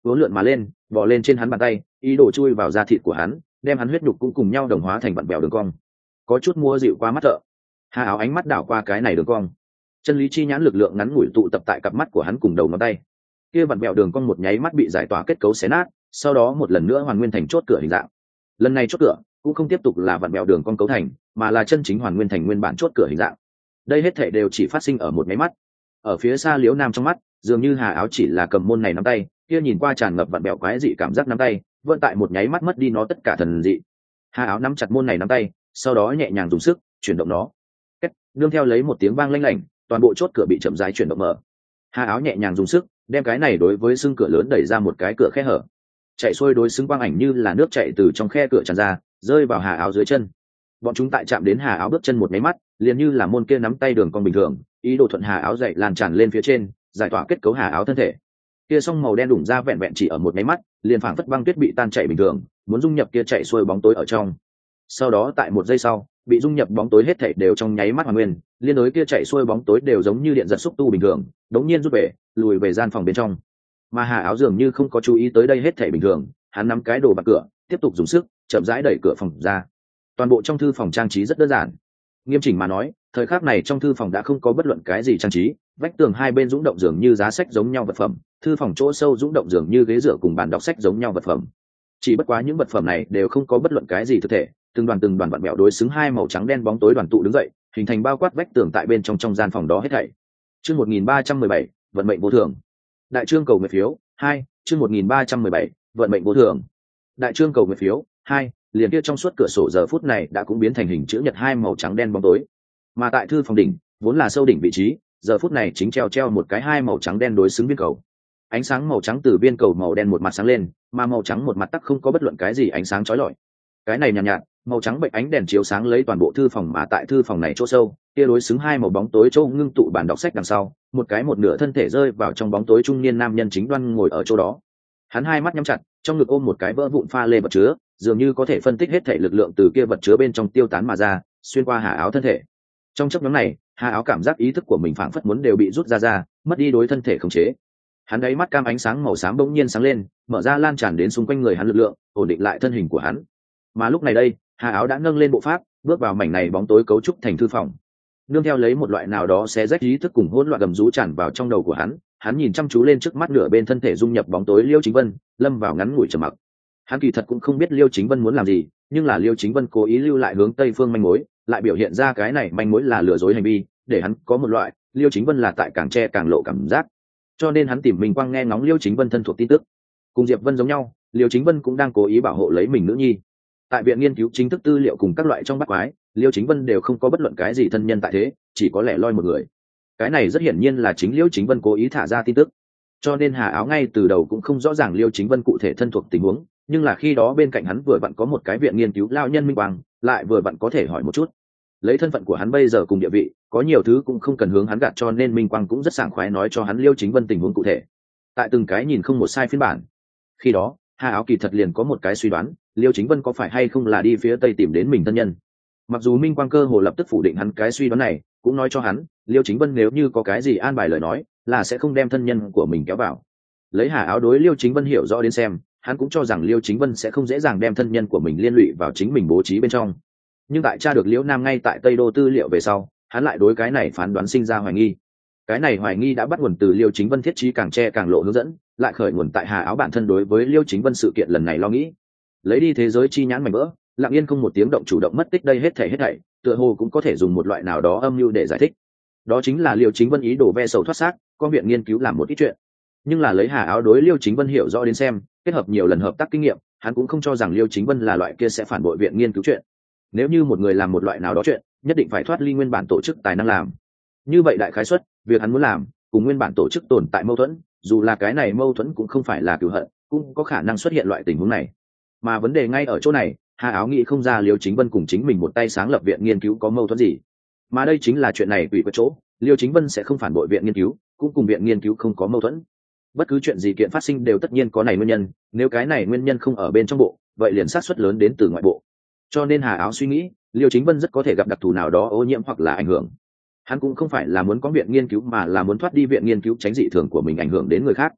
uốn lượn mà lên bò lên trên hắn bàn tay, ý đồ chui vào da thịt của hắn, đem hắn huyết nhục cũng cùng nhau đồng hóa thành vặn bèo đường cong. Có chút mua dịu qua mắt thợ. Hà áo ánh mắt đảo qua cái này đường cong, chân lý chi nhãn lực lượng ngắn ngủi tụ tập tại cặp mắt của hắn cùng đầu ngón tay, kia vặn bèo đường cong một nháy mắt bị giải tỏa kết cấu xé nát, sau đó một lần nữa hoàn nguyên thành chốt cửa hình dạng. Lần này chốt cửa cũng không tiếp tục là vặn bèo đường cong cấu thành, mà là chân chính hoàn nguyên thành nguyên bản chốt cửa hình dạng. Đây hết thảy đều chỉ phát sinh ở một nháy mắt. Ở phía xa Liễu Nam trong mắt, dường như Hà áo chỉ là cầm môn này nắm tay, kia nhìn qua tràn ngập vặn bèo quái dị cảm giác nắm tay, vẫn tại một nháy mắt mất đi nó tất cả thần dị. Hà áo nắm chặt môn này nắm tay, sau đó nhẹ nhàng dùng sức chuyển động nó. Kết, nương theo lấy một tiếng vang lanh lảnh, toàn bộ chốt cửa bị chậm rãi chuyển động mở. Hà áo nhẹ nhàng dùng sức đem cái này đối với xương cửa lớn đẩy ra một cái cửa khe hở, chạy xuôi đối xứng quang ảnh như là nước chạy từ trong khe cửa tràn ra, rơi vào Hà áo dưới chân. Bọn chúng tại chạm đến Hà áo bước chân một máy mắt, liền như là môn kia nắm tay đường cong bình thường, ý đồ thuận Hà áo dậy lan tràn lên phía trên, giải tỏa kết cấu Hà áo thân thể. Kia song màu đen đủng ra vẹn vẹn chỉ ở một máy mắt, liền phảng phất băng tuyết bị tan chảy bình thường, muốn dung nhập kia chạy xuôi bóng tối ở trong. Sau đó tại một giây sau, bị dung nhập bóng tối hết thảy đều trong nháy mắt hoàn nguyên, liên đối kia chạy xuôi bóng tối đều giống như điện giật xúc tu bình thường, đống nhiên rút về, lùi về gian phòng bên trong. Mà Hà áo dường như không có chú ý tới đây hết thảy bình thường, hắn nắm cái đồ bạc cửa, tiếp tục dùng sức chậm rãi đẩy cửa phòng ra. Toàn bộ trong thư phòng trang trí rất đơn giản. Nghiêm chỉnh mà nói, thời khắc này trong thư phòng đã không có bất luận cái gì trang trí, vách tường hai bên dũng động dường như giá sách giống nhau vật phẩm, thư phòng chỗ sâu dũng động dường như ghế dựa cùng bàn đọc sách giống nhau vật phẩm. Chỉ bất quá những vật phẩm này đều không có bất luận cái gì thực thể, từng đoàn từng đoàn vặn vẹo đối xứng hai màu trắng đen bóng tối đoàn tụ đứng dậy, hình thành bao quát vách tường tại bên trong trong gian phòng đó hết thảy. Chương một nghìn ba trăm mười bảy, vận mệnh vô thường. Đại chương cầu nguyện phiếu hai, chương một nghìn ba trăm mười bảy, vận mệnh vô thường. Đại chương cầu nguyện phiếu hai, liền kia trong suốt cửa sổ giờ phút này đã cũng biến thành hình chữ nhật hai màu trắng đen bóng tối. Mà tại thư phòng đỉnh, vốn là sâu đỉnh vị trí, giờ phút này chính treo treo một cái hai màu trắng đen đối xứng viên cầu. Ánh sáng màu trắng từ viên cầu màu đen một mặt sáng lên, mà màu trắng một mặt tắc không có bất luận cái gì ánh sáng chói lọi. Cái này nhàn nhạt, nhạt, màu trắng bệnh ánh đèn chiếu sáng lấy toàn bộ thư phòng, mà tại thư phòng này chỗ sâu, kia đối xứng hai màu bóng tối chỗ ngưng tụ bản đọc sách đằng sau, một cái một nửa thân thể rơi vào trong bóng tối trung niên nam nhân chính đoan ngồi ở chỗ đó. Hắn hai mắt nhắm chặt, trong ngực ôm một cái vỡ vụn pha lê vật chứa, dường như có thể phân tích hết thể lực lượng từ kia vật chứa bên trong tiêu tán mà ra, xuyên qua Hà áo thân thể. Trong chốc ngắn này, Hà áo cảm giác ý thức của mình phảng phất muốn đều bị rút ra ra, mất đi đối thân thể khống chế. Hắn đáy mắt cam ánh sáng màu xám bỗng nhiên sáng lên, mở ra lan tràn đến xung quanh người hắn lực lượng, ổn định lại thân hình của hắn. Mà lúc này đây, Hà áo đã nâng lên bộ pháp, bước vào mảnh này bóng tối cấu trúc thành thư phòng. Nương theo lấy một loại nào đó xé rách ý thức cùng hỗn loạn gầm rú tràn vào trong đầu của hắn, hắn nhìn chăm chú lên trước mắt nửa bên thân thể dung nhập bóng tối Liêu Chính Vân, lâm vào ngắn ngủi trầm mặc. Hắn kỳ thật cũng không biết Liêu Chính Vân muốn làm gì, nhưng là Liêu Chính Vân cố ý lưu lại hướng tây phương manh mối, lại biểu hiện ra cái này manh mối là lừa dối hành vi, để hắn có một loại Liêu Chính Vân là tại càng che càng lộ cảm giác. Cho nên hắn tìm mình quang nghe ngóng Liêu Chính Vân thân thuộc tin tức. Cùng Diệp Vân giống nhau, Liêu Chính Vân cũng đang cố ý bảo hộ lấy mình nữ nhi. Tại viện nghiên cứu chính thức tư liệu cùng các loại trong bắt quái, Liêu Chính Vân đều không có bất luận cái gì thân nhân tại thế, chỉ có lẻ loi một người. Cái này rất hiển nhiên là chính Liêu Chính Vân cố ý thả ra tin tức. Cho nên Hà áo ngay từ đầu cũng không rõ ràng Liêu Chính Vân cụ thể thân thuộc tình huống, nhưng là khi đó bên cạnh hắn vừa vặn có một cái viện nghiên cứu lao nhân minh quang, lại vừa vặn có thể hỏi một chút. Lấy thân phận của hắn bây giờ cùng địa vị, có nhiều thứ cũng không cần hướng hắn gạt, cho nên minh quang cũng rất sảng khoái nói cho hắn Liêu Chính Vân tình huống cụ thể. Tại từng cái nhìn không một sai phiên bản. Khi đó, Hà áo kỳ thật liền có một cái suy đoán, Liêu Chính Vân có phải hay không là đi phía tây tìm đến mình thân nhân. Mặc dù minh quang cơ hồ lập tức phủ định hắn cái suy đoán này, cũng nói cho hắn, Liêu Chính Vân nếu như có cái gì an bài lời nói, là sẽ không đem thân nhân của mình kéo vào. Lấy Hà áo đối Liêu Chính Vân hiểu rõ đến xem, hắn cũng cho rằng Liêu Chính Vân sẽ không dễ dàng đem thân nhân của mình liên lụy vào chính mình bố trí bên trong. Nhưng tại tra được Liễu Nam ngay tại Tây Đô tư liệu về sau, hắn lại đối cái này phán đoán sinh ra hoài nghi. Cái này hoài nghi đã bắt nguồn từ Liêu Chính Vân thiết trí càng che càng lộ hướng dẫn, lại khởi nguồn tại Hà áo bản thân đối với Liêu Chính Vân sự kiện lần này lo nghĩ. Lấy đi thế giới chi nhãn mảnh vỡ, lặng yên không một tiếng động chủ động mất tích đây hết thảy hết thảy, tựa hồ cũng có thể dùng một loại nào đó âm mưu để giải thích. Đó chính là Liêu Chính Vân ý đồ ve sầu thoát xác, con viện nghiên cứu làm một ít chuyện. Nhưng là lấy Hà áo đối Liêu Chính Vân hiểu rõ đến xem, kết hợp nhiều lần hợp tác kinh nghiệm, hắn cũng không cho rằng Liêu Chính Vân là loại kia sẽ phản bội viện nghiên cứu chuyện. Nếu như một người làm một loại nào đó chuyện, nhất định phải thoát ly nguyên bản tổ chức tài năng làm. Như vậy đại khái suất, việc hắn muốn làm cùng nguyên bản tổ chức tồn tại mâu thuẫn, dù là cái này mâu thuẫn cũng không phải là cừu hận, cũng có khả năng xuất hiện loại tình huống này. Mà vấn đề ngay ở chỗ này, Hà áo nghĩ không ra Liêu Chính Vân cùng chính mình một tay sáng lập viện nghiên cứu có mâu thuẫn gì. Mà đây chính là chuyện này tùy có chỗ, Liêu Chính Vân sẽ không phản bội viện nghiên cứu, cũng cùng viện nghiên cứu không có mâu thuẫn. Bất cứ chuyện gì kiện phát sinh đều tất nhiên có này nguyên nhân, nếu cái này nguyên nhân không ở bên trong bộ, vậy liền xác suất lớn đến từ ngoại bộ. Cho nên Hà áo suy nghĩ, Liêu Chính Vân rất có thể gặp đặc thù nào đó ô nhiễm hoặc là ảnh hưởng. Hắn cũng không phải là muốn có viện nghiên cứu, mà là muốn thoát đi viện nghiên cứu, tránh dị thường của mình ảnh hưởng đến người khác.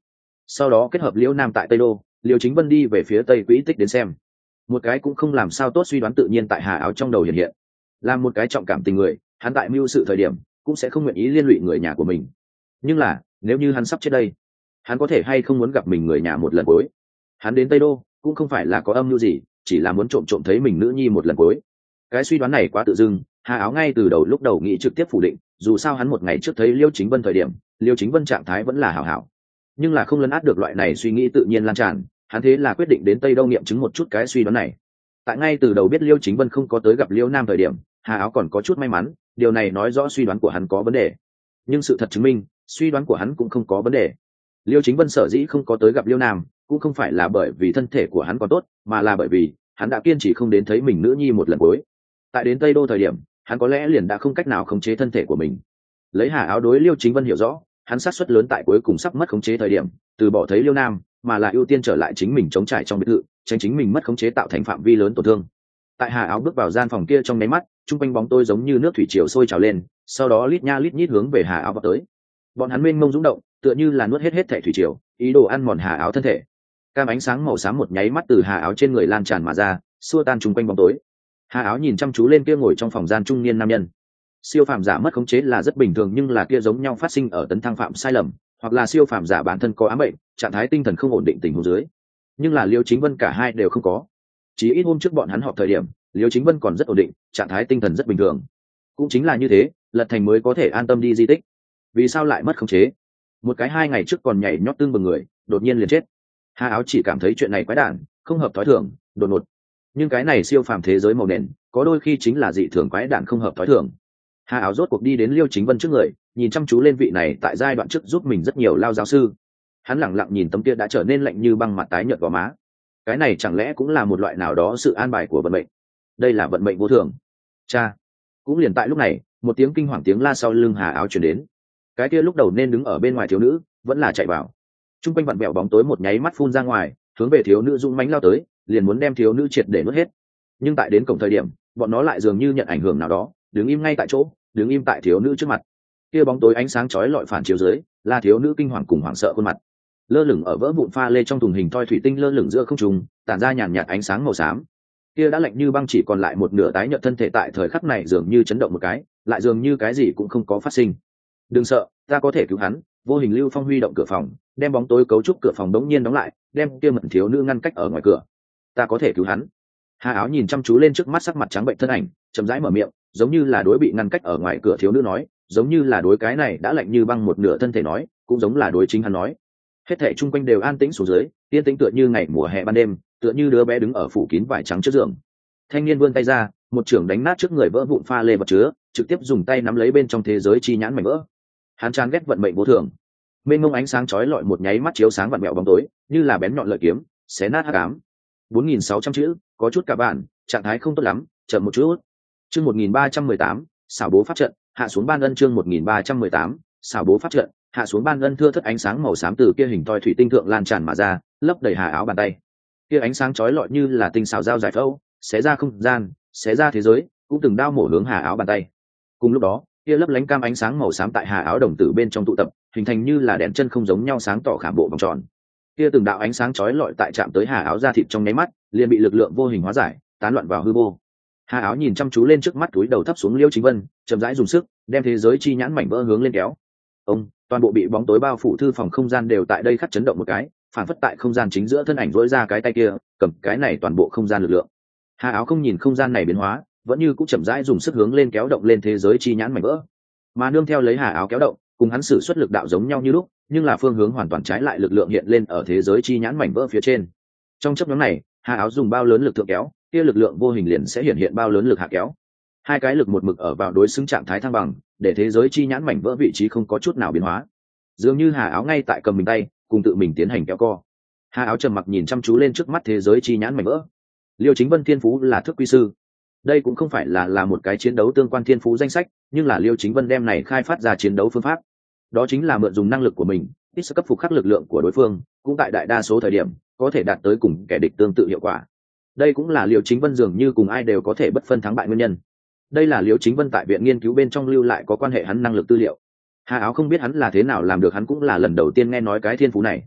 sau đó kết hợp liễu nam tại tây đô, liêu chính vân đi về phía tây quỹ tích đến xem. Một cái cũng không làm sao tốt suy đoán tự nhiên tại hà áo trong đầu hiện hiện. Là một cái trọng cảm tình người, hắn tại mưu sự thời điểm cũng sẽ không nguyện ý liên lụy người nhà của mình. Nhưng là nếu như hắn sắp chết đây, hắn có thể hay không muốn gặp mình người nhà một lần cuối. Hắn đến tây đô cũng không phải là có âm mưu gì, chỉ là muốn trộm trộm thấy mình nữ nhi một lần cuối. Cái suy đoán này quá tự dưng, hà áo ngay từ đầu lúc đầu nghĩ trực tiếp phủ định, dù sao hắn một ngày trước thấy liêu chính vân thời điểm, liêu chính vân trạng thái vẫn là hảo hảo. Nhưng là không lấn át được loại này suy nghĩ tự nhiên lan tràn, hắn thế là quyết định đến tây đô nghiệm chứng một chút cái suy đoán này. Tại ngay từ đầu biết liêu chính vân không có tới gặp liêu nam thời điểm, hà áo còn có chút may mắn, điều này nói rõ suy đoán của hắn có vấn đề. Nhưng sự thật chứng minh suy đoán của hắn cũng không có vấn đề. Liêu chính vân sở dĩ không có tới gặp liêu nam cũng không phải là bởi vì thân thể của hắn còn tốt, mà là bởi vì hắn đã kiên trì không đến thấy mình nữ nhi một lần cuối. Tại đến tây đô thời điểm, hắn có lẽ liền đã không cách nào khống chế thân thể của mình. Lấy hà áo đối liêu chính vân hiểu rõ, hắn sát suất lớn tại cuối cùng sắp mất khống chế thời điểm từ bỏ thấy liêu nam, mà là ưu tiên trở lại chính mình chống trải trong biệt thự, tránh chính mình mất khống chế tạo thành phạm vi lớn tổn thương. Tại hà áo bước vào gian phòng kia trong nháy mắt, trung quanh bóng tôi giống như nước thủy triều sôi trào lên, sau đó lít nha lít nhít hướng về hà áo vào tới. Bọn hắn mênh mông rung động, tựa như là nuốt hết hết thảy thủy triều, ý đồ ăn mòn hà áo thân thể. Cam ánh sáng màu xám một nháy mắt từ hà áo trên người lan tràn mà ra, xua tan trung quanh bóng tối. Hà áo nhìn chăm chú lên kia ngồi trong phòng gian trung niên nam nhân. Siêu phàm giả mất khống chế là rất bình thường, nhưng là kia giống nhau phát sinh ở tấn thăng phạm sai lầm, hoặc là siêu phàm giả bản thân có ám bệnh, trạng thái tinh thần không ổn định tình huống dưới. Nhưng là Liêu Chính Vân cả hai đều không có. Chỉ ít hôm trước bọn hắn họp thời điểm, Liêu Chính Vân còn rất ổn định, trạng thái tinh thần rất bình thường. Cũng chính là như thế, Lật Thành mới có thể an tâm đi di tích. Vì sao lại mất khống chế? Một cái hai ngày trước còn nhảy nhót tương bừng người, đột nhiên liền chết. Hà áo chỉ cảm thấy chuyện này quái đản, không hợp thói thường, đột ngột. Nhưng cái này siêu phàm thế giới màu nền, có đôi khi chính là dị thường quái đản không hợp thói thường. Hà áo rốt cuộc đi đến Liêu Chính Vân trước người, nhìn chăm chú lên vị này tại giai đoạn trước giúp mình rất nhiều lao giáo sư. Hắn lẳng lặng nhìn tấm kia đã trở nên lạnh như băng mặt tái nhợt vào má. Cái này chẳng lẽ cũng là một loại nào đó sự an bài của vận mệnh? Đây là vận mệnh vô thường. Cha! Cũng liền tại lúc này, một tiếng kinh hoàng tiếng la sau lưng Hà áo truyền đến. Cái kia lúc đầu nên đứng ở bên ngoài thiếu nữ, vẫn là chạy vào. Trung quanh vặn vẹo bóng tối một nháy mắt phun ra ngoài, hướng về thiếu nữ dũng mãnh lao tới, liền muốn đem thiếu nữ triệt để nuốt hết. Nhưng tại đến cổng thời điểm, bọn nó lại dường như nhận ảnh hưởng nào đó, đứng im ngay tại chỗ, đứng im tại thiếu nữ trước mặt. Kia bóng tối ánh sáng chói lọi phản chiếu dưới, là thiếu nữ kinh hoàng cùng hoảng sợ khuôn mặt. Lơ lửng ở vỡ vụn pha lê trong thùng hình thoi thủy tinh lơ lửng giữa không trung, tản ra nhàn nhạt ánh sáng màu xám. Kia đã lạnh như băng chỉ còn lại một nửa tái nhợt thân thể tại thời khắc này dường như chấn động một cái, lại dường như cái gì cũng không có phát sinh. Đừng sợ, ta có thể cứu hắn. Vô hình lưu phong huy động cửa phòng, đem bóng tối cấu trúc cửa phòng đống nhiên đóng lại, đem kia mẫn thiếu nữ ngăn cách ở ngoài cửa. Ta có thể cứu hắn. Hà áo nhìn chăm chú lên trước mắt sắc mặt trắng bệnh thân ảnh, chậm rãi mở miệng, giống như là đối bị ngăn cách ở ngoài cửa thiếu nữ nói, giống như là đối cái này đã lạnh như băng một nửa thân thể nói, cũng giống là đối chính hắn nói. Hết thảy chung quanh đều an tĩnh xuống dưới, yên tĩnh tựa như ngày mùa hè ban đêm, tựa như đứa bé đứng ở phủ kín vải trắng trước giường. Thanh niên vươn tay ra, một chưởng đánh nát trước người vỡ vụn pha lê vật chứa, trực tiếp dùng tay nắm lấy bên trong thế giới chi nhãn mảnh vỡ. Hắn chán ghét vận mệnh vô thường. Mênh mông ánh sáng chói lọi một nháy mắt chiếu sáng vặn mèo bóng tối, như là bén nhọn lợi kiếm, xé nát hắc ám. bốn nghìn sáu trăm chữ, có chút cả bạn, trạng thái không tốt lắm, chậm một chút. Chương một nghìn ba trăm mười tám, xảo bố pháp trận, hạ xuống ban ân chương một nghìn ba trăm mười tám, xảo bố pháp trận, hạ xuống ban ân thưa thất ánh sáng màu xám từ kia hình thoi thủy tinh thượng lan tràn mà ra, lấp đầy Hà áo bàn tay. Kia ánh sáng chói lọi như là tinh xảo dao dài phẫu, xé ra không gian, xé ra thế giới, cũng từng đao mổ hướng Hà áo bàn tay. Cùng lúc đó, kia lấp lánh cam ánh sáng màu xám tại Hà áo đồng tử bên trong tụ tập, hình thành như là đèn chân không giống nhau sáng tỏ khảm bộ vòng tròn. Kia từng đạo ánh sáng chói lọi tại chạm tới Hà áo da thịt trong nháy mắt, liền bị lực lượng vô hình hóa giải, tán loạn vào hư vô. Hà áo nhìn chăm chú lên trước mắt túi đầu thấp xuống Liêu Chính Vân, chậm rãi dùng sức đem thế giới chi nhãn mảnh vỡ hướng lên kéo. Ông, toàn bộ bị bóng tối bao phủ thư phòng không gian đều tại đây khắc chấn động một cái, phản phất tại không gian chính giữa thân ảnh rỗi ra cái tay kia, cầm cái này toàn bộ không gian lực lượng. Hà áo không nhìn không gian này biến hóa, vẫn như cũng chậm rãi dùng sức hướng lên kéo động lên thế giới chi nhãn mảnh vỡ. Mà nương theo lấy Hà áo kéo động, cùng hắn sử xuất lực đạo giống nhau như lúc, nhưng là phương hướng hoàn toàn trái lại lực lượng hiện lên ở thế giới chi nhãn mảnh vỡ phía trên. Trong chấp nhóm này, Hà áo dùng bao lớn lực thượng kéo, kia lực lượng vô hình liền sẽ hiện hiện bao lớn lực hạ kéo. Hai cái lực một mực ở vào đối xứng trạng thái thăng bằng, để thế giới chi nhãn mảnh vỡ vị trí không có chút nào biến hóa. Dường như Hà áo ngay tại cầm mình tay, cùng tự mình tiến hành kéo co. Hà áo trầm mặc nhìn chăm chú lên trước mắt thế giới chi nhãn mảnh vỡ. Liêu Chính Vân thiên phú là thức quy sư. Đây cũng không phải là là một cái chiến đấu tương quan thiên phú danh sách, nhưng là Liêu Chính Vân đem này khai phát ra chiến đấu phương pháp. Đó chính là mượn dùng năng lực của mình, ít cấp phục khắc lực lượng của đối phương, cũng tại đại đa số thời điểm có thể đạt tới cùng kẻ địch tương tự hiệu quả. Đây cũng là Liêu Chính Vân dường như cùng ai đều có thể bất phân thắng bại nguyên nhân. Đây là Liêu Chính Vân tại viện nghiên cứu bên trong lưu lại có quan hệ hắn năng lực tư liệu. Hà áo không biết hắn là thế nào làm được, hắn cũng là lần đầu tiên nghe nói cái thiên phú này.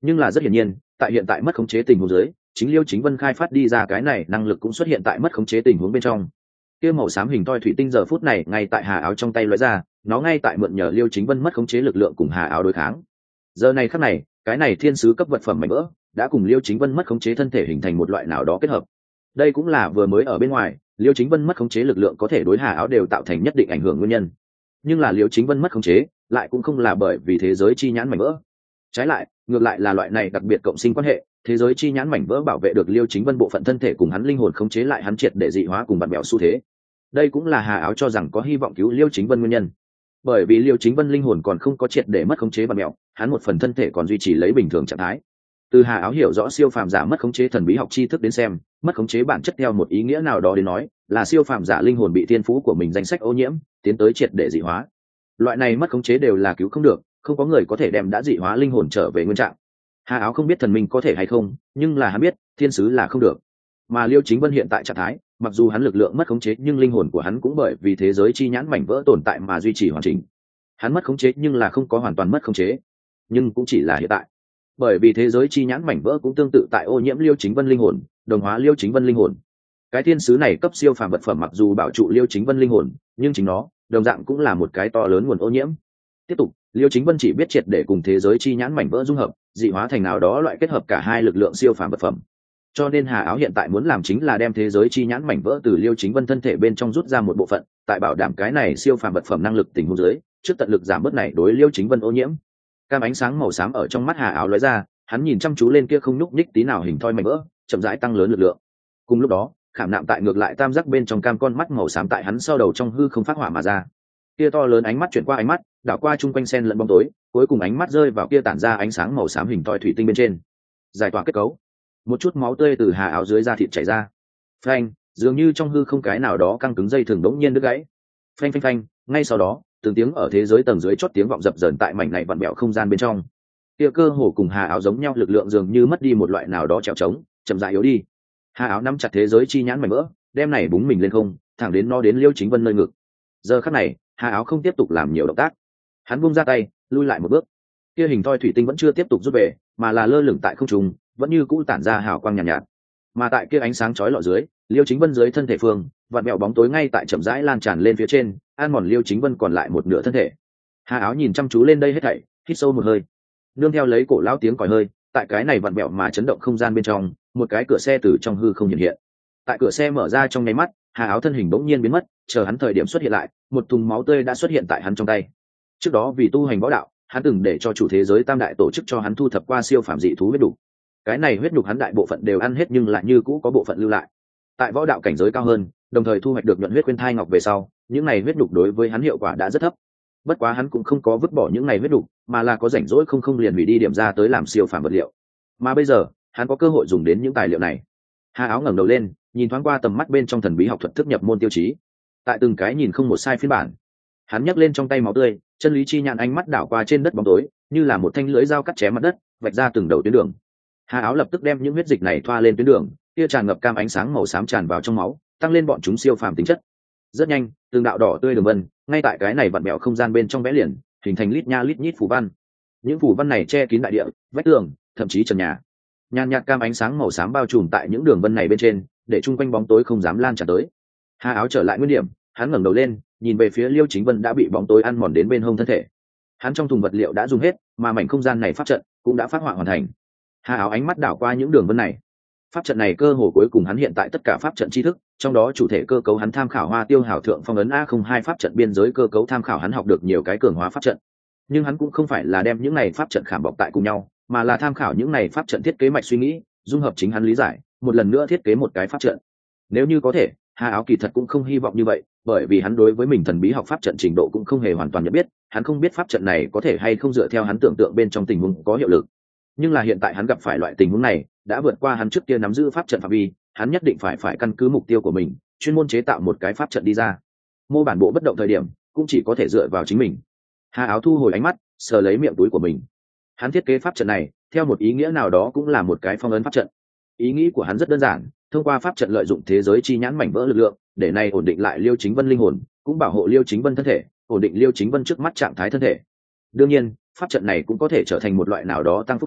Nhưng là rất hiển nhiên tại hiện tại mất khống chế tình huống dưới, chính liêu chính vân khai phát đi ra cái này năng lực cũng xuất hiện tại mất khống chế tình huống bên trong. Kia màu xám hình thoi thủy tinh giờ phút này ngay tại hà áo trong tay lóe ra, nó ngay tại mượn nhờ liêu chính vân mất khống chế lực lượng cùng hà áo đối kháng. Giờ này khắc này, cái này thiên sứ cấp vật phẩm mảnh vỡ đã cùng liêu chính vân mất khống chế thân thể hình thành một loại nào đó kết hợp. Đây cũng là vừa mới ở bên ngoài liêu chính vân mất khống chế lực lượng có thể đối hà áo đều tạo thành nhất định ảnh hưởng nguyên nhân. Nhưng là liêu chính vân mất khống chế lại cũng không là bởi vì thế giới chi nhãn mảnh vỡ, trái lại ngược lại là loại này đặc biệt cộng sinh quan hệ, thế giới chi nhãn mảnh vỡ bảo vệ được liêu chính vân bộ phận thân thể cùng hắn linh hồn khống chế lại hắn triệt để dị hóa cùng bạn bèo xu thế. Đây cũng là hà áo cho rằng có hy vọng cứu liêu chính vân nguyên nhân, bởi vì liêu chính vân linh hồn còn không có triệt để mất khống chế bạn bèo, hắn một phần thân thể còn duy trì lấy bình thường trạng thái. Từ hà áo hiểu rõ siêu phàm giả mất khống chế thần bí học tri thức đến xem, mất khống chế bản chất theo một ý nghĩa nào đó đến nói là siêu phàm giả linh hồn bị thiên phú của mình danh sách ô nhiễm tiến tới triệt để dị hóa. Loại này mất khống chế đều là cứu không được, không có người có thể đem đã dị hóa linh hồn trở về nguyên trạng. Hà áo không biết thần minh có thể hay không, nhưng là hắn biết thiên sứ là không được. Mà liêu chính vân hiện tại trạng thái, mặc dù hắn lực lượng mất khống chế nhưng linh hồn của hắn cũng bởi vì thế giới chi nhãn mảnh vỡ tồn tại mà duy trì hoàn chỉnh. Hắn mất khống chế nhưng là không có hoàn toàn mất khống chế, nhưng cũng chỉ là hiện tại, bởi vì thế giới chi nhãn mảnh vỡ cũng tương tự tại ô nhiễm liêu chính vân linh hồn, đồng hóa liêu chính vân linh hồn. Cái thiên sứ này cấp siêu phàm vật phẩm mặc dù bảo trụ liêu chính vân linh hồn, nhưng chính nó đồng dạng cũng là một cái to lớn nguồn ô nhiễm. Tiếp tục, liêu chính vân chỉ biết triệt để cùng thế giới chi nhãn mảnh vỡ dung hợp, dị hóa thành nào đó loại kết hợp cả hai lực lượng siêu phàm vật phẩm. Cho nên hà áo hiện tại muốn làm chính là đem thế giới chi nhãn mảnh vỡ từ liêu chính vân thân thể bên trong rút ra một bộ phận, tại bảo đảm cái này siêu phàm vật phẩm năng lực tình huống dưới, trước tận lực giảm bớt này đối liêu chính vân ô nhiễm. Cam ánh sáng màu xám ở trong mắt hà áo lóe ra, hắn nhìn chăm chú lên kia không nhúc nhích tí nào hình thoi mảnh vỡ, chậm rãi tăng lớn lực lượng. Cùng lúc đó, khảm nạm tại ngược lại tam giác bên trong cam con mắt màu xám tại hắn sau đầu trong hư không phát hỏa mà ra. Kia to lớn ánh mắt chuyển qua ánh mắt, đảo qua chung quanh sen lẫn bóng tối, cuối cùng ánh mắt rơi vào kia tản ra ánh sáng màu xám hình thoi thủy tinh bên trên. Giải tỏa kết cấu, một chút máu tươi từ hà áo dưới da thịt chảy ra. Phanh, dường như trong hư không cái nào đó căng cứng dây thường đống nhiên đứt gãy. Phanh phanh phanh, ngay sau đó, từng tiếng ở thế giới tầng dưới chót tiếng vọng dập dờn tại mảnh này vặn bẹo không gian bên trong. Kia cơ hồ cùng hà áo giống nhau lực lượng dường như mất đi một loại nào đó trèo trống, chậm rãi yếu đi. Hà áo nắm chặt thế giới chi nhãn mảnh vỡ, đem này búng mình lên không, thẳng đến nó đến liêu chính vân nơi ngực. Giờ khắc này, hà áo không tiếp tục làm nhiều động tác, hắn buông ra tay, lui lại một bước. Kia hình thoi thủy tinh vẫn chưa tiếp tục rút về, mà là lơ lửng tại không trung, vẫn như cũ tản ra hào quang nhàn nhạt, nhạt. Mà tại kia ánh sáng chói lọi dưới, liêu chính vân dưới thân thể phương, vặn bẹo bóng tối ngay tại chậm rãi lan tràn lên phía trên, an mòn liêu chính vân còn lại một nửa thân thể. Hà áo nhìn chăm chú lên đây hết thảy, hít sâu một hơi, nương theo lấy cổ lão tiếng còi hơi, tại cái này vặn bẹo mà chấn động không gian bên trong, một cái cửa xe từ trong hư không hiện hiện. Tại cửa xe mở ra trong nháy mắt, hà áo thân hình bỗng nhiên biến mất, chờ hắn thời điểm xuất hiện lại, một thùng máu tươi đã xuất hiện tại hắn trong tay. Trước đó vì tu hành võ đạo, hắn từng để cho chủ thế giới tam đại tổ chức cho hắn thu thập qua siêu phàm dị thú huyết đục. Cái này huyết đục hắn đại bộ phận đều ăn hết nhưng lại như cũ có bộ phận lưu lại. Tại võ đạo cảnh giới cao hơn, đồng thời thu hoạch được nhuận huyết khuyên thai ngọc về sau, những này huyết đục đối với hắn hiệu quả đã rất thấp. Bất quá hắn cũng không có vứt bỏ những này huyết đục, mà là có rảnh rỗi không không liền hủy đi điểm ra tới làm siêu phàm vật liệu. Mà bây giờ, hắn có cơ hội dùng đến những tài liệu này. Hà áo ngẩng đầu lên, nhìn thoáng qua tầm mắt bên trong thần bí học thuật thức nhập môn tiêu chí. Tại từng cái nhìn không một sai phiên bản, hắn nhấc lên trong tay máu tươi, chân lý chi nhãn ánh mắt đảo qua trên đất bóng tối, như là một thanh lưỡi dao cắt chém mặt đất, vạch ra từng đầu tuyến đường. Hà áo lập tức đem những huyết dịch này thoa lên tuyến đường, kia tràn ngập cam ánh sáng màu xám tràn vào trong máu, tăng lên bọn chúng siêu phàm tính chất. Rất nhanh, từng đạo đỏ tươi đường vân, ngay tại cái này vặn bẹo không gian bên trong vẽ liền, hình thành lít nha lít nhít phù văn. Những phù văn này che kín đại địa, vách tường, thậm chí trần nhà. Nhàn nhạt cam ánh sáng màu xám bao trùm tại những đường vân này bên trên, để chung quanh bóng tối không dám lan tràn tới. Hà áo trở lại nguyên điểm, hắn ngẩng đầu lên, nhìn về phía liêu chính vân đã bị bóng tối ăn mòn đến bên hông thân thể. Hắn trong thùng vật liệu đã dùng hết, mà mảnh không gian này pháp trận cũng đã phát họa hoàn thành. Hà áo ánh mắt đảo qua những đường vân này. Pháp trận này cơ hồ cuối cùng hắn hiện tại tất cả pháp trận tri thức, trong đó chủ thể cơ cấu hắn tham khảo Hoa Tiêu Hảo Thượng Phong ấn A không hai pháp trận biên giới cơ cấu tham khảo hắn học được nhiều cái cường hóa pháp trận. Nhưng hắn cũng không phải là đem những này pháp trận khảm bọc tại cùng nhau, mà là tham khảo những này pháp trận thiết kế mạch suy nghĩ, dung hợp chính hắn lý giải, một lần nữa thiết kế một cái pháp trận. Nếu như có thể, Hà áo kỳ thật cũng không hy vọng như vậy, bởi vì hắn đối với mình thần bí học pháp trận trình độ cũng không hề hoàn toàn nhận biết, hắn không biết pháp trận này có thể hay không dựa theo hắn tưởng tượng bên trong tình huống có hiệu lực. Nhưng là hiện tại hắn gặp phải loại tình huống này, đã vượt qua hắn trước kia nắm giữ pháp trận phạm vi, hắn nhất định phải phải căn cứ mục tiêu của mình, chuyên môn chế tạo một cái pháp trận đi ra. Mô bản bộ bất động thời điểm, cũng chỉ có thể dựa vào chính mình. Hà áo thu hồi ánh mắt, sờ lấy miệng túi của mình. Hắn thiết kế pháp trận này, theo một ý nghĩa nào đó cũng là một cái phong ấn pháp trận. Ý nghĩ của hắn rất đơn giản, thông qua pháp trận lợi dụng thế giới chi nhãn mảnh vỡ lực lượng, để này ổn định lại Liêu Chính Vân linh hồn, cũng bảo hộ Liêu Chính Vân thân thể, ổn định Liêu Chính Vân trước mắt trạng thái thân thể. Đương nhiên, pháp trận này cũng có thể trở thành một loại nào đó tăng phúc khí,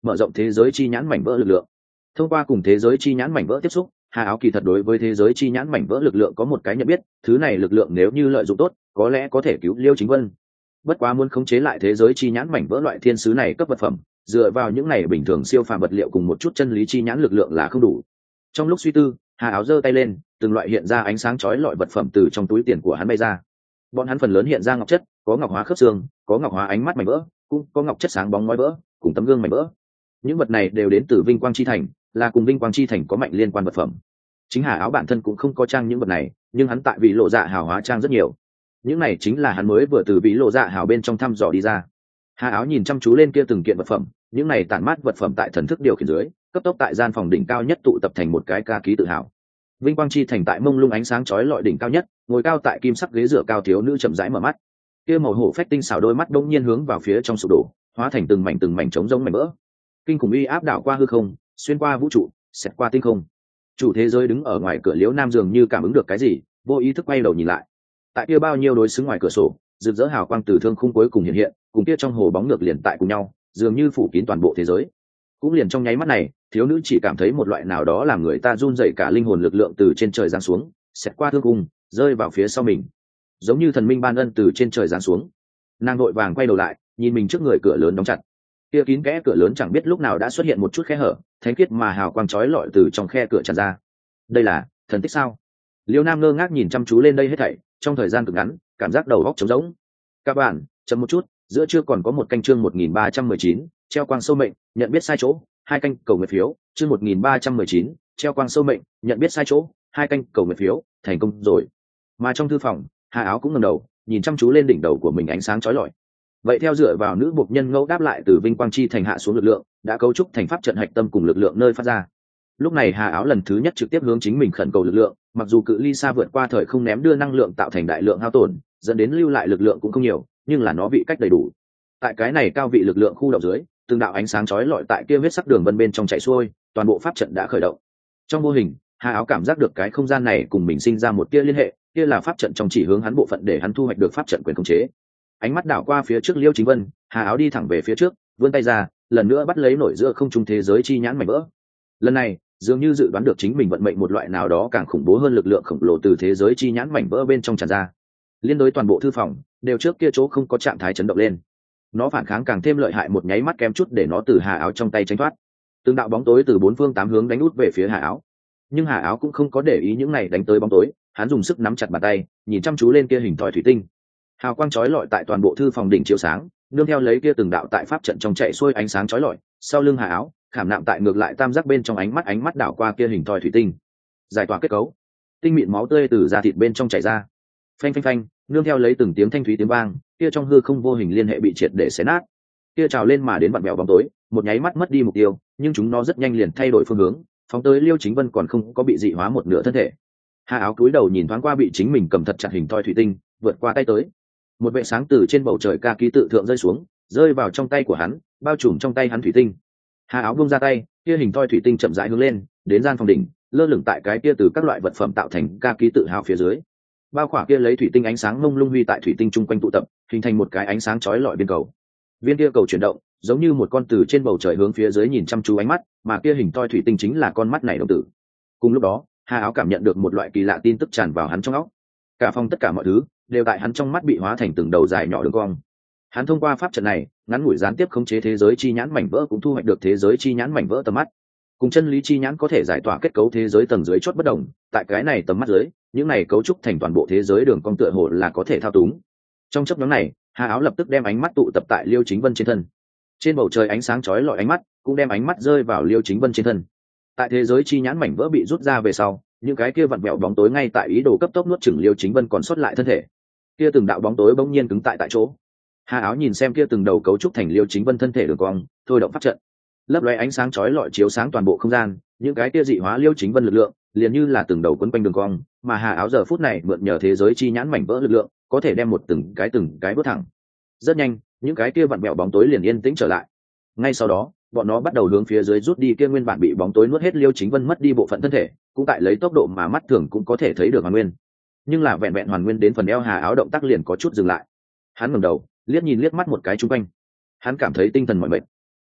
mở rộng thế giới chi nhãn mảnh vỡ lực lượng. Thông qua cùng thế giới chi nhãn mảnh vỡ tiếp xúc, Hà Áo kỳ thật đối với thế giới chi nhãn mảnh vỡ lực lượng có một cái nhận biết, thứ này lực lượng nếu như lợi dụng tốt, có lẽ có thể cứu Liêu Chính Vân. Bất quá muốn khống chế lại thế giới chi nhãn mảnh vỡ loại thiên sứ này cấp vật phẩm, dựa vào những này bình thường siêu phàm vật liệu cùng một chút chân lý chi nhãn lực lượng là không đủ. Trong lúc suy tư, Hà Áo giơ tay lên, từng loại hiện ra ánh sáng chói lọi vật phẩm từ trong túi tiền của hắn bay ra. Bọn hắn phần lớn hiện ra ngọc chất, có ngọc hóa khớp xương, có ngọc hóa ánh mắt mảnh vỡ, cũng có ngọc chất sáng bóng ngói vỡ, cùng tấm gương mảnh vỡ. Những vật này đều đến từ Vinh Quang Chi Thành, là cùng Vinh Quang Chi Thành có mạnh liên quan vật phẩm. Chính Hà Áo bản thân cũng không có trang những vật này, nhưng hắn tại vị lộ dạ hào hóa trang rất nhiều. Những này chính là hắn mới vừa từ vị lộ dạ hào bên trong thăm dò đi ra. Hà Áo nhìn chăm chú lên kia từng kiện vật phẩm, những này tản mát vật phẩm tại thần thức điều khiển dưới, cấp tốc tại gian phòng đỉnh cao nhất tụ tập thành một cái ca ký tự hào. Vinh Quang Chi Thành tại mông lung ánh sáng chói lọi đỉnh cao nhất, ngồi cao tại kim sắc ghế dựa cao thiếu nữ chậm rãi mở mắt. Kia màu hổ phách tinh xảo đôi mắt đông nhiên hướng vào phía trong sụp đổ, hóa thành từng mảnh từng mảnh trống rỗng mảnh vỡ. Kinh khủng uy áp đảo qua hư không, xuyên qua vũ trụ, xẹt qua tinh không. Chủ thế giới đứng ở ngoài cửa Liễu Nam dường như cảm ứng được cái gì, vô ý thức quay đầu nhìn lại. Tại kia bao nhiêu đối xứng ngoài cửa sổ, rực rỡ hào quang từ thương khung cuối cùng hiện hiện, cùng kia trong hồ bóng ngược liền tại cùng nhau, dường như phủ kín toàn bộ thế giới. Cũng liền trong nháy mắt này, thiếu nữ chỉ cảm thấy một loại nào đó làm người ta run rẩy cả linh hồn lực lượng từ trên trời giáng xuống, xẹt qua thương khung, rơi vào phía sau mình, giống như thần minh ban ân từ trên trời giáng xuống. Nàng vội vàng quay đầu lại, nhìn mình trước người cửa lớn đóng chặt. Kia kín kẽ cửa lớn chẳng biết lúc nào đã xuất hiện một chút khe hở, thánh khiết mà hào quang chói lọi từ trong khe cửa tràn ra. Đây là thần tích sao? Liêu Nam ngơ ngác nhìn chăm chú lên đây hết thảy, trong thời gian cực ngắn, cảm giác đầu óc trống rỗng. Các bạn, chậm một chút, giữa chưa còn có một canh chương một nghìn ba trăm mười chín, treo quang sâu mệnh, nhận biết sai chỗ, hai canh cầu nguyện phiếu, chương một nghìn ba trăm mười chín, treo quang sâu mệnh, nhận biết sai chỗ, hai canh cầu nguyện phiếu, thành công rồi. Mà trong thư phòng, Hà Áo cũng ngẩng đầu, nhìn chăm chú lên đỉnh đầu của mình ánh sáng chói lọi. Vậy theo dựa vào nữ buộc nhân ngẫu đáp lại từ Vinh Quang Chi Thành hạ xuống lực lượng, đã cấu trúc thành pháp trận hạch tâm cùng lực lượng nơi phát ra. Lúc này Hà Áo lần thứ nhất trực tiếp hướng chính mình khẩn cầu lực lượng, mặc dù cự ly xa vượt qua thời không ném đưa năng lượng tạo thành đại lượng hao tổn, dẫn đến lưu lại lực lượng cũng không nhiều, nhưng là nó vị cách đầy đủ. Tại cái này cao vị lực lượng khu động dưới, từng đạo ánh sáng chói lọi tại kia huyết sắc đường vân bên trong chạy xuôi, toàn bộ pháp trận đã khởi động. Trong vô hình, Hà Áo cảm giác được cái không gian này cùng mình sinh ra một tia liên hệ, kia là pháp trận trong chỉ hướng hắn bộ phận để hắn thu hoạch được pháp trận quyền khống chế. Ánh mắt đảo qua phía trước Liêu Chính Vân, Hà Áo đi thẳng về phía trước, vươn tay ra, lần nữa bắt lấy nổi giữa không trung thế giới chi nhãn mảnh vỡ. Lần này, dường như dự đoán được chính mình vận mệnh một loại nào đó càng khủng bố hơn lực lượng khổng lồ từ thế giới chi nhãn mảnh vỡ bên trong tràn ra. Liên đối toàn bộ thư phòng, đều trước kia chỗ không có trạng thái chấn động lên. Nó phản kháng càng thêm lợi hại một nháy mắt kém chút để nó từ Hà Áo trong tay tránh thoát. Từng đạo bóng tối từ bốn phương tám hướng đánh út về phía Hà Áo. Nhưng Hà Áo cũng không có để ý những này đánh tới bóng tối, hắn dùng sức nắm chặt bàn tay, nhìn chăm chú lên kia hình thỏi thủy tinh. Hào quang chói lọi tại toàn bộ thư phòng đỉnh chiếu sáng, nương theo lấy kia từng đạo tại pháp trận trong chạy xuôi ánh sáng chói lọi, sau lưng Hà Áo, khảm nạm tại ngược lại tam giác bên trong ánh mắt ánh mắt đảo qua kia hình thỏi thủy tinh. Giải tỏa kết cấu, tinh mịn máu tươi từ da thịt bên trong chảy ra. Phanh phanh phanh, nương theo lấy từng tiếng thanh thúy tiếng vang, kia trong hư không vô hình liên hệ bị triệt để xé nát. Kia trào lên mà đến vặn vẹo bóng tối, một nháy mắt mất đi mục tiêu, nhưng chúng nó rất nhanh liền thay đổi phương hướng, phóng tới Liêu Chính Vân còn không có bị dị hóa một nửa thân thể. Hà Áo cúi đầu nhìn thoáng qua bị chính mình cầm thật chặt hình thoi thủy tinh, vượt qua tay tới. Một vệ sáng từ trên bầu trời ca ký tự thượng rơi xuống, rơi vào trong tay của hắn, bao trùm trong tay hắn thủy tinh. Hà Áo buông ra tay, kia hình thoi thủy tinh chậm rãi hướng lên, đến gian phòng đỉnh, lơ lửng tại cái kia từ các loại vật phẩm tạo thành ca ký tự hào phía dưới. Bao khỏa kia lấy thủy tinh ánh sáng mông lung huy tại thủy tinh chung quanh tụ tập, hình thành một cái ánh sáng chói lọi viên cầu. Viên kia cầu chuyển động, giống như một con từ trên bầu trời hướng phía dưới nhìn chăm chú ánh mắt, mà kia hình thoi thủy tinh chính là con mắt này đồng tử. Cùng lúc đó, Hà Áo cảm nhận được một loại kỳ lạ tin tức tràn vào hắn trong óc. Cả phòng tất cả mọi thứ đều tại hắn trong mắt bị hóa thành từng đầu dài nhỏ đường cong. Hắn thông qua pháp trận này, ngắn ngủi gián tiếp khống chế thế giới chi nhãn mảnh vỡ cũng thu hoạch được thế giới chi nhãn mảnh vỡ tầm mắt. Cùng chân lý chi nhãn có thể giải tỏa kết cấu thế giới tầng dưới chót bất đồng, tại cái này tầm mắt dưới, những này cấu trúc thành toàn bộ thế giới đường cong tựa hồ là có thể thao túng. Trong chốc ngắn này, Hà Áo lập tức đem ánh mắt tụ tập tại Liêu Chính Vân trên thân. Trên bầu trời ánh sáng chói lọi ánh mắt cũng đem ánh mắt rơi vào Liêu Chính Vân trên thân. Tại thế giới chi nhãn mảnh vỡ bị rút ra về sau, những cái kia vặn vẹo bóng tối ngay tại ý đồ cấp tốc nuốt chửng Liêu Chính Vân còn sót lại thân thể. Kia từng đạo bóng tối bỗng nhiên cứng tại tại chỗ. Hà Áo nhìn xem kia từng đầu cấu trúc thành Liêu Chính Vân thân thể đường cong, thôi động pháp trận. Lấp lóe ánh sáng chói lọi chiếu sáng toàn bộ không gian, những cái kia dị hóa Liêu Chính Vân lực lượng, liền như là từng đầu quấn quanh đường cong, mà Hà Áo giờ phút này mượn nhờ thế giới chi nhãn mảnh vỡ lực lượng, có thể đem một từng cái từng cái bước thẳng. Rất nhanh, những cái kia vặn vẹo bóng tối liền yên tĩnh trở lại. Ngay sau đó, bọn nó bắt đầu hướng phía dưới rút đi kia nguyên bản bị bóng tối nuốt hết Liêu Chính Vân mất đi bộ phận thân thể, cũng tại lấy tốc độ mà mắt thường cũng có thể thấy được hoàn nguyên. Nhưng là vẹn vẹn hoàn nguyên đến phần eo Hà Áo động tác liền có chút dừng lại. Hắn ngẩng đầu, liếc nhìn liếc mắt một cái chung quanh. Hắn cảm thấy tinh thần mỏi mệt.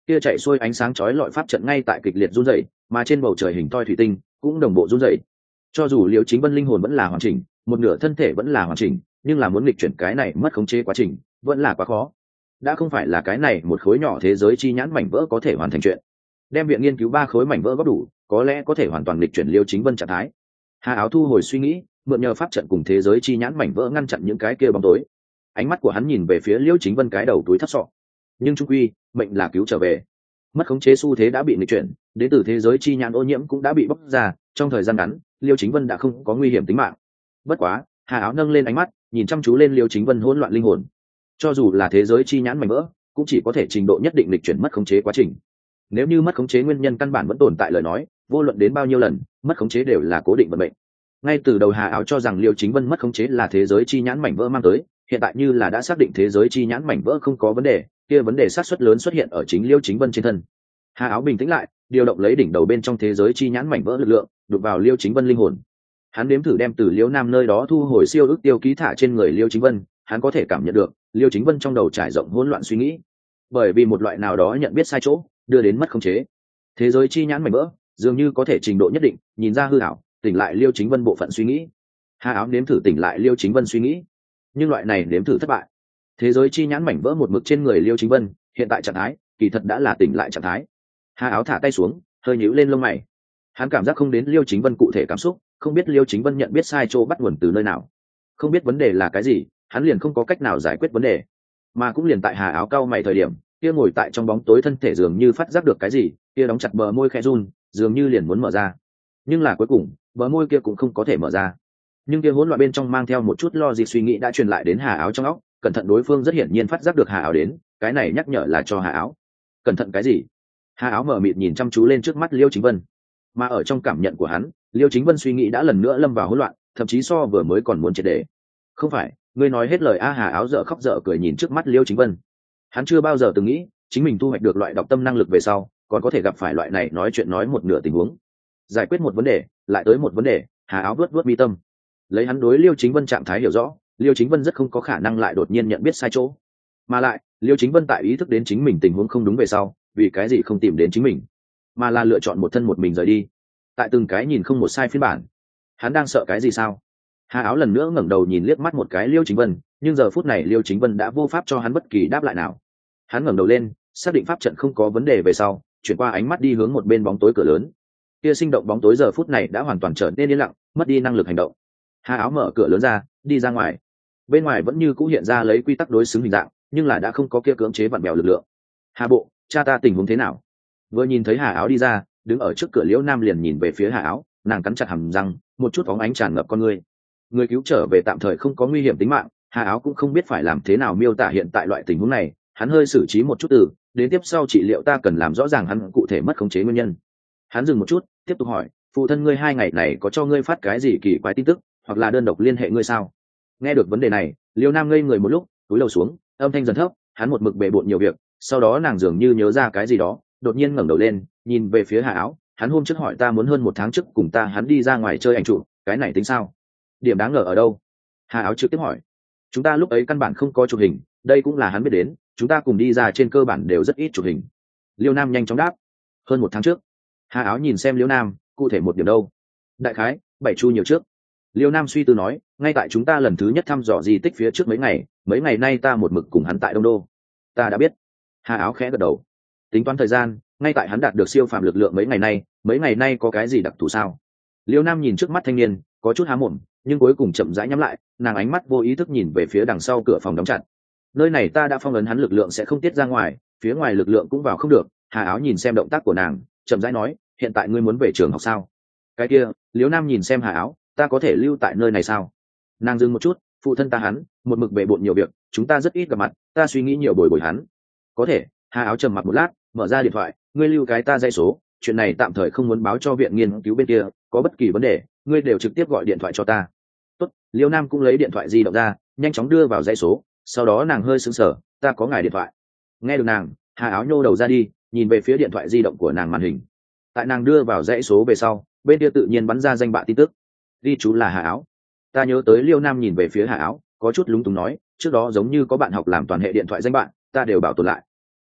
kia chạy xuôi ánh sáng chói lọi pháp trận ngay tại kịch liệt run rẩy, mà trên bầu trời hình toi thủy tinh cũng đồng bộ run rẩy. Cho dù Liêu Chính Vân linh hồn vẫn là hoàn chỉnh, một nửa thân thể vẫn là hoàn chỉnh, nhưng là muốn nghịch chuyển cái này mất khống chế quá trình vẫn là quá khó. Đã không phải là cái này một khối nhỏ thế giới chi nhãn mảnh vỡ có thể hoàn thành chuyện. Đem viện nghiên cứu ba khối mảnh vỡ góp đủ, có lẽ có thể hoàn toàn nghịch chuyển Liêu Chính Vân trạng thái. Hà Áo thu hồi suy nghĩ, mượn nhờ pháp trận cùng thế giới chi nhãn mảnh vỡ ngăn chặn những cái kia bóng tối. Ánh mắt của hắn nhìn về phía Liêu Chính Vân cái đầu túi thấp sọ. Nhưng trung quy, mệnh là cứu trở về. Mất khống chế xu thế đã bị nghịch chuyển, đến từ thế giới chi nhãn ô nhiễm cũng đã bị bóc ra, trong thời gian ngắn, Liêu Chính Vân đã không có nguy hiểm tính mạng. Bất quá, Hà Áo nâng lên ánh mắt, nhìn chăm chú lên Liêu Chính Vân hỗn loạn linh hồn. Cho dù là thế giới chi nhãn mảnh vỡ, cũng chỉ có thể trình độ nhất định lịch chuyển mất khống chế quá trình. Nếu như mất khống chế nguyên nhân căn bản vẫn tồn tại lời nói, vô luận đến bao nhiêu lần, mất khống chế đều là cố định vận mệnh. Ngay từ đầu Hà Áo cho rằng Liêu Chính Vân mất khống chế là thế giới chi nhãn mảnh vỡ mang tới, hiện tại như là đã xác định thế giới chi nhãn mảnh vỡ không có vấn đề, kia vấn đề xác suất lớn xuất hiện ở chính Liêu Chính Vân trên thân. Hà Áo bình tĩnh lại, điều động lấy đỉnh đầu bên trong thế giới chi nhãn mảnh vỡ lực lượng, đụng vào Liêu Chính Vân linh hồn. Hắn nếm thử đem từ Liêu Nam nơi đó thu hồi siêu ức tiêu ký thả trên người Liêu Chính Vân, hắn có thể cảm nhận được Liêu Chính Vân trong đầu trải rộng hỗn loạn suy nghĩ, bởi vì một loại nào đó nhận biết sai chỗ, đưa đến mất khống chế. Thế giới chi nhãn mảnh vỡ dường như có thể trình độ nhất định nhìn ra hư ảo, tỉnh lại Liêu Chính Vân bộ phận suy nghĩ. Hà Áo nếm thử tỉnh lại Liêu Chính Vân suy nghĩ, nhưng loại này nếm thử thất bại. Thế giới chi nhãn mảnh vỡ một mực trên người Liêu Chính Vân, hiện tại trạng thái kỳ thật đã là tỉnh lại trạng thái. Hà Áo thả tay xuống, hơi nhíu lên lông mày. Hắn cảm giác không đến Liêu Chính Vân cụ thể cảm xúc, không biết Liêu Chính Vân nhận biết sai chỗ bắt nguồn từ nơi nào, không biết vấn đề là cái gì, hắn liền không có cách nào giải quyết vấn đề. Mà cũng liền tại Hà Áo cau mày thời điểm, kia ngồi tại trong bóng tối thân thể dường như phát giác được cái gì, kia đóng chặt bờ môi khẽ run, dường như liền muốn mở ra. Nhưng là cuối cùng, bờ môi kia cũng không có thể mở ra. Nhưng kia hỗn loạn bên trong mang theo một chút lo gì suy nghĩ đã truyền lại đến Hà Áo trong óc, cẩn thận đối phương rất hiển nhiên phát giác được Hà Áo đến, cái này nhắc nhở là cho Hà Áo. Cẩn thận cái gì? Hà Áo mở mịt nhìn chăm chú lên trước mắt Liêu Chính Vân. Mà ở trong cảm nhận của hắn, Liêu Chính Vân suy nghĩ đã lần nữa lâm vào hỗn loạn, thậm chí so vừa mới còn muốn triệt để. Không phải, ngươi nói hết lời a. Hà Áo dở khóc dở cười nhìn trước mắt Liêu Chính Vân. Hắn chưa bao giờ từng nghĩ chính mình thu hoạch được loại đọc tâm năng lực về sau còn có thể gặp phải loại này nói chuyện nói một nửa tình huống, giải quyết một vấn đề lại tới một vấn đề. Hà Áo vớt vớt mi tâm, lấy hắn đối Liêu Chính Vân trạng thái hiểu rõ, Liêu Chính Vân rất không có khả năng lại đột nhiên nhận biết sai chỗ. Mà lại Liêu Chính Vân tại ý thức đến chính mình tình huống không đúng về sau, vì cái gì không tìm đến chính mình mà là lựa chọn một thân một mình rời đi, tại từng cái nhìn không một sai phiên bản. Hắn đang sợ cái gì sao? Hà Áo lần nữa ngẩng đầu nhìn liếc mắt một cái Liêu Chính Vân, nhưng giờ phút này Liêu Chính Vân đã vô pháp cho hắn bất kỳ đáp lại nào. Hắn ngẩng đầu lên, xác định pháp trận không có vấn đề về sau, chuyển qua ánh mắt đi hướng một bên bóng tối cửa lớn. Kia sinh động bóng tối giờ phút này đã hoàn toàn trở nên yên lặng, mất đi năng lực hành động. Hà Áo mở cửa lớn ra, đi ra ngoài. Bên ngoài vẫn như cũ hiện ra lấy quy tắc đối xứng hình dạng, nhưng là đã không có kia cưỡng chế vặn bèo lực lượng. Hà bộ, cha ta tình huống thế nào? Vừa nhìn thấy Hà Áo đi ra, đứng ở trước cửa Liễu Nam liền nhìn về phía Hà Áo, nàng cắn chặt hàm răng, một chút phóng ánh tràn ngập con ngươi. Người cứu trở về tạm thời không có nguy hiểm tính mạng. Hà Áo cũng không biết phải làm thế nào miêu tả hiện tại loại tình huống này, hắn hơi xử trí một chút từ, đến tiếp sau trị liệu ta cần làm rõ ràng hắn cụ thể mất khống chế nguyên nhân. Hắn dừng một chút, tiếp tục hỏi, phụ thân ngươi hai ngày này có cho ngươi phát cái gì kỳ quái tin tức, hoặc là đơn độc liên hệ ngươi sao? Nghe được vấn đề này, Liêu Nam ngây người một lúc, cúi đầu xuống, âm thanh dần thấp, hắn một mực bề bộn nhiều việc. Sau đó nàng dường như nhớ ra cái gì đó, đột nhiên ngẩng đầu lên, nhìn về phía Hà Áo, hắn hôm trước hỏi ta muốn hơn một tháng trước cùng ta hắn đi ra ngoài chơi ảnh chụp, cái này tính sao? Điểm đáng ngờ ở đâu? Hà Áo trực tiếp hỏi. Chúng ta lúc ấy căn bản không có chụp hình, đây cũng là hắn biết đến, chúng ta cùng đi ra trên cơ bản đều rất ít chụp hình. Liêu Nam nhanh chóng đáp. Hơn một tháng trước. Hà Áo nhìn xem Liêu Nam, cụ thể một điểm đâu? Đại khái bảy chu nhiều trước. Liêu Nam suy tư nói, ngay tại chúng ta lần thứ nhất thăm dò di tích phía trước mấy ngày, mấy ngày nay ta một mực cùng hắn tại Đông Đô. Ta đã biết. Hà Áo khẽ gật đầu. Tính toán thời gian, ngay tại hắn đạt được siêu phàm lực lượng mấy ngày nay, mấy ngày nay có cái gì đặc thù sao? Liêu Nam nhìn trước mắt thanh niên, có chút há mồm, nhưng cuối cùng chậm rãi nhắm lại, nàng ánh mắt vô ý thức nhìn về phía đằng sau cửa phòng đóng chặt. Nơi này ta đã phong ấn hắn lực lượng sẽ không tiết ra ngoài, phía ngoài lực lượng cũng vào không được. Hà Áo nhìn xem động tác của nàng, chậm rãi nói, hiện tại ngươi muốn về trường học sao? Cái kia, Liêu Nam nhìn xem Hà Áo, ta có thể lưu tại nơi này sao? Nàng dừng một chút, phụ thân ta hắn một mực bề bộn nhiều việc, chúng ta rất ít gặp mặt, ta suy nghĩ nhiều bồi bồi hắn. Có thể. Hà Áo trầm mặc một lát, mở ra điện thoại, ngươi lưu cái ta dây số, chuyện này tạm thời không muốn báo cho viện nghiên cứu bên kia, có bất kỳ vấn đề ngươi đều trực tiếp gọi điện thoại cho ta. Tốt. Liêu Nam cũng lấy điện thoại di động ra, nhanh chóng đưa vào dây số, sau đó nàng hơi sững sờ, ta có ngài điện thoại. Nghe được nàng, Hà Áo nhô đầu ra đi, nhìn về phía điện thoại di động của nàng màn hình. Tại nàng đưa vào dãy số về sau, bên kia tự nhiên bắn ra danh bạ tin tức. Ghi chú là Hà Áo. Ta nhớ tới Liêu Nam nhìn về phía Hà Áo, có chút lúng túng nói, trước đó giống như có bạn học làm toàn hệ điện thoại danh bạn, ta đều bảo tồn lại. Ừm,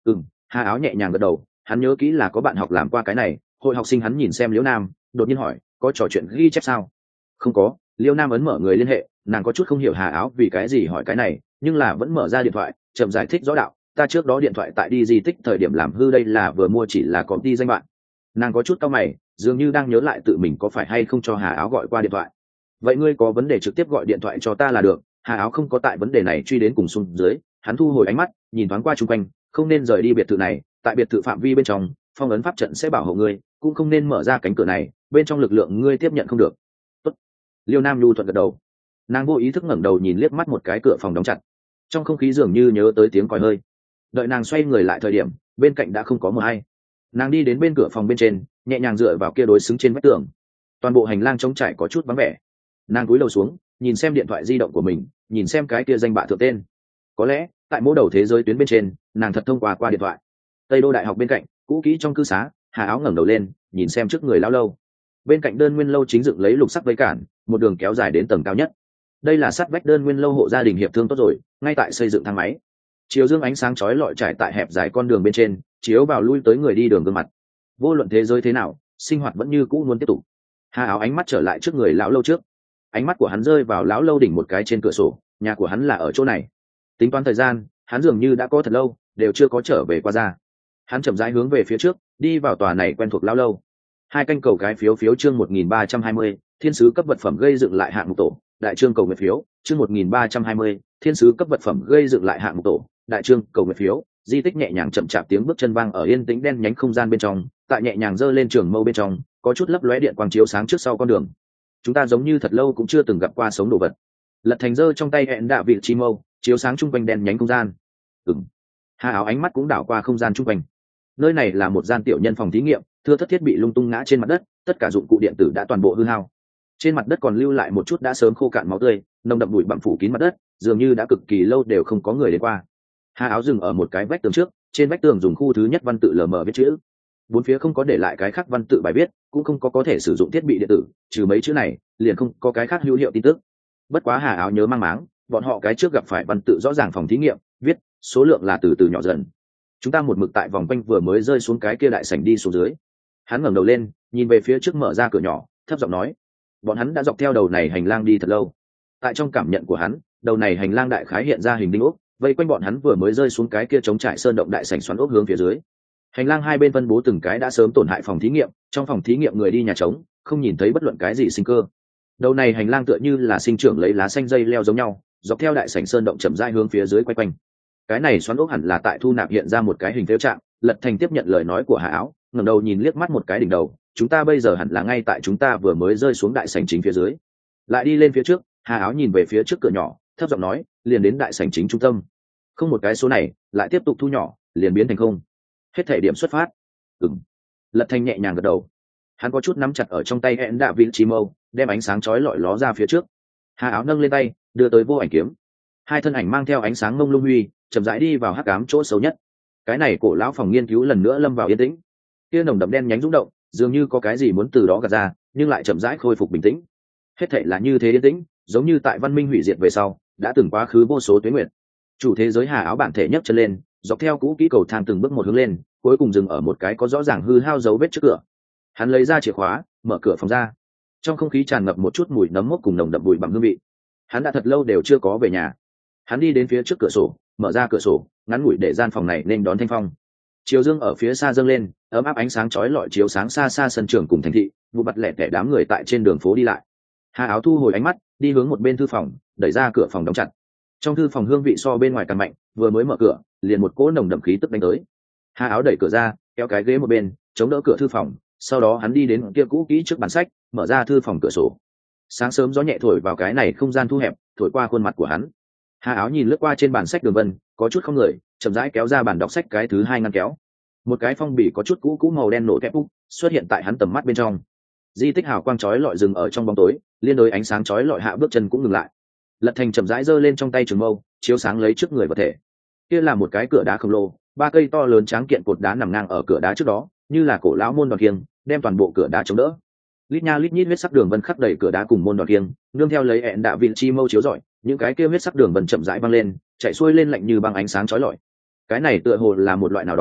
Hà Áo nhẹ nhàng gật đầu, hắn nhớ kỹ là có bạn học làm qua cái này. Hội học sinh hắn nhìn xem Liễu Nam, đột nhiên hỏi, có trò chuyện ghi chép sao? Không có. Liễu Nam ấn mở người liên hệ, nàng có chút không hiểu Hà Áo vì cái gì hỏi cái này, nhưng là vẫn mở ra điện thoại, chậm giải thích rõ đạo, ta trước đó điện thoại tại đi di tích thời điểm làm hư, đây là vừa mua, chỉ là công ty danh bạn. Nàng có chút cau mày, dường như đang nhớ lại tự mình có phải hay không cho Hà Áo gọi qua điện thoại. Vậy ngươi có vấn đề trực tiếp gọi điện thoại cho ta là được. Hà Áo không có tại vấn đề này truy đến cùng xuống dưới, hắn thu hồi ánh mắt, nhìn thoáng qua chung quanh, không nên rời đi biệt thự này, tại biệt thự phạm vi bên trong, phong ấn pháp trận sẽ bảo hộ ngươi, cũng không nên mở ra cánh cửa này, bên trong lực lượng ngươi tiếp nhận không được. Tốt. Liêu Nam Nhu thuận gật đầu. Nàng vô ý thức ngẩng đầu nhìn liếc mắt một cái cửa phòng đóng chặt, trong không khí dường như nhớ tới tiếng còi hơi. Đợi nàng xoay người lại thời điểm, bên cạnh đã không có mờ hay. Nàng đi đến bên cửa phòng bên trên, nhẹ nhàng dựa vào kia đối xứng trên vách tường. Toàn bộ hành lang trống trải có chút vắng vẻ. Nàng cúi đầu xuống, nhìn xem điện thoại di động của mình, nhìn xem cái kia danh bạ thượng tên. Có lẽ tại mỗi đầu thế giới tuyến bên trên, nàng thật thông qua qua điện thoại. Tây Đô đại học bên cạnh, cũ kỹ trong cư xá. Hà Áo ngẩng đầu lên, nhìn xem trước người lão lâu. Bên cạnh đơn nguyên lâu chính dựng lấy lục sắc vây cản, một đường kéo dài đến tầng cao nhất. Đây là sát vách đơn nguyên lâu hộ gia đình hiệp thương tốt rồi, ngay tại xây dựng thang máy. Chiếu dương ánh sáng chói lọi trải tại hẹp dài con đường bên trên, chiếu vào lui tới người đi đường gương mặt. Vô luận thế giới thế nào, sinh hoạt vẫn như cũ muốn tiếp tục. Hà Áo ánh mắt trở lại trước người lão lâu trước, ánh mắt của hắn rơi vào lão lâu đỉnh một cái trên cửa sổ, nhà của hắn là ở chỗ này. Tính toán thời gian, hắn dường như đã có thật lâu đều chưa có trở về qua ra. Hắn chậm rãi hướng về phía trước, đi vào tòa này quen thuộc lão lâu. Hai canh cầu cái phiếu phiếu chương một nghìn ba trăm hai mươi, thiên sứ cấp vật phẩm gây dựng lại hạng mục tổ, đại trương cầu nguyện phiếu, chương một nghìn ba trăm hai mươi, thiên sứ cấp vật phẩm gây dựng lại hạng mục tổ, đại trương cầu nguyện phiếu. Di tích nhẹ nhàng chậm chạp tiếng bước chân vang ở yên tĩnh đen nhánh không gian bên trong, tại nhẹ nhàng giơ lên trường mâu bên trong, có chút lấp lóe điện quang chiếu sáng trước sau con đường. Chúng ta giống như thật lâu cũng chưa từng gặp qua sống đồ vật. Lật Thành giơ trong tay hẹn đạ vị chi mâu, chiếu sáng chung quanh đen nhánh không gian. Ừm. Hà Áo ánh mắt cũng đảo qua không gian chung quanh. Nơi này là một gian tiểu nhân phòng thí nghiệm, thưa thất thiết bị lung tung ngã trên mặt đất, tất cả dụng cụ điện tử đã toàn bộ hư hao. Trên mặt đất còn lưu lại một chút đã sớm khô cạn máu tươi, nồng đậm bụi bặm phủ kín mặt đất, dường như đã cực kỳ lâu đều không có người đến qua. Hà Áo dừng ở một cái vách tường trước, trên vách tường dùng khu thứ nhất văn tự lờ mờ viết chữ. Bốn phía không có để lại cái khác văn tự bài viết, cũng không có có thể sử dụng thiết bị điện tử, trừ mấy chữ này, liền không có cái khác hữu hiệu tin tức. Bất quá Hà Áo nhớ mang máng, bọn họ cái trước gặp phải văn tự rõ ràng phòng thí nghiệm, viết số lượng là từ từ nhỏ dần. Chúng ta một mực tại vòng quanh vừa mới rơi xuống cái kia đại sảnh đi xuống dưới. Hắn ngẩng đầu lên, nhìn về phía trước mở ra cửa nhỏ, thấp giọng nói, bọn hắn đã dọc theo đầu này hành lang đi thật lâu. Tại trong cảm nhận của hắn, đầu này hành lang đại khái hiện ra hình đinh ốc, vây quanh bọn hắn vừa mới rơi xuống cái kia trống trải sơn động đại sảnh xoắn ốc hướng phía dưới. Hành lang hai bên phân bố từng cái đã sớm tổn hại phòng thí nghiệm, trong phòng thí nghiệm người đi nhà trống, không nhìn thấy bất luận cái gì sinh cơ. Đầu này hành lang tựa như là sinh trưởng lấy lá xanh dây leo giống nhau, dọc theo đại sảnh sơn động chậm rãi hướng phía dưới quay quanh. Cái này xoắn ốc hẳn là tại thu nạp hiện ra một cái hình phễu trạng. Lật Thành tiếp nhận lời nói của Hà Áo, ngẩng đầu nhìn liếc mắt một cái đỉnh đầu, chúng ta bây giờ hẳn là ngay tại chúng ta vừa mới rơi xuống đại sảnh chính phía dưới. Lại đi lên phía trước, Hà Áo nhìn về phía trước cửa nhỏ, thấp giọng nói, liền đến đại sảnh chính trung tâm. Không một cái số này, lại tiếp tục thu nhỏ, liền biến thành không. Hết thể điểm xuất phát. Ừm. Lật Thành nhẹ nhàng gật đầu. Hắn có chút nắm chặt ở trong tay hẹn đạ vị trí mâu, đem ánh sáng chói lọi ló ra phía trước. Hà Áo nâng lên tay, đưa tới vô ảnh kiếm. Hai thân ảnh mang theo ánh sáng mông lung huy, chậm rãi đi vào hắc ám chỗ sâu nhất. Cái này cổ lão phòng nghiên cứu lần nữa lâm vào yên tĩnh. Kia nồng đậm đen nhánh rung động, dường như có cái gì muốn từ đó gạt ra, nhưng lại chậm rãi khôi phục bình tĩnh. Hết thảy là như thế yên tĩnh, giống như tại văn minh hủy diệt về sau, đã từng quá khứ vô số tuế nguyệt. Chủ thế giới Hà Áo bản thể nhấc chân lên, dọc theo cũ kỹ cầu thang từng bước một hướng lên, cuối cùng dừng ở một cái có rõ ràng hư hao dấu vết trước cửa. Hắn lấy ra chìa khóa, mở cửa phòng ra. Trong không khí tràn ngập một chút mùi nấm mốc cùng nồng đậm bụi bặm hương vị. Hắn đã thật lâu đều chưa có về nhà. Hắn đi đến phía trước cửa sổ, mở ra cửa sổ, ngắn ngủi để gian phòng này nên đón thanh phong. Chiều dương ở phía xa dâng lên, ấm áp ánh sáng chói lọi chiếu sáng xa xa sân trường cùng thành thị, vụ bặt lẻ tẻ đám người tại trên đường phố đi lại. Hà Áo thu hồi ánh mắt, đi hướng một bên thư phòng, đẩy ra cửa phòng đóng chặt. Trong thư phòng hương vị so bên ngoài càng mạnh, vừa mới mở cửa, liền một cỗ nồng đậm khí tức đánh tới. Hà Áo đẩy cửa ra, kéo cái ghế một bên, chống đỡ cửa thư phòng, sau đó hắn đi đến kia cũ kỹ trước bàn sách, mở ra thư phòng cửa sổ. Sáng sớm gió nhẹ thổi vào cái này không gian thu hẹp, thổi qua khuôn mặt của hắn. Hà Áo nhìn lướt qua trên bàn sách đường vân, có chút không người, chậm rãi kéo ra bàn đọc sách cái thứ hai ngăn kéo. Một cái phong bì có chút cũ cũ màu đen nổ kép úc xuất hiện tại hắn tầm mắt bên trong. Di tích hào quang chói lọi dừng ở trong bóng tối, liên đối ánh sáng chói lọi hạ bước chân cũng ngừng lại. Lật Thành chậm rãi giơ lên trong tay trường mâu, chiếu sáng lấy trước người vật thể. Kia là một cái cửa đá khổng lồ, ba cây to lớn tráng kiện cột đá nằm ngang ở cửa đá trước đó, như là cổ lão môn đòn kiêng, đem toàn bộ cửa đá chống đỡ. Lít nha lít nhít huyết sắc đường vân khắc đầy cửa đá cùng môn đòn kiêng, nương theo lấy ẹn đạ vị chi mâu chiếu rọi, những cái kia huyết sắc đường vân chậm rãi băng lên, chạy xuôi lên lạnh như băng ánh sáng chói lọi. Cái này tựa hồ là một loại nào đó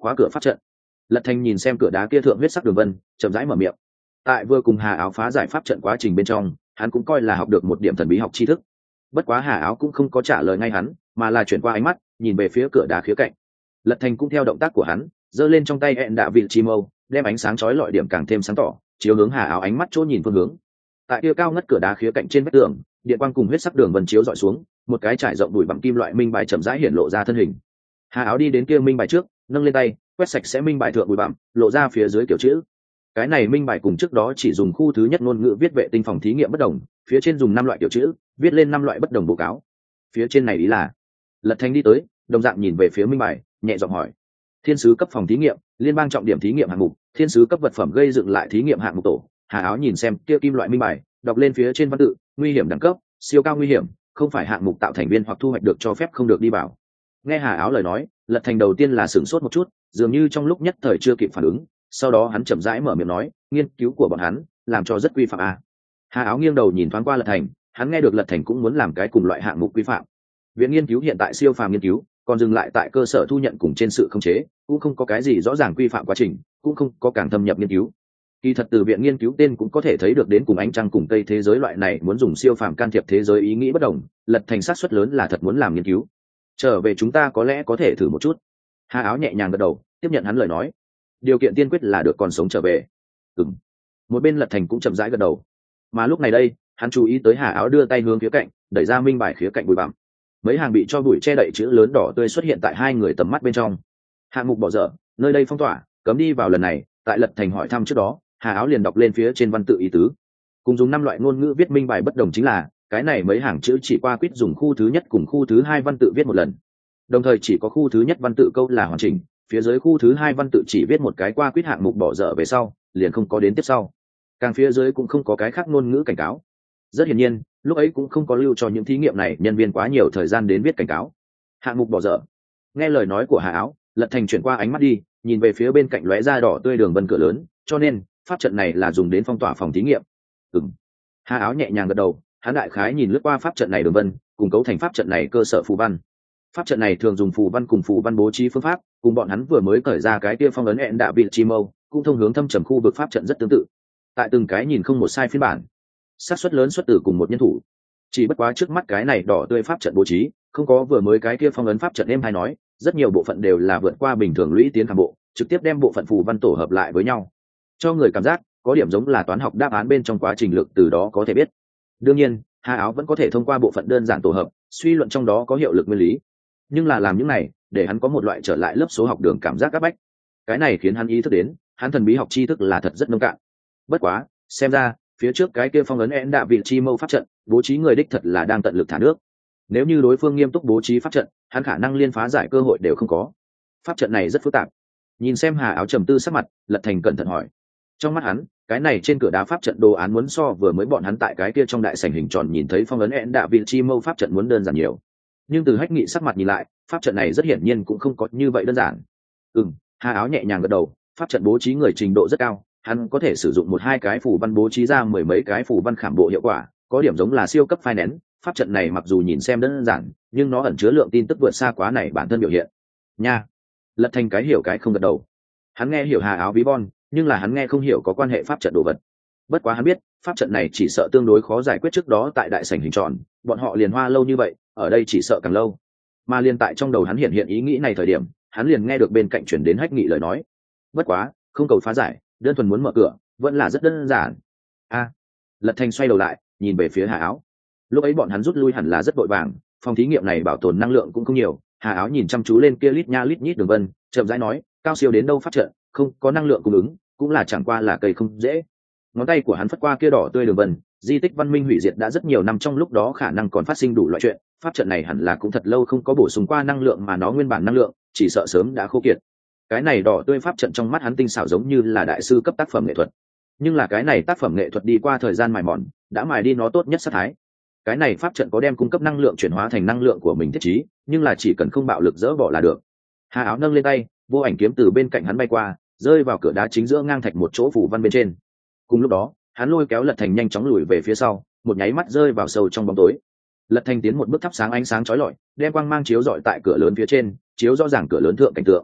khóa cửa pháp trận. Lật Thành nhìn xem cửa đá kia thượng huyết sắc đường vân, chậm rãi mở miệng. Tại vừa cùng Hà Áo phá giải pháp trận quá trình bên trong, hắn cũng coi là học được một điểm thần bí học tri thức. Bất quá Hà Áo cũng không có trả lời ngay hắn, mà là chuyển qua ánh mắt nhìn về phía cửa đá khía cạnh. Lật Thành cũng theo động tác của hắn, giơ lên trong tay hẹn đạ vị chi mâu, đem ánh sáng chói lọi điểm càng thêm sáng tỏ, chiếu hướng Hà Áo ánh mắt chỗ nhìn phương hướng. Tại kia cao ngất cửa đá khía cạnh trên vách tường, điện quang cùng huyết sắc đường vân chiếu dọi xuống, một cái trải rộng bụi bặm kim loại minh bài chậm rãi hiện lộ ra thân hình. Hà Áo đi đến kia minh bài trước, nâng lên tay, quét sạch sẽ minh bài thượng bụi bặm, lộ ra phía dưới kiểu chữ. Cái này minh bài cùng trước đó chỉ dùng khu thứ nhất ngôn ngữ viết vệ tinh phòng thí nghiệm bất đồng, phía trên dùng năm loại kiểu chữ, viết lên năm loại bất đồng báo cáo. Phía trên này ý là. Lật Thành đi tới, đồng dạng nhìn về phía minh bài, nhẹ giọng hỏi: thiên sứ cấp phòng thí nghiệm, liên bang trọng điểm thí nghiệm hạng mục, thiên sứ cấp vật phẩm gây dựng lại thí nghiệm hạng mục tổ. Hà Áo nhìn xem kia kim loại minh bài, đọc lên phía trên văn tự: nguy hiểm đẳng cấp, siêu cao nguy hiểm, không phải hạng mục tạo thành viên hoặc thu hoạch được cho phép không được đi vào. Nghe Hà Áo lời nói, Lật Thành đầu tiên là sửng sốt một chút, dường như trong lúc nhất thời chưa kịp phản ứng, sau đó hắn chậm rãi mở miệng nói: nghiên cứu của bọn hắn làm cho rất quy phạm à. Hà Áo nghiêng đầu nhìn thoáng qua Lật Thành, hắn nghe được Lật Thành cũng muốn làm cái cùng loại hạng mục quy phạm. Viện nghiên cứu hiện tại siêu phàm nghiên cứu, còn dừng lại tại cơ sở thu nhận cùng trên sự khống chế, cũng không có cái gì rõ ràng quy phạm quá trình, cũng không có càng thâm nhập nghiên cứu. Kỳ thật từ viện nghiên cứu tên cũng có thể thấy được đến cùng ánh trăng cùng tây thế giới loại này muốn dùng siêu phàm can thiệp thế giới ý nghĩ bất đồng, Lật Thành xác suất lớn là thật muốn làm nghiên cứu. Trở về chúng ta có lẽ có thể thử một chút. Hà Áo nhẹ nhàng gật đầu, tiếp nhận hắn lời nói. Điều kiện tiên quyết là được còn sống trở về. Ừm. Một bên Lật Thành cũng chậm rãi gật đầu. Mà lúc này đây, hắn chú ý tới Hà Áo đưa tay hướng phía cạnh, đẩy ra minh bài khía cạnh bụi bặm. Mấy hàng bị cho bụi che đậy chữ lớn đỏ tươi xuất hiện tại hai người tầm mắt bên trong. Hạng mục bỏ dở, nơi đây phong tỏa, cấm đi vào lần này. Tại Lật Thành hỏi thăm trước đó, Hà Áo liền đọc lên phía trên văn tự ý tứ. Cùng dùng năm loại ngôn ngữ viết minh bài bất đồng chính là, cái này mấy hàng chữ chỉ qua quýt dùng khu thứ nhất cùng khu thứ hai văn tự viết một lần. Đồng thời chỉ có khu thứ nhất văn tự câu là hoàn chỉnh, phía dưới khu thứ hai văn tự chỉ viết một cái qua quýt hạng mục bỏ dở về sau, liền không có đến tiếp sau. Càng phía dưới cũng không có cái khác ngôn ngữ cảnh cáo. Rất hiển nhiên, lúc ấy cũng không có lưu cho những thí nghiệm này nhân viên quá nhiều thời gian đến viết cảnh cáo. Hạng mục bỏ dở. Nghe lời nói của Hà Áo, Lật Thành chuyển qua ánh mắt đi, nhìn về phía bên cạnh lóe ra đỏ tươi đường vân cửa lớn, cho nên pháp trận này là dùng đến phong tỏa phòng thí nghiệm. Ừm. Hà Áo nhẹ nhàng gật đầu, hắn đại khái nhìn lướt qua pháp trận này đường vân, cùng cấu thành pháp trận này cơ sở phù văn. Pháp trận này thường dùng phù văn cùng phù văn bố trí phương pháp, cùng bọn hắn vừa mới cởi ra cái kia phong ấn hẹn đạ vị chi mâu, cũng thông hướng thâm trầm khu vực pháp trận rất tương tự. Tại từng cái nhìn không một sai phiên bản, xác suất lớn xuất từ cùng một nhân thủ. Chỉ bất quá trước mắt cái này đỏ tươi pháp trận bố trí, không có vừa mới cái kia phong ấn pháp trận em hay nói, rất nhiều bộ phận đều là vượt qua bình thường lũy tiến thảm bộ, trực tiếp đem bộ phận phù văn tổ hợp lại với nhau, cho người cảm giác có điểm giống là toán học đáp án bên trong quá trình lực từ đó có thể biết. Đương nhiên, Hà Áo vẫn có thể thông qua bộ phận đơn giản tổ hợp, suy luận trong đó có hiệu lực nguyên lý. Nhưng là làm những này, để hắn có một loại trở lại lớp số học đường cảm giác áp bách. Cái này khiến hắn ý thức đến, hắn thần bí học tri thức là thật rất nông cạn. Bất quá, xem ra, phía trước cái kia phong ấn én đạ vị chi mâu pháp trận, bố trí người đích thật là đang tận lực thả nước. Nếu như đối phương nghiêm túc bố trí pháp trận, hắn khả năng liên phá giải cơ hội đều không có. Pháp trận này rất phức tạp. Nhìn xem Hà Áo trầm tư sắc mặt, Lật Thành cẩn thận hỏi. Trong mắt hắn, cái này trên cửa đá pháp trận đồ án muốn so vừa mới bọn hắn tại cái kia trong đại sảnh hình tròn nhìn thấy phong ấn én đạ vị chi mâu pháp trận muốn đơn giản nhiều. Nhưng từ Hách Nghị sắc mặt nhìn lại, pháp trận này rất hiển nhiên cũng không có như vậy đơn giản. Ừm, Hà Áo nhẹ nhàng gật đầu, pháp trận bố trí người trình độ rất cao, hắn có thể sử dụng một hai cái phù văn bố trí ra mười mấy cái phù văn khảm bộ hiệu quả, có điểm giống là siêu cấp phai nén. Pháp trận này mặc dù nhìn xem đơn giản, nhưng nó ẩn chứa lượng tin tức vượt xa quá này bản thân biểu hiện. Nha. Lật Thành cái hiểu cái không gật đầu. Hắn nghe hiểu Hà Áo ví von, nhưng là hắn nghe không hiểu có quan hệ pháp trận đồ vật. Bất quá hắn biết, pháp trận này chỉ sợ tương đối khó giải quyết, trước đó tại đại sảnh hình tròn, bọn họ liền hoa lâu như vậy, ở đây chỉ sợ càng lâu. Mà liền tại trong đầu hắn hiện hiện ý nghĩ này thời điểm, hắn liền nghe được bên cạnh chuyển đến Hách Nghị lời nói. Bất quá, không cầu phá giải, đơn thuần muốn mở cửa, vẫn là rất đơn giản. A. Lật Thành xoay đầu lại, nhìn về phía Hà Áo. Lúc ấy bọn hắn rút lui hẳn là rất vội vàng, phòng thí nghiệm này bảo tồn năng lượng cũng không nhiều. Hà Áo nhìn chăm chú lên kia lít nha lít nhít đường vân, chậm rãi nói, cao siêu đến đâu pháp trận, không có năng lượng cung ứng, cũng là chẳng qua là cây không dễ. Ngón tay của hắn phất qua kia đỏ tươi đường vân, di tích văn minh hủy diệt đã rất nhiều năm, trong lúc đó khả năng còn phát sinh đủ loại chuyện, pháp trận này hẳn là cũng thật lâu không có bổ sung qua năng lượng, mà nó nguyên bản năng lượng chỉ sợ sớm đã khô kiệt. Cái này đỏ tươi pháp trận trong mắt hắn tinh xảo giống như là đại sư cấp tác phẩm nghệ thuật, nhưng là cái này tác phẩm nghệ thuật đi qua thời gian mài mòn, đã mài đi nó tốt nhất sát thái. Cái này pháp trận có đem cung cấp năng lượng chuyển hóa thành năng lượng của mình thiết trí, nhưng là chỉ cần không bạo lực dỡ bỏ là được. Hà Áo nâng lên tay, vô ảnh kiếm từ bên cạnh hắn bay qua, rơi vào cửa đá chính giữa ngang thạch một chỗ phủ văn bên trên. Cùng lúc đó, hắn lôi kéo Lật Thành nhanh chóng lùi về phía sau, một nháy mắt rơi vào sâu trong bóng tối. Lật Thành tiến một bước thắp sáng ánh sáng chói lọi, đem quang mang chiếu rọi tại cửa lớn phía trên, chiếu rõ ràng cửa lớn thượng cảnh tượng.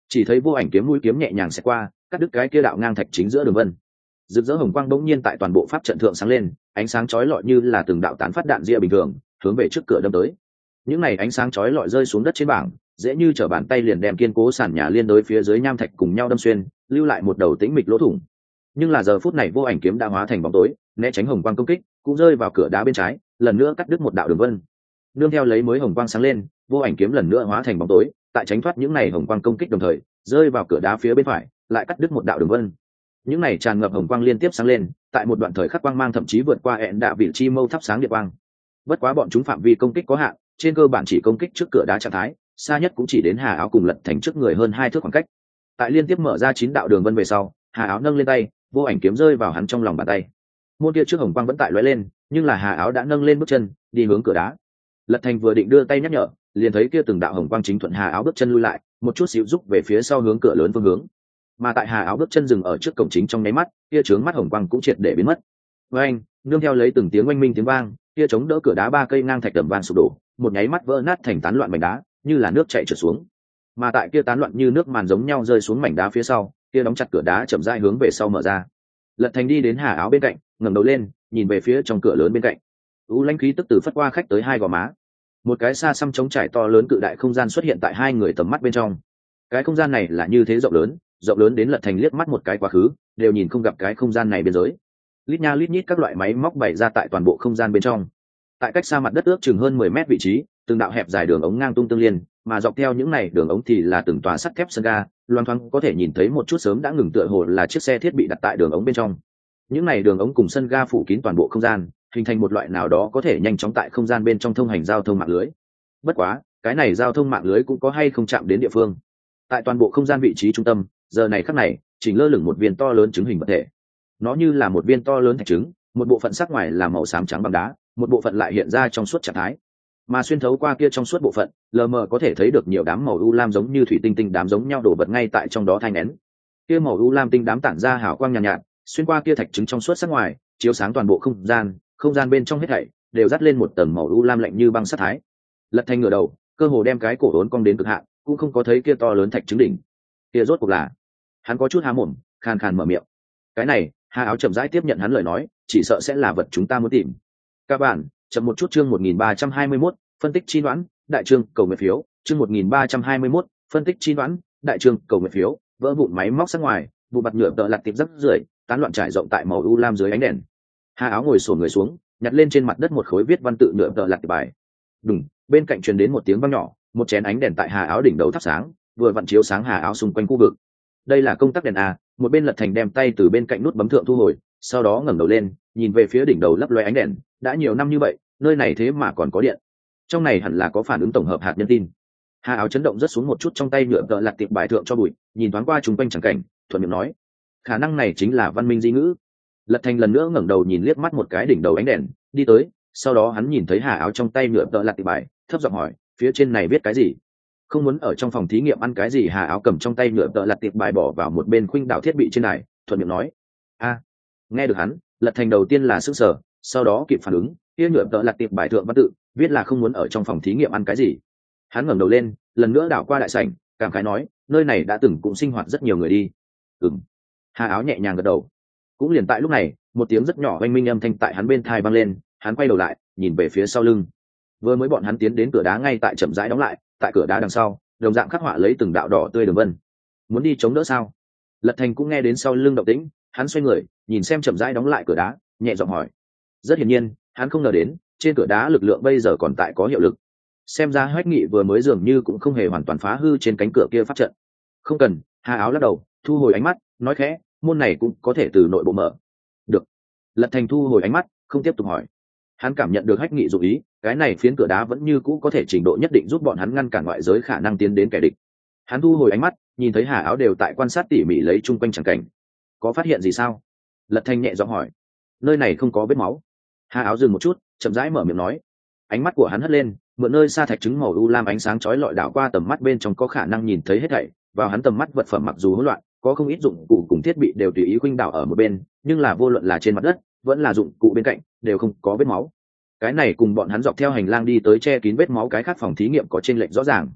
chỉ thấy vô ảnh kiếm mũi kiếm nhẹ nhàng xẹt qua, cắt đứt cái kia đạo ngang thạch chính giữa đường vân. Rực rỡ hồng quang bỗng nhiên tại toàn bộ pháp trận thượng sáng lên, ánh sáng chói lọi như là từng đạo tán phát đạn ria bình thường hướng về trước cửa đâm tới. Những này ánh sáng chói lọi rơi xuống đất trên bảng, dễ như trở bàn tay liền đem kiên cố sàn nhà liên đối phía dưới nham thạch cùng nhau đâm xuyên, lưu lại một đầu tĩnh mịch lỗ thủng. Nhưng là giờ phút này vô ảnh kiếm đã hóa thành bóng tối, né tránh hồng quang công kích, cũng rơi vào cửa đá bên trái, lần nữa cắt đứt một đạo đường vân. Nương theo lấy mới hồng quang sáng lên, vô ảnh kiếm lần nữa hóa thành bóng tối, tại tránh thoát những này hồng quang công kích đồng thời, rơi vào cửa đá phía bên phải, lại cắt đứt một đạo đường vân. Những này tràn ngập hồng quang liên tiếp sáng lên, tại một đoạn thời khắc quang mang thậm chí vượt qua hẹn đạ vị chi mâu thắp sáng điện quang. Bất quá bọn chúng phạm vi công kích có hạn, trên cơ bản chỉ công kích trước cửa đá trạng thái, xa nhất cũng chỉ đến Hà Áo cùng Lật Thành trước người hơn hai thước khoảng cách. Tại liên tiếp mở ra chín đạo đường vân về sau, Hà Áo nâng lên tay, vô ảnh kiếm rơi vào hắn trong lòng bàn tay. Môn kia trước hồng quang vẫn tại lóe lên, nhưng là Hà Áo đã nâng lên bước chân, đi hướng cửa đá. Lật Thành vừa định đưa tay nhắc nhở, liền thấy kia từng đạo hồng quang chính thuận Hà Áo bước chân lui lại, một chút xíu rút về phía sau hướng cửa lớn phương hướng. Mà tại Hà Áo bước chân dừng ở trước cổng chính trong nháy mắt, kia chướng mắt hồng quang cũng triệt để biến mất. Với anh, nương theo lấy từng tiếng oanh minh tiếng vang, kia chống đỡ cửa đá ba cây ngang thạch đầm vang sụp đổ, một nháy mắt vỡ nát thành tán loạn mảnh đá, như là nước chảy trượt xuống. Mà tại kia tán loạn như nước màn giống nhau rơi xuống mảnh đá phía sau, kia đóng chặt cửa đá chậm rãi hướng về sau mở ra. Lật Thành đi đến Hà Áo bên cạnh, ngẩng đầu lên, nhìn về phía trong cửa lớn bên cạnh. U lãnh khí tức từ phất qua khách tới hai gò má. Một cái xa xăm trống trải to lớn cự đại không gian xuất hiện tại hai người tầm mắt bên trong. Cái không gian này là như thế rộng lớn, rộng lớn đến Lật Thành liếc mắt một cái quá khứ, đều nhìn không gặp cái không gian này biên giới. Lít nha lít nhít các loại máy móc bày ra tại toàn bộ không gian bên trong. Tại cách xa mặt đất ước chừng hơn mười mét vị trí, từng đạo hẹp dài đường ống ngang tung tương liên, mà dọc theo những này đường ống thì là từng tòa sắt thép sân ga, loang thoáng có thể nhìn thấy một chút sớm đã ngừng tựa hồ là chiếc xe thiết bị đặt tại đường ống bên trong. Những này đường ống cùng sân ga phủ kín toàn bộ không gian, hình thành một loại nào đó có thể nhanh chóng tại không gian bên trong thông hành giao thông mạng lưới. Bất quá, cái này giao thông mạng lưới cũng có hay không chạm đến địa phương. Tại toàn bộ không gian vị trí trung tâm, giờ này khắc này, chỉnh lơ lửng một viên to lớn trứng hình vật thể. Nó như là một viên to lớn thạch trứng, một bộ phận sắc ngoài là màu xám trắng bằng đá, một bộ phận lại hiện ra trong suốt trạng thái. Mà xuyên thấu qua kia trong suốt bộ phận, lờ mờ có thể thấy được nhiều đám màu u lam giống như thủy tinh tinh đám giống nhau đổ vật ngay tại trong đó thai nén. Kia màu u lam tinh đám tản ra hào quang nhàn nhạt, nhạt, xuyên qua kia thạch trứng trong suốt sắc ngoài, chiếu sáng toàn bộ không gian, không gian bên trong hết thảy đều dắt lên một tầng màu u lam lạnh như băng sắt thái. Lật Thành ngửa đầu, cơ hồ đem cái cổ uốn cong đến cực hạn, cũng không có thấy kia to lớn thạch trứng đỉnh. Kia rốt cuộc là? Hắn có chút há mồm, khàn khàn mở miệng. Cái này, Hà Áo chậm rãi tiếp nhận hắn lời nói, chỉ sợ sẽ là vật chúng ta muốn tìm. Các bạn, chậm một chút chương một nghìn ba trăm hai mươi mốt, phân tích chi đoán, đại chương cầu nguyện phiếu, chương một nghìn ba trăm hai mươi mốt, phân tích chi đoán, đại chương cầu nguyện phiếu, vỡ vụn máy móc sắc ngoài, vụ mặt nhựa tợ lặt tiệp rất rưởi, tán loạn trải rộng tại màu u lam dưới ánh đèn. Hà Áo ngồi xổm người xuống, nhặt lên trên mặt đất một khối viết văn tự nhựa tợ lặt tiệp bài. Đùng, bên cạnh truyền đến một tiếng vang nhỏ, một chén ánh đèn tại Hà Áo đỉnh đầu thắp sáng, vừa vặn chiếu sáng Hà Áo xung quanh khu vực. Đây là công tắc đèn a, một bên Lật Thành đem tay từ bên cạnh nút bấm thượng thu hồi, sau đó ngẩng đầu lên, nhìn về phía đỉnh đầu lấp loé ánh đèn, đã nhiều năm như vậy, nơi này thế mà còn có điện. Trong này hẳn là có phản ứng tổng hợp hạt nhân tin. Hà Áo chấn động rất xuống một chút trong tay nhựa tợ lặt tiệp bài thượng cho bụi, nhìn thoáng qua chúng quanh chẳng cảnh, thuận miệng nói: khả năng này chính là văn minh di ngữ. Lật Thành lần nữa ngẩng đầu nhìn liếc mắt một cái đỉnh đầu ánh đèn, đi tới, sau đó hắn nhìn thấy Hà Áo trong tay nhựa tợ lặt tiệp bài, thấp giọng hỏi: phía trên này viết cái gì? Không muốn ở trong phòng thí nghiệm ăn cái gì? Hà Áo cầm trong tay nhựa tợ lặt tiệp bài bỏ vào một bên khuynh đảo thiết bị trên này, thuận miệng nói: a. Nghe được hắn, Lật Thành đầu tiên là sững sờ, sau đó kịp phản ứng, kia nhựa tợ lặt tiệp bài thượng văn tự viết là không muốn ở trong phòng thí nghiệm ăn cái gì. Hắn ngẩng đầu lên, lần nữa đảo qua đại sảnh, cảm khái nói: nơi này đã từng cũng sinh hoạt rất nhiều người đi. Ừm. Hà Áo nhẹ nhàng gật đầu. Cũng liền tại lúc này, một tiếng rất nhỏ oanh minh âm thanh tại hắn bên tai vang lên, hắn quay đầu lại, nhìn về phía sau lưng. Vừa mới bọn hắn tiến đến cửa đá ngay tại chậm rãi đóng lại, tại cửa đá đằng sau, đồng dạng khắc họa lấy từng đạo đỏ tươi đường vân. Muốn đi chống đỡ sao? Lật Thành cũng nghe đến sau lưng động tĩnh, hắn xoay người, nhìn xem chậm rãi đóng lại cửa đá, nhẹ giọng hỏi. Rất hiển nhiên, hắn không ngờ đến, trên cửa đá lực lượng bây giờ còn tại có hiệu lực. Xem ra Hoách Nghị vừa mới dường như cũng không hề hoàn toàn phá hư trên cánh cửa kia pháp trận. Không cần, Hà Áo lắc đầu, thu hồi ánh mắt, nói khẽ, môn này cũng có thể từ nội bộ mở. Được. Lật Thành thu hồi ánh mắt, không tiếp tục hỏi. Hắn cảm nhận được Hoách Nghị dụng ý, cái này phiến cửa đá vẫn như cũ có thể trình độ nhất định giúp bọn hắn ngăn cản ngoại giới khả năng tiến đến kẻ địch. Hắn thu hồi ánh mắt, nhìn thấy Hà Áo đều tại quan sát tỉ mỉ lấy chung quanh chẳng cảnh. Có phát hiện gì sao? Lật Thành nhẹ giọng hỏi. Nơi này không có vết máu. Hà Áo dừng một chút, chậm rãi mở miệng nói. Ánh mắt của hắn hất lên, mượn nơi xa thạch trứng màu u lam ánh sáng chói lọi đảo qua tầm mắt bên trong có khả năng nhìn thấy hết thảy. Vào hắn tầm mắt vật phẩm mặc dù hỗn loạn, có không ít dụng cụ cùng thiết bị đều tùy ý khuynh đảo ở một bên, nhưng là vô luận là trên mặt đất, vẫn là dụng cụ bên cạnh, đều không có vết máu. Cái này cùng bọn hắn dọc theo hành lang đi tới che kín vết máu cái khác phòng thí nghiệm có chênh lệch rõ ràng.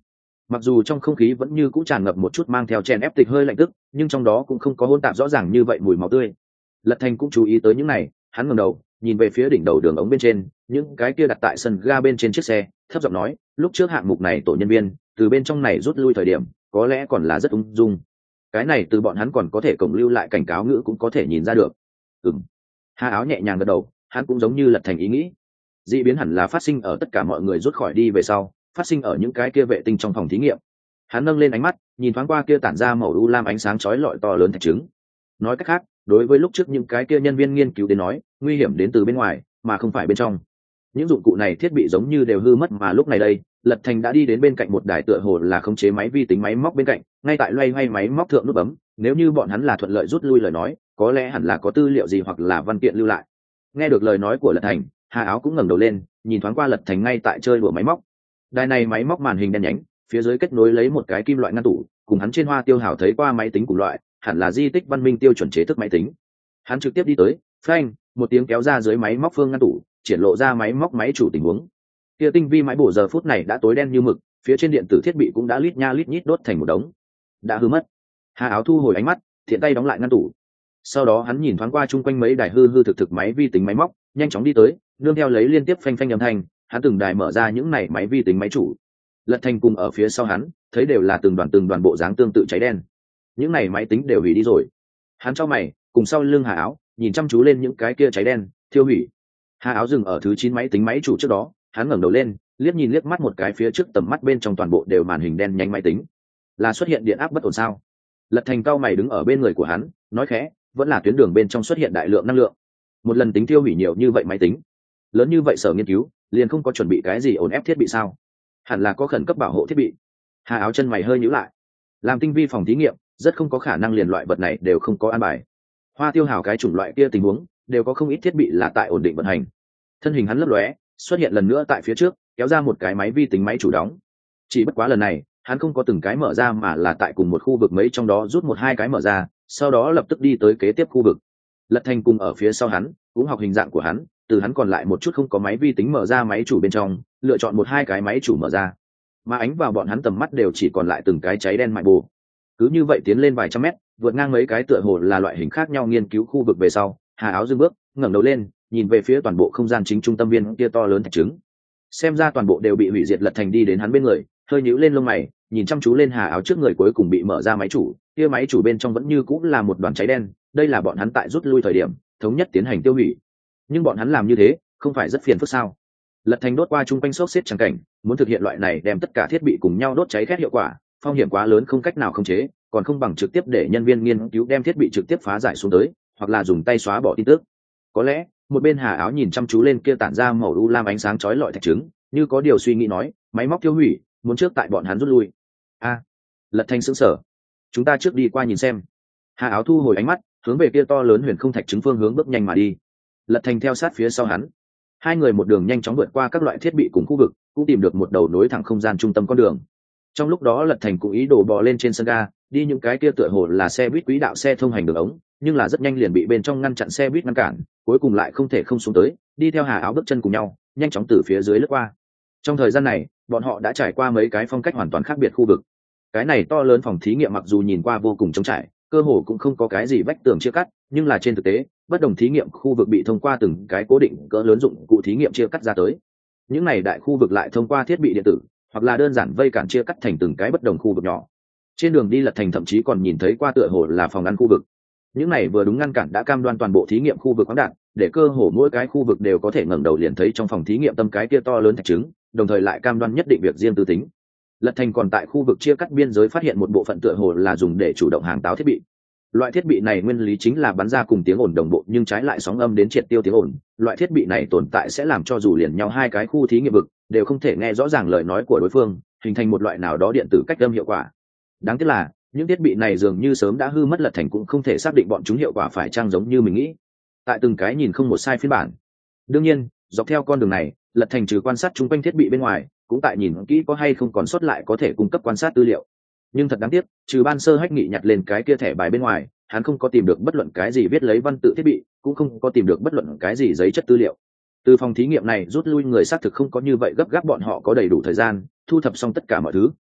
Mặc dù trong không khí vẫn như cũ tràn ngập một chút mang theo chèn ép tịch hơi lạnh tức, nhưng trong đó cũng không có hỗn tạp rõ ràng như vậy mùi máu tươi. Lật Thành cũng chú ý tới những này, hắn ngẩng đầu nhìn về phía đỉnh đầu đường ống bên trên những cái kia đặt tại sân ga bên trên chiếc xe, thấp giọng nói, lúc trước hạng mục này tổ nhân viên từ bên trong này rút lui thời điểm có lẽ còn là rất ung dung, cái này từ bọn hắn còn có thể cổng lưu lại cảnh cáo ngữ cũng có thể nhìn ra được. Ừm. Hà Áo nhẹ nhàng gật đầu, hắn cũng giống như Lật Thành ý nghĩ, dị biến hẳn là phát sinh ở tất cả mọi người rút khỏi đi về sau, phát sinh ở những cái kia vệ tinh trong phòng thí nghiệm. Hắn nâng lên ánh mắt nhìn thoáng qua kia tản ra màu u lam ánh sáng chói lọi to lớn thạch trứng. Nói cách khác, đối với lúc trước những cái kia nhân viên nghiên cứu đến nói, nguy hiểm đến từ bên ngoài mà không phải bên trong. Những dụng cụ này thiết bị giống như đều hư mất, mà lúc này đây Lật Thành đã đi đến bên cạnh một đài tựa hồ là khống chế máy vi tính máy móc bên cạnh, ngay tại loay hoay máy móc thượng nút bấm. Nếu như bọn hắn là thuận lợi rút lui lời nói, có lẽ hẳn là có tư liệu gì hoặc là văn kiện lưu lại. Nghe được lời nói của Lật Thành, Hà Áo cũng ngẩng đầu lên nhìn thoáng qua Lật Thành ngay tại chơi đùa máy móc. Đài này máy móc màn hình đen nhánh, phía dưới kết nối lấy một cái kim loại ngăn tủ, cùng hắn trên Hoa Tiêu Hào thấy qua máy tính cùng loại, hẳn là di tích văn minh tiêu chuẩn chế thức máy tính. Hắn trực tiếp đi tới, phanh, một tiếng kéo ra dưới máy móc phương ngăn tủ, triển lộ ra máy móc máy chủ tình huống. Kia tinh vi máy bổ giờ phút này đã tối đen như mực, phía trên điện tử thiết bị cũng đã lít nha lít nhít đốt thành một đống, đã hư mất. Hà Áo thu hồi ánh mắt, thiện tay đóng lại ngăn tủ. Sau đó hắn nhìn thoáng qua chung quanh mấy đài hư hư thực thực máy vi tính máy móc, nhanh chóng đi tới, nương theo lấy liên tiếp phanh phanh âm thanh, hắn từng đài mở ra những này máy vi tính máy chủ. Lật Thành cùng ở phía sau hắn, thấy đều là từng đoàn từng đoàn bộ dáng tương tự cháy đen. Những này máy tính đều hủy đi rồi. Hắn chau mày, cùng sau lưng Hà Áo, nhìn chăm chú lên những cái kia cháy đen, thiêu hủy. Hà Áo dừng ở thứ chín máy tính máy chủ trước đó, hắn ngẩng đầu lên, liếc nhìn liếc mắt một cái phía trước tầm mắt bên trong toàn bộ đều màn hình đen nhánh máy tính. Là xuất hiện điện áp bất ổn sao? Lật Thành cau mày đứng ở bên người của hắn, nói khẽ, vẫn là tuyến đường bên trong xuất hiện đại lượng năng lượng. Một lần tính tiêu hủy nhiều như vậy máy tính, lớn như vậy sở nghiên cứu, liền không có chuẩn bị cái gì ổn ép thiết bị sao? Hẳn là có khẩn cấp bảo hộ thiết bị. Hà Áo chân mày hơi nhíu lại. Làm tinh vi phòng thí nghiệm, rất không có khả năng liền loại vật này đều không có an bài. Hoa Tiêu Hào cái chủng loại kia tình huống, đều có không ít thiết bị là tại ổn định vận hành. Thân hình hắn lấp lóe, xuất hiện lần nữa tại phía trước, kéo ra một cái máy vi tính máy chủ đóng. Chỉ bất quá lần này, hắn không có từng cái mở ra mà là tại cùng một khu vực mấy trong đó rút một hai cái mở ra, sau đó lập tức đi tới kế tiếp khu vực. Lật Thành cùng ở phía sau hắn, cũng học hình dạng của hắn, từ hắn còn lại một chút không có máy vi tính mở ra máy chủ bên trong, lựa chọn một hai cái máy chủ mở ra, mà ánh vào bọn hắn tầm mắt đều chỉ còn lại từng cái cháy đen mại bù. Cứ như vậy tiến lên vài trăm mét, vượt ngang mấy cái tựa hồ là loại hình khác nhau nghiên cứu khu vực về sau, Hà Áo dừng bước, ngẩng đầu lên, nhìn về phía toàn bộ không gian chính trung tâm viên kia to lớn thạch trứng. Xem ra toàn bộ đều bị hủy diệt. Lật Thành đi đến hắn bên người, hơi nhíu lên lông mày, nhìn chăm chú lên Hà Áo trước người cuối cùng bị mở ra máy chủ, kia máy chủ bên trong vẫn như cũng là một đoàn cháy đen, đây là bọn hắn tại rút lui thời điểm thống nhất tiến hành tiêu hủy. Nhưng bọn hắn làm như thế, không phải rất phiền phức sao? Lật Thành đốt qua chung quanh xốc xếp chẳng cảnh, muốn thực hiện loại này đem tất cả thiết bị cùng nhau đốt cháy khét hiệu quả, phong hiểm quá lớn không cách nào khống chế, còn không bằng trực tiếp để nhân viên nghiên cứu đem thiết bị trực tiếp phá giải xuống tới, hoặc là dùng tay xóa bỏ tin tức. Có lẽ, một bên Hà Áo nhìn chăm chú lên kia tản ra màu u lam ánh sáng chói lọi thạch trứng, như có điều suy nghĩ nói, máy móc tiêu hủy, muốn trước tại bọn hắn rút lui. A, Lật Thành sững sờ. Chúng ta trước đi qua nhìn xem. Hà Áo thu hồi ánh mắt, hướng về kia to lớn huyền không thạch trứng phương hướng bước nhanh mà đi. Lật Thành theo sát phía sau hắn. Hai người một đường nhanh chóng vượt qua các loại thiết bị cùng khu vực, cũng tìm được một đầu nối thẳng không gian trung tâm con đường. Trong lúc đó Lật Thành cũng ý đồ bò lên trên sân ga, đi những cái kia tựa hồ là xe buýt quỹ đạo xe thông hành đường ống, nhưng là rất nhanh liền bị bên trong ngăn chặn xe buýt ngăn cản, cuối cùng lại không thể không xuống tới, đi theo Hà Áo bước chân cùng nhau, nhanh chóng từ phía dưới lướt qua. Trong thời gian này, bọn họ đã trải qua mấy cái phong cách hoàn toàn khác biệt khu vực. Cái này to lớn phòng thí nghiệm mặc dù nhìn qua vô cùng trống trải, cơ hồ cũng không có cái gì vách tường chia cắt, nhưng là trên thực tế, bất đồng thí nghiệm khu vực bị thông qua từng cái cố định cỡ lớn dụng cụ thí nghiệm chia cắt ra tới. Những này đại khu vực lại thông qua thiết bị điện tử, hoặc là đơn giản vây cản chia cắt thành từng cái bất đồng khu vực nhỏ. Trên đường đi Lật Thành thậm chí còn nhìn thấy qua tựa hồ là phòng ngăn khu vực. Những này vừa đúng ngăn cản đã cam đoan toàn bộ thí nghiệm khu vực khoáng đạt, để cơ hồ mỗi cái khu vực đều có thể ngẩng đầu liền thấy trong phòng thí nghiệm tâm cái kia to lớn thạch trứng, đồng thời lại cam đoan nhất định việc riêng tư tính. Lật Thành còn tại khu vực chia cắt biên giới phát hiện một bộ phận tựa hồ là dùng để chủ động hàng táo thiết bị. Loại thiết bị này nguyên lý chính là bắn ra cùng tiếng ồn đồng bộ nhưng trái lại sóng âm đến triệt tiêu tiếng ồn. Loại thiết bị này tồn tại sẽ làm cho dù liền nhau hai cái khu thí nghiệm vực đều không thể nghe rõ ràng lời nói của đối phương, hình thành một loại nào đó điện tử cách âm hiệu quả. Đáng tiếc là những thiết bị này dường như sớm đã hư mất. Lật Thành cũng không thể xác định bọn chúng hiệu quả phải chăng giống như mình nghĩ. Tại từng cái nhìn không một sai phiên bản. Đương nhiên, dọc theo con đường này, Lật Thành trừ quan sát chung quanh thiết bị bên ngoài, cũng tại nhìn kỹ có hay không còn sót lại có thể cung cấp quan sát tư liệu. Nhưng thật đáng tiếc, trừ ban sơ Hách Nghị nhặt lên cái kia thẻ bài bên ngoài, hắn không có tìm được bất luận cái gì viết lấy văn tự thiết bị, cũng không có tìm được bất luận cái gì giấy chất tư liệu. Từ phòng thí nghiệm này rút lui người xác thực không có như vậy gấp gáp, bọn họ có đầy đủ thời gian thu thập xong tất cả mọi thứ,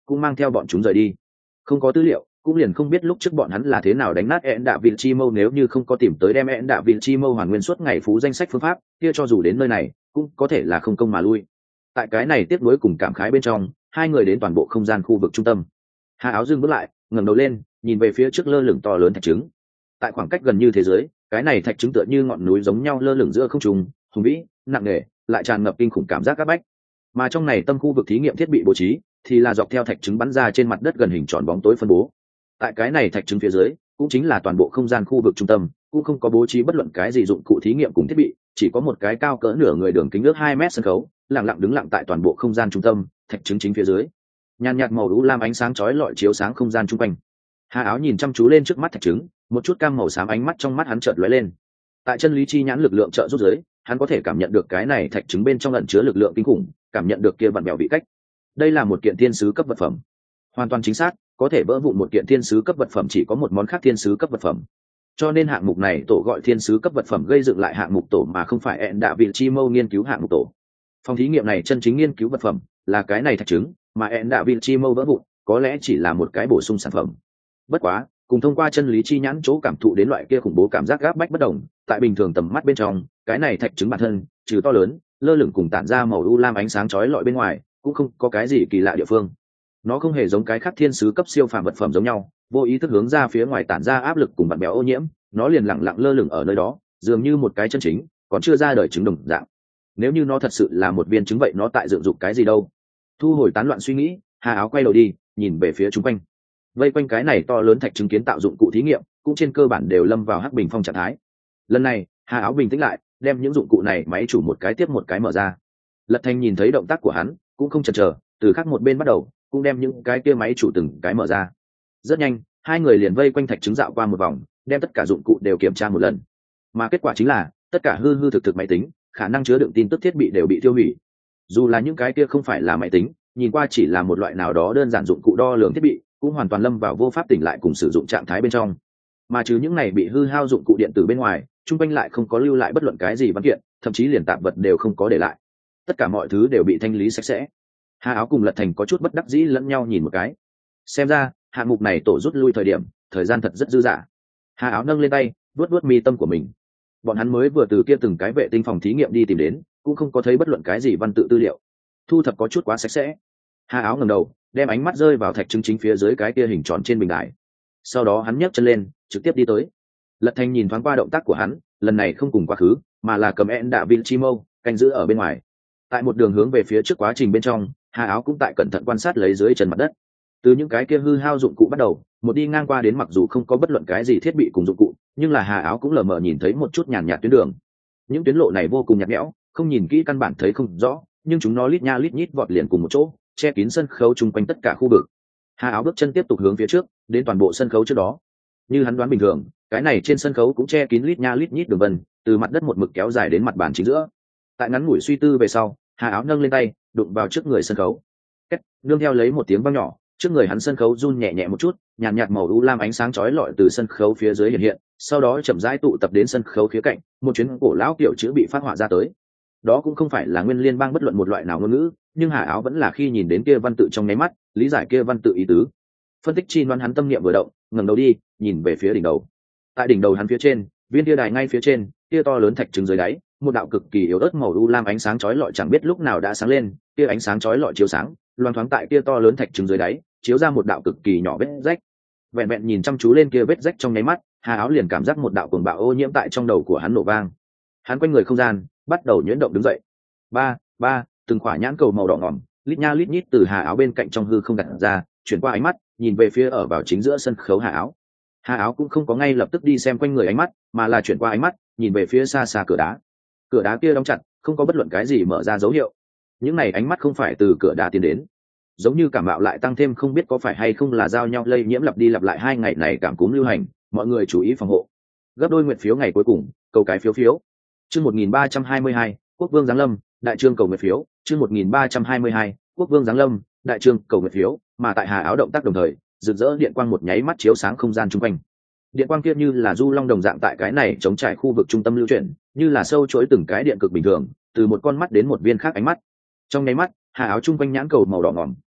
cũng mang theo bọn chúng rời đi. Không có tư liệu, cũng liền không biết lúc trước bọn hắn là thế nào đánh nát ẹn đạ vịt chi mâu. Nếu như không có tìm tới đem ẹn đạ vịt chi mâu hoàn nguyên suốt ngày phú danh sách phương pháp, kia cho dù đến nơi này cũng có thể là không công mà lui. Tại cái này tiếc nuối cùng cảm khái bên trong, hai người đến toàn bộ không gian khu vực trung tâm. Hà Áo dừng bước lại, ngẩng đầu lên, nhìn về phía trước lơ lửng to lớn thạch trứng. Tại khoảng cách gần như thế giới, cái này thạch trứng tựa như ngọn núi giống nhau lơ lửng giữa không trung, hùng vĩ, nặng nề, lại tràn ngập kinh khủng cảm giác áp bách. Mà trong này tâm khu vực thí nghiệm thiết bị bố trí, thì là dọc theo thạch trứng bắn ra trên mặt đất gần hình tròn bóng tối phân bố. Tại cái này thạch trứng phía dưới, cũng chính là toàn bộ không gian khu vực trung tâm, cũng không có bố trí bất luận cái gì dụng cụ thí nghiệm cùng thiết bị, chỉ có một cái cao cỡ nửa người đường kính ước hai mét sân khấu, lặng lặng đứng lặng tại toàn bộ không gian trung tâm, thạch trứng chính phía dưới. Nhàn nhạt màu u lam ánh sáng chói lọi chiếu sáng không gian chung quanh. Hà Áo nhìn chăm chú lên trước mắt thạch trứng, một chút cam màu xám ánh mắt trong mắt hắn chợt lóe lên. Tại chân lý chi nhãn lực lượng trợ giúp dưới, hắn có thể cảm nhận được cái này thạch trứng bên trong ẩn chứa lực lượng kinh khủng, cảm nhận được kia vặn bèo vị cách. Đây là một kiện thiên sứ cấp vật phẩm. Hoàn toàn chính xác, có thể vỡ vụn một kiện thiên sứ cấp vật phẩm chỉ có một món khác thiên sứ cấp vật phẩm. Cho nên hạng mục này tổ gọi thiên sứ cấp vật phẩm, gây dựng lại hạng mục tổ mà không phải ẹn đạ vịt chi mâu nghiên cứu hạng mục tổ. Phòng thí nghiệm này chân chính nghiên cứu vật phẩm là cái này thạch trứng, mà ẹn đạ vịt chi mâu vỡ vụn có lẽ chỉ là một cái bổ sung sản phẩm. Bất quá, cùng thông qua chân lý chi nhãn chỗ cảm thụ đến loại kia khủng bố cảm giác gáp bách bất đồng, tại bình thường tầm mắt bên trong, cái này thạch trứng bản thân, trừ to lớn, lơ lửng cùng tản ra màu u lam ánh sáng chói lọi bên ngoài, cũng không có cái gì kỳ lạ địa phương. Nó không hề giống cái khác thiên sứ cấp siêu phàm vật phẩm giống nhau, vô ý thức hướng ra phía ngoài tản ra áp lực cùng vặn bèo ô nhiễm, nó liền lặng lặng lơ lửng ở nơi đó, dường như một cái chân chính, còn chưa ra đời trứng đồng dạng. Nếu như nó thật sự là một viên trứng vậy nó tại dựng dục cái gì đâu? Thu hồi tán loạn suy nghĩ, Hà Áo quay đầu đi, nhìn về phía chúng quanh. Vây quanh cái này to lớn thạch trứng kiến tạo dụng cụ thí nghiệm, cũng trên cơ bản đều lâm vào hắc bình phong trạng thái. Lần này, Hà Áo bình tĩnh lại, đem những dụng cụ này máy chủ một cái tiếp một cái mở ra. Lật Thanh nhìn thấy động tác của hắn, cũng không chần chờ, từ khác một bên bắt đầu, cũng đem những cái kia máy chủ từng cái mở ra. Rất nhanh, hai người liền vây quanh thạch trứng dạo qua một vòng, đem tất cả dụng cụ đều kiểm tra một lần. Mà kết quả chính là, tất cả hư hư thực thực máy tính, khả năng chứa đựng tin tức thiết bị đều bị tiêu hủy. Dù là những cái kia không phải là máy tính, nhìn qua chỉ là một loại nào đó đơn giản dụng cụ đo lường thiết bị, cũng hoàn toàn lâm vào vô pháp tỉnh lại cùng sử dụng trạng thái bên trong. Mà trừ những này bị hư hao dụng cụ điện tử bên ngoài, chung quanh lại không có lưu lại bất luận cái gì văn kiện, thậm chí liền tạp vật đều không có để lại. Tất cả mọi thứ đều bị thanh lý sạch sẽ. Hà Áo cùng Lật Thành có chút bất đắc dĩ lẫn nhau nhìn một cái. Xem ra, hạng mục này tổ rút lui thời điểm, thời gian thật rất dư dả. Hà Áo nâng lên tay, vuốt vuốt mi tâm của mình. Bọn hắn mới vừa từ kia từng cái vệ tinh phòng thí nghiệm đi tìm đến, cũng không có thấy bất luận cái gì văn tự tư liệu. Thu thập có chút quá sạch sẽ. Hà Áo ngẩng đầu, đem ánh mắt rơi vào thạch trứng chính phía dưới cái kia hình tròn trên bình đài. Sau đó hắn nhấc chân lên, trực tiếp đi tới. Lật Thành nhìn thoáng qua động tác của hắn, lần này không cùng quá khứ, mà là cầm ẹn đạ vịt chi mâu, canh giữ ở bên ngoài. Tại một đường hướng về phía trước quá trình bên trong, Hà Áo cũng tại cẩn thận quan sát lấy dưới chân mặt đất. Từ những cái kia hư hao dụng cụ bắt đầu, một đi ngang qua đến, mặc dù không có bất luận cái gì thiết bị cùng dụng cụ, nhưng là Hà Áo cũng lờ mờ nhìn thấy một chút nhàn nhạt tuyến đường. Những tuyến lộ này vô cùng nhạt nhẽo, không nhìn kỹ căn bản thấy không rõ, nhưng chúng nó lít nha lít nhít vọt liền cùng một chỗ, che kín sân khấu chung quanh tất cả khu vực. Hà Áo bước chân tiếp tục hướng phía trước, đến toàn bộ sân khấu trước đó. Như hắn đoán bình thường, cái này trên sân khấu cũng che kín lít nha lít nhít đường vân, từ mặt đất một mực kéo dài đến mặt bàn chính giữa. Tại ngắn ngủi suy tư về sau, Hà Áo nâng lên tay, đụng vào trước người sân khấu. Két, nương theo lấy một tiếng vang nhỏ, trước người hắn sân khấu run nhẹ nhẹ một chút, nhàn nhạt, nhạt màu u lam ánh sáng chói lọi từ sân khấu phía dưới hiện hiện, sau đó chậm rãi tụ tập đến sân khấu khía cạnh, một chuyến cổ lão kiểu chữ bị phát họa ra tới. Đó cũng không phải là nguyên liên bang bất luận một loại nào ngôn ngữ, nhưng Hà Áo vẫn là khi nhìn đến kia văn tự trong nháy mắt, lý giải kia văn tự ý tứ. Phân tích chi đoán hắn tâm niệm vừa động, ngẩng đầu đi, nhìn về phía đỉnh đầu. Tại đỉnh đầu hắn phía trên, viên kia đài ngay phía trên, kia to lớn thạch trứng dưới đáy, một đạo cực kỳ yếu ớt màu u lam ánh sáng chói lọi chẳng biết lúc nào đã sáng lên, kia ánh sáng chói lọi chiếu sáng, loang thoáng tại kia to lớn thạch trứng dưới đáy, chiếu ra một đạo cực kỳ nhỏ vết rách. Vẹn vẹn nhìn chăm chú lên kia vết rách trong nháy mắt, Hà Áo liền cảm giác một đạo cuồng bạo ô nhiễm tại trong đầu của hắn nổ vang. Hắn quanh người không gian bắt đầu nhuyễn động đứng dậy. Ba, ba, từng khỏa nhãn cầu màu đỏ ngòm, lít nha lít nhít từ Hà Áo bên cạnh trong hư không đặt ra, chuyển qua ánh mắt, nhìn về phía ở vào chính giữa sân khấu Hà Áo. Hà Áo cũng không có ngay lập tức đi xem quanh người ánh mắt, mà là chuyển qua ánh mắt, nhìn về phía xa xa cửa đá. Cửa đá kia đóng chặt, không có bất luận cái gì mở ra dấu hiệu. Những này ánh mắt không phải từ cửa đá tiến đến, giống như cảm mạo lại tăng thêm, không biết có phải hay không là giao nhau lây nhiễm lặp đi lặp lại hai ngày này cảm cúm lưu hành, mọi người chú ý phòng hộ. Gấp đôi nguyện phiếu ngày cuối cùng, cầu cái phiếu phiếu. Chương một nghìn ba trăm hai mươi hai, Quốc vương giáng lâm, đại trương cầu nguyện phiếu. Chương một nghìn ba trăm hai mươi hai, Quốc vương giáng lâm, đại trương cầu nguyện phiếu. Mà tại Hà Áo động tác đồng thời, rực rỡ điện quang một nháy mắt chiếu sáng không gian chung quanh. Điện quang kia như là du long đồng dạng tại cái này chống trải khu vực trung tâm lưu chuyển, như là sâu chuỗi từng cái điện cực bình thường, từ một con mắt đến một viên khác ánh mắt. Trong nháy mắt, Hà Áo chung quanh nhãn cầu màu đỏ ngòm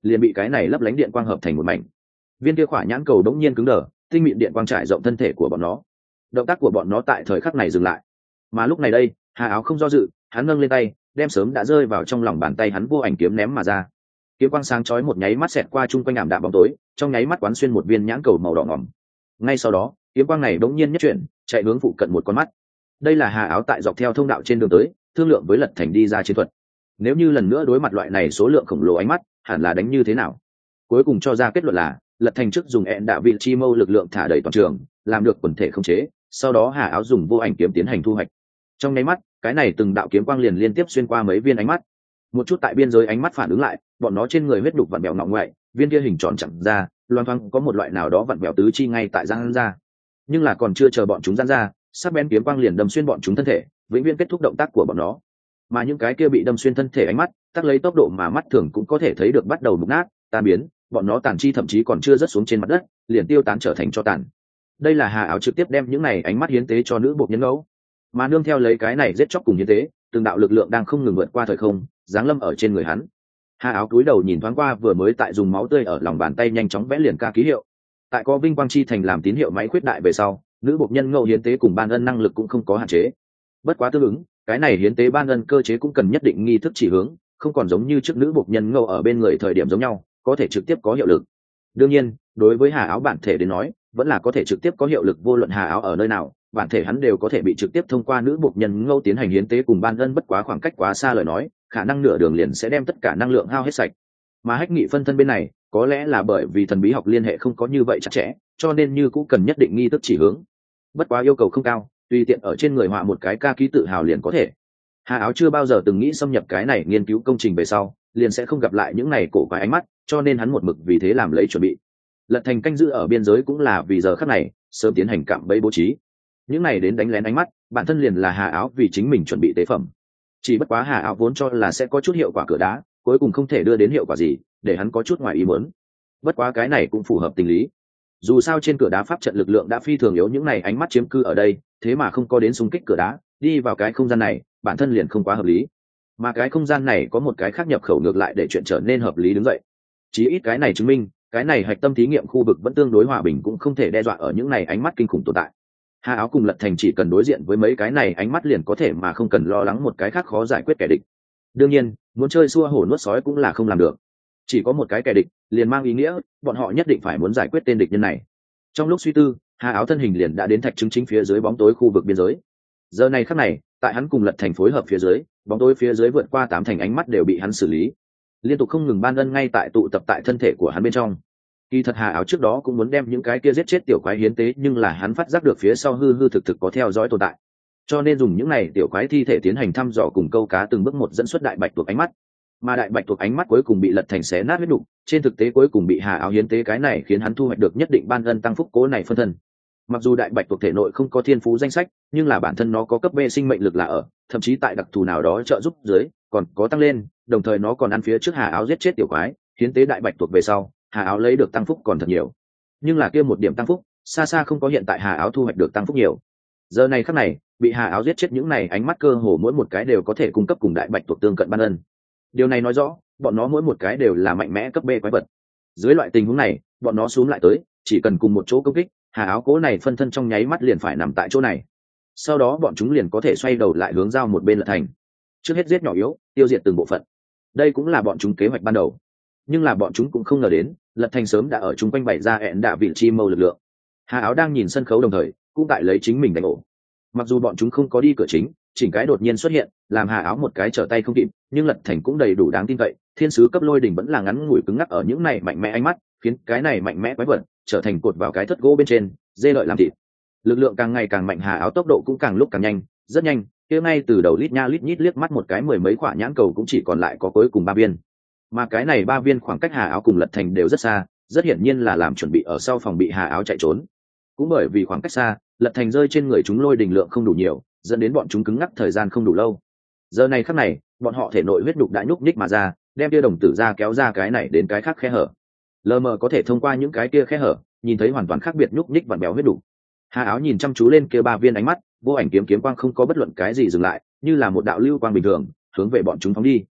liền bị cái này lấp lánh điện quang hợp thành một mảnh. Viên kia khỏa nhãn cầu đống nhiên cứng đờ, tinh mịn điện quang trải rộng thân thể của bọn nó. Động tác của bọn nó tại thời khắc này dừng lại. Mà lúc này đây, Hà Áo không do dự, hắn nâng lên tay, đem sớm đã rơi vào trong lòng bàn tay hắn vô ảnh kiếm ném mà ra. Kiếm quang sáng chói một nháy mắt xẹt qua chung quanh ảm đạm bóng tối, trong nháy mắt quán xuyên một viên nhãn cầu màu đỏ ngòm. Ngay sau đó, kiếm quang này bỗng nhiên nhất chuyển, chạy hướng phụ cận một con mắt. Đây là Hà Áo tại dọc theo thông đạo trên đường tới, thương lượng với Lật Thành đi ra chiến thuật. Nếu như lần nữa đối mặt loại này số lượng khổng lồ ánh mắt, hẳn là đánh như thế nào? Cuối cùng cho ra kết luận là, Lật Thành trước dùng ẹn đạ vị chi mâu lực lượng thả đầy toàn trường, làm được quần thể khống chế, sau đó Hà Áo dùng vô ảnh kiếm tiến hành thu hoạch. Trong nháy mắt, cái này từng đạo kiếm quang liền liên tiếp xuyên qua mấy viên ánh mắt. Một chút tại biên giới ánh mắt phản ứng lại, bọn nó trên người huyết đục vặn vẹo ngọ ngoại, viên kia hình tròn chẳng ra, loan thoáng có một loại nào đó vặn vẹo tứ chi ngay tại giang ra. Nhưng là còn chưa chờ bọn chúng giãn ra, sắc bén kiếm quang liền đâm xuyên bọn chúng thân thể, vĩnh viễn kết thúc động tác của bọn nó. Mà những cái kia bị đâm xuyên thân thể ánh mắt, tác lấy tốc độ mà mắt thường cũng có thể thấy được bắt đầu mục nát, tan biến, bọn nó tàn chi thậm chí còn chưa rớt xuống trên mặt đất, liền tiêu tán trở thành tro tàn. Đây là Hà Áo trực tiếp đem những này ánh mắt hiến tế cho nữ buộc nhân ngẫu, mà nương theo lấy cái này giết chóc cùng hiến tế, từng đạo lực lượng đang không ngừng vượt qua thời không, giáng lâm ở trên người hắn. Hà Áo cúi đầu nhìn thoáng qua vừa mới tại dùng máu tươi ở lòng bàn tay nhanh chóng vẽ liền ca ký hiệu. Tại có vinh quang chi thành làm tín hiệu máy khuyết đại về sau, nữ buộc nhân ngẫu hiến tế cùng ban ân năng lực cũng không có hạn chế. Bất quá tương ứng, cái này hiến tế ban ân cơ chế cũng cần nhất định nghi thức chỉ hướng, không còn giống như trước nữ buộc nhân ngẫu ở bên người thời điểm giống nhau, có thể trực tiếp có hiệu lực. Đương nhiên, đối với Hà Áo bản thể đến nói, vẫn là có thể trực tiếp có hiệu lực, vô luận Hà Áo ở nơi nào, bản thể hắn đều có thể bị trực tiếp thông qua nữ buộc nhân ngẫu tiến hành hiến tế cùng ban ân, bất quá khoảng cách quá xa lời nói, khả năng nửa đường liền sẽ đem tất cả năng lượng hao hết sạch. Mà Hách Nghị phân thân bên này, có lẽ là bởi vì thần bí học liên hệ không có như vậy chặt chẽ, cho nên như cũng cần nhất định nghi thức chỉ hướng. Bất quá yêu cầu không cao, tùy tiện ở trên người họa một cái ca ký tự hào liền có thể. Hà Áo chưa bao giờ từng nghĩ xâm nhập cái này nghiên cứu công trình về sau, liền sẽ không gặp lại những này cổ quái ánh mắt, cho nên hắn một mực vì thế làm lấy chuẩn bị. Lật Thành canh giữ ở biên giới cũng là vì giờ khắc này, sớm tiến hành cạm bẫy bố trí. Những này đến đánh lén ánh mắt, bản thân liền là Hà Áo vì chính mình chuẩn bị tế phẩm. Chỉ bất quá Hà Áo vốn cho là sẽ có chút hiệu quả cửa đá, cuối cùng không thể đưa đến hiệu quả gì, để hắn có chút ngoài ý muốn. Bất quá cái này cũng phù hợp tình lý. Dù sao trên cửa đá pháp trận lực lượng đã phi thường yếu, những này ánh mắt chiếm cư ở đây, thế mà không có đến xung kích cửa đá, đi vào cái không gian này, bản thân liền không quá hợp lý. Mà cái không gian này có một cái khác nhập khẩu ngược lại để chuyện trở nên hợp lý đứng dậy. Chí ít cái này chứng minh, cái này hạch tâm thí nghiệm khu vực vẫn tương đối hòa bình, cũng không thể đe dọa ở những này ánh mắt kinh khủng tồn tại. Hà Áo cùng Lật Thành chỉ cần đối diện với mấy cái này ánh mắt liền có thể, mà không cần lo lắng một cái khác khó giải quyết kẻ địch. Đương nhiên, muốn chơi xua hổ nuốt sói cũng là không làm được. Chỉ có một cái kẻ địch, liền mang ý nghĩa bọn họ nhất định phải muốn giải quyết tên địch nhân này. Trong lúc suy tư, Hà Áo thân hình liền đã đến thạch chứng chính phía dưới bóng tối khu vực biên giới. Giờ này khắc này, tại hắn cùng Lật Thành phối hợp phía dưới, bóng tối phía dưới vượt qua tám thành ánh mắt đều bị hắn xử lý. Liên tục không ngừng ban ân ngay tại tụ tập tại thân thể của hắn bên trong. Kỳ thật Hà Áo trước đó cũng muốn đem những cái kia giết chết tiểu quái hiến tế, nhưng là hắn phát giác được phía sau hư hư thực thực có theo dõi tồn tại, cho nên dùng những này tiểu quái thi thể tiến hành thăm dò cùng câu cá từng bước một dẫn xuất đại bạch tuộc ánh mắt. Mà đại bạch tuộc ánh mắt cuối cùng bị Lật Thành xé nát huyết đục, trên thực tế cuối cùng bị Hà Áo hiến tế, cái này khiến hắn thu hoạch được nhất định ban ân tăng phúc cố này phân thân. Mặc dù đại bạch tuộc thể nội không có thiên phú danh sách, nhưng là bản thân nó có cấp B sinh mệnh lực là ở, thậm chí tại đặc thù nào đó trợ giúp dưới còn có tăng lên, đồng thời nó còn ăn phía trước Hà Áo giết chết tiểu quái, hiến tế đại bạch tuộc về sau, Hà Áo lấy được tăng phúc còn thật nhiều. Nhưng là kia một điểm tăng phúc, xa xa không có hiện tại Hà Áo thu hoạch được tăng phúc nhiều. Giờ này khắc này, bị Hà Áo giết chết những này ánh mắt cơ hồ mỗi một cái đều có thể cung cấp cùng đại bạch tuộc tương cận ban ân. Điều này nói rõ, bọn nó mỗi một cái đều là mạnh mẽ cấp B quái vật. Dưới loại tình huống này, bọn nó xuống lại tới, chỉ cần cùng một chỗ công kích, Hà Áo cố này phân thân trong nháy mắt liền phải nằm tại chỗ này. Sau đó bọn chúng liền có thể xoay đầu lại hướng giao một bên Lật Thành. Trước hết giết nhỏ yếu, tiêu diệt từng bộ phận. Đây cũng là bọn chúng kế hoạch ban đầu. Nhưng là bọn chúng cũng không ngờ đến, Lật Thành sớm đã ở chung quanh bày ra ẹn đạ vị chi mâu lực lượng. Hà Áo đang nhìn sân khấu đồng thời, cũng tại lấy chính mình đánh ổ. Mặc dù bọn chúng không có đi cửa chính, chỉnh cái đột nhiên xuất hiện, làm Hà Áo một cái trở tay không kịp, nhưng Lật Thành cũng đầy đủ đáng tin cậy, thiên sứ cấp lôi đỉnh vẫn là ngắn ngủi cứng ngắc ở những này mạnh mẽ ánh mắt, khiến cái này mạnh mẽ quái vật trở thành cột vào cái thất gỗ bên trên, dê lợi làm thịt. Lực lượng càng ngày càng mạnh, Hà Áo tốc độ cũng càng lúc càng nhanh, rất nhanh, kia ngay từ đầu lít nha lít nhít liếc mắt một cái mười mấy quả nhãn cầu cũng chỉ còn lại có cuối cùng ba viên. Mà cái này ba viên khoảng cách Hà Áo cùng Lật Thành đều rất xa, rất hiển nhiên là làm chuẩn bị ở sau phòng bị Hà Áo chạy trốn. Cũng bởi vì khoảng cách xa, Lật Thành rơi trên người chúng lôi đỉnh lượng không đủ nhiều, dẫn đến bọn chúng cứng ngắc thời gian không đủ lâu. Giờ này khắc này, bọn họ thể nội huyết đục đã nhúc nhích mà ra, đem tia đồng tử ra kéo ra cái này đến cái khác khe hở. Lờ mờ có thể thông qua những cái kia khe hở, nhìn thấy hoàn toàn khác biệt nhúc nhích vặn béo huyết đục. Hà Áo nhìn chăm chú lên kia ba viên ánh mắt, vô ảnh kiếm kiếm quang không có bất luận cái gì dừng lại, như là một đạo lưu quang bình thường, hướng về bọn chúng phóng đi.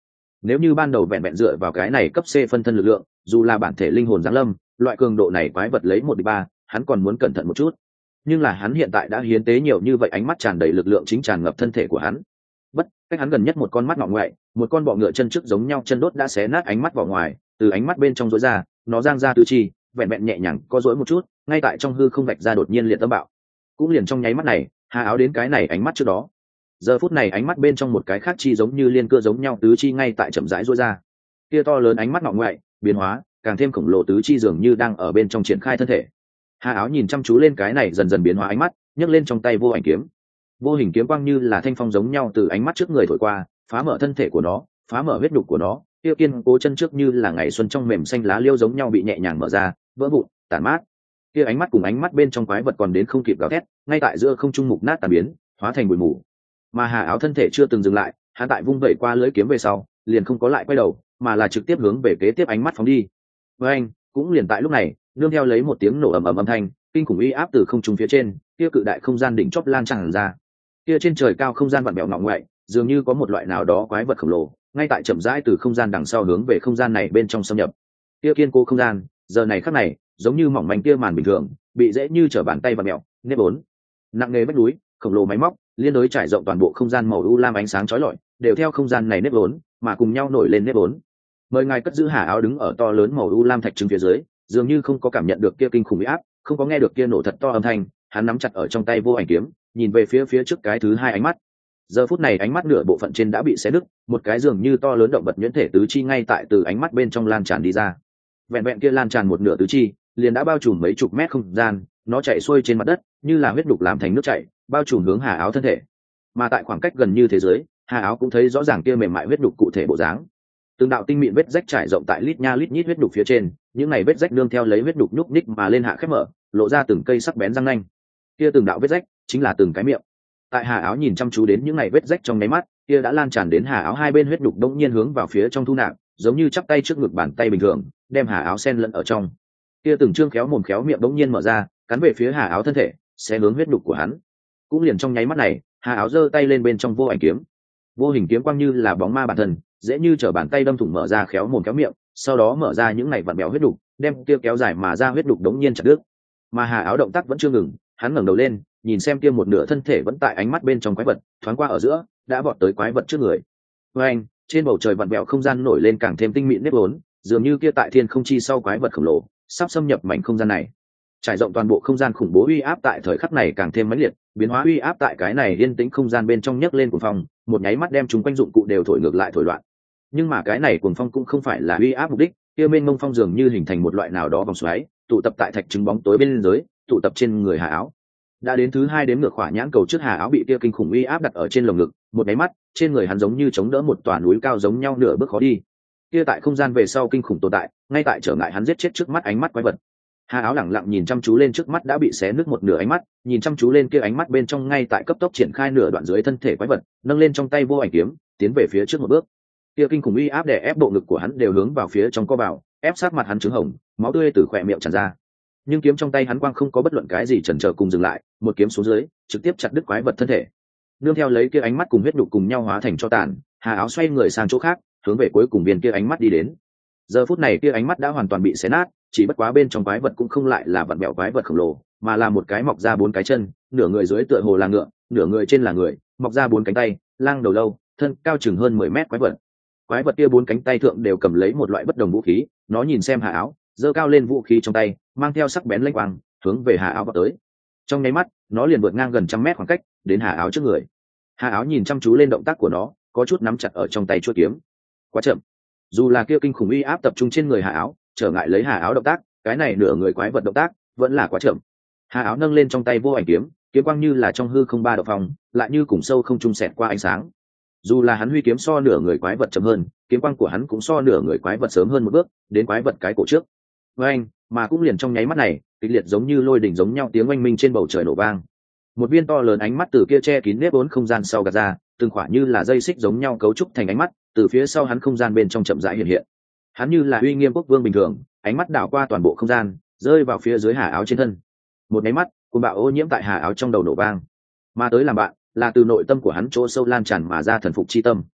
Nếu như ban đầu vẹn vẹn dựa vào cái này cấp C phân thân lực lượng, dù là bản thể linh hồn giáng lâm, loại cường độ này quái vật lấy một địch ba, hắn còn muốn cẩn thận một chút. Nhưng là hắn hiện tại đã hiến tế nhiều như vậy, ánh mắt tràn đầy lực lượng chính tràn ngập thân thể của hắn. Bất, cách hắn gần nhất một con mắt ngọ ngoại, một con bọ ngựa chân trước giống nhau chân đốt đã xé nát ánh mắt vào ngoài, từ ánh mắt bên trong rối ra, nó giang ra tứ chi, vẹn vẹn nhẹ nhàng co rỗi một chút, ngay tại trong hư không vạch ra đột nhiên liệt tâm bạo. Cũng liền trong nháy mắt này, Hà Áo đến cái này ánh mắt trước đó. Giờ phút này ánh mắt bên trong một cái khác chi giống như liên cưa giống nhau tứ chi ngay tại chậm rãi rối ra. Kia to lớn ánh mắt ngọ ngoại, biến hóa, càng thêm khổng lồ tứ chi dường như đang ở bên trong triển khai thân thể. Hà Áo nhìn chăm chú lên cái này dần dần biến hóa ánh mắt, nhấc lên trong tay vô ảnh kiếm. Vô hình kiếm quang như là thanh phong giống nhau từ ánh mắt trước người thổi qua, phá mở thân thể của nó, phá mở huyết nhục của nó, tiêu kiên cố chân trước như là ngày xuân trong mềm xanh lá liêu giống nhau bị nhẹ nhàng mở ra, vỡ vụn, tàn mát. Kia ánh mắt cùng ánh mắt bên trong quái vật còn đến không kịp gào thét, ngay tại giữa không trung mục nát tàn biến, hóa thành bụi mù. Mà Hà Áo thân thể chưa từng dừng lại, hắn tại vung vẩy qua lưỡi kiếm về sau, liền không có lại quay đầu, mà là trực tiếp hướng về kế tiếp ánh mắt phóng đi. Với anh, cũng liền tại lúc này, nương theo lấy một tiếng nổ ầm ầm âm thanh, kinh khủng uy áp từ không trung phía trên, kia cự đại không gian đỉnh chóp lan tràn ra. Kia trên trời cao không gian vặn vẹo ngọ ngoại, dường như có một loại nào đó quái vật khổng lồ, ngay tại chậm rãi từ không gian đằng sau hướng về không gian này bên trong xâm nhập. Kia kiên cố không gian, giờ này khắc này, giống như mỏng manh kia màn bình thường, bị dễ như trở bàn tay vặn mèo, nếp bốn. Nặng nề vách núi, khổng lồ máy móc, liên đối trải rộng toàn bộ không gian màu u lam ánh sáng chói lọi, đều theo không gian này nếp bốn, mà cùng nhau nổi lên nếp bốn. Mời ngài cất giữ Hà Áo đứng ở to lớn màu u lam thạch trứng phía dưới, dường như không có cảm nhận được kia kinh khủng uy áp, không có nghe được kia nổ thật to âm thanh, hắn nắm chặt ở trong tay vô ảnh kiếm, nhìn về phía phía trước cái thứ hai ánh mắt. Giờ phút này ánh mắt nửa bộ phận trên đã bị xé nứt, một cái dường như to lớn động vật nhuyễn thể tứ chi ngay tại từ ánh mắt bên trong lan tràn đi ra. Vẹn vẹn kia lan tràn một nửa tứ chi, liền đã bao trùm mấy chục mét không gian, nó chạy xuôi trên mặt đất, như là huyết đục làm thành nước chảy, bao trùm hướng Hà Áo thân thể. Mà tại khoảng cách gần như thế giới, Hà Áo cũng thấy rõ ràng kia mềm mại huyết đục cụ thể bộ dáng. Từng đạo tinh mịn vết rách trải rộng tại lít nha lít nhít huyết đục phía trên, những này vết rách nương theo lấy huyết đục nhúc nhích mà lên hạ khép mở, lộ ra từng cây sắc bén răng nanh. Kia từng đạo vết rách chính là từng cái miệng. Tại Hà Áo nhìn chăm chú đến những này vết rách trong nháy mắt, kia đã lan tràn đến Hà Áo hai bên huyết đục đống nhiên hướng vào phía trong thu nạp, giống như chắp tay trước ngực bàn tay bình thường, đem Hà Áo xen lẫn ở trong. Kia từng trương khéo mồm khéo miệng đống nhiên mở ra, cắn về phía Hà Áo thân thể, sẽ hướng huyết đục của hắn. Cũng liền trong nháy mắt này, Hà Áo giơ tay lên bên trong vô ảnh kiếm. Vô hình kiếm quang như là bóng ma bản thân, dễ như trở bàn tay đâm thủng mở ra khéo mồm khéo miệng, sau đó mở ra những này vặn bèo huyết đục, đem kia kéo dài mà ra huyết đục đống nhiên chặt đứt. Mà Hà Áo động tác vẫn chưa ngừng, hắn ngẩng đầu lên, nhìn xem kia một nửa thân thể vẫn tại ánh mắt bên trong quái vật, thoáng qua ở giữa, đã vọt tới quái vật trước người. Với anh, trên bầu trời vặn vẹo không gian nổi lên càng thêm tinh mịn nếp vốn, dường như kia tại thiên không chi sau quái vật khổng lồ, sắp xâm nhập mảnh không gian này. Trải rộng toàn bộ không gian khủng bố uy áp tại thời khắc này càng thêm mãnh liệt, biến hóa uy áp tại cái này yên tĩnh không gian bên trong nhấc lên cuồng phong, một nháy mắt đem chúng quanh dụng cụ đều thổi ngược lại thổi loạn. Nhưng mà cái này cuồng phong cũng không phải là uy áp mục đích, kia mênh mông phong dường như hình thành một loại nào đó vòng xoáy, tụ tập tại thạch trứng bóng tối bên dưới, tụ tập trên người Hà Áo. Đã đến thứ hai đếm ngược khỏa nhãn cầu trước, Hà Áo bị kia kinh khủng uy áp đặt ở trên lồng ngực, một nháy mắt, trên người hắn giống như chống đỡ một tòa núi cao giống nhau nửa bước khó đi. Kia tại không gian về sau kinh khủng tồn tại, ngay tại trở ngại hắn giết chết trước mắt ánh mắt quái vật. Hà Áo lẳng lặng nhìn chăm chú lên trước mắt đã bị xé nứt một nửa ánh mắt, nhìn chăm chú lên kia ánh mắt bên trong ngay tại cấp tốc triển khai nửa đoạn dưới thân thể quái vật, nâng lên trong tay vô ảnh kiếm, tiến về phía trước một bước. Kia kinh khủng uy áp đè ép bộ ngực của hắn đều hướng vào phía trong co vào, ép sát mặt hắn trứng hồng, máu tươi từ khóe miệng tràn ra. Nhưng kiếm trong tay hắn quang không có bất luận cái gì chần chờ cùng dừng lại, một kiếm xuống dưới, trực tiếp chặt đứt quái vật thân thể. Nương theo lấy kia ánh mắt cùng huyết nhục cùng nhau hóa thành cho tàn, Hà Áo xoay người sang chỗ khác, hướng về cuối cùng viên kia ánh mắt đi đến. Giờ phút này kia ánh mắt đã hoàn toàn bị xé nát, chỉ bất quá bên trong quái vật cũng không lại là vặn bẹo quái vật khổng lồ, mà là một cái mọc ra bốn cái chân, nửa người dưới tựa hồ là ngựa, nửa người trên là người, mọc ra bốn cánh tay, lang đầu lâu, thân cao chừng hơn mười mét quái vật. Quái vật kia bốn cánh tay thượng đều cầm lấy một loại bất đồng vũ khí, nó nhìn xem Hà Áo, giơ cao lên vũ khí trong tay, mang theo sắc bén lênh quang, hướng về Hà Áo vào tới. Trong nháy mắt, nó liền vượt ngang gần trăm mét khoảng cách, đến Hà Áo trước người. Hà Áo nhìn chăm chú lên động tác của nó, có chút nắm chặt ở trong tay chuôi kiếm. Quá chậm. Dù là kia kinh khủng uy áp tập trung trên người Hà Áo, trở ngại lấy Hà Áo động tác, cái này nửa người quái vật động tác vẫn là quá chậm. Hà Áo nâng lên trong tay vô ảnh kiếm, kiếm quang như là trong hư không ba độ phòng, lại như cùng sâu không trung xẹt qua ánh sáng. Dù là hắn huy kiếm so nửa người quái vật chậm hơn, kiếm quang của hắn cũng so nửa người quái vật sớm hơn một bước, đến quái vật cái cổ trước. Với anh, mà cũng liền trong nháy mắt này, kịch liệt giống như lôi đỉnh giống nhau tiếng oanh minh trên bầu trời nổ vang. Một viên to lớn ánh mắt từ kia che kín nếp vốn không gian sau gạt ra, từng khỏa như là dây xích giống nhau cấu trúc thành ánh mắt, từ phía sau hắn không gian bên trong chậm rãi hiện hiện. Hắn như là uy nghiêm quốc vương bình thường, ánh mắt đảo qua toàn bộ không gian, rơi vào phía dưới Hà Áo trên thân. Một nháy mắt, cuồng bạo ô nhiễm tại Hà Áo trong đầu nổ vang. Mà tới làm bạn, là từ nội tâm của hắn chỗ sâu lan tràn mà ra thần phục chi tâm.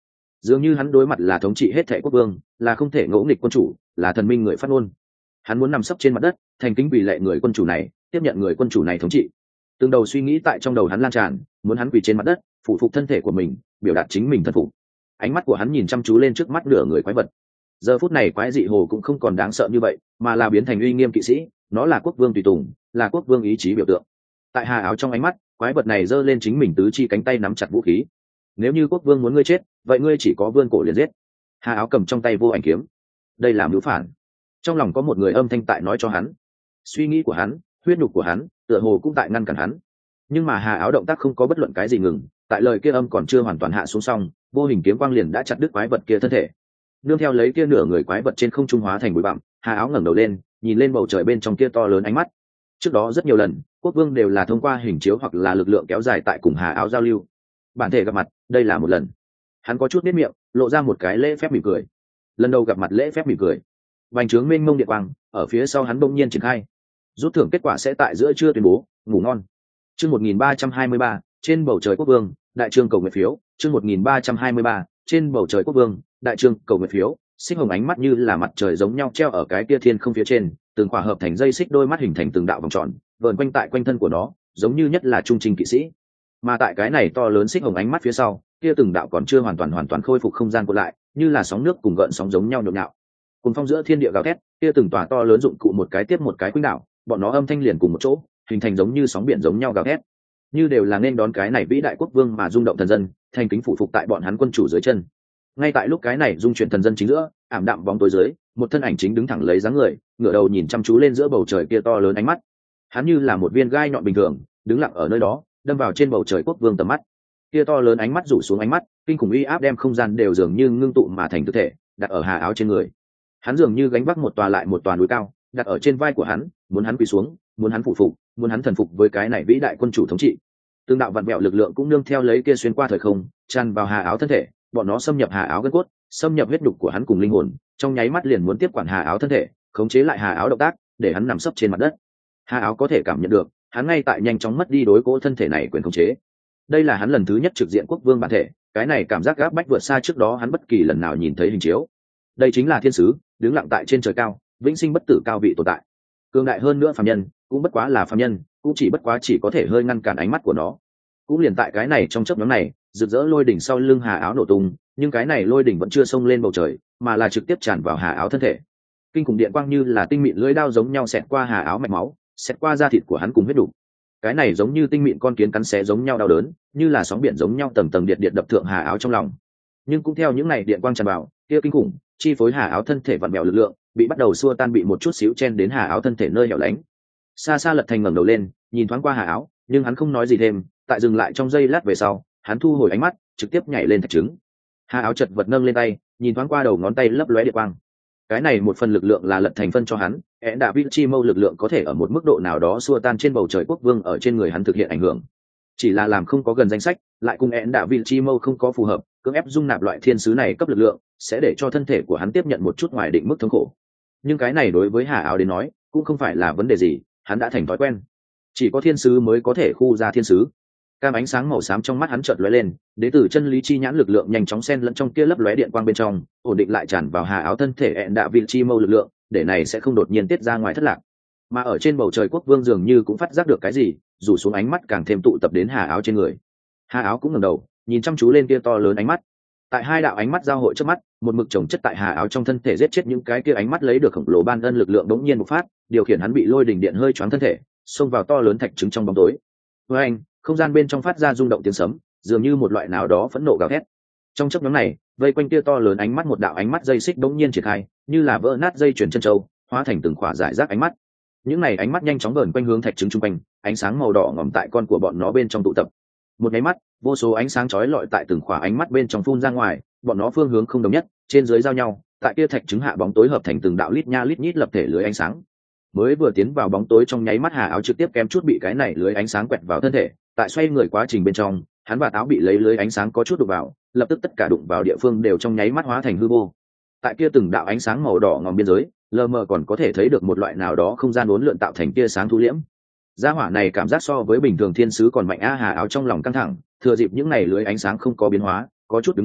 dường như hắn đối mặt là thống trị hết thệ quốc vương, là không thể ngỗ nghịch quân chủ, là thần minh người phát ngôn. Hắn muốn nằm sấp trên mặt đất, thành kính vì lệ người quân chủ này, tiếp nhận người quân chủ này thống trị. Từng đầu suy nghĩ tại trong đầu hắn lan tràn, muốn hắn quỳ trên mặt đất, phụ phục thân thể của mình, biểu đạt chính mình thân phục. Ánh mắt của hắn nhìn chăm chú lên trước mắt nửa người quái vật. Giờ phút này quái dị hồ cũng không còn đáng sợ như vậy, mà là biến thành uy nghiêm kỵ sĩ, nó là quốc vương tùy tùng, là quốc vương ý chí biểu tượng. Tại hà áo trong ánh mắt, quái vật này giơ lên chính mình tứ chi cánh tay nắm chặt vũ khí. Nếu như quốc vương muốn ngươi chết, vậy ngươi chỉ có vươn cổ liền giết. Hà áo cầm trong tay vô ảnh kiếm. Đây là mưu phản. Trong lòng có một người âm thanh tại nói cho hắn. Suy nghĩ của hắn, huyết nhục của hắn, tựa hồ cũng tại ngăn cản hắn. Nhưng mà hà áo động tác không có bất luận cái gì ngừng, tại lời kia âm còn chưa hoàn toàn hạ xuống xong, vô hình kiếm quang liền đã chặt đứt quái vật kia thân thể. Nương theo lấy kia nửa người quái vật trên không trung hóa thành bụi bặm, hà áo ngẩng đầu lên, nhìn lên bầu trời bên trong kia to lớn ánh mắt. Trước đó rất nhiều lần, quốc vương đều là thông qua hình chiếu hoặc là lực lượng kéo dài tại cùng hà áo giao lưu. Bản thể gặp mặt, đây là một lần. Hắn có chút biết miệng, lộ ra một cái lễ phép mỉm cười. Lần đầu gặp mặt lễ phép mỉm cười. Bành trướng mênh mông điện quang, ở phía sau hắn bỗng nhiên triển khai. Rút thưởng kết quả sẽ tại giữa trưa tuyên bố, ngủ ngon. Chương một nghìn ba trăm hai mươi ba, trên bầu trời quốc vương, đại trương cầu nguyện phiếu, chương một nghìn ba trăm hai mươi ba, trên bầu trời quốc vương, đại trương cầu nguyện phiếu, xích hồng ánh mắt như là mặt trời giống nhau treo ở cái kia thiên không phía trên, từng khỏa hợp thành dây xích đôi mắt hình thành từng đạo vòng tròn, vờn quanh tại quanh thân của nó, giống như nhất là trung trình kỵ sĩ. Mà tại cái này to lớn xích hồng ánh mắt phía sau, kia từng đạo còn chưa hoàn toàn hoàn toàn khôi phục không gian cuộn lại, như là sóng nước cùng gợn sóng giống nhau nhộn nhạo. Cùng phong giữa thiên địa gào thét, kia từng tòa to lớn dụng cụ một cái tiếp một cái quanh đảo, bọn nó âm thanh liền cùng một chỗ, hình thành giống như sóng biển giống nhau gào thét, như đều là nên đón cái này vĩ đại quốc vương mà rung động thần dân, thành kính phụ phục tại bọn hắn quân chủ dưới chân. Ngay tại lúc cái này dung chuyển thần dân chính giữa, ảm đạm bóng tối dưới, một thân ảnh chính đứng thẳng lấy dáng người, ngửa đầu nhìn chăm chú lên giữa bầu trời kia to lớn ánh mắt. Hắn như là một viên gai nhọn bình thường, đứng lặng ở nơi đó, đâm vào trên bầu trời quốc vương tầm mắt. Kia to lớn ánh mắt rủ xuống ánh mắt, kinh khủng uy áp đem không gian đều dường như ngưng tụ mà thành thực thể, đặt ở hà áo trên người. Hắn dường như gánh vác một tòa lại một tòa núi cao, đặt ở trên vai của hắn, muốn hắn quỳ xuống, muốn hắn phụ phục, muốn hắn thần phục với cái này vĩ đại quân chủ thống trị. Tương đạo vặn vẹo lực lượng cũng nương theo lấy kia xuyên qua thời không, tràn vào hà áo thân thể, bọn nó xâm nhập hà áo gân cốt, xâm nhập huyết nhục của hắn cùng linh hồn, trong nháy mắt liền muốn tiếp quản hà áo thân thể, khống chế lại hà áo động tác, để hắn nằm sấp trên mặt đất. Hà áo có thể cảm nhận được, hắn ngay tại nhanh chóng mất đi đối cỗ thân thể này quyền khống chế. Đây là hắn lần thứ nhất trực diện quốc vương bản thể, cái này cảm giác gáp bách vượt xa trước đó hắn bất kỳ lần nào nhìn thấy hình chiếu. Đây chính là thiên sứ, đứng lặng tại trên trời cao, vĩnh sinh bất tử cao vị tồn tại. Cường đại hơn nữa phàm nhân, cũng bất quá là phàm nhân, cũng chỉ bất quá chỉ có thể hơi ngăn cản ánh mắt của nó. Cũng liền tại cái này trong chớp nhoáng này, rực rỡ lôi đỉnh sau lưng hà áo nổ tung, nhưng cái này lôi đỉnh vẫn chưa xông lên bầu trời, mà là trực tiếp tràn vào hà áo thân thể. Kinh khủng điện quang như là tinh mịn lưỡi dao giống nhau xẹt qua hà áo mạch máu, xẹt qua da thịt của hắn cùng huyết đủ. Cái này giống như tinh mịn con kiến cắn xé giống nhau đau đớn, như là sóng biển giống nhau tầng tầng điện điện đập thượng hà áo trong lòng. Nhưng cũng theo những này điện quang tràn vào, kia kinh khủng chi phối hà áo thân thể vặn vẹo lực lượng, bị bắt đầu xua tan, bị một chút xíu chen đến hà áo thân thể nơi hẻo lánh. Xa xa Lật Thành ngẩng đầu lên, nhìn thoáng qua hà áo, nhưng hắn không nói gì thêm, tại dừng lại trong giây lát về sau, hắn thu hồi ánh mắt, trực tiếp nhảy lên thạch trứng. Hà áo chật vật nâng lên tay, nhìn thoáng qua đầu ngón tay lấp lóe điện quang. Cái này một phần lực lượng là Lật Thành phân cho hắn, ẻn đạ vịt chi mâu lực lượng có thể ở một mức độ nào đó xua tan trên bầu trời quốc vương ở trên người hắn thực hiện ảnh hưởng. Chỉ là làm không có gần danh sách, lại cùng ẻn đạ vịt chi mâu không có phù hợp, cưỡng ép dung nạp loại thiên sứ này cấp lực lượng, sẽ để cho thân thể của hắn tiếp nhận một chút ngoài định mức thống khổ. Nhưng cái này đối với Hà áo đến nói, cũng không phải là vấn đề gì, hắn đã thành thói quen. Chỉ có thiên sứ mới có thể khu ra thiên sứ. Cam ánh sáng màu xám trong mắt hắn chợt lóe lên, đến từ chân lý chi nhãn lực lượng nhanh chóng xen lẫn trong kia lấp lóe điện quang bên trong, ổn định lại tràn vào Hà áo thân thể ẹn đạ vịt chi mâu lực lượng, để này sẽ không đột nhiên tiết ra ngoài thất lạc. Mà ở trên bầu trời quốc vương dường như cũng phát giác được cái gì, rủ xuống ánh mắt càng thêm tụ tập đến Hà áo trên người. Hà áo cũng ngẩng đầu, nhìn chăm chú lên kia to lớn ánh mắt. Tại hai đạo ánh mắt giao hội trước mắt, một mực chồng chất tại Hà áo trong thân thể giết chết những cái kia ánh mắt lấy được khổng lồ ban ân lực lượng đống nhiên bộc phát, điều khiển hắn bị lôi đỉnh điện hơi choáng thân thể, xông vào to lớn thạch trứng trong bóng tối. Với anh, không gian bên trong phát ra rung động tiếng sấm, dường như một loại nào đó phẫn nộ gào thét. Trong chớp nhoáng này, vây quanh kia to lớn ánh mắt một đạo ánh mắt dây xích đống nhiên triển khai, như là vỡ nát dây chuyền chân châu, hóa thành từng khỏa giải rác ánh mắt. Những này ánh mắt nhanh chóng vờn quanh hướng thạch trứng trung quanh, ánh sáng màu đỏ ngòm tại con của bọn nó bên trong tụ tập. Một cái mắt, vô số ánh sáng chói lọi tại từng khỏa ánh mắt bên trong phun ra ngoài, bọn nó phương hướng không đồng nhất, trên dưới giao nhau, tại kia thạch trứng hạ bóng tối hợp thành từng đạo lít nha lít nhít lập thể lưới ánh sáng. Mới vừa tiến vào bóng tối trong nháy mắt Hà áo trực tiếp kém chút bị cái này lưới ánh sáng quẹt vào thân thể, tại xoay người quá trình bên trong, hắn và táo bị lấy lưới ánh sáng có chút đụng vào, lập tức tất cả đụng vào địa phương đều trong nháy mắt hóa thành hư vô. Tại kia từng đạo ánh sáng màu đỏ ngòm biên giới, lờ mờ còn có thể thấy được một loại nào đó không gian uốn lượn tạo thành tia sáng thu liễm. Gia hỏa này cảm giác so với bình thường thiên sứ còn mạnh a. Hà áo trong lòng căng thẳng, thừa dịp những này lưới ánh sáng không có biến hóa, có chút đứng dậy,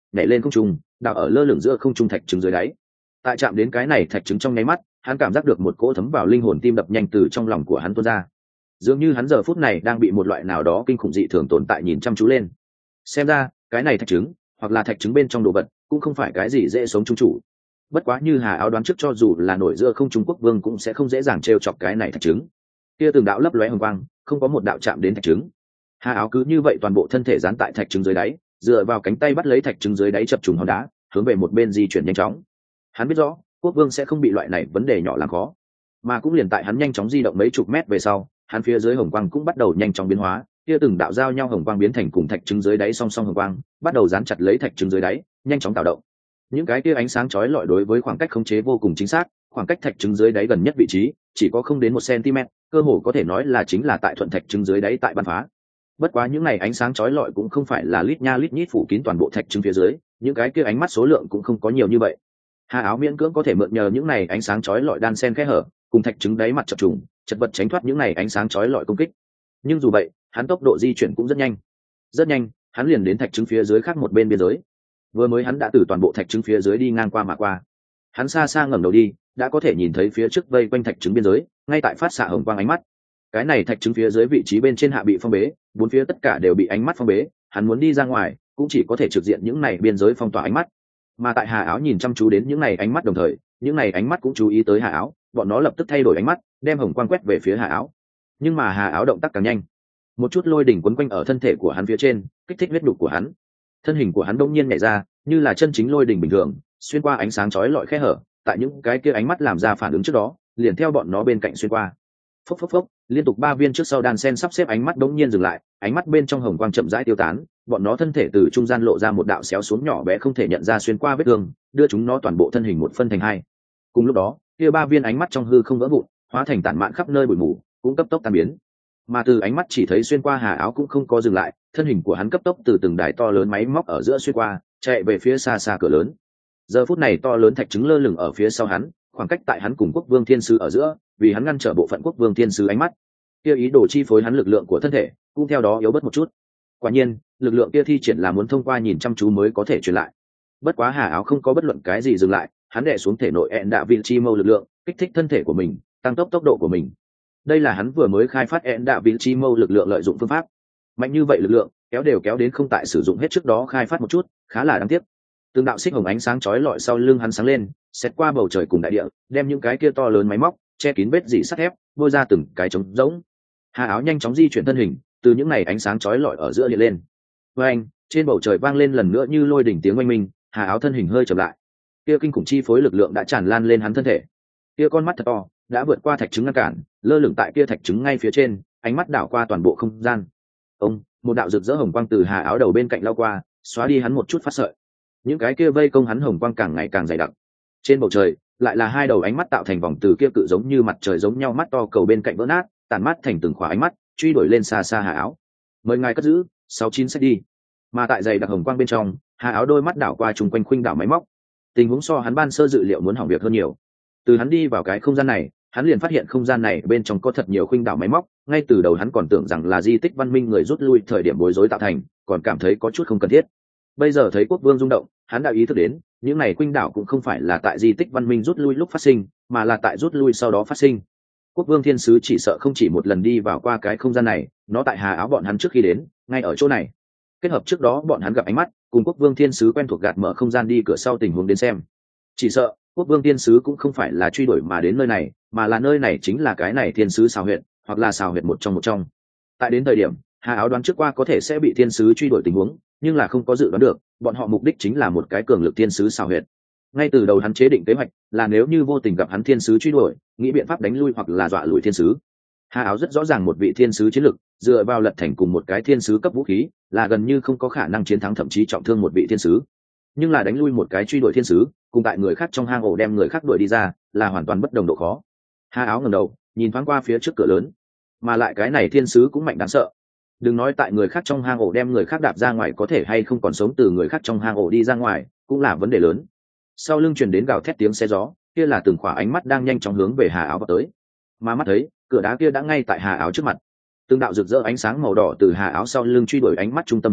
nhảy lên không trung, đào ở lơ lửng giữa không trung thạch trứng dưới đáy. Tại chạm đến cái này thạch trứng trong nháy mắt, hắn cảm giác được một cỗ thấm vào linh hồn tim đập nhanh từ trong lòng của hắn tuôn ra. Dường như hắn giờ phút này đang bị một loại nào đó kinh khủng dị thường tồn tại nhìn chăm chú lên. Xem ra cái này thạch trứng hoặc là thạch trứng bên trong đồ vật cũng không phải cái gì dễ sống chung chủ. Bất quá như Hà Áo đoán trước, cho dù là nổi giữa không Trung Quốc vương cũng sẽ không dễ dàng trêu chọc cái này thạch trứng. Kia từng đạo lấp lóe hồng quang, không có một đạo chạm đến thạch trứng. Hà Áo cứ như vậy toàn bộ thân thể dán tại thạch trứng dưới đáy, dựa vào cánh tay bắt lấy thạch trứng dưới đáy chập trùng hòn đá, hướng về một bên di chuyển nhanh chóng. Hắn biết rõ quốc vương sẽ không bị loại này vấn đề nhỏ làm khó, mà cũng liền tại hắn nhanh chóng di động mấy chục mét về sau, hắn phía dưới hồng quang cũng bắt đầu nhanh chóng biến hóa, kia từng đạo giao nhau hồng quang biến thành cùng thạch trứng dưới đáy song song hồng quang, bắt đầu dán chặt lấy thạch trứng dưới đáy, nhanh chóng tạo động. Những cái kia ánh sáng chói lọi đối với khoảng cách khống chế vô cùng chính xác, khoảng cách thạch trứng dưới đáy gần nhất vị trí chỉ có không đến một cm, cơ hồ có thể nói là chính là tại thuận thạch trứng dưới đáy tại bắn phá. Bất quá những này ánh sáng chói lọi cũng không phải là lít nha lít nhít phủ kín toàn bộ thạch trứng phía dưới, những cái kia ánh mắt số lượng cũng không có nhiều như vậy. Hà Áo miễn cưỡng có thể mượn nhờ những này ánh sáng chói lọi đan xen kẽ hở, cùng thạch trứng đáy mặt chập trùng, chật vật tránh thoát những này ánh sáng chói lọi công kích. Nhưng dù vậy, hắn tốc độ di chuyển cũng rất nhanh. Rất nhanh, hắn liền đến thạch trứng phía dưới khác một bên biên giới. Vừa mới hắn đã từ toàn bộ thạch trứng phía dưới đi ngang qua mà qua. Hắn xa xa ngẩng đầu đi, đã có thể nhìn thấy phía trước vây quanh thạch trứng biên giới, ngay tại phát xạ hồng quang ánh mắt. Cái này thạch trứng phía dưới vị trí bên trên hạ bị phong bế, bốn phía tất cả đều bị ánh mắt phong bế, hắn muốn đi ra ngoài, cũng chỉ có thể trực diện những này biên giới phong tỏa ánh mắt. Mà tại Hà Áo nhìn chăm chú đến những này ánh mắt đồng thời, những này ánh mắt cũng chú ý tới Hà Áo, bọn nó lập tức thay đổi ánh mắt, đem hồng quang quét về phía Hà Áo. Nhưng mà Hà Áo động tác càng nhanh, một chút lôi đỉnh quấn quanh ở thân thể của hắn phía trên, kích thích huyết đục của hắn. Thân hình của hắn đông nhiên nhảy ra, như là chân chính lôi đỉnh bình thường, xuyên qua ánh sáng chói lọi khe hở, tại những cái kia ánh mắt làm ra phản ứng trước đó, liền theo bọn nó bên cạnh xuyên qua. Phốc phốc phốc, liên tục ba viên trước sau đan sen sắp xếp ánh mắt đống nhiên dừng lại, ánh mắt bên trong hồng quang chậm rãi tiêu tán, bọn nó thân thể từ trung gian lộ ra một đạo xéo xuống nhỏ bé không thể nhận ra xuyên qua vết thương, đưa chúng nó toàn bộ thân hình một phân thành hai. Cùng lúc đó, kia ba viên ánh mắt trong hư không vỡ vụn, hóa thành tản mạn khắp nơi bụi mù, cũng cấp tốc tan biến. Mà từ ánh mắt chỉ thấy xuyên qua Hà Áo cũng không có dừng lại, thân hình của hắn cấp tốc từ từng đài to lớn máy móc ở giữa xuyên qua, chạy về phía xa xa cửa lớn. Giờ phút này to lớn thạch trứng lơ lửng ở phía sau hắn, khoảng cách tại hắn cùng Quốc Vương Thiên Sứ ở giữa, vì hắn ngăn trở bộ phận Quốc Vương Thiên Sứ ánh mắt. Kia ý đồ chi phối hắn lực lượng của thân thể, cũng theo đó yếu bớt một chút. Quả nhiên, lực lượng kia thi triển là muốn thông qua nhìn chăm chú mới có thể truyền lại. Bất quá Hà Áo không có bất luận cái gì dừng lại, hắn đè xuống thể nội ẹn đạ vị chi mâu lực lượng, kích thích thân thể của mình, tăng tốc tốc độ của mình. Đây là hắn vừa mới khai phát ẹn đạ vị chi mâu lực lượng lợi dụng phương pháp. Mạnh như vậy lực lượng, kéo đều kéo đến không tại sử dụng hết trước đó khai phát một chút, khá là đáng tiếc. Từng đạo xích hồng ánh sáng chói lọi sau lưng hắn sáng lên, xét qua bầu trời cùng đại địa, đem những cái kia to lớn máy móc che kín vết dỉ sắt thép, bôi ra từng cái trống rỗng. Hà Áo nhanh chóng di chuyển thân hình, từ những này ánh sáng chói lọi ở giữa hiện lên. Với anh, trên bầu trời vang lên lần nữa như lôi đỉnh tiếng oanh minh, Hà Áo thân hình hơi chậm lại. Kia kinh khủng chi phối lực lượng đã tràn lan lên hắn thân thể. Kia con mắt thật to, đã vượt qua thạch trứng ngăn cản, lơ lửng tại kia thạch trứng ngay phía trên, ánh mắt đảo qua toàn bộ không gian. Ông, một đạo rực rỡ hồng quang từ Hà Áo đầu bên cạnh lao qua, xóa đi hắn một chút phát sợi. Những cái kia vây công hắn hồng quang càng ngày càng dày đặc. Trên bầu trời, lại là hai đầu ánh mắt tạo thành vòng từ kia cự giống như mặt trời giống nhau mắt to cầu bên cạnh vỡ nát, tàn mắt thành từng khóa ánh mắt, truy đuổi lên xa xa Hà Áo. Mời ngài cất giữ, sáu chín sẽ đi. Mà tại dày đặc hồng quang bên trong, Hà Áo đôi mắt đảo qua chung quanh khuynh đảo máy móc. Tình huống so hắn ban sơ dự liệu muốn hỏng việc hơn nhiều. Từ hắn đi vào cái không gian này, hắn liền phát hiện không gian này bên trong có thật nhiều khuynh đảo máy móc, ngay từ đầu hắn còn tưởng rằng là di tích văn minh người rút lui thời điểm bối rối tạo thành, còn cảm thấy có chút không cần thiết. Bây giờ thấy Quốc Vương rung động, hắn đã ý thức đến, những này khuynh đảo cũng không phải là tại di tích văn minh rút lui lúc phát sinh, mà là tại rút lui sau đó phát sinh. Quốc Vương Thiên Sứ chỉ sợ không chỉ một lần đi vào qua cái không gian này, nó tại Hà Áo bọn hắn trước khi đến, ngay ở chỗ này. Kết hợp trước đó bọn hắn gặp ánh mắt, cùng Quốc Vương Thiên Sứ quen thuộc gạt mở không gian đi cửa sau tình huống đến xem. Chỉ sợ, Quốc Vương Thiên Sứ cũng không phải là truy đuổi mà đến nơi này, mà là nơi này chính là cái này Thiên Sứ xào huyệt, hoặc là xào huyệt một trong một trong. Tại đến thời điểm, Hà Áo đoán trước qua có thể sẽ bị Thiên Sứ truy đuổi tình huống, nhưng là không có dự đoán được, bọn họ mục đích chính là một cái cường lực Thiên Sứ xào huyệt. Ngay từ đầu hắn chế định kế hoạch là nếu như vô tình gặp hắn Thiên Sứ truy đuổi, nghĩ biện pháp đánh lui hoặc là dọa lùi Thiên Sứ. Hà Áo rất rõ ràng một vị Thiên Sứ chiến lực, dựa vào lật thành cùng một cái Thiên Sứ cấp vũ khí, là gần như không có khả năng chiến thắng thậm chí trọng thương một vị Thiên Sứ. Nhưng là đánh lui một cái truy đuổi Thiên Sứ, cùng tại người khác trong hang ổ đem người khác đuổi đi ra, là hoàn toàn bất đồng độ khó. Hà Áo ngẩng đầu, nhìn thoáng qua phía trước cửa lớn, mà lại cái này Thiên Sứ cũng mạnh đáng sợ. Đừng nói tại người khác trong hang ổ đem người khác đạp ra ngoài có thể hay không còn sống từ người khác trong hang ổ đi ra ngoài, cũng là vấn đề lớn. Sau lưng truyền đến gào thét tiếng xe gió, kia là từng khỏa ánh mắt đang nhanh chóng hướng về Hà Áo vào tới. Mà mắt thấy, cửa đá kia đã ngay tại Hà Áo trước mặt. Từng đạo rực rỡ ánh sáng màu đỏ từ Hà Áo sau lưng truy đuổi ánh mắt trung tâm hiện hiện,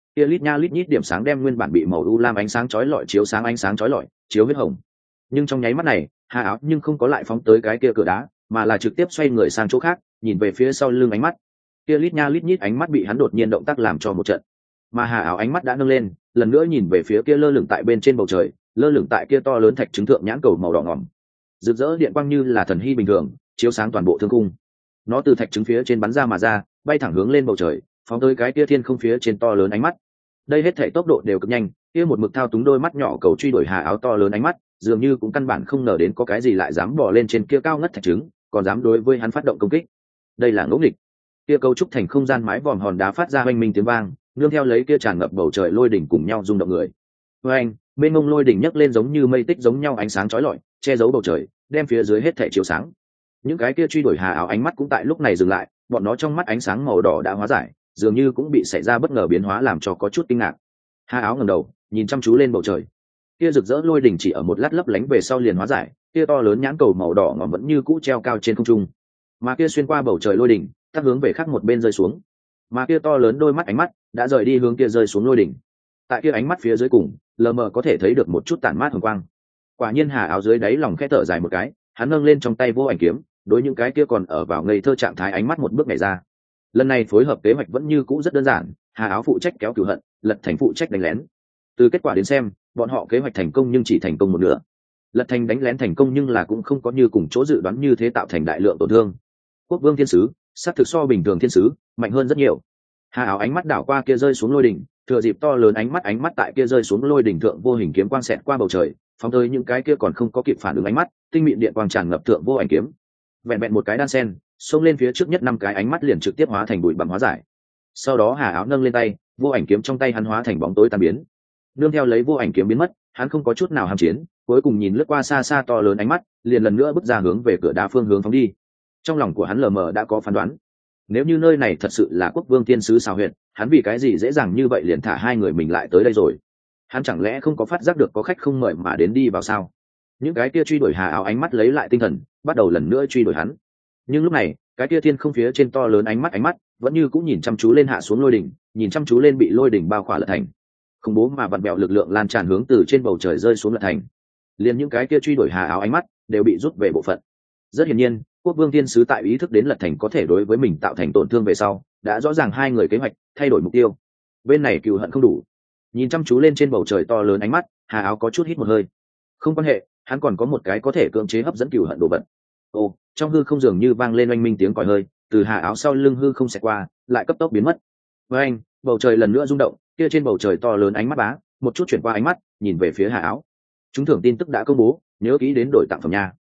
kia lít nha lít nhít điểm sáng đem nguyên bản bị màu u lam ánh sáng chói lọi chiếu sáng ánh sáng chói lọi chiếu huyết hồng. Nhưng trong nháy mắt này Hà Áo nhưng không có lại phóng tới cái kia cửa đá, mà là trực tiếp xoay người sang chỗ khác, nhìn về phía sau lưng ánh mắt. Kia lít nha lít nhít ánh mắt bị hắn đột nhiên động tác làm cho một trận. Mà Hà Áo ánh mắt đã nâng lên, lần nữa nhìn về phía kia lơ lửng tại bên trên bầu trời, lơ lửng tại kia to lớn thạch trứng thượng nhãn cầu màu đỏ ngòm. Rực rỡ điện quang như là thần hy bình thường, chiếu sáng toàn bộ thương cung. Nó từ thạch trứng phía trên bắn ra mà ra, bay thẳng hướng lên bầu trời, phóng tới cái kia thiên không phía trên to lớn ánh mắt. Đây hết thảy tốc độ đều cực nhanh, kia một mực thao túng đôi mắt nhỏ cầu truy đuổi Hà Áo to lớn ánh mắt, dường như cũng căn bản không ngờ đến có cái gì lại dám bò lên trên kia cao ngất thạch trứng, còn dám đối với hắn phát động công kích. Đây là ngỗ nghịch. Kia cấu trúc thành không gian mái vòm hòn đá phát ra oanh minh tiếng vang, nương theo lấy kia tràn ngập bầu trời lôi đỉnh cùng nhau rung động người. Oanh, bên mông lôi đỉnh nhấc lên giống như mây tích giống nhau ánh sáng chói lọi, che giấu bầu trời, đem phía dưới hết thảy chiếu sáng. Những cái kia truy đuổi Hà Áo ánh mắt cũng tại lúc này dừng lại, bọn nó trong mắt ánh sáng màu đỏ đã hóa giải, dường như cũng bị xảy ra bất ngờ biến hóa làm cho có chút kinh ngạc. Hà Áo ngẩng đầu, nhìn chăm chú lên bầu trời. Kia rực rỡ lôi đỉnh chỉ ở một lát lấp lánh về sau liền hóa giải, kia to lớn nhãn cầu màu đỏ ngòm vẫn như cũ treo cao trên không trung. Mà kia xuyên qua bầu trời lôi đỉnh, tác hướng về khác một bên rơi xuống. Mà kia to lớn đôi mắt ánh mắt đã rời đi hướng kia rơi xuống lôi đỉnh. Tại kia ánh mắt phía dưới cùng, lờ mờ có thể thấy được một chút tản mát hồng quang. Quả nhiên Hà Áo dưới đáy lòng khẽ thở dài một cái, hắn nâng lên trong tay vô ảnh kiếm, đối những cái kia còn ở vào ngây thơ trạng thái ánh mắt một bước nhảy ra. Lần này phối hợp kế hoạch vẫn như cũ rất đơn giản, Hà Áo phụ trách kéo cửu hận, Lật Thành phụ trách đánh lén. Từ kết quả đến xem, bọn họ kế hoạch thành công nhưng chỉ thành công một nửa. Lật Thành đánh lén thành công nhưng là cũng không có như cùng chỗ dự đoán như thế tạo thành đại lượng tổn thương. Quốc vương thiên sứ sát thực so bình thường thiên sứ mạnh hơn rất nhiều. Hà Áo ánh mắt đảo qua kia rơi xuống lôi đỉnh, thừa dịp to lớn ánh mắt ánh mắt tại kia rơi xuống lôi đỉnh thượng vô hình kiếm quang xẹt qua bầu trời, phóng tới những cái kia còn không có kịp phản ứng ánh mắt, tinh mịn điện quang tràn ngập thượng vô ảnh kiếm. Vẹn vẹn một cái đan sen, xông lên phía trước nhất năm cái ánh mắt liền trực tiếp hóa thành bụi bặm hóa giải. Sau đó Hà Áo nâng lên tay, vô ảnh kiếm trong tay hắn hóa thành bóng tối tan biến. Nương theo lấy vô ảnh kiếm biến mất, hắn không có chút nào ham chiến, cuối cùng nhìn lướt qua xa xa to lớn ánh mắt, liền lần nữa bước ra hướng về cửa đá phương hướng phóng đi. Trong lòng của hắn lờ mờ đã có phán đoán, nếu như nơi này thật sự là quốc vương thiên sứ xào huyện, hắn vì cái gì dễ dàng như vậy liền thả hai người mình lại tới đây rồi? Hắn chẳng lẽ không có phát giác được có khách không mời mà đến đi vào sao? Những cái kia truy đuổi Hà Áo ánh mắt lấy lại tinh thần, bắt đầu lần nữa truy đuổi hắn. Nhưng lúc này, cái kia thiên không phía trên to lớn ánh mắt ánh mắt vẫn như cũng nhìn chăm chú lên hạ xuống lôi đỉnh, nhìn chăm chú lên bị lôi đỉnh bao khỏa Lật Thành. Khủng bố mà vặn bẹo lực lượng lan tràn hướng từ trên bầu trời rơi xuống Lật Thành. Liền những cái kia truy đuổi Hà Áo ánh mắt đều bị rút về bộ phận. Rất hiển nhiên, quốc vương thiên sứ tại ý thức đến Lật Thành có thể đối với mình tạo thành tổn thương về sau, đã rõ ràng hai người kế hoạch thay đổi mục tiêu. Bên này cừu hận không đủ, nhìn chăm chú lên trên bầu trời to lớn ánh mắt, Hà Áo có chút hít một hơi. Không quan hệ, hắn còn có một cái có thể cưỡng chế hấp dẫn cừu hận đồ vật. Ô, trong hư không dường như vang lên oanh minh tiếng còi hơi, từ Hà Áo sau lưng hư không xẹt qua, lại cấp tốc biến mất. Với anh, bầu trời lần nữa rung động, kia trên bầu trời to lớn ánh mắt bá, một chút chuyển qua ánh mắt, nhìn về phía Hà Áo. Chúng thưởng tin tức đã công bố, nhớ kỹ đến đổi tặng phẩm nha.